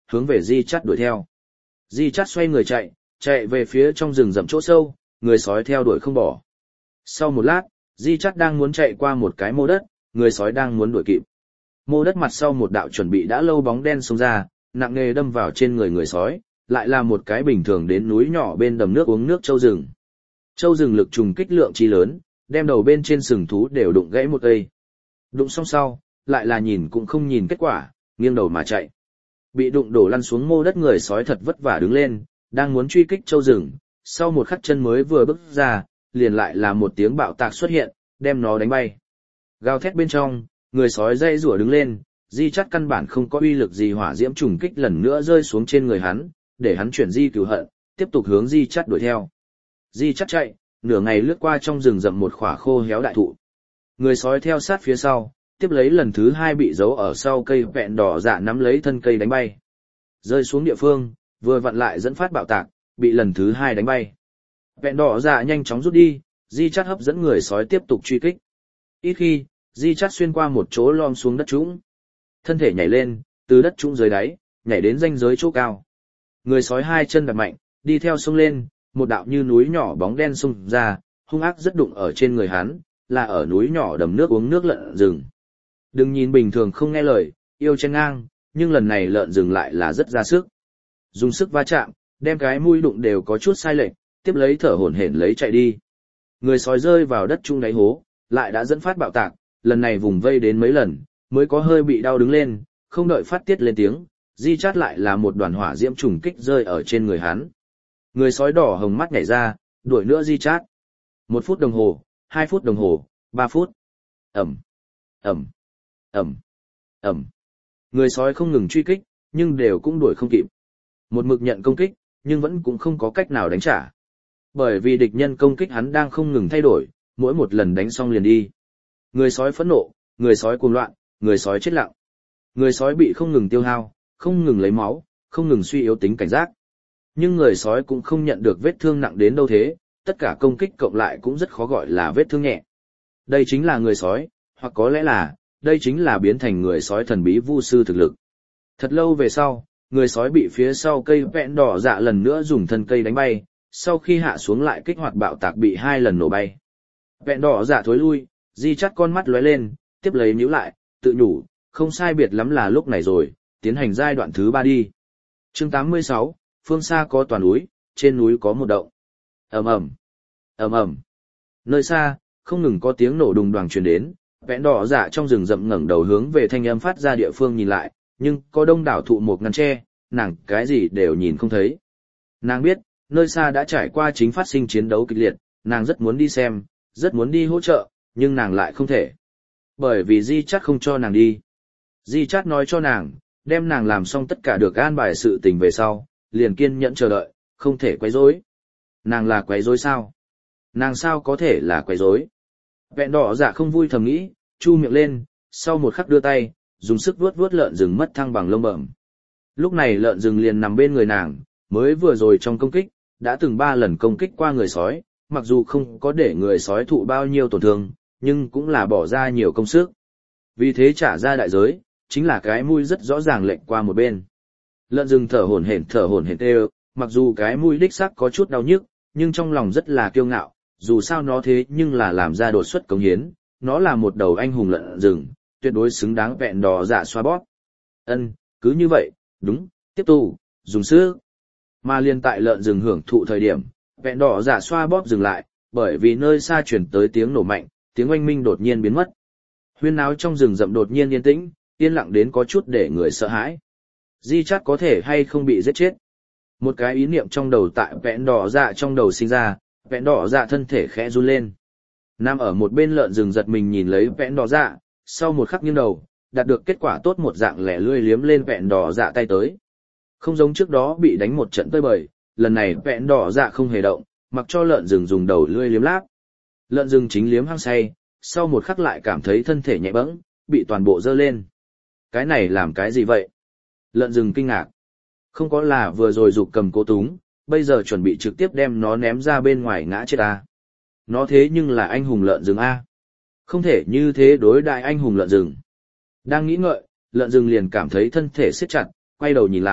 S1: hướng về Di Chát đuổi theo. Di Chát xoay người chạy, chạy về phía trong rừng rậm chỗ sâu, người sói theo đuổi không bỏ. Sau một lát, Di Chát đang muốn chạy qua một cái mô đất, người sói đang muốn đuổi kịp. Mô đất mặt sau một đạo chuẩn bị đã lâu bóng đen xông ra, nặng nề đâm vào trên người người sói, lại là một cái bình thường đến núi nhỏ bên đầm nước uống nước châu rừng. Châu rừng lực trùng kích lượng chi lớn, đem đầu bên trên sừng thú đều đụng gãy một cây. Đụng xong sau, lại là nhìn cũng không nhìn kết quả, nghiêng đầu mà chạy. Bị đụng đổ lăn xuống mô đất người sói thật vất vả đứng lên, đang muốn truy kích châu rừng, sau một khắc chân mới vừa bước ra, liền lại là một tiếng bạo tạc xuất hiện, đem nó đánh bay. Gào thét bên trong, người sói dây rủa đứng lên, Di Chát căn bản không có uy lực gì hỏa diễm trùng kích lần nữa rơi xuống trên người hắn, để hắn chuyển di cửu hận, tiếp tục hướng Di Chát đuổi theo. Di Chát chạy, nửa ngày lướt qua trong rừng rậm một khỏa khô héo đại thụ. Người sói theo sát phía sau, tiếp lấy lần thứ hai bị giấu ở sau cây vẹn đỏ dạ nắm lấy thân cây đánh bay. Rơi xuống địa phương, vừa vặn lại dẫn phát bạo tạc, bị lần thứ hai đánh bay. Vẹn đỏ dạ nhanh chóng rút đi, Di Chát hấp dẫn người sói tiếp tục truy kích. Ít khi, Di Chát xuyên qua một chỗ lom xuống đất trũng. Thân thể nhảy lên, từ đất trũng dưới đáy, nhảy đến ranh giới chỗ cao. Người sói hai chân đạp mạnh, đi theo sông lên, một đạo như núi nhỏ bóng đen xông ra, hung ác rất đụng ở trên người hắn, là ở núi nhỏ đầm nước uống nước lợn rừng. Đừng nhìn bình thường không nghe lời, yêu chen ngang, nhưng lần này lợn rừng lại là rất ra sức. Dùng sức va chạm, đem cái mũi đụng đều có chút sai lệch, tiếp lấy thở hổn hển lấy chạy đi. Người sói rơi vào đất trung đáy hố, lại đã dẫn phát bạo tạc, lần này vùng vây đến mấy lần, mới có hơi bị đau đứng lên, không đợi phát tiết lên tiếng, Di Chát lại là một đoàn hỏa diễm trùng kích rơi ở trên người hắn. Người sói đỏ hồng mắt nhảy ra, đuổi nữa Di Chát. Một phút đồng hồ, hai phút đồng hồ, ba phút. Ẩm, Ẩm, Ẩm, Ẩm. Người sói không ngừng truy kích, nhưng đều cũng đuổi không kịp. Một mực nhận công kích, nhưng vẫn cũng không có cách nào đánh trả. Bởi vì địch nhân công kích hắn đang không ngừng thay đổi, mỗi một lần đánh xong liền đi. Người sói phẫn nộ, người sói cuồng loạn, người sói chết lặng. Người sói bị không ngừng tiêu hao, không ngừng lấy máu, không ngừng suy yếu tính cảnh giác. Nhưng người sói cũng không nhận được vết thương nặng đến đâu thế, tất cả công kích cộng lại cũng rất khó gọi là vết thương nhẹ. Đây chính là người sói, hoặc có lẽ là, đây chính là biến thành người sói thần bí vu sư thực lực. Thật lâu về sau, người sói bị phía sau cây vẹn đỏ dạ lần nữa dùng thân cây đánh bay, sau khi hạ xuống lại kích hoạt bạo tạc bị hai lần nổ bay. Vẹn đỏ dạ thối lui, Di Chát con mắt lóe lên, tiếp lấy nhíu lại, tự nhủ, không sai biệt lắm là lúc này rồi, tiến hành giai đoạn thứ ba đi. Chương tám mươi sáu, phương xa có toàn núi, trên núi có một động. Ầm ầm, ầm ầm. Nơi xa, không ngừng có tiếng nổ đùng đoàng truyền đến, vẹn đỏ dạ trong rừng rậm ngẩng đầu hướng về thanh âm phát ra địa phương nhìn lại, nhưng có đông đảo thụ một ngăn tre, nàng cái gì đều nhìn không thấy. Nàng biết, nơi xa đã trải qua chính phát sinh chiến đấu kịch liệt, nàng rất muốn đi xem, rất muốn đi hỗ trợ, nhưng nàng lại không thể. Bởi vì Di Chát không cho nàng đi. Di Chát nói cho nàng, đem nàng làm xong tất cả được an bài sự tình về sau, liền kiên nhẫn chờ đợi, không thể quấy rối. Nàng là quấy rối sao? Nàng sao có thể là quấy rối? Vẹn đỏ dạ không vui thầm nghĩ, chu miệng lên, sau một khắc đưa tay, dùng sức vuốt vuốt lợn rừng mất thăng bằng lông bẩm. Lúc này lợn rừng liền nằm bên người nàng, mới vừa rồi trong công kích, đã từng ba lần công kích qua người sói, mặc dù không có để người sói thụ bao nhiêu tổn thương, nhưng cũng là bỏ ra nhiều công sức. Vì thế trả ra đại giới, chính là cái mũi rất rõ ràng lệch qua một bên. Lợn rừng thở hổn hển thở hổn hển tê, mặc dù cái mũi đích xác có chút đau nhức, nhưng trong lòng rất là kiêu ngạo, dù sao nó thế nhưng là làm ra đột xuất cống hiến, nó là một đầu anh hùng lợn rừng, tuyệt đối xứng đáng vẹn đỏ dạ xoa bóp. Ân, cứ như vậy, đúng, tiếp tục, dùng sức. Mà liên tại lợn rừng hưởng thụ thời điểm, vẹn đỏ dạ xoa bóp dừng lại, bởi vì nơi xa chuyển tới tiếng nổ mạnh, tiếng oanh minh đột nhiên biến mất. Huyên náo trong rừng rậm đột nhiên yên tĩnh, yên lặng đến có chút để người sợ hãi. Di Chát có thể hay không bị giết chết. Một cái ý niệm trong đầu tại vẹn đỏ dạ trong đầu sinh ra, vẹn đỏ dạ thân thể khẽ run lên. Nam ở một bên lợn rừng giật mình nhìn lấy vẹn đỏ dạ, sau một khắc nghiêng đầu, đạt được kết quả tốt một dạng lẻ lươi liếm lên vẹn đỏ dạ tay tới. Không giống trước đó bị đánh một trận tơi bời, lần này vẹn đỏ dạ không hề động, mặc cho lợn rừng dùng đầu lươi liếm láp. Lợn rừng chính liếm hăng say, sau một khắc lại cảm thấy thân thể nhẹ bẫng, bị toàn bộ dơ lên. Cái này làm cái gì vậy? Lợn rừng kinh ngạc. Không có là vừa rồi giục cầm cố túng, bây giờ chuẩn bị trực tiếp đem nó ném ra bên ngoài ngã chết ta. Nó thế nhưng là anh hùng lợn rừng A. Không thể như thế đối đại anh hùng lợn rừng. Đang nghĩ ngợi, lợn rừng liền cảm thấy thân thể siết chặt, quay đầu nhìn lại,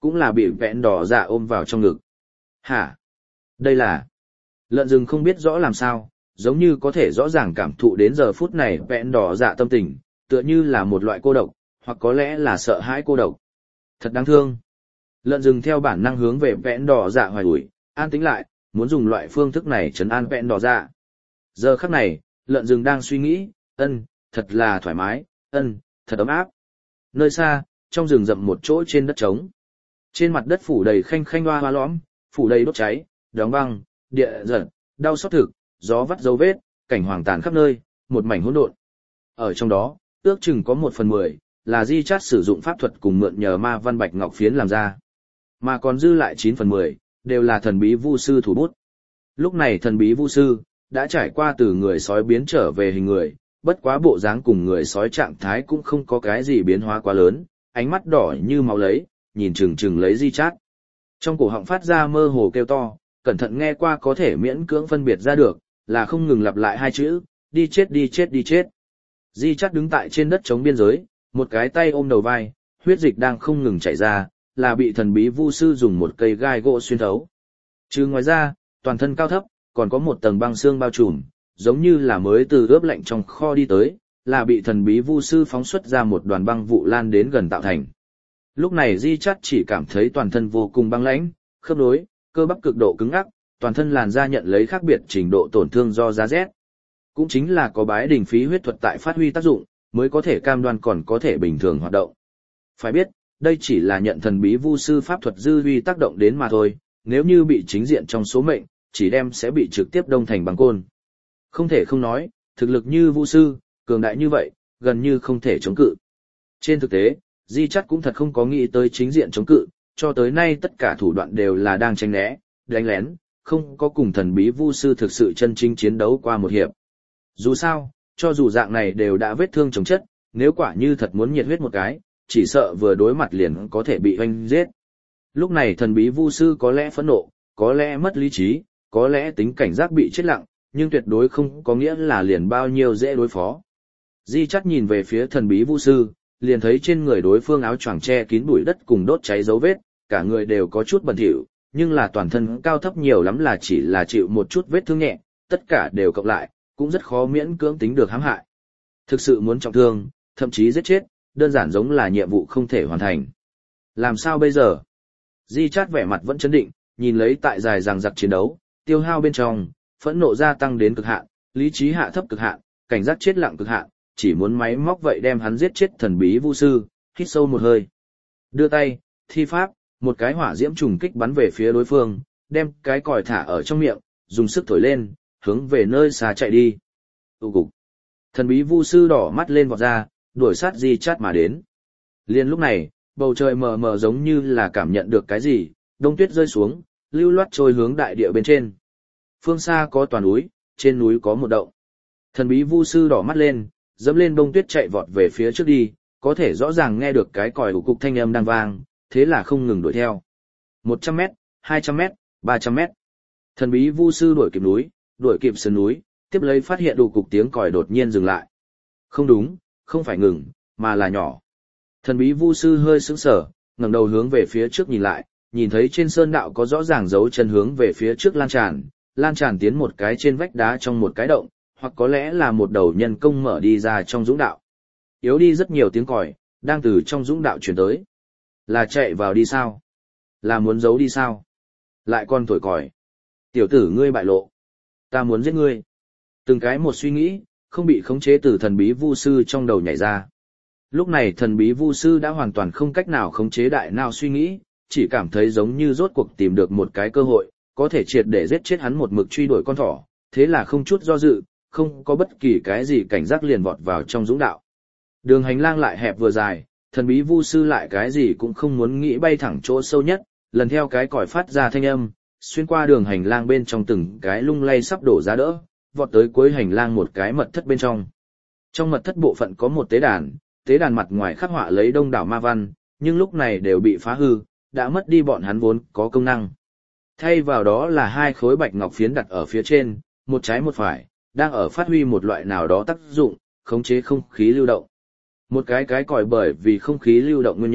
S1: cũng là bị vẹn đỏ dạ ôm vào trong ngực. Hả? Đây là... Lợn rừng không biết rõ làm sao, giống như có thể rõ ràng cảm thụ đến giờ phút này vẹn đỏ dạ tâm tình, tựa như là một loại cô độc, hoặc có lẽ là sợ hãi cô độc. Thật đáng thương. Lợn rừng theo bản năng hướng về vẹn đỏ dạ hoài ủi, an tĩnh lại, muốn dùng loại phương thức này trấn an vẹn đỏ dạ. Giờ khắc này, lợn rừng đang suy nghĩ, ân, thật là thoải mái, ân, thật ấm áp. Nơi xa, trong rừng rậm một chỗ trên đất trống. Trên mặt đất phủ đầy khanh khanh hoa hoa lõm, phủ đầy đốt cháy, đóng băng, địa giật, đau xót thực, gió vắt dấu vết, cảnh hoàng tàn khắp nơi, một mảnh hỗn độn. Ở trong đó, ước chừng có một phần mười, là Di Chát sử dụng pháp thuật cùng mượn nhờ ma văn bạch ngọc phiến làm ra. Mà còn dư lại chín phần mười, đều là thần bí vu sư thủ bút. Lúc này thần bí vu sư, đã trải qua từ người sói biến trở về hình người, bất quá bộ dáng cùng người sói trạng thái cũng không có cái gì biến hóa quá lớn, ánh mắt đỏ như máu lấy, nhìn chừng chừng lấy Di Chát. Trong cổ họng phát ra mơ hồ kêu to, cẩn thận nghe qua có thể miễn cưỡng phân biệt ra được, là không ngừng lặp lại hai chữ, đi chết đi chết đi chết. Di Chát đứng tại trên đất chống biên giới, một cái tay ôm đầu vai, huyết dịch đang không ngừng chảy ra, là bị thần bí vu sư dùng một cây gai gỗ xuyên thấu. Chứ ngoài ra, toàn thân cao thấp, còn có một tầng băng xương bao trùm, giống như là mới từ ướp lạnh trong kho đi tới, là bị thần bí vu sư phóng xuất ra một đoàn băng vụ lan đến gần tạo thành. Lúc này Di Chát chỉ cảm thấy toàn thân vô cùng băng lãnh, khớp nối, cơ bắp cực độ cứng ngắc, toàn thân làn da nhận lấy khác biệt trình độ tổn thương do giá rét. Cũng chính là có bái đình phí huyết thuật tại phát huy tác dụng, mới có thể cam đoan còn có thể bình thường hoạt động. Phải biết, đây chỉ là nhận thần bí vu sư pháp thuật dư uy tác động đến mà thôi, nếu như bị chính diện trong số mệnh, chỉ đem sẽ bị trực tiếp đông thành băng côn. Không thể không nói, thực lực như vu sư, cường đại như vậy, gần như không thể chống cự. Trên thực tế, Di Chát cũng thật không có nghĩ tới chính diện chống cự, cho tới nay tất cả thủ đoạn đều là đang tránh né, đánh lén, không có cùng thần bí vu sư thực sự chân chính chiến đấu qua một hiệp. Dù sao, cho dù dạng này đều đã vết thương chồng chất, nếu quả như thật muốn nhiệt huyết một cái, chỉ sợ vừa đối mặt liền có thể bị hoanh giết. Lúc này thần bí vu sư có lẽ phẫn nộ, có lẽ mất lý trí, có lẽ tính cảnh giác bị chết lặng, nhưng tuyệt đối không có nghĩa là liền bao nhiêu dễ đối phó. Di Chát nhìn về phía thần bí vu sư, liền thấy trên người đối phương áo choàng che kín bụi đất cùng đốt cháy dấu vết, cả người đều có chút bẩn thỉu, nhưng là toàn thân cao thấp nhiều lắm là chỉ là chịu một chút vết thương nhẹ, tất cả đều cộng lại, cũng rất khó miễn cưỡng tính được hãm hại. Thực sự muốn trọng thương, thậm chí giết chết, đơn giản giống là nhiệm vụ không thể hoàn thành. Làm sao bây giờ? Di Chát vẻ mặt vẫn chấn định, nhìn lấy tại dài dằng dặc chiến đấu, tiêu hao bên trong, phẫn nộ gia tăng đến cực hạn, lý trí hạ thấp cực hạn, cảnh giác chết lặng cực hạn, chỉ muốn máy móc vậy đem hắn giết chết thần bí vu sư, hít sâu một hơi. Đưa tay, thi pháp, một cái hỏa diễm trùng kích bắn về phía đối phương, đem cái còi thả ở trong miệng, dùng sức thổi lên, hướng về nơi xa chạy đi. Tụ cục. Thần bí vu sư đỏ mắt lên vọt ra, đuổi sát Di Chát mà đến. Liên lúc này, bầu trời mờ mờ giống như là cảm nhận được cái gì, đông tuyết rơi xuống, lưu loát trôi hướng đại địa bên trên. Phương xa có toàn núi, trên núi có một động. Thần bí vu sư đỏ mắt lên, dẫm lên bông tuyết chạy vọt về phía trước đi, có thể rõ ràng nghe được cái còi của cục thanh âm đang vang, thế là không ngừng đuổi theo. một trăm mét, hai trăm mét, ba trăm mét. Thần bí vu sư đuổi kịp núi, đuổi kịp sườn núi, tiếp lấy phát hiện đủ cục tiếng còi đột nhiên dừng lại. Không đúng, không phải ngừng, mà là nhỏ. Thần bí vu sư hơi sững sờ, ngẩng đầu hướng về phía trước nhìn lại, nhìn thấy trên sơn đạo có rõ ràng dấu chân hướng về phía trước lan tràn, lan tràn tiến một cái trên vách đá trong một cái động, hoặc có lẽ là một đầu nhân công mở đi ra trong dũng đạo. Yếu đi rất nhiều tiếng còi, đang từ trong dũng đạo truyền tới. Là chạy vào đi sao? Là muốn giấu đi sao? Lại còn thổi còi. Tiểu tử ngươi bại lộ. Ta muốn giết ngươi. Từng cái một suy nghĩ, không bị khống chế từ thần bí vu sư trong đầu nhảy ra. Lúc này thần bí vu sư đã hoàn toàn không cách nào khống chế đại nào suy nghĩ, chỉ cảm thấy giống như rốt cuộc tìm được một cái cơ hội, có thể triệt để giết chết hắn một mực truy đuổi con thỏ, thế là không chút do dự, không có bất kỳ cái gì cảnh giác liền vọt vào trong dũng đạo. Đường hành lang lại hẹp vừa dài, thần bí vu sư lại cái gì cũng không muốn nghĩ bay thẳng chỗ sâu nhất, lần theo cái còi phát ra thanh âm, xuyên qua đường hành lang bên trong từng cái lung lay sắp đổ ra đỡ, vọt tới cuối hành lang một cái mật thất bên trong. Trong mật thất bộ phận có một tế đàn, tế đàn mặt ngoài khắc họa lấy đông đảo ma văn, nhưng lúc này đều bị phá hư, đã mất đi bọn hắn vốn có công năng. Thay vào đó là hai khối bạch ngọc phiến đặt ở phía trên, một trái một phải, đang ở phát huy một loại nào đó tác dụng, khống chế không khí lưu động. Một cái cái còi bởi vì không khí lưu động nguyên nhân,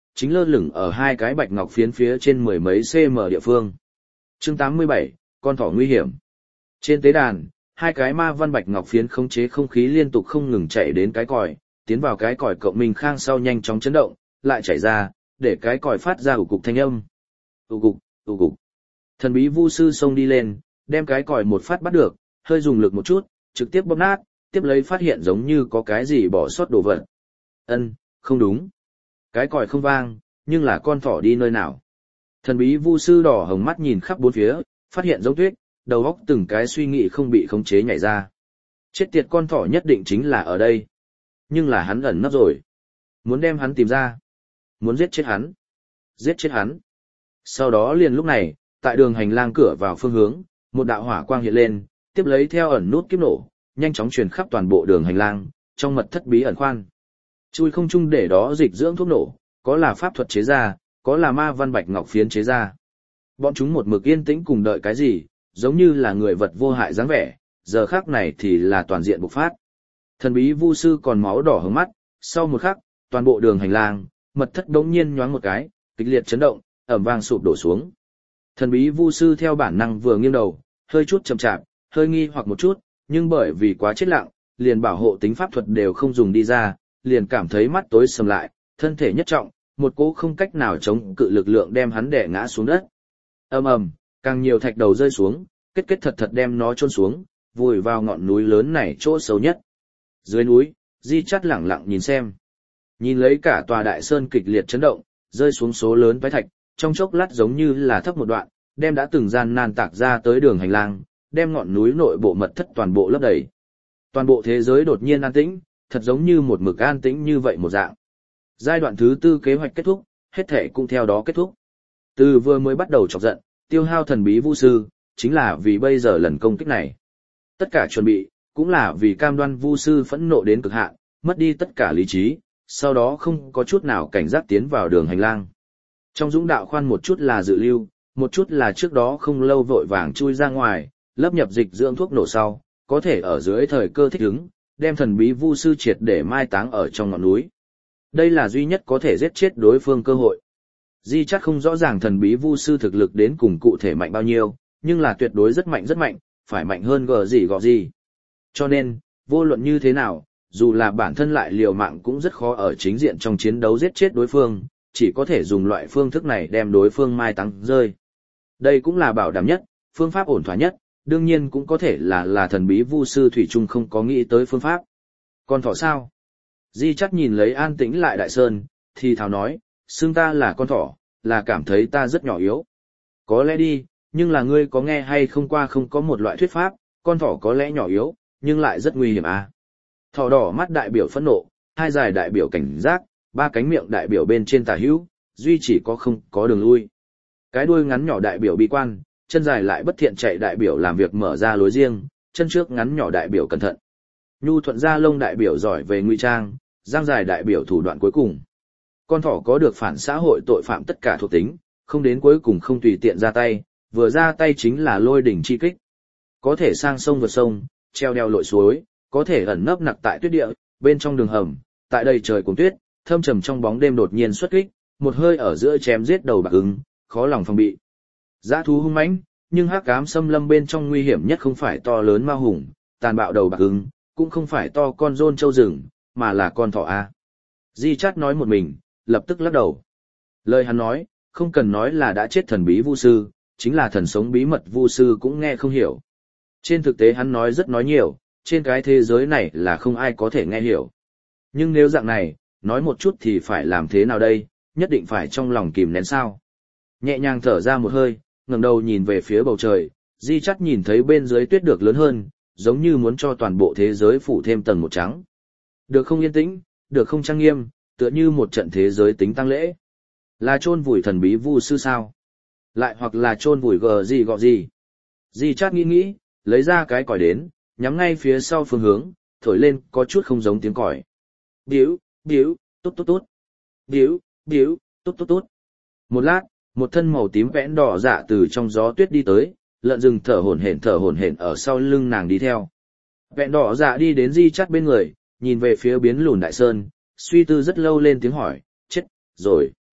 S1: chính lơ lửng ở hai cái bạch ngọc phiến phía trên mười mấy cm địa phương. Chương tám mươi bảy, con thỏ nguy hiểm. Trên tế đàn, hai cái ma văn bạch ngọc phiến khống chế không khí liên tục không ngừng chạy đến cái còi, tiến vào cái còi cộng minh khang sau nhanh chóng chấn động, lại chảy ra, để cái còi phát ra ủ cục thanh âm. Ủ cục, ủ cục. Thần bí vu sư xông đi lên, đem cái còi một phát bắt được, hơi dùng lực một chút, trực tiếp bóp nát, tiếp lấy phát hiện giống như có cái gì bỏ sót đồ vật. Ân, không đúng. Cái còi không vang, nhưng là con thỏ đi nơi nào? Thần bí vu sư đỏ hồng mắt nhìn khắp bốn phía, phát hiện giống tuyết, đầu óc từng cái suy nghĩ không bị khống chế nhảy ra. Chết tiệt, con thỏ nhất định chính là ở đây. Nhưng là hắn ẩn nấp rồi. Muốn đem hắn tìm ra. Muốn giết chết hắn. Giết chết hắn. Sau đó liền lúc này, tại đường hành lang cửa vào phương hướng, một đạo hỏa quang hiện lên, tiếp lấy theo ẩn nút kiếp nổ, nhanh chóng truyền khắp toàn bộ đường hành lang, trong mật thất bí ẩn khoan. Chui không chung để đó dịch dưỡng thuốc nổ, có là pháp thuật chế ra, có là ma văn bạch ngọc phiến chế ra. Bọn chúng một mực yên tĩnh cùng đợi cái gì, giống như là người vật vô hại dáng vẻ, giờ khắc này thì là toàn diện bộc phát. Thần bí vu sư còn máu đỏ hướng mắt, sau một khắc, toàn bộ đường hành lang, mật thất đống nhiên nhoáng một cái, kịch liệt chấn động, ầm vang sụp đổ xuống. Thần bí vu sư theo bản năng vừa nghiêng đầu, hơi chút chậm chạp, hơi nghi hoặc một chút, nhưng bởi vì quá chết lặng, liền bảo hộ tính pháp thuật đều không dùng đi ra, liền cảm thấy mắt tối sầm lại, thân thể nhất trọng, một cỗ không cách nào chống cự lực lượng đem hắn đè ngã xuống đất. Ầm ầm, càng nhiều thạch đầu rơi xuống, kết kết thật thật đem nó chôn xuống, vùi vào ngọn núi lớn này chỗ xấu nhất. Dưới núi, Di Chát lẳng lặng nhìn xem. Nhìn lấy cả tòa đại sơn kịch liệt chấn động, rơi xuống số lớn toái thạch, trong chốc lát giống như là thấp một đoạn, đem đã từng gian nan tạc ra tới đường hành lang, đem ngọn núi nội bộ mật thất toàn bộ lấp đầy. Toàn bộ thế giới đột nhiên an tĩnh, thật giống như một mực an tĩnh như vậy một dạng. Giai đoạn thứ tư kế hoạch kết thúc, hết thể cũng theo đó kết thúc. Từ vừa mới bắt đầu chọc giận, tiêu hao thần bí vu sư, chính là vì bây giờ lần công kích này. Tất cả chuẩn bị, cũng là vì cam đoan vu sư phẫn nộ đến cực hạn, mất đi tất cả lý trí, sau đó không có chút nào cảnh giác tiến vào đường hành lang. Trong dũng đạo khoan một chút là dự lưu, một chút là trước đó không lâu vội vàng chui ra ngoài, lấp nhập dịch dưỡng thuốc nổ sau, có thể ở dưới thời cơ thích ứng, đem thần bí vu sư triệt để mai táng ở trong ngọn núi. Đây là duy nhất có thể giết chết đối phương cơ hội. Di chắc không rõ ràng thần bí vu sư thực lực đến cùng cụ thể mạnh bao nhiêu, nhưng là tuyệt đối rất mạnh rất mạnh, phải mạnh hơn gờ gì gọ gì. Cho nên, vô luận như thế nào, dù là bản thân lại liều mạng cũng rất khó ở chính diện trong chiến đấu giết chết đối phương, chỉ có thể dùng loại phương thức này đem đối phương mai táng rơi. Đây cũng là bảo đảm nhất, phương pháp ổn thỏa nhất, đương nhiên cũng có thể là là thần bí vu sư thủy chung không có nghĩ tới phương pháp. Con thỏ sao? Di chắc nhìn lấy an tĩnh lại đại sơn, thì thào nói, xưng ta là con thỏ, là cảm thấy ta rất nhỏ yếu. Có lẽ đi, nhưng là ngươi có nghe hay không qua không có một loại thuyết pháp, con thỏ có lẽ nhỏ yếu, nhưng lại rất nguy hiểm à. Thỏ đỏ mắt đại biểu phẫn nộ, hai dài đại biểu cảnh giác, ba cánh miệng đại biểu bên trên tả hữu, duy chỉ có không có đường lui. Cái đuôi ngắn nhỏ đại biểu bi quan, chân dài lại bất thiện chạy đại biểu làm việc mở ra lối riêng, chân trước ngắn nhỏ đại biểu cẩn thận. Nhu thuận da lông đại biểu giỏi về ngụy trang, răng dài đại biểu thủ đoạn cuối cùng. Con thỏ có được phản xã hội tội phạm tất cả thuộc tính, không đến cuối cùng không tùy tiện ra tay, vừa ra tay chính là lôi đỉnh chi kích. Có thể sang sông vượt sông, treo đeo lội suối, có thể ẩn nấp nặc tại tuyết địa, bên trong đường hầm, tại đây trời cuồng tuyết, thâm trầm trong bóng đêm đột nhiên xuất kích, một hơi ở giữa chém giết đầu bạc ứng, khó lòng phòng bị. Dã thú hung mãnh, nhưng hắc ám xâm lâm bên trong nguy hiểm nhất không phải to lớn ma hùng, tàn bạo đầu bạc ứng, cũng không phải to con rôn châu rừng, mà là con thỏ a. Di Chát nói một mình, lập tức lắc đầu. Lời hắn nói, không cần nói là đã chết thần bí vu sư, chính là thần sống bí mật vu sư cũng nghe không hiểu. Trên thực tế hắn nói rất nói nhiều, trên cái thế giới này là không ai có thể nghe hiểu. Nhưng nếu dạng này, nói một chút thì phải làm thế nào đây, nhất định phải trong lòng kìm nén sao. Nhẹ nhàng thở ra một hơi, ngẩng đầu nhìn về phía bầu trời, Di Chát nhìn thấy bên dưới tuyết được lớn hơn, giống như muốn cho toàn bộ thế giới phủ thêm tầng một trắng. Được không yên tĩnh, được không trang nghiêm, tựa như một trận thế giới tính tăng lễ. Là chôn vùi thần bí vu sư sao? Lại hoặc là chôn vùi gờ gì gọ gì? Di Chát nghĩ nghĩ, lấy ra cái còi đến, nhắm ngay phía sau phương hướng, thổi lên có chút không giống tiếng còi. Điếu, điếu, tốt tốt tốt. Điếu, điếu, tốt tốt tốt. Một lát, một thân màu tím vẽn đỏ dạ từ trong gió tuyết đi tới, lợn rừng thở hổn hển thở hổn hển ở sau lưng nàng đi theo. Vẹn đỏ dạ đi đến Di Chát bên người, nhìn về phía biến lùn đại sơn, suy tư rất lâu lên tiếng hỏi, chết, rồi.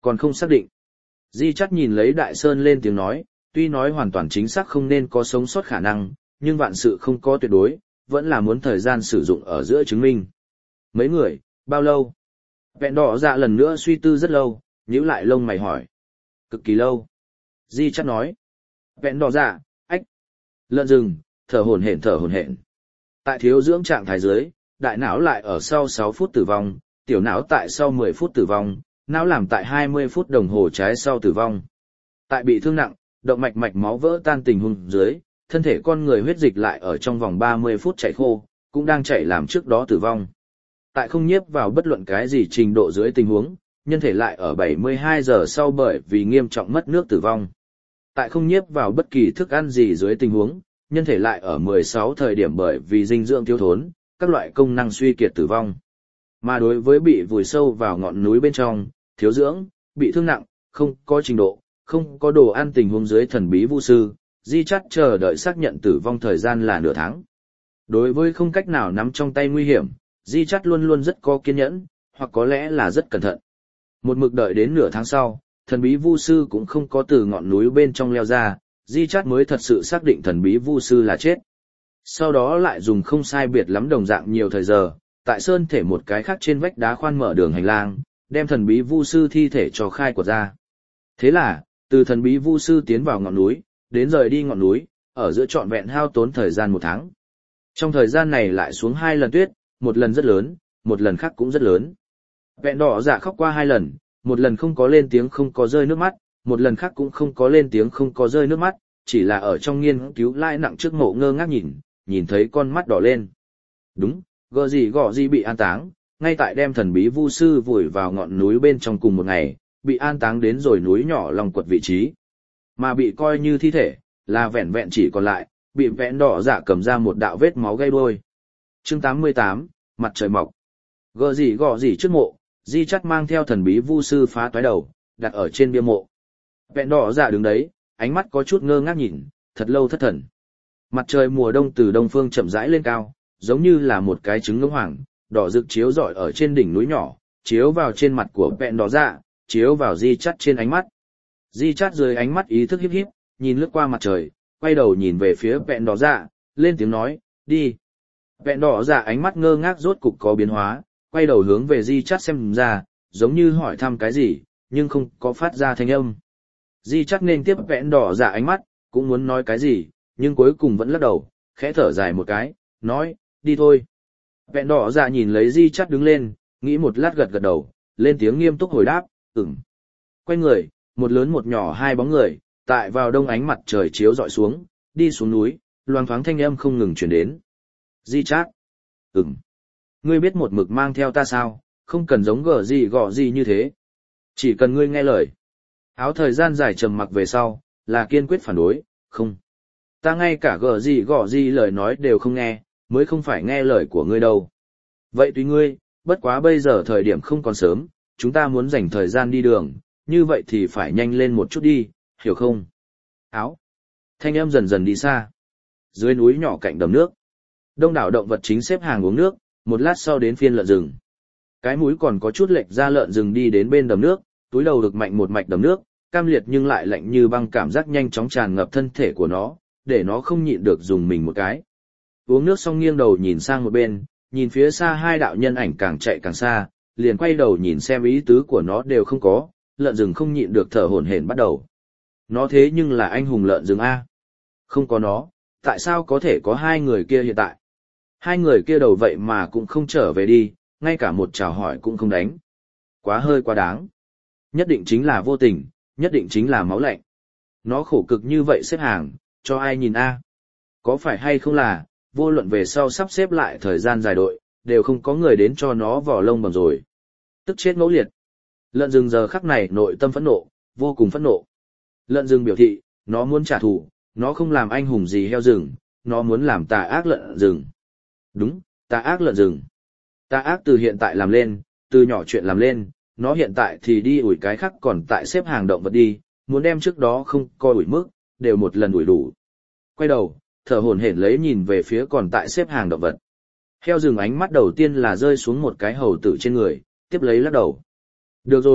S1: Còn không xác định. Di Chắt nhìn lấy Đại Sơn lên tiếng nói, tuy nói hoàn toàn chính xác không nên có sống sót khả năng, nhưng vạn sự không có tuyệt đối, vẫn là muốn thời gian sử dụng ở giữa chứng minh. Mấy người, bao lâu? Vẹn đỏ dạ lần nữa suy tư rất lâu, nhíu lại lông mày hỏi. Cực kỳ lâu. Di Chắt nói. Vẹn đỏ dạ, ách. Lợn rừng, thở hổn hển thở hổn hển. Tại thiếu dưỡng trạng thái dưới, đại não lại ở sau sáu phút tử vong, tiểu não tại sau mười phút tử vong, não làm tại hai mươi phút đồng hồ trái sau tử vong. Tại bị thương nặng, động mạch mạch máu vỡ tan tình huống dưới, thân thể con người huyết dịch lại ở trong vòng ba mươi phút chảy khô, cũng đang chảy làm trước đó tử vong. Tại không nhiếp vào bất luận cái gì trình độ dưới tình huống, nhân thể lại ở bảy mươi hai giờ sau bởi vì nghiêm trọng mất nước tử vong. Tại không nhiếp vào bất kỳ thức ăn gì dưới tình huống, nhân thể lại ở mười sáu thời điểm bởi vì dinh dưỡng thiếu thốn, các loại công năng suy kiệt tử vong. Mà đối với bị vùi sâu vào ngọn núi bên trong, thiếu dưỡng, bị thương nặng, không có trình độ, không có đồ ăn tình huống dưới thần bí vu sư, Di Chắt chờ đợi xác nhận tử vong thời gian là nửa tháng. Đối với không cách nào nắm trong tay nguy hiểm, Di Chắt luôn luôn rất có kiên nhẫn, hoặc có lẽ là rất cẩn thận. Một mực đợi đến nửa tháng sau, thần bí vu sư cũng không có từ ngọn núi bên trong leo ra, Di Chắt mới thật sự xác định thần bí vu sư là chết. Sau đó lại dùng không sai biệt lắm đồng dạng nhiều thời giờ, tại sơn thể một cái khác trên vách đá khoan mở đường hành lang, đem thần bí vu sư thi thể cho khai quật ra. Thế là, từ thần bí vu sư tiến vào ngọn núi, đến rời đi ngọn núi, ở giữa trọn vẹn hao tốn thời gian một tháng. Trong thời gian này lại xuống hai lần tuyết, một lần rất lớn, một lần khác cũng rất lớn. Vẹn đỏ dạ khóc qua hai lần, một lần không có lên tiếng không có rơi nước mắt, một lần khác cũng không có lên tiếng không có rơi nước mắt, chỉ là ở trong nghiên cứu lai nặng trước mộ ngơ ngác nhìn, nhìn thấy con mắt đỏ lên. Đúng, gờ gì gọ gì bị an táng, ngay tại đem thần bí vu sư vùi vào ngọn núi bên trong cùng một ngày, bị an táng đến rồi núi nhỏ lòng quật vị trí. Mà bị coi như thi thể, là vẹn vẹn chỉ còn lại, bị vẹn đỏ dạ cầm ra một đạo vết máu gây đuôi. Chương tám mươi tám, mặt trời mọc. Gờ gì gọ gì trước mộ, Di Chắt mang theo thần bí vu sư phá toái đầu, đặt ở trên bia mộ. Vẹn đỏ dạ đứng đấy, ánh mắt có chút ngơ ngác nhìn, thật lâu thất thần. Mặt trời mùa đông từ đông phương chậm rãi lên cao, giống như là một cái trứng ngỗng hoàng, đỏ rực chiếu rọi ở trên đỉnh núi nhỏ, chiếu vào trên mặt của vẹn đỏ dạ, chiếu vào Di Chắt trên ánh mắt. Di Chắt dưới ánh mắt ý thức híp híp, nhìn lướt qua mặt trời, quay đầu nhìn về phía vẹn đỏ dạ, lên tiếng nói, đi. Vẹn đỏ dạ ánh mắt ngơ ngác rốt cục có biến hóa, quay đầu hướng về Di Chắt xem ra, giống như hỏi thăm cái gì, nhưng không có phát ra thanh âm. Di Chắt nên tiếp vẹn đỏ dạ ánh mắt, cũng muốn nói cái gì, nhưng cuối cùng vẫn lắc đầu, khẽ thở dài một cái, nói, đi thôi. Vẹn đỏ dạ nhìn lấy Di Chắt đứng lên, nghĩ một lát gật gật đầu, lên tiếng nghiêm túc hồi đáp, ừm. Quay người, một lớn một nhỏ hai bóng người, tại vào đông ánh mặt trời chiếu dọi xuống, đi xuống núi, loang thoáng thanh âm không ngừng truyền đến. Di Chắt, ừm. Ngươi biết một mực mang theo ta sao, không cần giống gở gì gọ gì như thế. Chỉ cần ngươi nghe lời. Áo thời gian dài trầm mặc về sau, là kiên quyết phản đối, không. Ta ngay cả gở gì gọ gì lời nói đều không nghe, mới không phải nghe lời của ngươi đâu. Vậy tùy ngươi, bất quá bây giờ thời điểm không còn sớm, chúng ta muốn dành thời gian đi đường, như vậy thì phải nhanh lên một chút đi, hiểu không? Áo. Thanh em dần dần đi xa. Dưới núi nhỏ cạnh đầm nước. Đông đảo động vật chính xếp hàng uống nước, một lát sau đến phiên lợn rừng. Cái mũi còn có chút lệch ra lợn rừng đi đến bên đầm nước, túi đầu được mạnh một mạch đầm nước, cam liệt nhưng lại lạnh như băng cảm giác nhanh chóng tràn ngập thân thể của nó, để nó không nhịn được dùng mình một cái. Uống nước xong nghiêng đầu nhìn sang một bên, nhìn phía xa hai đạo nhân ảnh càng chạy càng xa, liền quay đầu nhìn xem ý tứ của nó đều không có, lợn rừng không nhịn được thở hổn hển bắt đầu. Nó thế nhưng là anh hùng lợn rừng A. Không có nó, tại sao có thể có hai người kia hiện tại? Hai người kia đầu vậy mà cũng không trở về đi, ngay cả một chào hỏi cũng không đánh. Quá hơi quá đáng. Nhất định chính là vô tình, nhất định chính là máu lạnh. Nó khổ cực như vậy xếp hàng, cho ai nhìn a? Có phải hay không là, vô luận về sau sắp xếp lại thời gian dài đội, đều không có người đến cho nó vỏ lông bằng rồi. Tức chết ngẫu liệt. Lợn rừng giờ khắc này nội tâm phẫn nộ, vô cùng phẫn nộ. Lợn rừng biểu thị, nó muốn trả thù, nó không làm anh hùng gì heo rừng, nó muốn làm tà ác lợn rừng. Đúng, tà ác lợn rừng. Tà ác từ hiện tại làm lên, từ nhỏ chuyện làm lên, nó hiện tại thì đi ủi cái khác còn tại xếp hàng động vật đi, muốn đem trước đó không coi ủi mức, đều một lần ủi đủ. Quay đầu, thở hổn hển lấy nhìn về phía còn tại xếp hàng động vật. Heo rừng ánh mắt đầu tiên là rơi xuống một cái hầu tử trên người, tiếp lấy lắc đầu. Được rồi,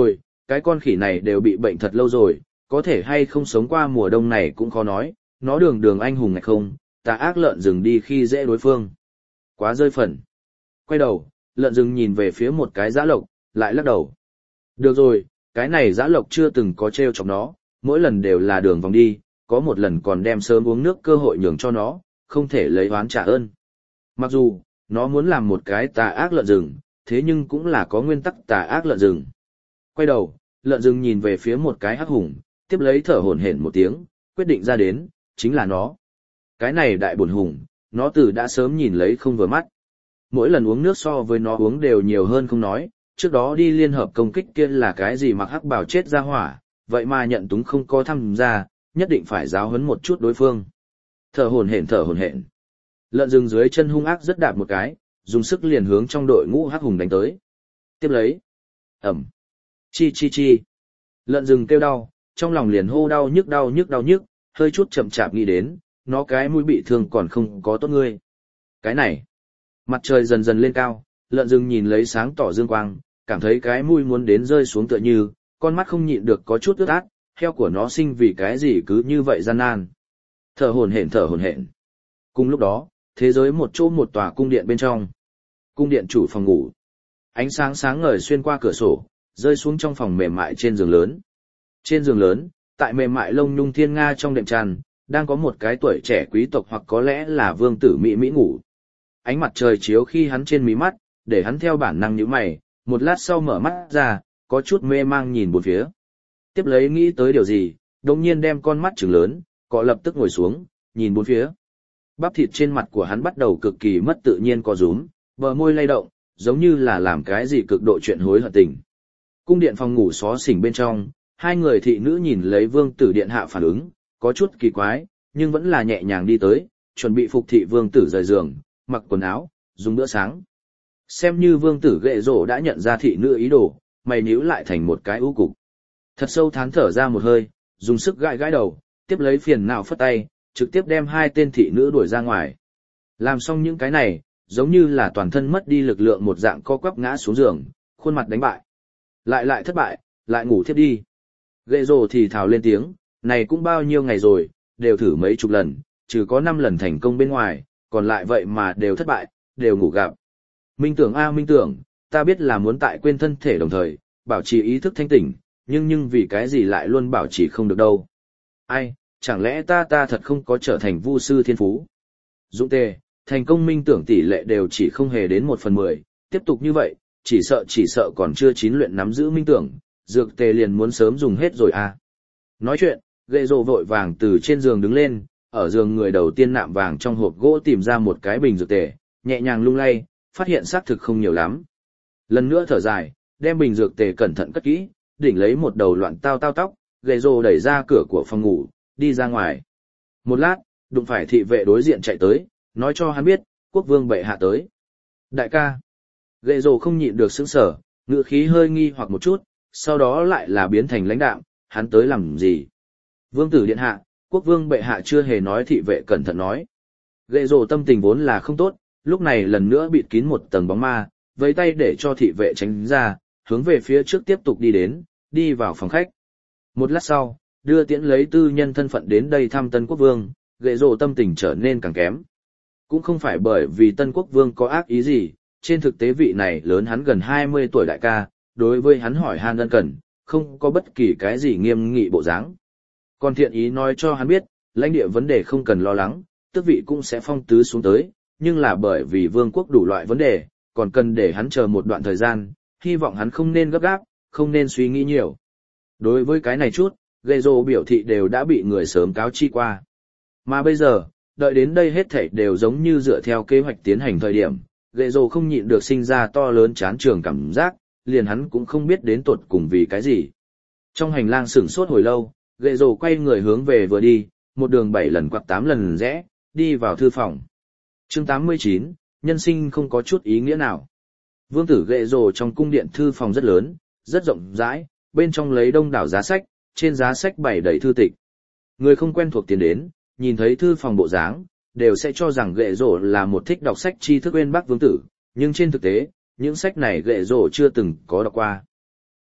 S1: Cái con khỉ này đều bị bệnh thật lâu rồi, có thể hay không sống qua mùa đông này cũng khó nói, nó đường đường anh hùng này không, tà ác lợn rừng đi khi dễ đối phương. Quá rơi phần. Quay đầu, lợn rừng nhìn về phía một cái dã lộc, lại lắc đầu. Được rồi, cái này dã lộc chưa từng có treo chọc nó, mỗi lần đều là đường vòng đi, có một lần còn đem sớm uống nước cơ hội nhường cho nó, không thể lấy oán trả ơn. Mặc dù, nó muốn làm một cái tà ác lợn rừng, thế nhưng cũng là có nguyên tắc tà ác lợn rừng. Quay đầu, lợn rừng nhìn về phía một cái hắc hùng, tiếp lấy thở hổn hển một tiếng, quyết định ra đến, chính là nó. Cái này đại bổn hùng, nó từ đã sớm nhìn lấy không vừa mắt. Mỗi lần uống nước so với nó uống đều nhiều hơn không nói, trước đó đi liên hợp công kích kia là cái gì mặc hắc bào chết ra hỏa, vậy mà nhận túng không có tham gia, nhất định phải giáo huấn một chút đối phương. Thở hổn hển thở hổn hển. Lợn rừng dưới chân hung ác rất đạp một cái, dùng sức liền hướng trong đội ngũ hắc hùng đánh tới. Tiếp lấy. Ẩm. Chi chi chi. Lợn rừng kêu đau, trong lòng liền hô đau nhức đau nhức đau nhức, hơi chút chậm chạp nghĩ đến, nó cái mũi bị thương còn không có tốt ngươi. Cái này. Mặt trời dần dần lên cao, lợn rừng nhìn lấy sáng tỏ dương quang, cảm thấy cái mũi muốn đến rơi xuống tựa như, con mắt không nhịn được có chút ướt át, heo của nó sinh vì cái gì cứ như vậy gian nan. Thở hổn hển thở hổn hển. Cùng lúc đó, thế giới một chỗ một tòa cung điện bên trong. Cung điện chủ phòng ngủ. Ánh sáng sáng ngời xuyên qua cửa sổ, rơi xuống trong phòng mềm mại trên giường lớn. Trên giường lớn, tại mềm mại lông nhung thiên nga trong đệm tràn, đang có một cái tuổi trẻ quý tộc hoặc có lẽ là vương tử mỹ mỹ ngủ. Ánh mặt trời chiếu khi hắn trên mí mắt, để hắn theo bản năng nhíu mày, một lát sau mở mắt ra, có chút mê mang nhìn bốn phía. Tiếp lấy nghĩ tới điều gì, đồng nhiên đem con mắt trừng lớn, cọ lập tức ngồi xuống, nhìn bốn phía. Bắp thịt trên mặt của hắn bắt đầu cực kỳ mất tự nhiên co rúm, bờ môi lay động, giống như là làm cái gì cực độ chuyện hối hận tình. Cung điện phòng ngủ xó xỉnh bên trong, hai người thị nữ nhìn lấy vương tử điện hạ phản ứng, có chút kỳ quái, nhưng vẫn là nhẹ nhàng đi tới, chuẩn bị phục thị vương tử rời giường, mặc quần áo, dùng bữa sáng. Xem như vương tử ghệ rổ đã nhận ra thị nữ ý đồ, mày nhíu lại thành một cái ưu cục. Thật sâu thán thở ra một hơi, dùng sức gãi gãi đầu, tiếp lấy phiền não phất tay, trực tiếp đem hai tên thị nữ đuổi ra ngoài. Làm xong những cái này, giống như là toàn thân mất đi lực lượng một dạng co quắp ngã xuống giường, khuôn mặt đánh bại. Lại lại thất bại, lại ngủ thiếp đi. Ghệ rổ thì thào lên tiếng, này cũng bao nhiêu ngày rồi, đều thử mấy chục lần, trừ có năm lần thành công bên ngoài, còn lại vậy mà đều thất bại, đều ngủ gặp. Minh tưởng a minh tưởng, ta biết là muốn tại quên thân thể đồng thời, bảo trì ý thức thanh tỉnh, nhưng nhưng vì cái gì lại luôn bảo trì không được đâu. Ai, chẳng lẽ ta ta thật không có trở thành vu sư thiên phú? Dũng tề, thành công minh tưởng tỷ lệ đều chỉ không hề đến một phần mười, tiếp tục như vậy, chỉ sợ chỉ sợ còn chưa chín luyện nắm giữ minh tưởng, dược tề liền muốn sớm dùng hết rồi à. Nói chuyện, ghệ rồ vội vàng từ trên giường đứng lên, ở giường người đầu tiên nạm vàng trong hộp gỗ tìm ra một cái bình dược tề, nhẹ nhàng lung lay, phát hiện xác thực không nhiều lắm. Lần nữa thở dài, đem bình dược tề cẩn thận cất kỹ, đỉnh lấy một đầu loạn tao tao tóc, ghệ rồ đẩy ra cửa của phòng ngủ, đi ra ngoài. Một lát, đụng phải thị vệ đối diện chạy tới, nói cho hắn biết, quốc vương bệ hạ tới. Đại ca. Ghệ rồ không nhịn được sững sờ, ngữ khí hơi nghi hoặc một chút, sau đó lại là biến thành lãnh đạm, hắn tới làm gì? Vương tử điện hạ, quốc vương bệ hạ chưa hề nói thị vệ cẩn thận nói. Ghệ rồ tâm tình vốn là không tốt, lúc này lần nữa bịt kín một tầng bóng ma, với tay để cho thị vệ tránh ra, hướng về phía trước tiếp tục đi đến, đi vào phòng khách. Một lát sau, đưa tiễn lấy tư nhân thân phận đến đây thăm tân quốc vương, ghệ rồ tâm tình trở nên càng kém. Cũng không phải bởi vì tân quốc vương có ác ý gì, trên thực tế vị này lớn hắn gần hai mươi tuổi đại ca, đối với hắn hỏi han ân cần, không có bất kỳ cái gì nghiêm nghị bộ dáng. Còn thiện ý nói cho hắn biết, lãnh địa vấn đề không cần lo lắng, tước vị cũng sẽ phong tứ xuống tới, nhưng là bởi vì vương quốc đủ loại vấn đề, còn cần để hắn chờ một đoạn thời gian, hy vọng hắn không nên gấp gáp, không nên suy nghĩ nhiều. Đối với cái này chút, ghệ rồ biểu thị đều đã bị người sớm cáo chi qua. Mà bây giờ, đợi đến đây hết thảy đều giống như dựa theo kế hoạch tiến hành thời điểm, ghệ rồ không nhịn được sinh ra to lớn chán trường cảm giác, liền hắn cũng không biết đến tột cùng vì cái gì. Trong hành lang sửng sốt hồi lâu, ghệ rồ quay người hướng về vừa đi, một đường bảy lần quặc tám lần rẽ, đi vào thư phòng. Chương tám mươi chín, nhân sinh không có chút ý nghĩa nào. Vương tử ghệ rồ trong cung điện thư phòng rất lớn, rất rộng rãi, bên trong lấy đông đảo giá sách, trên giá sách bày đầy thư tịch. Người không quen thuộc tiến đến, nhìn thấy thư phòng bộ dáng, đều sẽ cho rằng ghệ rồ là một thích đọc sách tri thức uyên bác vương tử, nhưng trên thực tế, những sách này ghệ rồ chưa từng có đọc qua.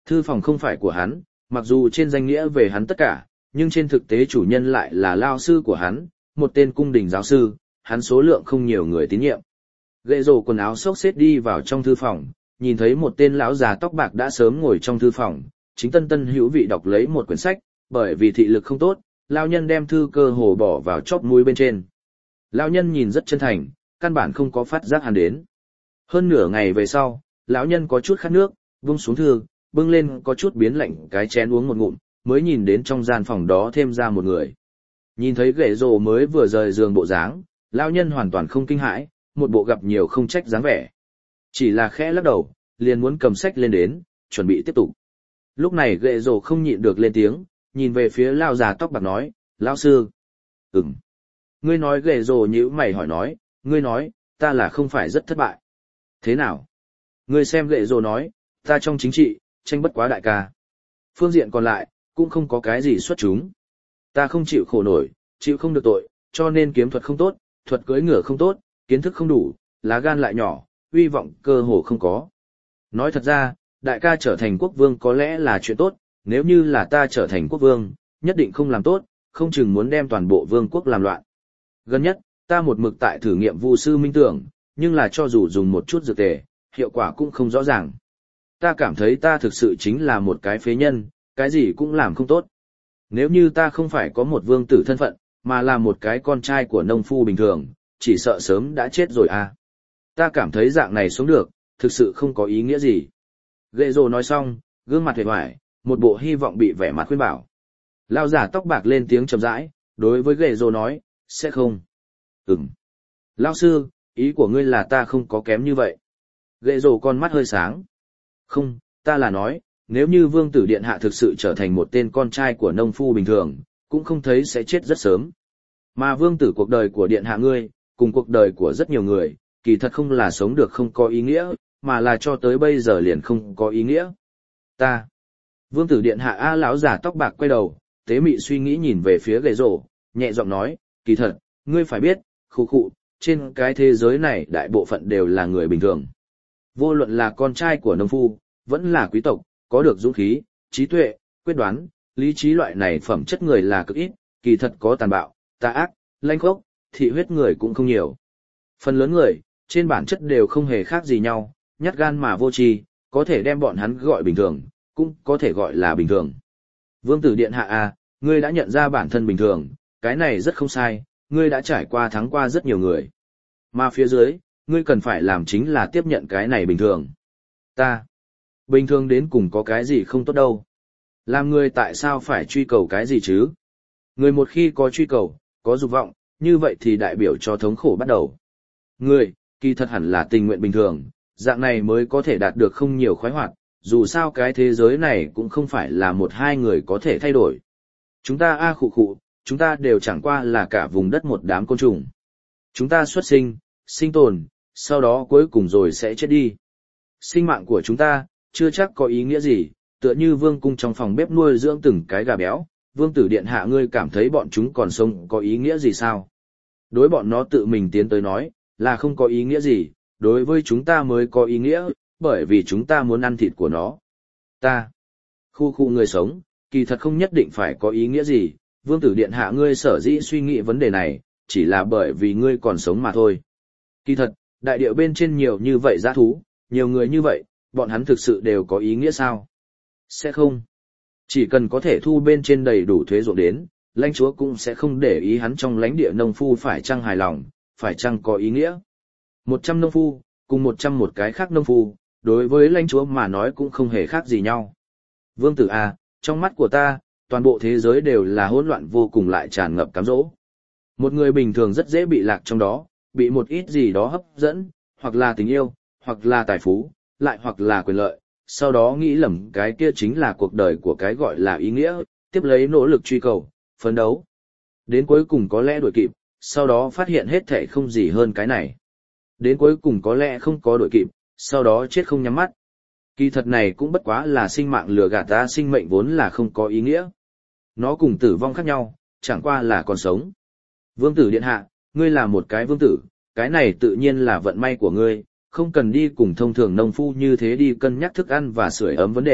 S1: Thư phòng không phải của hắn, mặc dù trên danh nghĩa về hắn tất cả, nhưng trên thực tế chủ nhân lại là lao sư của hắn, một tên cung đình giáo sư, hắn số lượng không nhiều người tín nhiệm. Gệ rổ quần áo xốc xếp đi vào trong thư phòng, nhìn thấy một tên lão già tóc bạc đã sớm ngồi trong thư phòng, chính tân tân hữu vị đọc lấy một quyển sách, bởi vì thị lực không tốt, lão nhân đem thư cơ hồ bỏ vào chóp mũi bên trên. Lão nhân nhìn rất chân thành, căn bản không có phát giác hắn đến. Hơn nửa ngày về sau, lão nhân có chút khát nước, vung xuống thư, bưng lên có chút biến lạnh cái chén uống một ngụm, mới nhìn đến trong gian phòng đó thêm ra một người. Nhìn thấy Gệ rổ mới vừa rời giường bộ dáng, lão nhân hoàn toàn không kinh hãi, một bộ gặp nhiều không trách dáng vẻ. Chỉ là khẽ lắc đầu, liền muốn cầm sách lên đến, chuẩn bị tiếp tục. Lúc này Gệ rổ không nhịn được lên tiếng, nhìn về phía lão già tóc bạc nói, lão sư. Ừm. Ngươi nói Gệ rổ nhíu mày hỏi nói, ngươi nói, ta là không phải rất thất bại. Thế nào? Ngươi xem Gệ rổ nói, ta trong chính trị, tranh bất quá đại ca. Phương diện còn lại, cũng không có cái gì xuất chúng. Ta không chịu khổ nổi, chịu không được tội, cho nên kiếm thuật không tốt, thuật cưỡi ngựa không tốt, kiến thức không đủ, lá gan lại nhỏ, uy vọng cơ hồ không có. Nói thật ra, đại ca trở thành quốc vương có lẽ là chuyện tốt, nếu như là ta trở thành quốc vương, nhất định không làm tốt, không chừng muốn đem toàn bộ vương quốc làm loạn. Gần nhất, ta một mực tại thử nghiệm vu sư minh tưởng, nhưng là cho dù dùng một chút dược tề, hiệu quả cũng không rõ ràng. Ta cảm thấy ta thực sự chính là một cái phế nhân, cái gì cũng làm không tốt. Nếu như ta không phải có một vương tử thân phận, mà là một cái con trai của nông phu bình thường, chỉ sợ sớm đã chết rồi à. Ta cảm thấy dạng này sống được, thực sự không có ý nghĩa gì. Gệ rồ nói xong, gương mặt hề hoài, một bộ hy vọng bị vẻ mặt khuyên bảo. Lao giả tóc bạc lên tiếng chậm rãi, đối với Gệ rồ nói, sẽ không. Ừm. Lao sư, ý của ngươi là ta không có kém như vậy. Gệ rồ con mắt hơi sáng. Không, ta là nói, nếu như vương tử điện hạ thực sự trở thành một tên con trai của nông phu bình thường, cũng không thấy sẽ chết rất sớm. Mà vương tử cuộc đời của điện hạ ngươi, cùng cuộc đời của rất nhiều người, kỳ thật không là sống được không có ý nghĩa, mà là cho tới bây giờ liền không có ý nghĩa. Ta. Vương tử điện hạ A lão giả tóc bạc quay đầu, tế mị suy nghĩ nhìn về phía Gệ rổ, nhẹ giọng nói, kỳ thật, ngươi phải biết, khụ khụ, trên cái thế giới này đại bộ phận đều là người bình thường. Vô luận là con trai của nông phu, vẫn là quý tộc, có được dũng khí, trí tuệ, quyết đoán, lý trí loại này phẩm chất người là cực ít, kỳ thật có tàn bạo, tà ác, lanh khốc, thị huyết người cũng không nhiều. Phần lớn người, trên bản chất đều không hề khác gì nhau, nhát gan mà vô tri, có thể đem bọn hắn gọi bình thường, cũng có thể gọi là bình thường. Vương tử điện hạ à, ngươi đã nhận ra bản thân bình thường, cái này rất không sai, ngươi đã trải qua thắng qua rất nhiều người. Mà phía dưới, ngươi cần phải làm chính là tiếp nhận cái này bình thường. Ta, bình thường đến cùng có cái gì không tốt đâu. Làm người tại sao phải truy cầu cái gì chứ? Người một khi có truy cầu, có dục vọng, như vậy thì đại biểu cho thống khổ bắt đầu. Người, kỳ thật hẳn là tình nguyện bình thường, dạng này mới có thể đạt được không nhiều khoái hoạt, dù sao cái thế giới này cũng không phải là một hai người có thể thay đổi. Chúng ta a à khụ khụ, chúng ta đều chẳng qua là cả vùng đất một đám côn trùng. Chúng ta xuất sinh, sinh tồn, sau đó cuối cùng rồi sẽ chết đi. Sinh mạng của chúng ta, chưa chắc có ý nghĩa gì, tựa như vương cung trong phòng bếp nuôi dưỡng từng cái gà béo, vương tử điện hạ ngươi cảm thấy bọn chúng còn sống có ý nghĩa gì sao? Đối bọn nó tự mình tiến tới nói, là không có ý nghĩa gì, đối với chúng ta mới có ý nghĩa, bởi vì chúng ta muốn ăn thịt của nó. Ta, khu khu người sống, kỳ thật không nhất định phải có ý nghĩa gì, vương tử điện hạ ngươi sở dĩ suy nghĩ vấn đề này, chỉ là bởi vì ngươi còn sống mà thôi. Kỳ thật, đại địa bên trên nhiều như vậy dã thú, nhiều người như vậy, bọn hắn thực sự đều có ý nghĩa sao? Sẽ không. Chỉ cần có thể thu bên trên đầy đủ thuế ruộng đến, lãnh chúa cũng sẽ không để ý hắn trong lãnh địa nông phu phải chăng hài lòng, phải chăng có ý nghĩa. Một trăm nông phu, cùng một trăm một cái khác nông phu, đối với lãnh chúa mà nói cũng không hề khác gì nhau. Vương tử à, trong mắt của ta, toàn bộ thế giới đều là hỗn loạn vô cùng lại tràn ngập cám dỗ. Một người bình thường rất dễ bị lạc trong đó, bị một ít gì đó hấp dẫn, hoặc là tình yêu, hoặc là tài phú, lại hoặc là quyền lợi, sau đó nghĩ lầm cái kia chính là cuộc đời của cái gọi là ý nghĩa, tiếp lấy nỗ lực truy cầu, phấn đấu. Đến cuối cùng có lẽ đuổi kịp, sau đó phát hiện hết thảy không gì hơn cái này. Đến cuối cùng có lẽ không có đuổi kịp, sau đó chết không nhắm mắt. Kỳ thật này cũng bất quá là sinh mạng lừa gạt ta, sinh mệnh vốn là không có ý nghĩa. Nó cùng tử vong khác nhau, chẳng qua là còn sống. Vương tử điện hạ, ngươi là một cái vương tử, cái này tự nhiên là vận may của ngươi, không cần đi cùng thông thường nông phu như thế đi cân nhắc thức ăn và sưởi ấm vấn đề,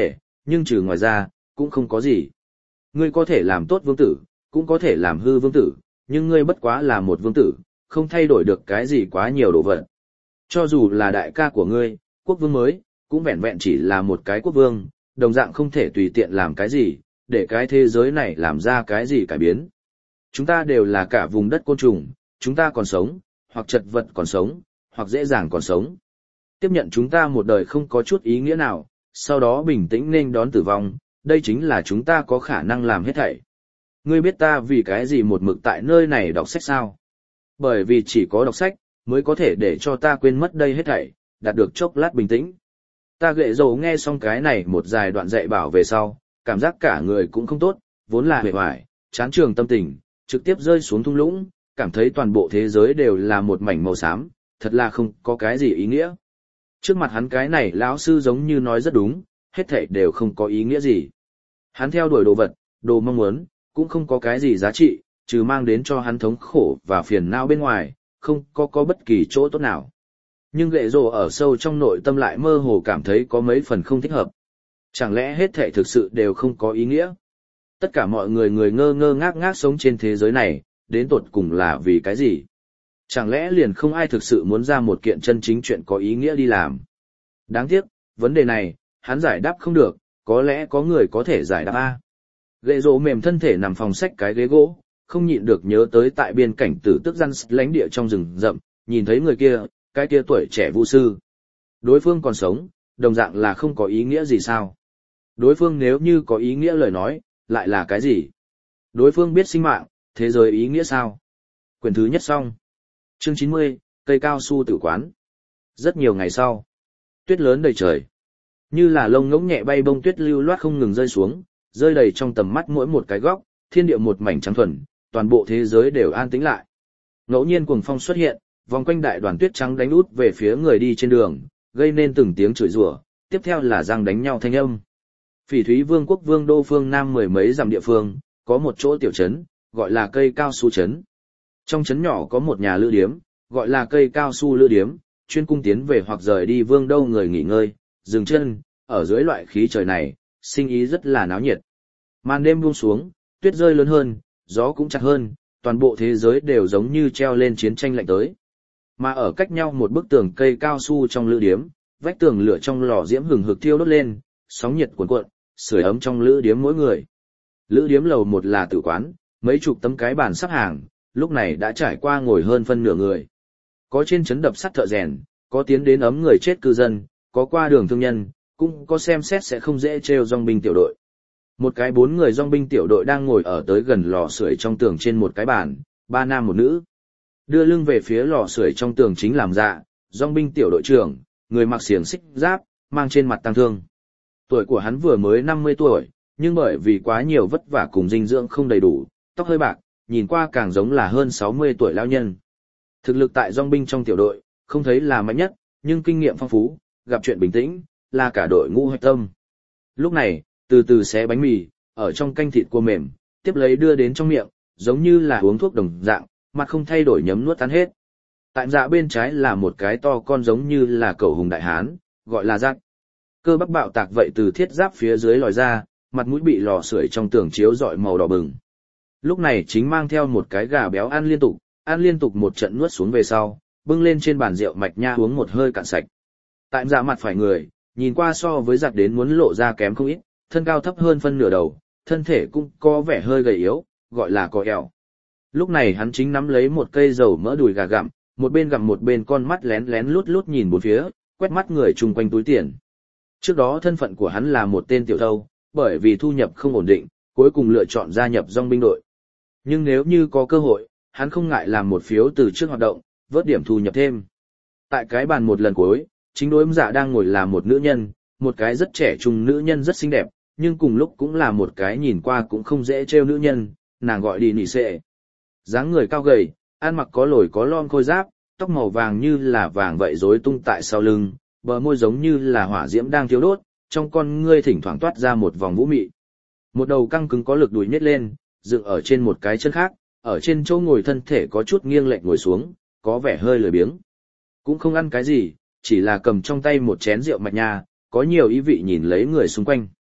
S1: nhưng trừ ngoài ra, cũng không có gì. Ngươi có thể làm tốt vương tử, cũng có thể làm hư vương tử, nhưng ngươi bất quá là một vương tử, không thay đổi được cái gì quá nhiều đồ vật. Cho dù là đại ca của ngươi, quốc vương mới, cũng vẹn vẹn chỉ là một cái quốc vương, đồng dạng không thể tùy tiện làm cái gì, để cái thế giới này làm ra cái gì cải biến. Chúng ta đều là cả vùng đất côn trùng, chúng ta còn sống, hoặc chật vật còn sống, hoặc dễ dàng còn sống. Tiếp nhận chúng ta một đời không có chút ý nghĩa nào, sau đó bình tĩnh nên đón tử vong, đây chính là chúng ta có khả năng làm hết thảy. Ngươi biết ta vì cái gì một mực tại nơi này đọc sách sao? Bởi vì chỉ có đọc sách, mới có thể để cho ta quên mất đây hết thảy, đạt được chốc lát bình tĩnh. Ta ghệ dầu nghe xong cái này một dài đoạn dạy bảo về sau, cảm giác cả người cũng không tốt, vốn là hề hoài, chán trường tâm tình, trực tiếp rơi xuống thung lũng, cảm thấy toàn bộ thế giới đều là một mảnh màu xám, thật là không có cái gì ý nghĩa. Trước mặt hắn cái này lão sư giống như nói rất đúng, hết thảy đều không có ý nghĩa gì. Hắn theo đuổi đồ vật, đồ mong muốn, cũng không có cái gì giá trị, trừ mang đến cho hắn thống khổ và phiền não bên ngoài, không có có bất kỳ chỗ tốt nào. Nhưng ghệ rồ ở sâu trong nội tâm lại mơ hồ cảm thấy có mấy phần không thích hợp. Chẳng lẽ hết thảy thực sự đều không có ý nghĩa? Tất cả mọi người người ngơ ngơ ngác ngác sống trên thế giới này, đến tột cùng là vì cái gì? Chẳng lẽ liền không ai thực sự muốn ra một kiện chân chính chuyện có ý nghĩa đi làm? Đáng tiếc, vấn đề này, hắn giải đáp không được, có lẽ có người có thể giải đáp a. Ghệ rồ mềm thân thể nằm phòng sách cái ghế gỗ, không nhịn được nhớ tới tại biên cảnh tử tức răn lánh địa trong rừng rậm, nhìn thấy người kia, cái kia tuổi trẻ vu sư. Đối phương còn sống, đồng dạng là không có ý nghĩa gì sao? Đối phương nếu như có ý nghĩa lời nói, lại là cái gì? Đối phương biết sinh mạng, thế giới ý nghĩa sao? Quyển thứ nhất xong. Chương chín mươi, cây cao su tử quán. Rất nhiều ngày sau, tuyết lớn đầy trời. Như là lông ngỗng nhẹ bay bông tuyết lưu loát không ngừng rơi xuống, rơi đầy trong tầm mắt mỗi một cái góc, thiên địa một mảnh trắng thuần, toàn bộ thế giới đều an tĩnh lại. Ngẫu nhiên cuồng phong xuất hiện, vòng quanh đại đoàn tuyết trắng đánh út về phía người đi trên đường, gây nên từng tiếng chửi rủa, tiếp theo là răng đánh nhau thanh âm. Phỉ Thúy Vương quốc vương đô phương nam mười mấy dặm địa phương, có một chỗ tiểu trấn, gọi là cây cao su trấn. Trong trấn nhỏ có một nhà lữ điếm, gọi là cây cao su lữ điếm, chuyên cung tiến về hoặc rời đi vương đô người nghỉ ngơi, dừng chân, ở dưới loại khí trời này, sinh ý rất là náo nhiệt. Màn đêm buông xuống, tuyết rơi lớn hơn, gió cũng chặt hơn, toàn bộ thế giới đều giống như treo lên chiến tranh lạnh tới. Mà ở cách nhau một bức tường cây cao su trong lữ điếm, vách tường lửa trong lò diễm hừng hực thiêu đốt lên, sóng nhiệt cuồn cuộn, sưởi ấm trong lữ điếm mỗi người. Lữ điếm lầu một là tử quán, mấy chục tấm cái bàn sắp hàng, lúc này đã trải qua ngồi hơn phân nửa người. Có trên chấn đập sắt thợ rèn, có tiến đến ấm người chết cư dân, có qua đường thương nhân, cũng có xem xét sẽ không dễ trêu dòng binh tiểu đội. Một cái bốn người dòng binh tiểu đội đang ngồi ở tới gần lò sưởi trong tường trên một cái bàn, ba nam một nữ. Đưa lưng về phía lò sưởi trong tường chính làm dạ, dòng binh tiểu đội trưởng, người mặc xiềng xích giáp, mang trên mặt tang thương. Tuổi của hắn vừa mới năm mươi tuổi, nhưng bởi vì quá nhiều vất vả cùng dinh dưỡng không đầy đủ, tóc hơi bạc, nhìn qua càng giống là hơn sáu mươi tuổi lão nhân. Thực lực tại dòng binh trong tiểu đội, không thấy là mạnh nhất, nhưng kinh nghiệm phong phú, gặp chuyện bình tĩnh, là cả đội ngũ hạch tâm. Lúc này, từ từ xé bánh mì, ở trong canh thịt cua mềm, tiếp lấy đưa đến trong miệng, giống như là uống thuốc đồng dạng, mặt không thay đổi nhấm nuốt tan hết. Tại dạ bên trái là một cái to con giống như là cẩu hùng đại hán, gọi là rác. Cơ bắp bạo tạc vậy từ thiết giáp phía dưới lòi ra, mặt mũi bị lò sưởi trong tường chiếu rọi màu đỏ bừng. Lúc này chính mang theo một cái gà béo ăn liên tục, ăn liên tục một trận nuốt xuống về sau, bưng lên trên bàn rượu mạch nha uống một hơi cạn sạch. Tại dạ mặt phải người, nhìn qua so với giặc đến muốn lộ ra kém không ít, thân cao thấp hơn phân nửa đầu, thân thể cũng có vẻ hơi gầy yếu, gọi là có eo. Lúc này hắn chính nắm lấy một cây dầu mỡ đùi gà gặm, một bên gặm một bên con mắt lén lén lút lút nhìn bốn phía, quét mắt người chung quanh túi tiền. Trước đó thân phận của hắn là một tên tiểu thâu, bởi vì thu nhập không ổn định, cuối cùng lựa chọn gia nhập dòng binh đội. Nhưng nếu như có cơ hội, hắn không ngại làm một phiếu từ trước hoạt động, vớt điểm thu nhập thêm. Tại cái bàn một lần cuối, chính đối giả đang ngồi là một nữ nhân, một cái rất trẻ trung nữ nhân rất xinh đẹp, nhưng cùng lúc cũng là một cái nhìn qua cũng không dễ trêu nữ nhân, nàng gọi đi nỉ xệ. Dáng người cao gầy, ăn mặc có lồi có lon khôi giáp, tóc màu vàng như là vàng vậy rối tung tại sau lưng, bờ môi giống như là hỏa diễm đang thiêu đốt, trong con ngươi thỉnh thoảng toát ra một vòng vũ mị. Một đầu căng cứng có lực đùi nhét lên, dựng ở trên một cái chân khác, ở trên chỗ ngồi thân thể có chút nghiêng lệch ngồi xuống, có vẻ hơi lười biếng. Cũng không ăn cái gì, chỉ là cầm trong tay một chén rượu mạch nha, có nhiều ý vị nhìn lấy người xung quanh.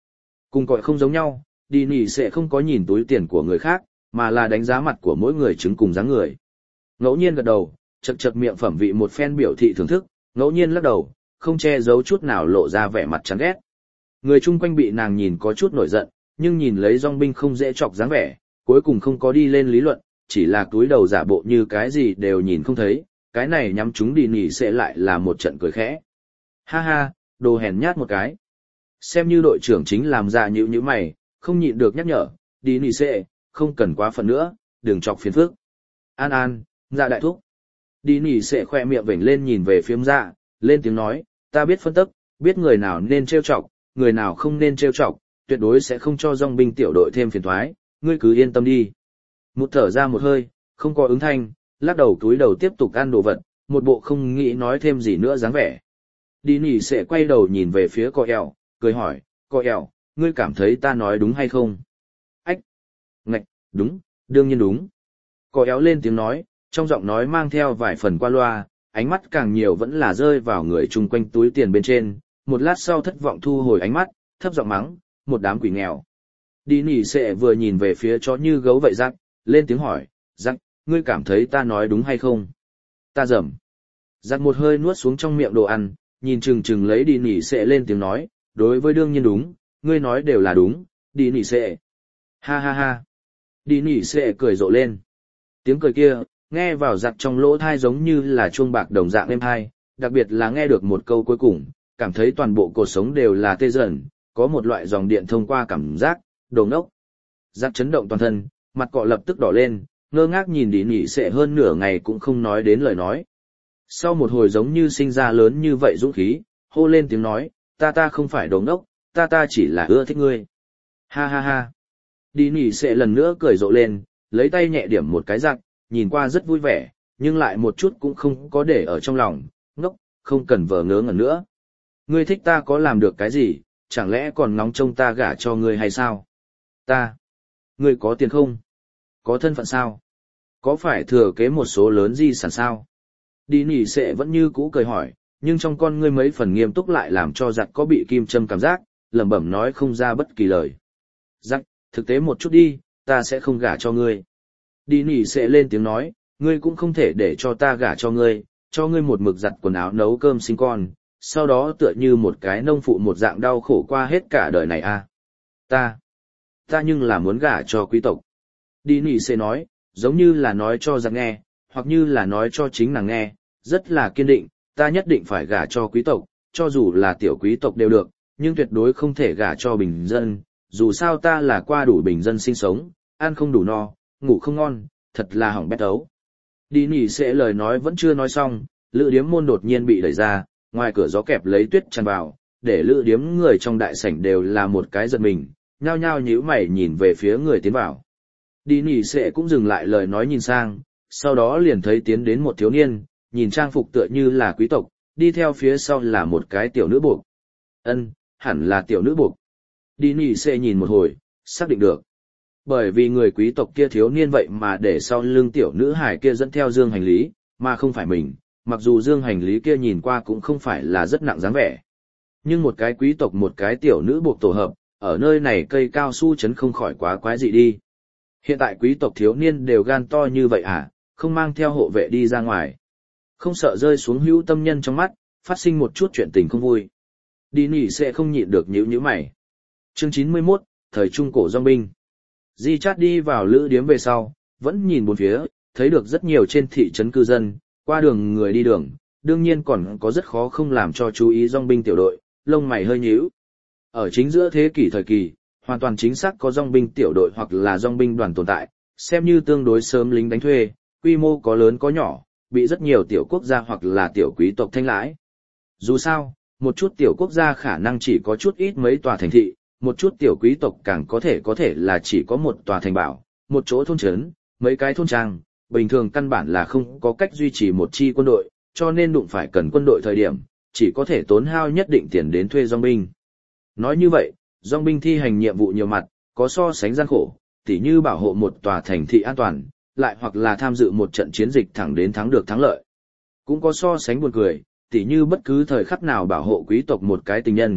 S1: Cùng cọi không giống nhau, đi nỉ sẽ không có nhìn túi tiền của người khác, mà là đánh giá mặt của mỗi người chứng cùng dáng người. Ngẫu nhiên gật đầu, chật chật miệng phẩm vị một phen biểu thị thưởng thức, ngẫu nhiên lắc đầu, không che giấu chút nào lộ ra vẻ mặt chán ghét. Người chung quanh bị nàng nhìn có chút nổi giận, nhưng nhìn lấy dòng binh không dễ chọc dáng vẻ, cuối cùng không có đi lên lý luận, chỉ là túi đầu giả bộ như cái gì đều nhìn không thấy, cái này nhắm chúng đi nỉ sẽ lại là một trận cười khẽ. Ha ha, đồ hèn nhát một cái. Xem như đội trưởng chính làm ra nhữ như mày, không nhịn được nhắc nhở, đi nỉ sẽ, không cần quá phần nữa, đừng chọc phiền phức. An an, dạ đại thúc. Đi nỉ sẽ khoe miệng vểnh lên nhìn về phía dạ, lên tiếng nói, ta biết phân tức, biết người nào nên trêu chọc, người nào không nên trêu chọc, tuyệt đối sẽ không cho dòng binh tiểu đội thêm phiền toái, ngươi cứ yên tâm đi. Một thở ra một hơi, không có ứng thanh, lắc đầu túi đầu tiếp tục ăn đồ vật, một bộ không nghĩ nói thêm gì nữa dáng vẻ. Đi nỉ sẽ quay đầu nhìn về phía cô eo, cười hỏi, cô eo, ngươi cảm thấy ta nói đúng hay không? Ách! Ngạch, đúng, đương nhiên đúng. Cô eo lên tiếng nói, trong giọng nói mang theo vài phần qua loa, ánh mắt càng nhiều vẫn là rơi vào người chung quanh túi tiền bên trên, một lát sau thất vọng thu hồi ánh mắt, thấp giọng mắng, một đám quỷ nghèo. Đi nỉ sẽ vừa nhìn về phía chó như gấu vậy rắc, lên tiếng hỏi, rắc, ngươi cảm thấy ta nói đúng hay không? Ta dầm. Rắc một hơi nuốt xuống trong miệng đồ ăn, nhìn chừng chừng lấy đi nỉ sẽ lên tiếng nói, đối với đương nhiên đúng, ngươi nói đều là đúng, đi nỉ sẽ. Ha ha ha. Đi nỉ sẽ cười rộ lên. Tiếng cười kia, nghe vào giặt trong lỗ thai giống như là chuông bạc đồng dạng êm thai, đặc biệt là nghe được một câu cuối cùng, cảm thấy toàn bộ cuộc sống đều là tê dần, có một loại dòng điện thông qua cảm giác, đồ ngốc. Giặt chấn động toàn thân, mặt cọ lập tức đỏ lên, ngơ ngác nhìn đi nỉ sẽ hơn nửa ngày cũng không nói đến lời nói. Sau một hồi giống như sinh ra lớn như vậy dũng khí, hô lên tiếng nói, ta ta không phải đồ ngốc, ta ta chỉ là ưa thích ngươi. Ha ha ha. Đi nỉ sẽ lần nữa cười rộ lên, lấy tay nhẹ điểm một cái giặc, nhìn qua rất vui vẻ, nhưng lại một chút cũng không có để ở trong lòng, ngốc, không cần vờ ngớ ngẩn nữa. Ngươi thích ta có làm được cái gì, chẳng lẽ còn ngóng trông ta gả cho ngươi hay sao? Ta. Ngươi có tiền không? Có thân phận sao? Có phải thừa kế một số lớn di sản sao? Đi nỉ sẽ vẫn như cũ cười hỏi, nhưng trong con ngươi mấy phần nghiêm túc lại làm cho giặc có bị kim châm cảm giác, lẩm bẩm nói không ra bất kỳ lời. Giặc, thực tế một chút đi, ta sẽ không gả cho ngươi. Đi nỉ sẽ lên tiếng nói, ngươi cũng không thể để cho ta gả cho ngươi, cho ngươi một mực giặt quần áo nấu cơm sinh con, sau đó tựa như một cái nông phụ một dạng đau khổ qua hết cả đời này à. Ta, ta nhưng là muốn gả cho quý tộc. Đi nỉ sẽ nói, giống như là nói cho giặc nghe, hoặc như là nói cho chính nàng nghe, rất là kiên định, ta nhất định phải gả cho quý tộc, cho dù là tiểu quý tộc đều được, nhưng tuyệt đối không thể gả cho bình dân, dù sao ta là qua đủ bình dân sinh sống, ăn không đủ no, ngủ không ngon, thật là hỏng bét ấu. Đi nỉ sẽ lời nói vẫn chưa nói xong, lữ điếm môn đột nhiên bị đẩy ra, ngoài cửa gió kẹp lấy tuyết tràn vào, để lữ điếm người trong đại sảnh đều là một cái giật mình, nhao nhao nhíu mày nhìn về phía người tiến vào. Đi nỉ sẽ cũng dừng lại lời nói nhìn sang, sau đó liền thấy tiến đến một thiếu niên, nhìn trang phục tựa như là quý tộc, đi theo phía sau là một cái tiểu nữ buộc. Ân, hẳn là tiểu nữ buộc. Đi nỉ sẽ nhìn một hồi, xác định được. Bởi vì người quý tộc kia thiếu niên vậy mà để sau lưng tiểu nữ hải kia dẫn theo dương hành lý, mà không phải mình, mặc dù dương hành lý kia nhìn qua cũng không phải là rất nặng dáng vẻ. Nhưng một cái quý tộc một cái tiểu nữ buộc tổ hợp, ở nơi này cây cao su chấn không khỏi quá quái dị đi. Hiện tại quý tộc thiếu niên đều gan to như vậy à, không mang theo hộ vệ đi ra ngoài. Không sợ rơi xuống hữu tâm nhân trong mắt, phát sinh một chút chuyện tình không vui. Đi nỉ sẽ không nhịn được nhíu nhíu mày. Chương chín mươi mốt, thời trung cổ dòng binh. Di Chát đi vào lữ điếm về sau, vẫn nhìn bốn phía, thấy được rất nhiều trên thị trấn cư dân, qua đường người đi đường, đương nhiên còn có rất khó không làm cho chú ý dòng binh tiểu đội, lông mày hơi nhíu. Ở chính giữa thế kỷ thời kỳ, hoàn toàn chính xác có dòng binh tiểu đội hoặc là dòng binh đoàn tồn tại, xem như tương đối sớm lính đánh thuê, quy mô có lớn có nhỏ, bị rất nhiều tiểu quốc gia hoặc là tiểu quý tộc thanh lãi. Dù sao, một chút tiểu quốc gia khả năng chỉ có chút ít mấy tòa thành thị, một chút tiểu quý tộc càng có thể có thể là chỉ có một tòa thành bảo, một chỗ thôn trấn, mấy cái thôn trang, bình thường căn bản là không có cách duy trì một chi quân đội, cho nên đụng phải cần quân đội thời điểm, chỉ có thể tốn hao nhất định tiền đến thuê dòng binh. Nói như vậy, dòng binh thi hành nhiệm vụ nhiều mặt, có so sánh gian khổ, tỉ như bảo hộ một tòa thành thị an toàn, lại hoặc là tham dự một trận chiến dịch thẳng đến thắng được thắng lợi. Cũng có so sánh buồn cười, tỉ như bất cứ thời khắc nào bảo hộ quý tộc một cái tình nhân,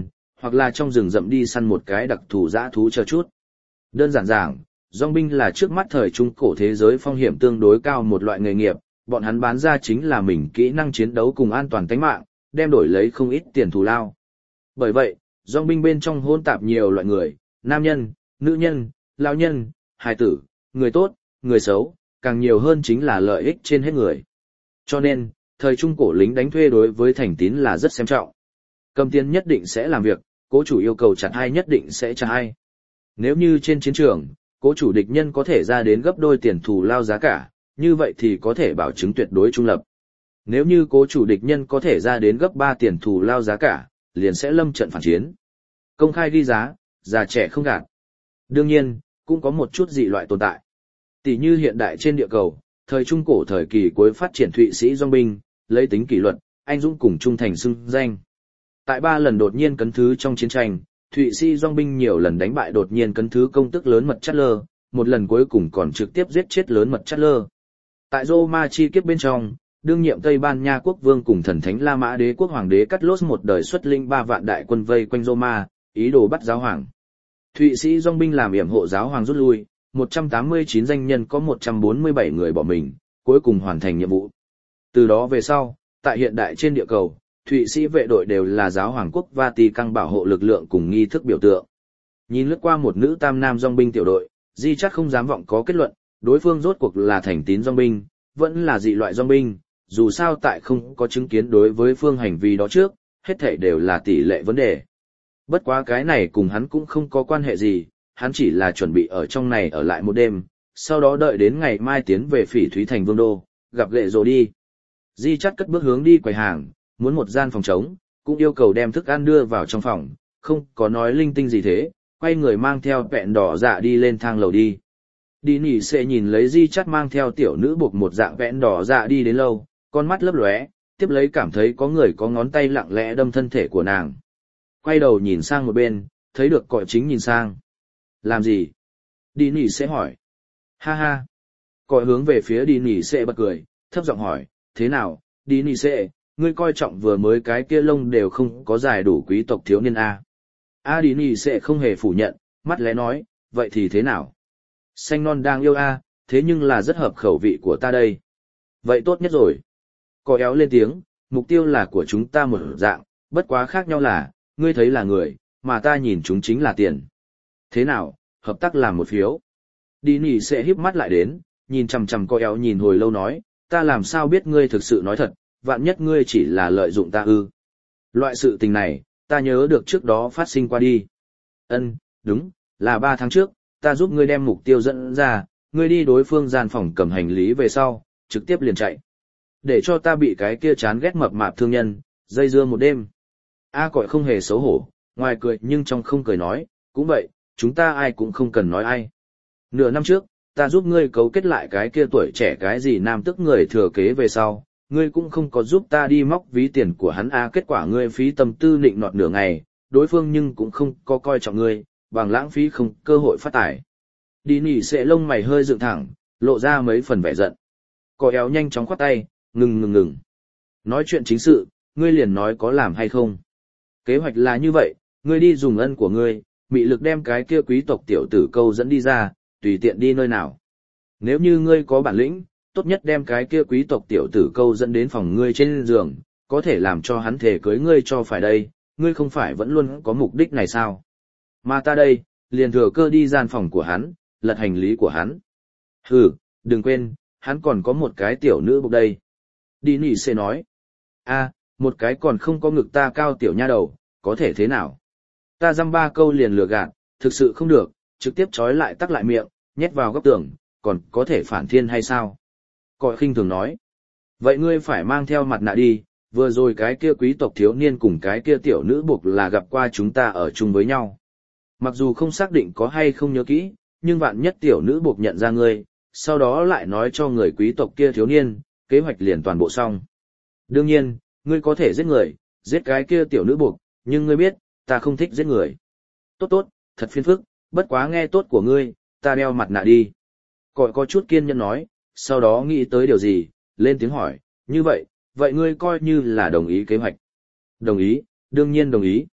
S1: hoặc là trong rừng rậm đi săn một cái đặc thù dã thú chờ chút. Đơn giản giảng, dòng binh là trước mắt thời trung cổ thế giới phong hiểm tương đối cao một loại nghề nghiệp, bọn hắn bán ra chính là mình kỹ năng chiến đấu cùng an toàn tính mạng, đem đổi lấy không ít tiền thù lao. Bởi vậy, dòng binh bên trong hỗn tạp nhiều loại người, nam nhân, nữ nhân, lão nhân, hài tử, người tốt, người xấu, càng nhiều hơn chính là lợi ích trên hết người. Cho nên, thời trung cổ lính đánh thuê đối với thành tín là rất xem trọng. Cầm tiền nhất định sẽ làm việc, cố chủ yêu cầu chặt hai nhất định sẽ chặt hai. Nếu như trên chiến trường, cố chủ địch nhân có thể ra đến gấp đôi tiền thù lao giá cả, như vậy thì có thể bảo chứng tuyệt đối trung lập. Nếu như cố chủ địch nhân có thể ra đến gấp ba tiền thù lao giá cả, liền sẽ lâm trận phản chiến. Công khai ghi giá, già trẻ không gạt. Đương nhiên, cũng có một chút dị loại tồn tại. Tỷ như hiện đại trên địa cầu, thời trung cổ thời kỳ cuối phát triển Thụy Sĩ dòng binh, lấy tính kỷ luật, anh dũng cùng trung thành xưng danh. Tại ba lần đột nhiên cấn thứ trong chiến tranh, Thụy Sĩ dòng binh nhiều lần đánh bại đột nhiên cấn thứ công tức lớn mật chát lơ, một lần cuối cùng còn trực tiếp giết chết lớn mật chát lơ. Tại Roma chi kiếp bên trong, đương nhiệm Tây Ban Nha quốc vương cùng thần thánh La Mã đế quốc hoàng đế Cắt Lốt một đời xuất linh ba vạn đại quân vây quanh Roma, ý đồ bắt giáo hoàng. Thụy Sĩ dòng binh làm yểm hộ giáo hoàng rút lui, một trăm tám mươi chín danh nhân có một trăm bốn mươi bảy người bỏ mình, cuối cùng hoàn thành nhiệm vụ. Từ đó về sau, tại hiện đại trên địa cầu, Thụy Sĩ vệ đội đều là giáo hoàng quốc Vatican bảo hộ lực lượng cùng nghi thức biểu tượng. Nhìn lướt qua một nữ tam nam dòng binh tiểu đội, Di chắc không dám vọng có kết luận, đối phương rốt cuộc là thành tín dòng binh, vẫn là dị loại dòng binh, dù sao tại không có chứng kiến đối với phương hành vi đó trước, hết thảy đều là tỷ lệ vấn đề. Bất quá cái này cùng hắn cũng không có quan hệ gì, hắn chỉ là chuẩn bị ở trong này ở lại một đêm, sau đó đợi đến ngày mai tiến về Phỉ Thúy Thành Vương Đô, gặp Gệ rồi đi. Di chắt cất bước hướng đi quầy hàng, muốn một gian phòng trống, cũng yêu cầu đem thức ăn đưa vào trong phòng, không có nói linh tinh gì thế, quay người mang theo vẹn đỏ dạ đi lên thang lầu đi. Đi nỉ sẽ nhìn lấy Di chắt mang theo tiểu nữ buộc một dạng vẹn đỏ dạ đi đến lâu, con mắt lấp lóe, tiếp lấy cảm thấy có người có ngón tay lặng lẽ đâm thân thể của nàng. Quay đầu nhìn sang một bên, thấy được cọi chính nhìn sang. Làm gì? Đi nỉ sẽ hỏi. Ha ha. Cọi hướng về phía đi nỉ sẽ bật cười, thấp giọng hỏi, thế nào, đi nỉ sẽ, ngươi coi trọng vừa mới cái kia lông đều không có dài đủ quý tộc thiếu niên A. A đi nỉ sẽ không hề phủ nhận, mắt lẽ nói, vậy thì thế nào? Xanh non đang yêu A, thế nhưng là rất hợp khẩu vị của ta đây. Vậy tốt nhất rồi. Cọi éo lên tiếng, mục tiêu là của chúng ta một dạng, bất quá khác nhau là, ngươi thấy là người, mà ta nhìn chúng chính là tiền. Thế nào, hợp tác làm một phiếu. Đi nỉ sẽ híp mắt lại đến, nhìn chằm chằm coi éo nhìn hồi lâu nói, ta làm sao biết ngươi thực sự nói thật, vạn nhất ngươi chỉ là lợi dụng ta ư. Loại sự tình này, ta nhớ được trước đó phát sinh qua đi. Ân, đúng, là ba tháng trước, ta giúp ngươi đem mục tiêu dẫn ra, ngươi đi đối phương gian phòng cầm hành lý về sau, trực tiếp liền chạy. Để cho ta bị cái kia chán ghét mập mạp thương nhân, dây dưa một đêm. A cọi không hề xấu hổ, ngoài cười nhưng trong không cười nói, cũng vậy, chúng ta ai cũng không cần nói ai. Nửa năm trước, ta giúp ngươi cấu kết lại cái kia tuổi trẻ cái gì nam tức người thừa kế về sau, ngươi cũng không có giúp ta đi móc ví tiền của hắn a, kết quả ngươi phí tâm tư nịnh nọt nửa ngày, đối phương nhưng cũng không có coi trọng ngươi, bằng lãng phí không cơ hội phát tài. Đi nỉ sẽ lông mày hơi dựng thẳng, lộ ra mấy phần vẻ giận. Cò éo nhanh chóng khoát tay, ngừng ngừng ngừng. Nói chuyện chính sự, ngươi liền nói có làm hay không. Kế hoạch là như vậy, ngươi đi dùng ân của ngươi, mị lực đem cái kia quý tộc tiểu tử câu dẫn đi ra, tùy tiện đi nơi nào. Nếu như ngươi có bản lĩnh, tốt nhất đem cái kia quý tộc tiểu tử câu dẫn đến phòng ngươi trên giường, có thể làm cho hắn thể cưới ngươi cho phải đây, ngươi không phải vẫn luôn có mục đích này sao? Mà ta đây, liền thừa cơ đi gian phòng của hắn, lật hành lý của hắn. Hừ, đừng quên, hắn còn có một cái tiểu nữ bục đây. Đi nỉ sẽ nói. A, một cái còn không có ngực ta cao tiểu nha đầu, có thể thế nào? Ta dăm ba câu liền lừa gạt, thực sự không được, trực tiếp trói lại tắc lại miệng, nhét vào góc tường, còn có thể phản thiên hay sao? Cọi khinh thường nói. Vậy ngươi phải mang theo mặt nạ đi, vừa rồi cái kia quý tộc thiếu niên cùng cái kia tiểu nữ buộc là gặp qua chúng ta ở chung với nhau. Mặc dù không xác định có hay không nhớ kỹ, nhưng vạn nhất tiểu nữ buộc nhận ra ngươi, sau đó lại nói cho người quý tộc kia thiếu niên, kế hoạch liền toàn bộ xong. Đương nhiên, ngươi có thể giết người, giết cái kia tiểu nữ buộc, nhưng ngươi biết, ta không thích giết người. Tốt tốt, thật phiền phức, bất quá nghe tốt của ngươi, ta đeo mặt nạ đi. Cọi có chút kiên nhẫn nói, sau đó nghĩ tới điều gì, lên tiếng hỏi, như vậy, vậy ngươi coi như là đồng ý kế hoạch. Đồng ý, đương nhiên đồng ý.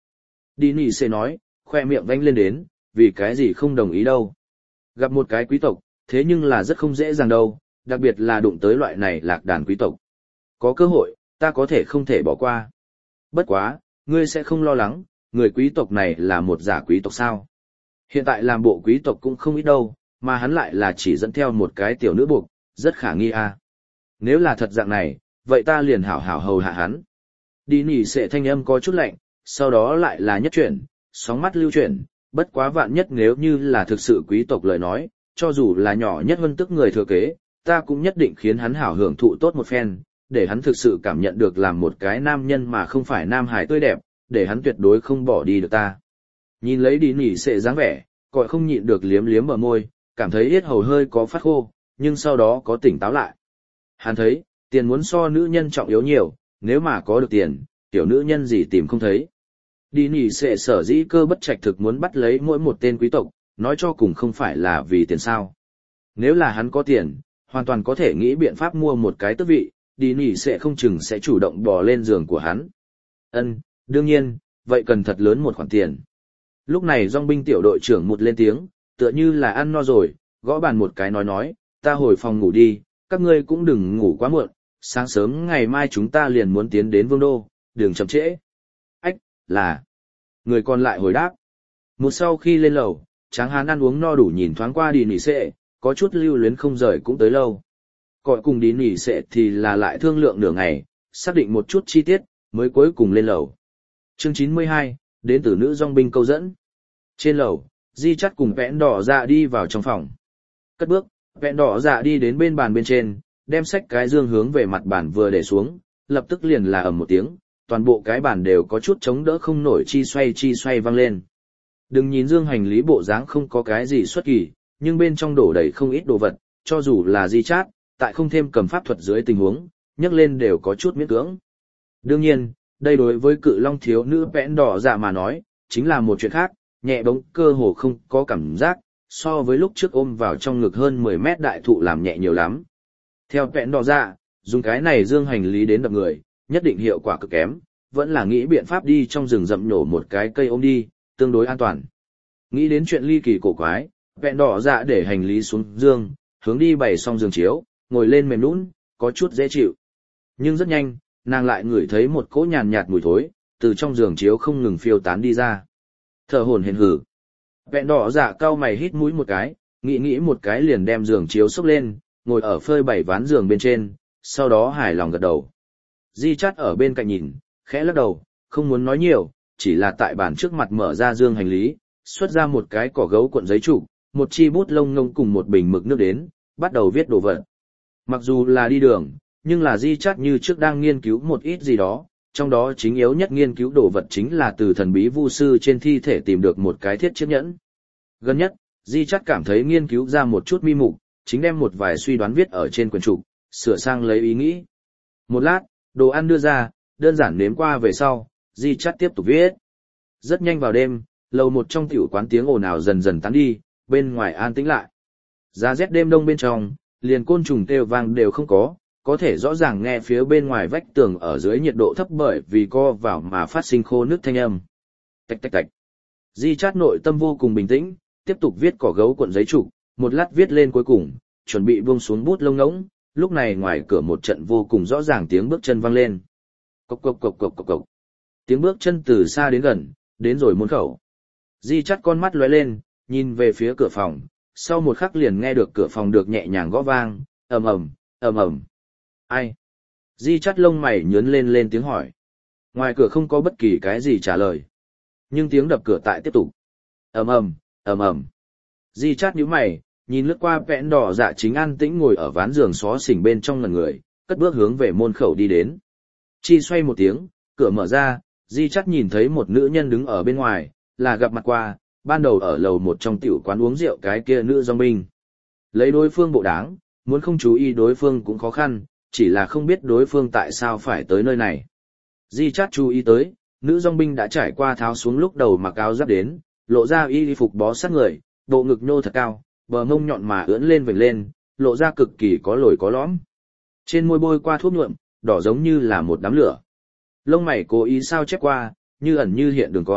S1: Đi nỉ sẽ nói, khoe miệng vánh lên đến, vì cái gì không đồng ý đâu. Gặp một cái quý tộc, thế nhưng là rất không dễ dàng đâu, đặc biệt là đụng tới loại này lạc đàn quý tộc. Có cơ hội, ta có thể không thể bỏ qua. Bất quá, ngươi sẽ không lo lắng, người quý tộc này là một giả quý tộc sao. Hiện tại làm bộ quý tộc cũng không ít đâu, mà hắn lại là chỉ dẫn theo một cái tiểu nữ buộc, rất khả nghi à. Nếu là thật dạng này, vậy ta liền hảo hảo hầu hạ hắn. Đi nỉ sẽ thanh âm có chút lạnh, sau đó lại là nhất chuyển, sóng mắt lưu chuyển, bất quá vạn nhất nếu như là thực sự quý tộc lời nói, cho dù là nhỏ nhất vân tức người thừa kế, ta cũng nhất định khiến hắn hảo hưởng thụ tốt một phen, để hắn thực sự cảm nhận được làm một cái nam nhân mà không phải nam hài tươi đẹp, để hắn tuyệt đối không bỏ đi được ta. Nhìn lấy đi nỉ sẽ dáng vẻ, cọi không nhịn được liếm liếm bờ môi, cảm thấy yết hầu hơi có phát khô, nhưng sau đó có tỉnh táo lại. Hắn thấy, tiền muốn so nữ nhân trọng yếu nhiều, nếu mà có được tiền, tiểu nữ nhân gì tìm không thấy. Đi nỉ sẽ sở dĩ cơ bất trạch thực muốn bắt lấy mỗi một tên quý tộc, nói cho cùng không phải là vì tiền sao. Nếu là hắn có tiền, hoàn toàn có thể nghĩ biện pháp mua một cái tước vị, đi nỉ sẽ không chừng sẽ chủ động bò lên giường của hắn. Ân, đương nhiên, vậy cần thật lớn một khoản tiền. Lúc này dòng binh tiểu đội trưởng một lên tiếng, tựa như là ăn no rồi, gõ bàn một cái nói nói, ta hồi phòng ngủ đi, các ngươi cũng đừng ngủ quá muộn, sáng sớm ngày mai chúng ta liền muốn tiến đến vương đô, đừng chậm trễ. Ách, là. Người còn lại hồi đáp. Một sau khi lên lầu, Tráng Hán ăn uống no đủ nhìn thoáng qua đi nỉ sệ, có chút lưu luyến không rời cũng tới lâu. Cọi cùng đi nỉ sệ thì là lại thương lượng nửa ngày, xác định một chút chi tiết, mới cuối cùng lên lầu. Chương chín mươi hai, đến từ nữ dòng binh câu dẫn. Trên lầu, Di Chắt cùng Vẽn Đỏ Dạ đi vào trong phòng. Cất bước, Vẽn Đỏ Dạ đi đến bên bàn bên trên, đem xách cái dương hướng về mặt bàn vừa để xuống, lập tức liền là ầm một tiếng, toàn bộ cái bàn đều có chút chống đỡ không nổi chi xoay chi xoay vang lên. Đừng nhìn dương hành lý bộ dáng không có cái gì xuất kỳ, nhưng bên trong đổ đầy không ít đồ vật, cho dù là Di Chát, tại không thêm cầm pháp thuật dưới tình huống, nhấc lên đều có chút miễn cưỡng. Đương nhiên, đây đối với cự long thiếu nữ Vẽn Đỏ Dạ mà nói, chính là một chuyện khác, nhẹ bóng cơ hồ không có cảm giác, so với lúc trước ôm vào trong ngực hơn mười mét đại thụ làm nhẹ nhiều lắm. Theo Vẽn Đỏ Dạ, dùng cái này dương hành lý đến đập người, nhất định hiệu quả cực kém, vẫn là nghĩ biện pháp đi trong rừng rậm nhổ một cái cây ôm đi, tương đối an toàn. Nghĩ đến chuyện ly kỳ cổ quái, Vẹn Đỏ Dạ để hành lý xuống dương, hướng đi bày xong giường chiếu, ngồi lên mềm nhũn, có chút dễ chịu. Nhưng rất nhanh, nàng lại ngửi thấy một cỗ nhàn nhạt mùi thối, từ trong giường chiếu không ngừng phiêu tán đi ra. Thở hổn hển hử. Vẹn Đỏ Dạ cau mày hít mũi một cái, nghĩ nghĩ một cái liền đem giường chiếu xốc lên, ngồi ở phơi bảy ván giường bên trên, sau đó hài lòng gật đầu. Di Chát ở bên cạnh nhìn, khẽ lắc đầu, không muốn nói nhiều, chỉ là tại bàn trước mặt mở ra dương hành lý, xuất ra một cái cỏ gấu cuộn giấy trụ, một chi bút lông ngông cùng một bình mực nước đến, bắt đầu viết đồ vật. Mặc dù là đi đường, nhưng là Di Chát như trước đang nghiên cứu một ít gì đó, trong đó chính yếu nhất nghiên cứu đồ vật chính là từ thần bí vu sư trên thi thể tìm được một cái thiết chiếc nhẫn. Gần nhất, Di Chát cảm thấy nghiên cứu ra một chút mi mục, chính đem một vài suy đoán viết ở trên quyển trục, sửa sang lấy ý nghĩ. Một lát, đồ ăn đưa ra, đơn giản nếm qua về sau, Di Chát tiếp tục viết. Rất nhanh vào đêm, lầu một trong tiểu quán tiếng ồn ào dần dần tán đi, bên ngoài an tĩnh lại. Giá rét đêm đông bên trong, liền côn trùng kêu vang đều không có, có thể rõ ràng nghe phía bên ngoài vách tường ở dưới nhiệt độ thấp bởi vì co vào mà phát sinh khô nước thanh âm. Tạch tạch tạch. Di Chát nội tâm vô cùng bình tĩnh, tiếp tục viết cỏ gấu cuộn giấy trục, một lát viết lên cuối cùng, chuẩn bị buông xuống bút lông ngỗng, lúc này ngoài cửa một trận vô cùng rõ ràng tiếng bước chân vang lên. Cộc cộc cộc cộc cộc cộc. Tiếng bước chân từ xa đến gần, đến rồi môn khẩu. Di Chát con mắt lóe lên, nhìn về phía cửa phòng, sau một khắc liền nghe được cửa phòng được nhẹ nhàng gõ vang, ầm ầm, ầm ầm. Ai? Di Chát lông mày nhướng lên lên tiếng hỏi. Ngoài cửa không có bất kỳ cái gì trả lời, nhưng tiếng đập cửa tại tiếp tục. Ầm ầm, ầm ầm. Di Chát nhíu mày, nhìn lướt qua Vẽn Đỏ Dạ chính an tĩnh ngồi ở ván giường xó xỉnh bên trong ngần người, cất bước hướng về môn khẩu đi đến. Chi xoay một tiếng, cửa mở ra, Di Chát nhìn thấy một nữ nhân đứng ở bên ngoài, là gặp mặt qua, ban đầu ở lầu một trong tiểu quán uống rượu cái kia nữ dòng binh. Lấy đối phương bộ đáng, muốn không chú ý đối phương cũng khó khăn, chỉ là không biết đối phương tại sao phải tới nơi này. Di Chát chú ý tới, nữ dòng binh đã trải qua tháo xuống lúc đầu mặc áo giáp đến, lộ ra y phục bó sát người, bộ ngực nhô thật cao, bờ mông nhọn mà ưỡn lên vểnh lên, lộ ra cực kỳ có lồi có lõm. Trên môi bôi qua thuốc nhuộm, đỏ giống như là một đám lửa. Lông mày cố ý sao chép qua, như ẩn như hiện đường cong,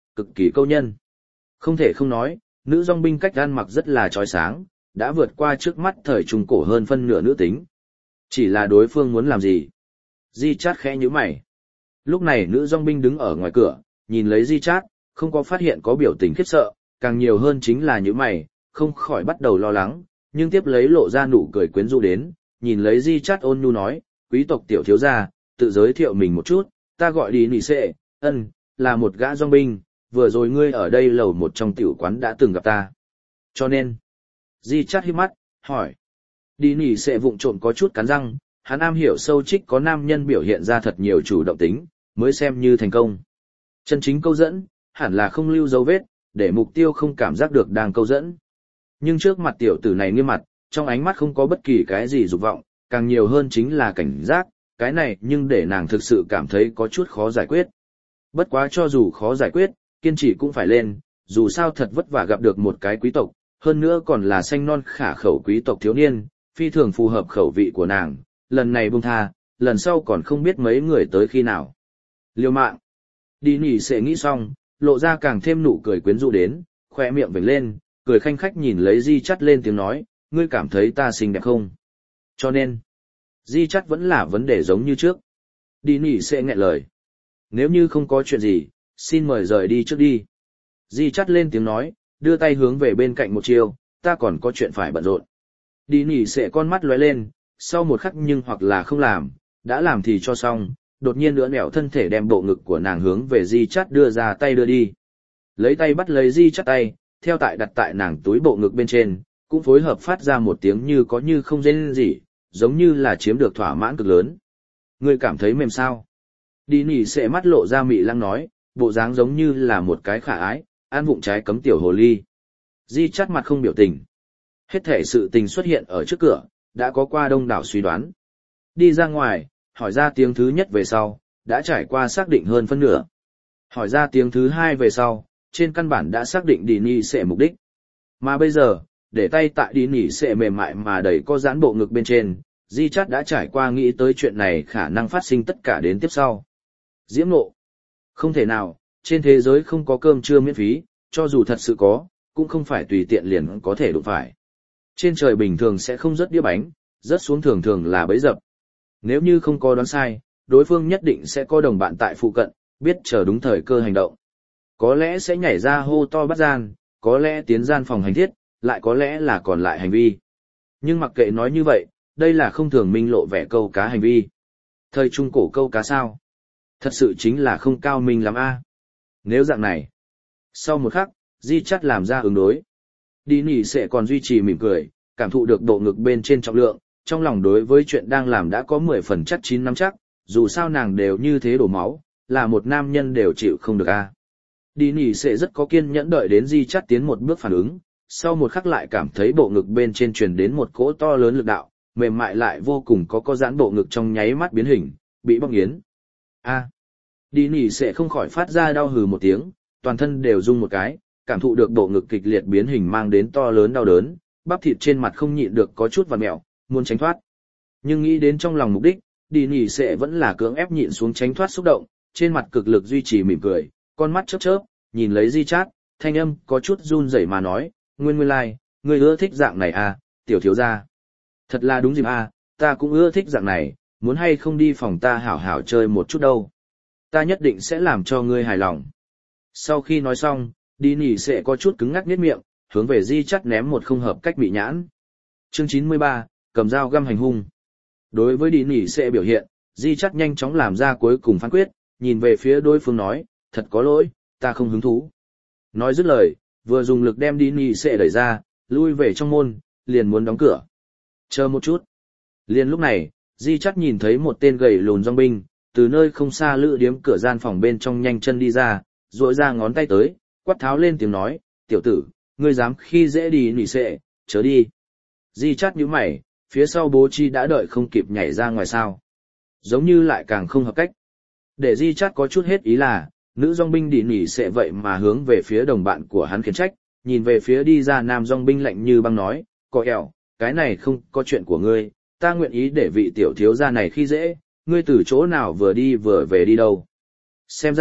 S1: cực kỳ câu nhân. Không thể không nói, nữ dòng binh cách ăn mặc rất là chói sáng, đã vượt qua trước mắt thời trung cổ hơn phân nửa nữ tính. Chỉ là đối phương muốn làm gì? Di Chát khẽ nhíu mày. Lúc này nữ dòng binh đứng ở ngoài cửa, nhìn lấy Di Chát, không có phát hiện có biểu tình khiếp sợ, càng nhiều hơn chính là nhíu mày, không khỏi bắt đầu lo lắng, nhưng tiếp lấy lộ ra nụ cười quyến rũ đến, nhìn lấy Di Chát ôn nhu nói, quý tộc tiểu thiếu gia, tự giới thiệu mình một chút, ta gọi đi nỉ sệ, ân, là một gã dòng binh, vừa rồi ngươi ở đây lầu một trong tiểu quán đã từng gặp ta. Cho nên, Di Chát hít mắt, hỏi. Đi nỉ sệ vụng trộm có chút cắn răng, hắn am hiểu sâu trích có nam nhân biểu hiện ra thật nhiều chủ động tính, mới xem như thành công. Chân chính câu dẫn, hẳn là không lưu dấu vết, để mục tiêu không cảm giác được đang câu dẫn. Nhưng trước mặt tiểu tử này nghiêm mặt, trong ánh mắt không có bất kỳ cái gì dục vọng, càng nhiều hơn chính là cảnh giác, cái này nhưng để nàng thực sự cảm thấy có chút khó giải quyết. Bất quá cho dù khó giải quyết, kiên trì cũng phải lên, dù sao thật vất vả gặp được một cái quý tộc, hơn nữa còn là xanh non khả khẩu quý tộc thiếu niên, phi thường phù hợp khẩu vị của nàng, lần này buông tha, lần sau còn không biết mấy người tới khi nào. Liêu mạng. Đi nỉ sẽ nghĩ xong, lộ ra càng thêm nụ cười quyến rũ đến, khoe miệng vểnh lên, cười khanh khách nhìn lấy Di Chắt lên tiếng nói, ngươi cảm thấy ta xinh đẹp không? Cho nên, Di Chắt vẫn là vấn đề giống như trước. Đi nỉ sẽ nghẹn lời. Nếu như không có chuyện gì, xin mời rời đi trước đi. Di Chắt lên tiếng nói, đưa tay hướng về bên cạnh một chiều, ta còn có chuyện phải bận rộn. Đi nỉ sẽ con mắt lóe lên, sau một khắc nhưng hoặc là không làm, đã làm thì cho xong, đột nhiên nữa nẻo thân thể đem bộ ngực của nàng hướng về Di Chắt đưa ra tay đưa đi. Lấy tay bắt lấy Di Chắt tay, theo tại đặt tại nàng túi bộ ngực bên trên, cũng phối hợp phát ra một tiếng như có như không rên gì, giống như là chiếm được thỏa mãn cực lớn. Ngươi cảm thấy mềm sao? Đi nỉ sẽ mắt lộ ra mị lăng nói, bộ dáng giống như là một cái khả ái, ăn vụng trái cấm tiểu hồ ly. Di Chắt mặt không biểu tình. Hết thể sự tình xuất hiện ở trước cửa, đã có qua đông đảo suy đoán. Đi ra ngoài, hỏi ra tiếng thứ nhất về sau, đã trải qua xác định hơn phân nửa. Hỏi ra tiếng thứ hai về sau, trên căn bản đã xác định đi nỉ sẽ mục đích. Mà bây giờ, để tay tại đi nỉ sẽ mềm mại mà đầy có giãn bộ ngực bên trên, Di Chát đã trải qua nghĩ tới chuyện này khả năng phát sinh tất cả đến tiếp sau. Diễm nộ. Không thể nào, trên thế giới không có cơm trưa miễn phí, cho dù thật sự có, cũng không phải tùy tiện liền có thể đụng phải. Trên trời bình thường sẽ không rớt đĩa bánh, rớt xuống thường thường là bẫy dập. Nếu như không có đoán sai, đối phương nhất định sẽ có đồng bạn tại phụ cận, biết chờ đúng thời cơ hành động. Có lẽ sẽ nhảy ra hô to bắt gian, có lẽ tiến gian phòng hành thiết, lại có lẽ là còn lại hành vi. Nhưng mặc kệ nói như vậy, đây là không thường minh lộ vẻ câu cá hành vi. Thời trung cổ câu cá sao? Thật sự chính là không cao minh lắm a. Nếu dạng này. Sau một khắc, Di Chắt làm ra ứng đối. Đi nỉ sẽ còn duy trì mỉm cười, cảm thụ được độ ngực bên trên trọng lượng, trong lòng đối với chuyện đang làm đã có mười phần chắc chín nắm chắc, dù sao nàng đều như thế đổ máu, là một nam nhân đều chịu không được a. Đi nỉ sẽ rất có kiên nhẫn đợi đến Di Chắt tiến một bước phản ứng, sau một khắc lại cảm thấy bộ ngực bên trên truyền đến một cỗ to lớn lực đạo, mềm mại lại vô cùng có có giãn bộ ngực trong nháy mắt biến hình, bị bóc nghiến. A. Đi nỉ sẽ không khỏi phát ra đau hừ một tiếng, toàn thân đều rung một cái, cảm thụ được bộ ngực kịch liệt biến hình mang đến to lớn đau đớn, bắp thịt trên mặt không nhịn được có chút vặn mẹo, muốn tránh thoát. Nhưng nghĩ đến trong lòng mục đích, đi nỉ sẽ vẫn là cưỡng ép nhịn xuống tránh thoát xúc động, trên mặt cực lực duy trì mỉm cười, con mắt chớp chớp, nhìn lấy Di Chát, thanh âm có chút run rẩy mà nói, nguyên nguyên lai, like, ngươi ưa thích dạng này à, tiểu thiếu gia. Thật là đúng dịp à, ta cũng ưa thích dạng này, muốn hay không đi phòng ta hảo hảo chơi một chút đâu. Ta nhất định sẽ làm cho ngươi hài lòng. Sau khi nói xong, đi nỉ sẽ có chút cứng ngắc nhếch miệng, hướng về Di Chắt ném một không hợp cách bị nhãn. Chương chín mươi ba, cầm dao găm hành hung. Đối với đi nỉ sẽ biểu hiện, Di Chắt nhanh chóng làm ra cuối cùng phán quyết, nhìn về phía đối phương nói, thật có lỗi, ta không hứng thú. Nói dứt lời, vừa dùng lực đem đi nỉ sẽ đẩy ra, lui về trong môn, liền muốn đóng cửa. Chờ một chút. Liền lúc này, Di Chắt nhìn thấy một tên gầy lùn dòng binh, từ nơi không xa lữ điếm cửa gian phòng bên trong nhanh chân đi ra, duỗi ra ngón tay tới, quát tháo lên tiếng nói, tiểu tử, ngươi dám khi dễ đi nỉ sẽ, chớ đi. Di Chắt nhíu mày, phía sau bố chi đã đợi không kịp nhảy ra ngoài sao. Giống như lại càng không hợp cách. Để Di Chắt có chút hết ý là, nữ dòng binh đi nỉ sẽ vậy mà hướng về phía đồng bạn của hắn khiển trách, nhìn về phía đi ra nam dòng binh lạnh như băng nói, có ẻo, cái này không có chuyện của ngươi, ta nguyện ý để vị tiểu thiếu gia này khi dễ, ngươi từ chỗ nào vừa đi vừa về đi đâu. Xem ra,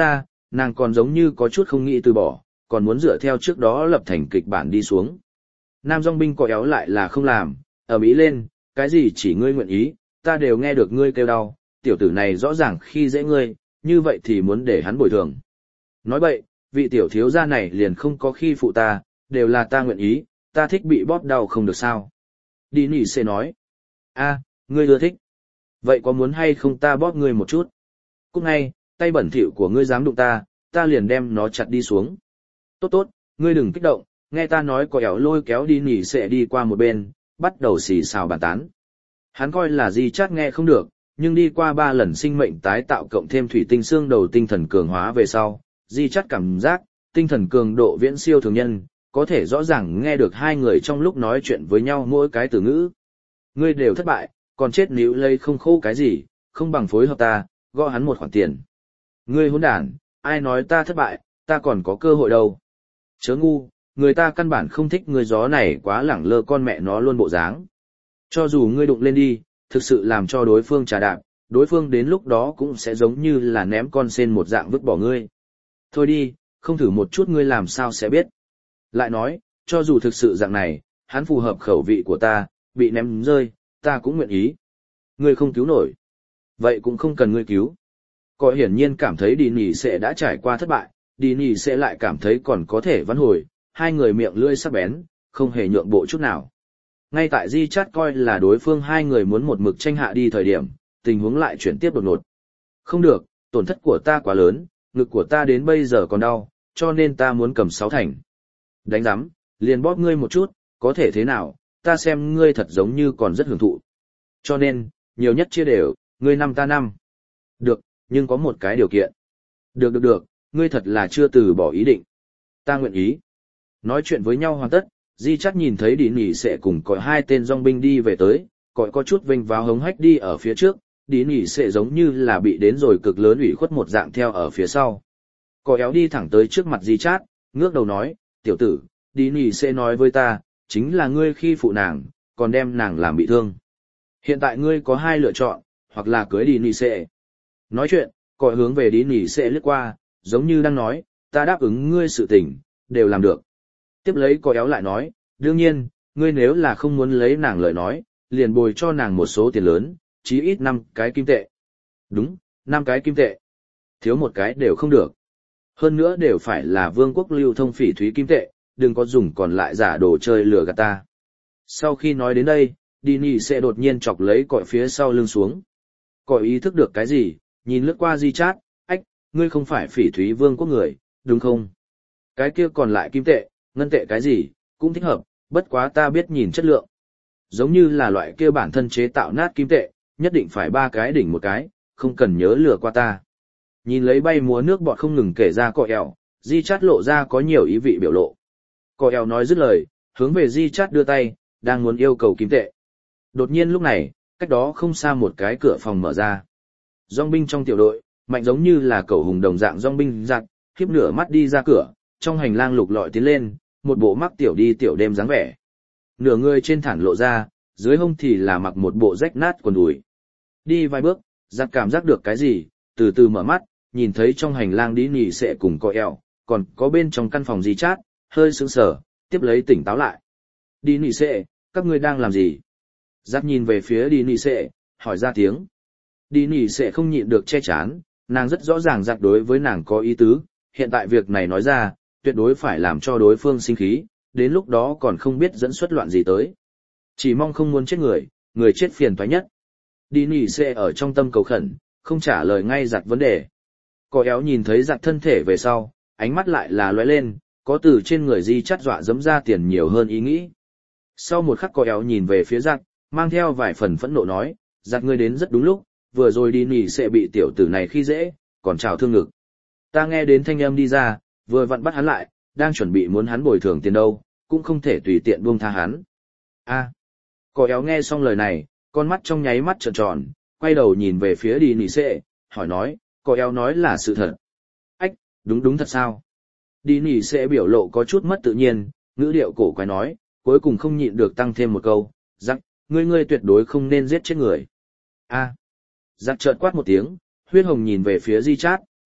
S1: nàng còn giống như có chút không nghĩ từ bỏ, còn muốn dựa theo trước đó lập thành kịch bản đi xuống. Nam dòng binh có éo lại là không làm, ở Mỹ lên, cái gì chỉ ngươi nguyện ý, ta đều nghe được ngươi kêu đau, tiểu tử này rõ ràng khi dễ ngươi, như vậy thì muốn để hắn bồi thường. Nói vậy, vị tiểu thiếu gia này liền không có khi phụ ta, đều là ta nguyện ý, ta thích bị bóp đau không được sao. Đi nỉ sẽ nói. A, ngươi ưa thích. Vậy có muốn hay không ta bóp ngươi một chút? Cúc ngay, tay bẩn thỉu của ngươi dám đụng ta, ta liền đem nó chặt đi xuống. Tốt tốt, ngươi đừng kích động, nghe ta nói có éo lôi kéo đi nỉ sẽ đi qua một bên, bắt đầu xì xào bàn tán. Hắn coi là Di Chát nghe không được, nhưng đi qua ba lần sinh mệnh tái tạo cộng thêm thủy tinh xương đầu tinh thần cường hóa về sau, Di Chát cảm giác, tinh thần cường độ viễn siêu thường nhân, có thể rõ ràng nghe được hai người trong lúc nói chuyện với nhau mỗi cái từ ngữ. Ngươi đều thất bại, còn chết níu lây không khô cái gì, không bằng phối hợp ta, gõ hắn một khoản tiền. Ngươi hỗn đản, ai nói ta thất bại, ta còn có cơ hội đâu. Chớ ngu, người ta căn bản không thích người gió này quá lẳng lơ con mẹ nó luôn bộ dáng. Cho dù ngươi đụng lên đi, thực sự làm cho đối phương trà đạp, đối phương đến lúc đó cũng sẽ giống như là ném con sên một dạng vứt bỏ ngươi. Thôi đi, không thử một chút ngươi làm sao sẽ biết. Lại nói, cho dù thực sự dạng này, hắn phù hợp khẩu vị của ta, bị ném rơi, ta cũng nguyện ý. Ngươi không cứu nổi. Vậy cũng không cần ngươi cứu. Có hiển nhiên cảm thấy đi nỉ sẽ đã trải qua thất bại, đi nỉ sẽ lại cảm thấy còn có thể vãn hồi, hai người miệng lưỡi sắc bén, không hề nhượng bộ chút nào. Ngay tại Di Chát coi là đối phương hai người muốn một mực tranh hạ đi thời điểm, tình huống lại chuyển tiếp đột ngột. Không được, tổn thất của ta quá lớn, ngực của ta đến bây giờ còn đau, cho nên ta muốn cầm sáu thành. Đánh giám, liền bóp ngươi một chút, có thể thế nào, ta xem ngươi thật giống như còn rất hưởng thụ. Cho nên, nhiều nhất chia đều, ngươi năm ta năm. Được, nhưng có một cái điều kiện. Được được được, ngươi thật là chưa từ bỏ ý định. Ta nguyện ý. Nói chuyện với nhau hoàn tất, Di Chát nhìn thấy đi nỉ sẽ cùng có hai tên dòng binh đi về tới, cõi có chút vênh váo hống hách đi ở phía trước, đi nỉ sẽ giống như là bị đến rồi cực lớn ủy khuất một dạng theo ở phía sau. Có éo đi thẳng tới trước mặt Di Chát, ngước đầu nói, tiểu tử, đi nỉ sẽ nói với ta, chính là ngươi khi phụ nàng, còn đem nàng làm bị thương. Hiện tại ngươi có hai lựa chọn, hoặc là cưới đi nỉ sẽ. Nói chuyện, cõi hướng về đi nỉ sẽ lướt qua, giống như đang nói, ta đáp ứng ngươi sự tình, đều làm được. Tiếp lấy có éo lại nói, đương nhiên, ngươi nếu là không muốn lấy nàng lời nói, liền bồi cho nàng một số tiền lớn, chí ít năm cái kim tệ. Đúng, năm cái kim tệ. Thiếu một cái đều không được. Hơn nữa đều phải là vương quốc lưu thông phỉ thúy kim tệ, đừng có dùng còn lại giả đồ chơi lừa gạt ta. Sau khi nói đến đây, Dini sẽ đột nhiên chọc lấy cọi phía sau lưng xuống. Cọi ý thức được cái gì, nhìn lướt qua Di Chát, ách, ngươi không phải phỉ thúy vương quốc người, đúng không? Cái kia còn lại kim tệ, ngân tệ cái gì, cũng thích hợp, bất quá ta biết nhìn chất lượng. Giống như là loại kia bản thân chế tạo nát kim tệ, nhất định phải ba cái đỉnh một cái, không cần nhớ lừa qua ta. Nhìn lấy bay múa nước bọt không ngừng kể ra cọ eo, Di Chát lộ ra có nhiều ý vị biểu lộ. Cọ eo nói dứt lời, hướng về Di Chát đưa tay, đang muốn yêu cầu kim tệ. Đột nhiên lúc này, cách đó không xa một cái cửa phòng mở ra. Dòng binh trong tiểu đội, mạnh giống như là cẩu hùng đồng dạng dòng binh giặc, khiếp nửa mắt đi ra cửa, trong hành lang lục lọi tiến lên, một bộ mắc tiểu đi tiểu đêm dáng vẻ. Nửa người trên thản lộ ra, dưới hông thì là mặc một bộ rách nát quần đùi. Đi vài bước, giặc cảm giác được cái gì, từ từ mở mắt, nhìn thấy trong hành lang đi nỉ sẽ cùng cọ eo, còn có bên trong căn phòng Di Chát, hơi sững sờ, tiếp lấy tỉnh táo lại. Đi nỉ sẽ, các ngươi đang làm gì? Giặc nhìn về phía đi nỉ sẽ, hỏi ra tiếng. Đi nỉ sẽ không nhịn được che chán, nàng rất rõ ràng giặc đối với nàng có ý tứ, hiện tại việc này nói ra, tuyệt đối phải làm cho đối phương sinh khí, đến lúc đó còn không biết dẫn xuất loạn gì tới. Chỉ mong không muốn chết người, người chết phiền toái nhất. Đi nỉ sẽ ở trong tâm cầu khẩn, không trả lời ngay giặc vấn đề. Có éo nhìn thấy giặc thân thể về sau, ánh mắt lại là lóe lên, có từ trên người Di Chát dọa dẫm ra tiền nhiều hơn ý nghĩ. Sau một khắc có éo nhìn về phía giặc, mang theo vài phần phẫn nộ nói, giặc ngươi đến rất đúng lúc, vừa rồi đi nỉ sẽ bị tiểu tử này khi dễ, còn trào thương ngực. Ta nghe đến thanh âm đi ra, vừa vặn bắt hắn lại, đang chuẩn bị muốn hắn bồi thường tiền đâu, cũng không thể tùy tiện buông tha hắn. A. À. Có éo nghe xong lời này, con mắt trong nháy mắt trợn tròn, quay đầu nhìn về phía đi nỉ sẽ, hỏi nói, có éo nói là sự thật. Ách, đúng đúng thật sao? Đi nỉ sẽ biểu lộ có chút mất tự nhiên, ngữ điệu cổ quái nói, cuối cùng không nhịn được tăng thêm một câu, giặc, ngươi ngươi tuyệt đối không nên giết chết người. A. À. Giặc chợt quát một tiếng, huyết hồng nhìn về phía Di Chát,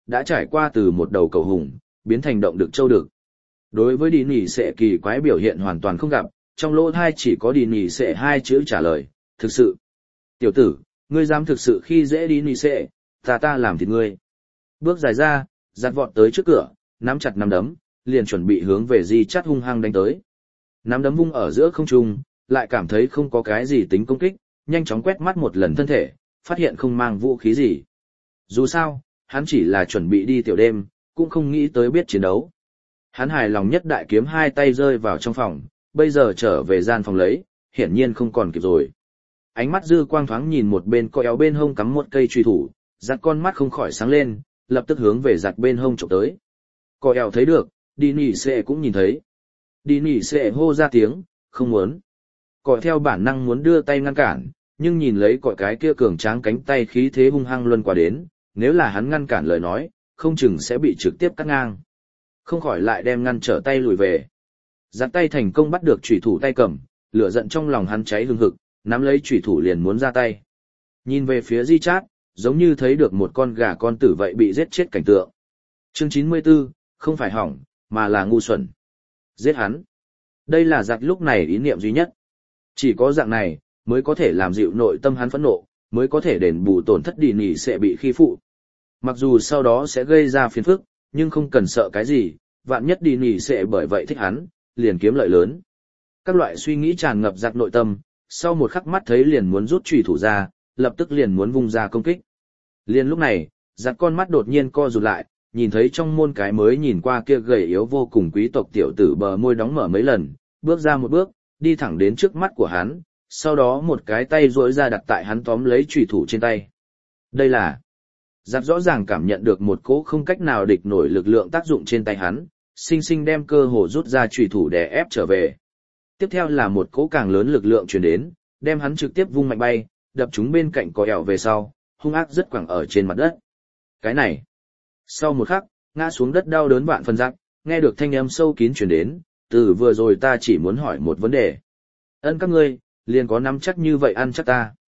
S1: đã trải qua từ một đầu cầu hùng, biến thành động đực châu đực. Đối với đi nỉ sệ kỳ quái biểu hiện hoàn toàn không gặp, trong lỗ thai chỉ có đi nỉ sệ hai chữ trả lời, thực sự. Tiểu tử, ngươi dám thực sự khi dễ đi nỉ sệ, ta ta làm thịt ngươi. Bước dài ra, giặt vọt tới trước cửa, nắm chặt nắm đấm, liền chuẩn bị hướng về di chắt hung hăng đánh tới. Nắm đấm vung ở giữa không trung, lại cảm thấy không có cái gì tính công kích, nhanh chóng quét mắt một lần thân thể, phát hiện không mang vũ khí gì. Dù sao, hắn chỉ là chuẩn bị đi tiểu đêm, cũng không nghĩ tới biết chiến đấu. Hắn hài lòng nhất đại kiếm hai tay rơi vào trong phòng, bây giờ trở về gian phòng lấy, hiển nhiên không còn kịp rồi. Ánh mắt dư quang thoáng nhìn một bên có éo bên hông cắm một cây truy thủ, giặt con mắt không khỏi sáng lên, lập tức hướng về giặt bên hông trộm tới. Có éo thấy được, đi nỉ sệ cũng nhìn thấy. Đi nỉ sệ hô ra tiếng, không muốn. Cọ theo bản năng muốn đưa tay ngăn cản, nhưng nhìn lấy cọ cái kia cường tráng cánh tay khí thế hung hăng luân qua đến, nếu là hắn ngăn cản lời nói, không chừng sẽ bị trực tiếp cắt ngang. Không khỏi lại đem ngăn trở tay lùi về. Giặt tay thành công bắt được chủy thủ tay cầm, lửa giận trong lòng hắn cháy hừng hực, nắm lấy chủy thủ liền muốn ra tay. Nhìn về phía Di Chát, giống như thấy được một con gà con tử vậy bị giết chết cảnh tượng. Chương chín mươi tư, không phải hỏng, mà là ngu xuẩn. Giết hắn. Đây là giặt lúc này ý niệm duy nhất. Chỉ có dạng này, mới có thể làm dịu nội tâm hắn phẫn nộ, mới có thể đền bù tổn thất đi nỉ sẽ bị khi phụ. Mặc dù sau đó sẽ gây ra phiền phức, nhưng không cần sợ cái gì, vạn nhất đi nỉ sẽ bởi vậy thích hắn, liền kiếm lợi lớn. Các loại suy nghĩ tràn ngập giặt nội tâm, sau một khắc mắt thấy liền muốn rút chùy thủ ra, lập tức liền muốn vung ra công kích. Liền lúc này, giặt con mắt đột nhiên co rụt lại, nhìn thấy trong môn cái mới nhìn qua kia gầy yếu vô cùng quý tộc tiểu tử bờ môi đóng mở mấy lần, bước ra một bước, đi thẳng đến trước mắt của hắn, sau đó một cái tay duỗi ra đặt tại hắn tóm lấy chùy thủ trên tay. Đây là... Giặt rõ ràng cảm nhận được một cỗ không cách nào địch nổi lực lượng tác dụng trên tay hắn, sinh sinh đem cơ hồ rút ra chùy thủ để ép trở về. Tiếp theo là một cỗ càng lớn lực lượng truyền đến, đem hắn trực tiếp vung mạnh bay, đập chúng bên cạnh cò ẻo về sau, hung ác rất quẳng ở trên mặt đất. Cái này. Sau một khắc, ngã xuống đất đau đớn vạn phần giặc, nghe được thanh âm sâu kín truyền đến, từ vừa rồi ta chỉ muốn hỏi một vấn đề. Ân các ngươi, liền có nắm chắc như vậy ăn chắc ta.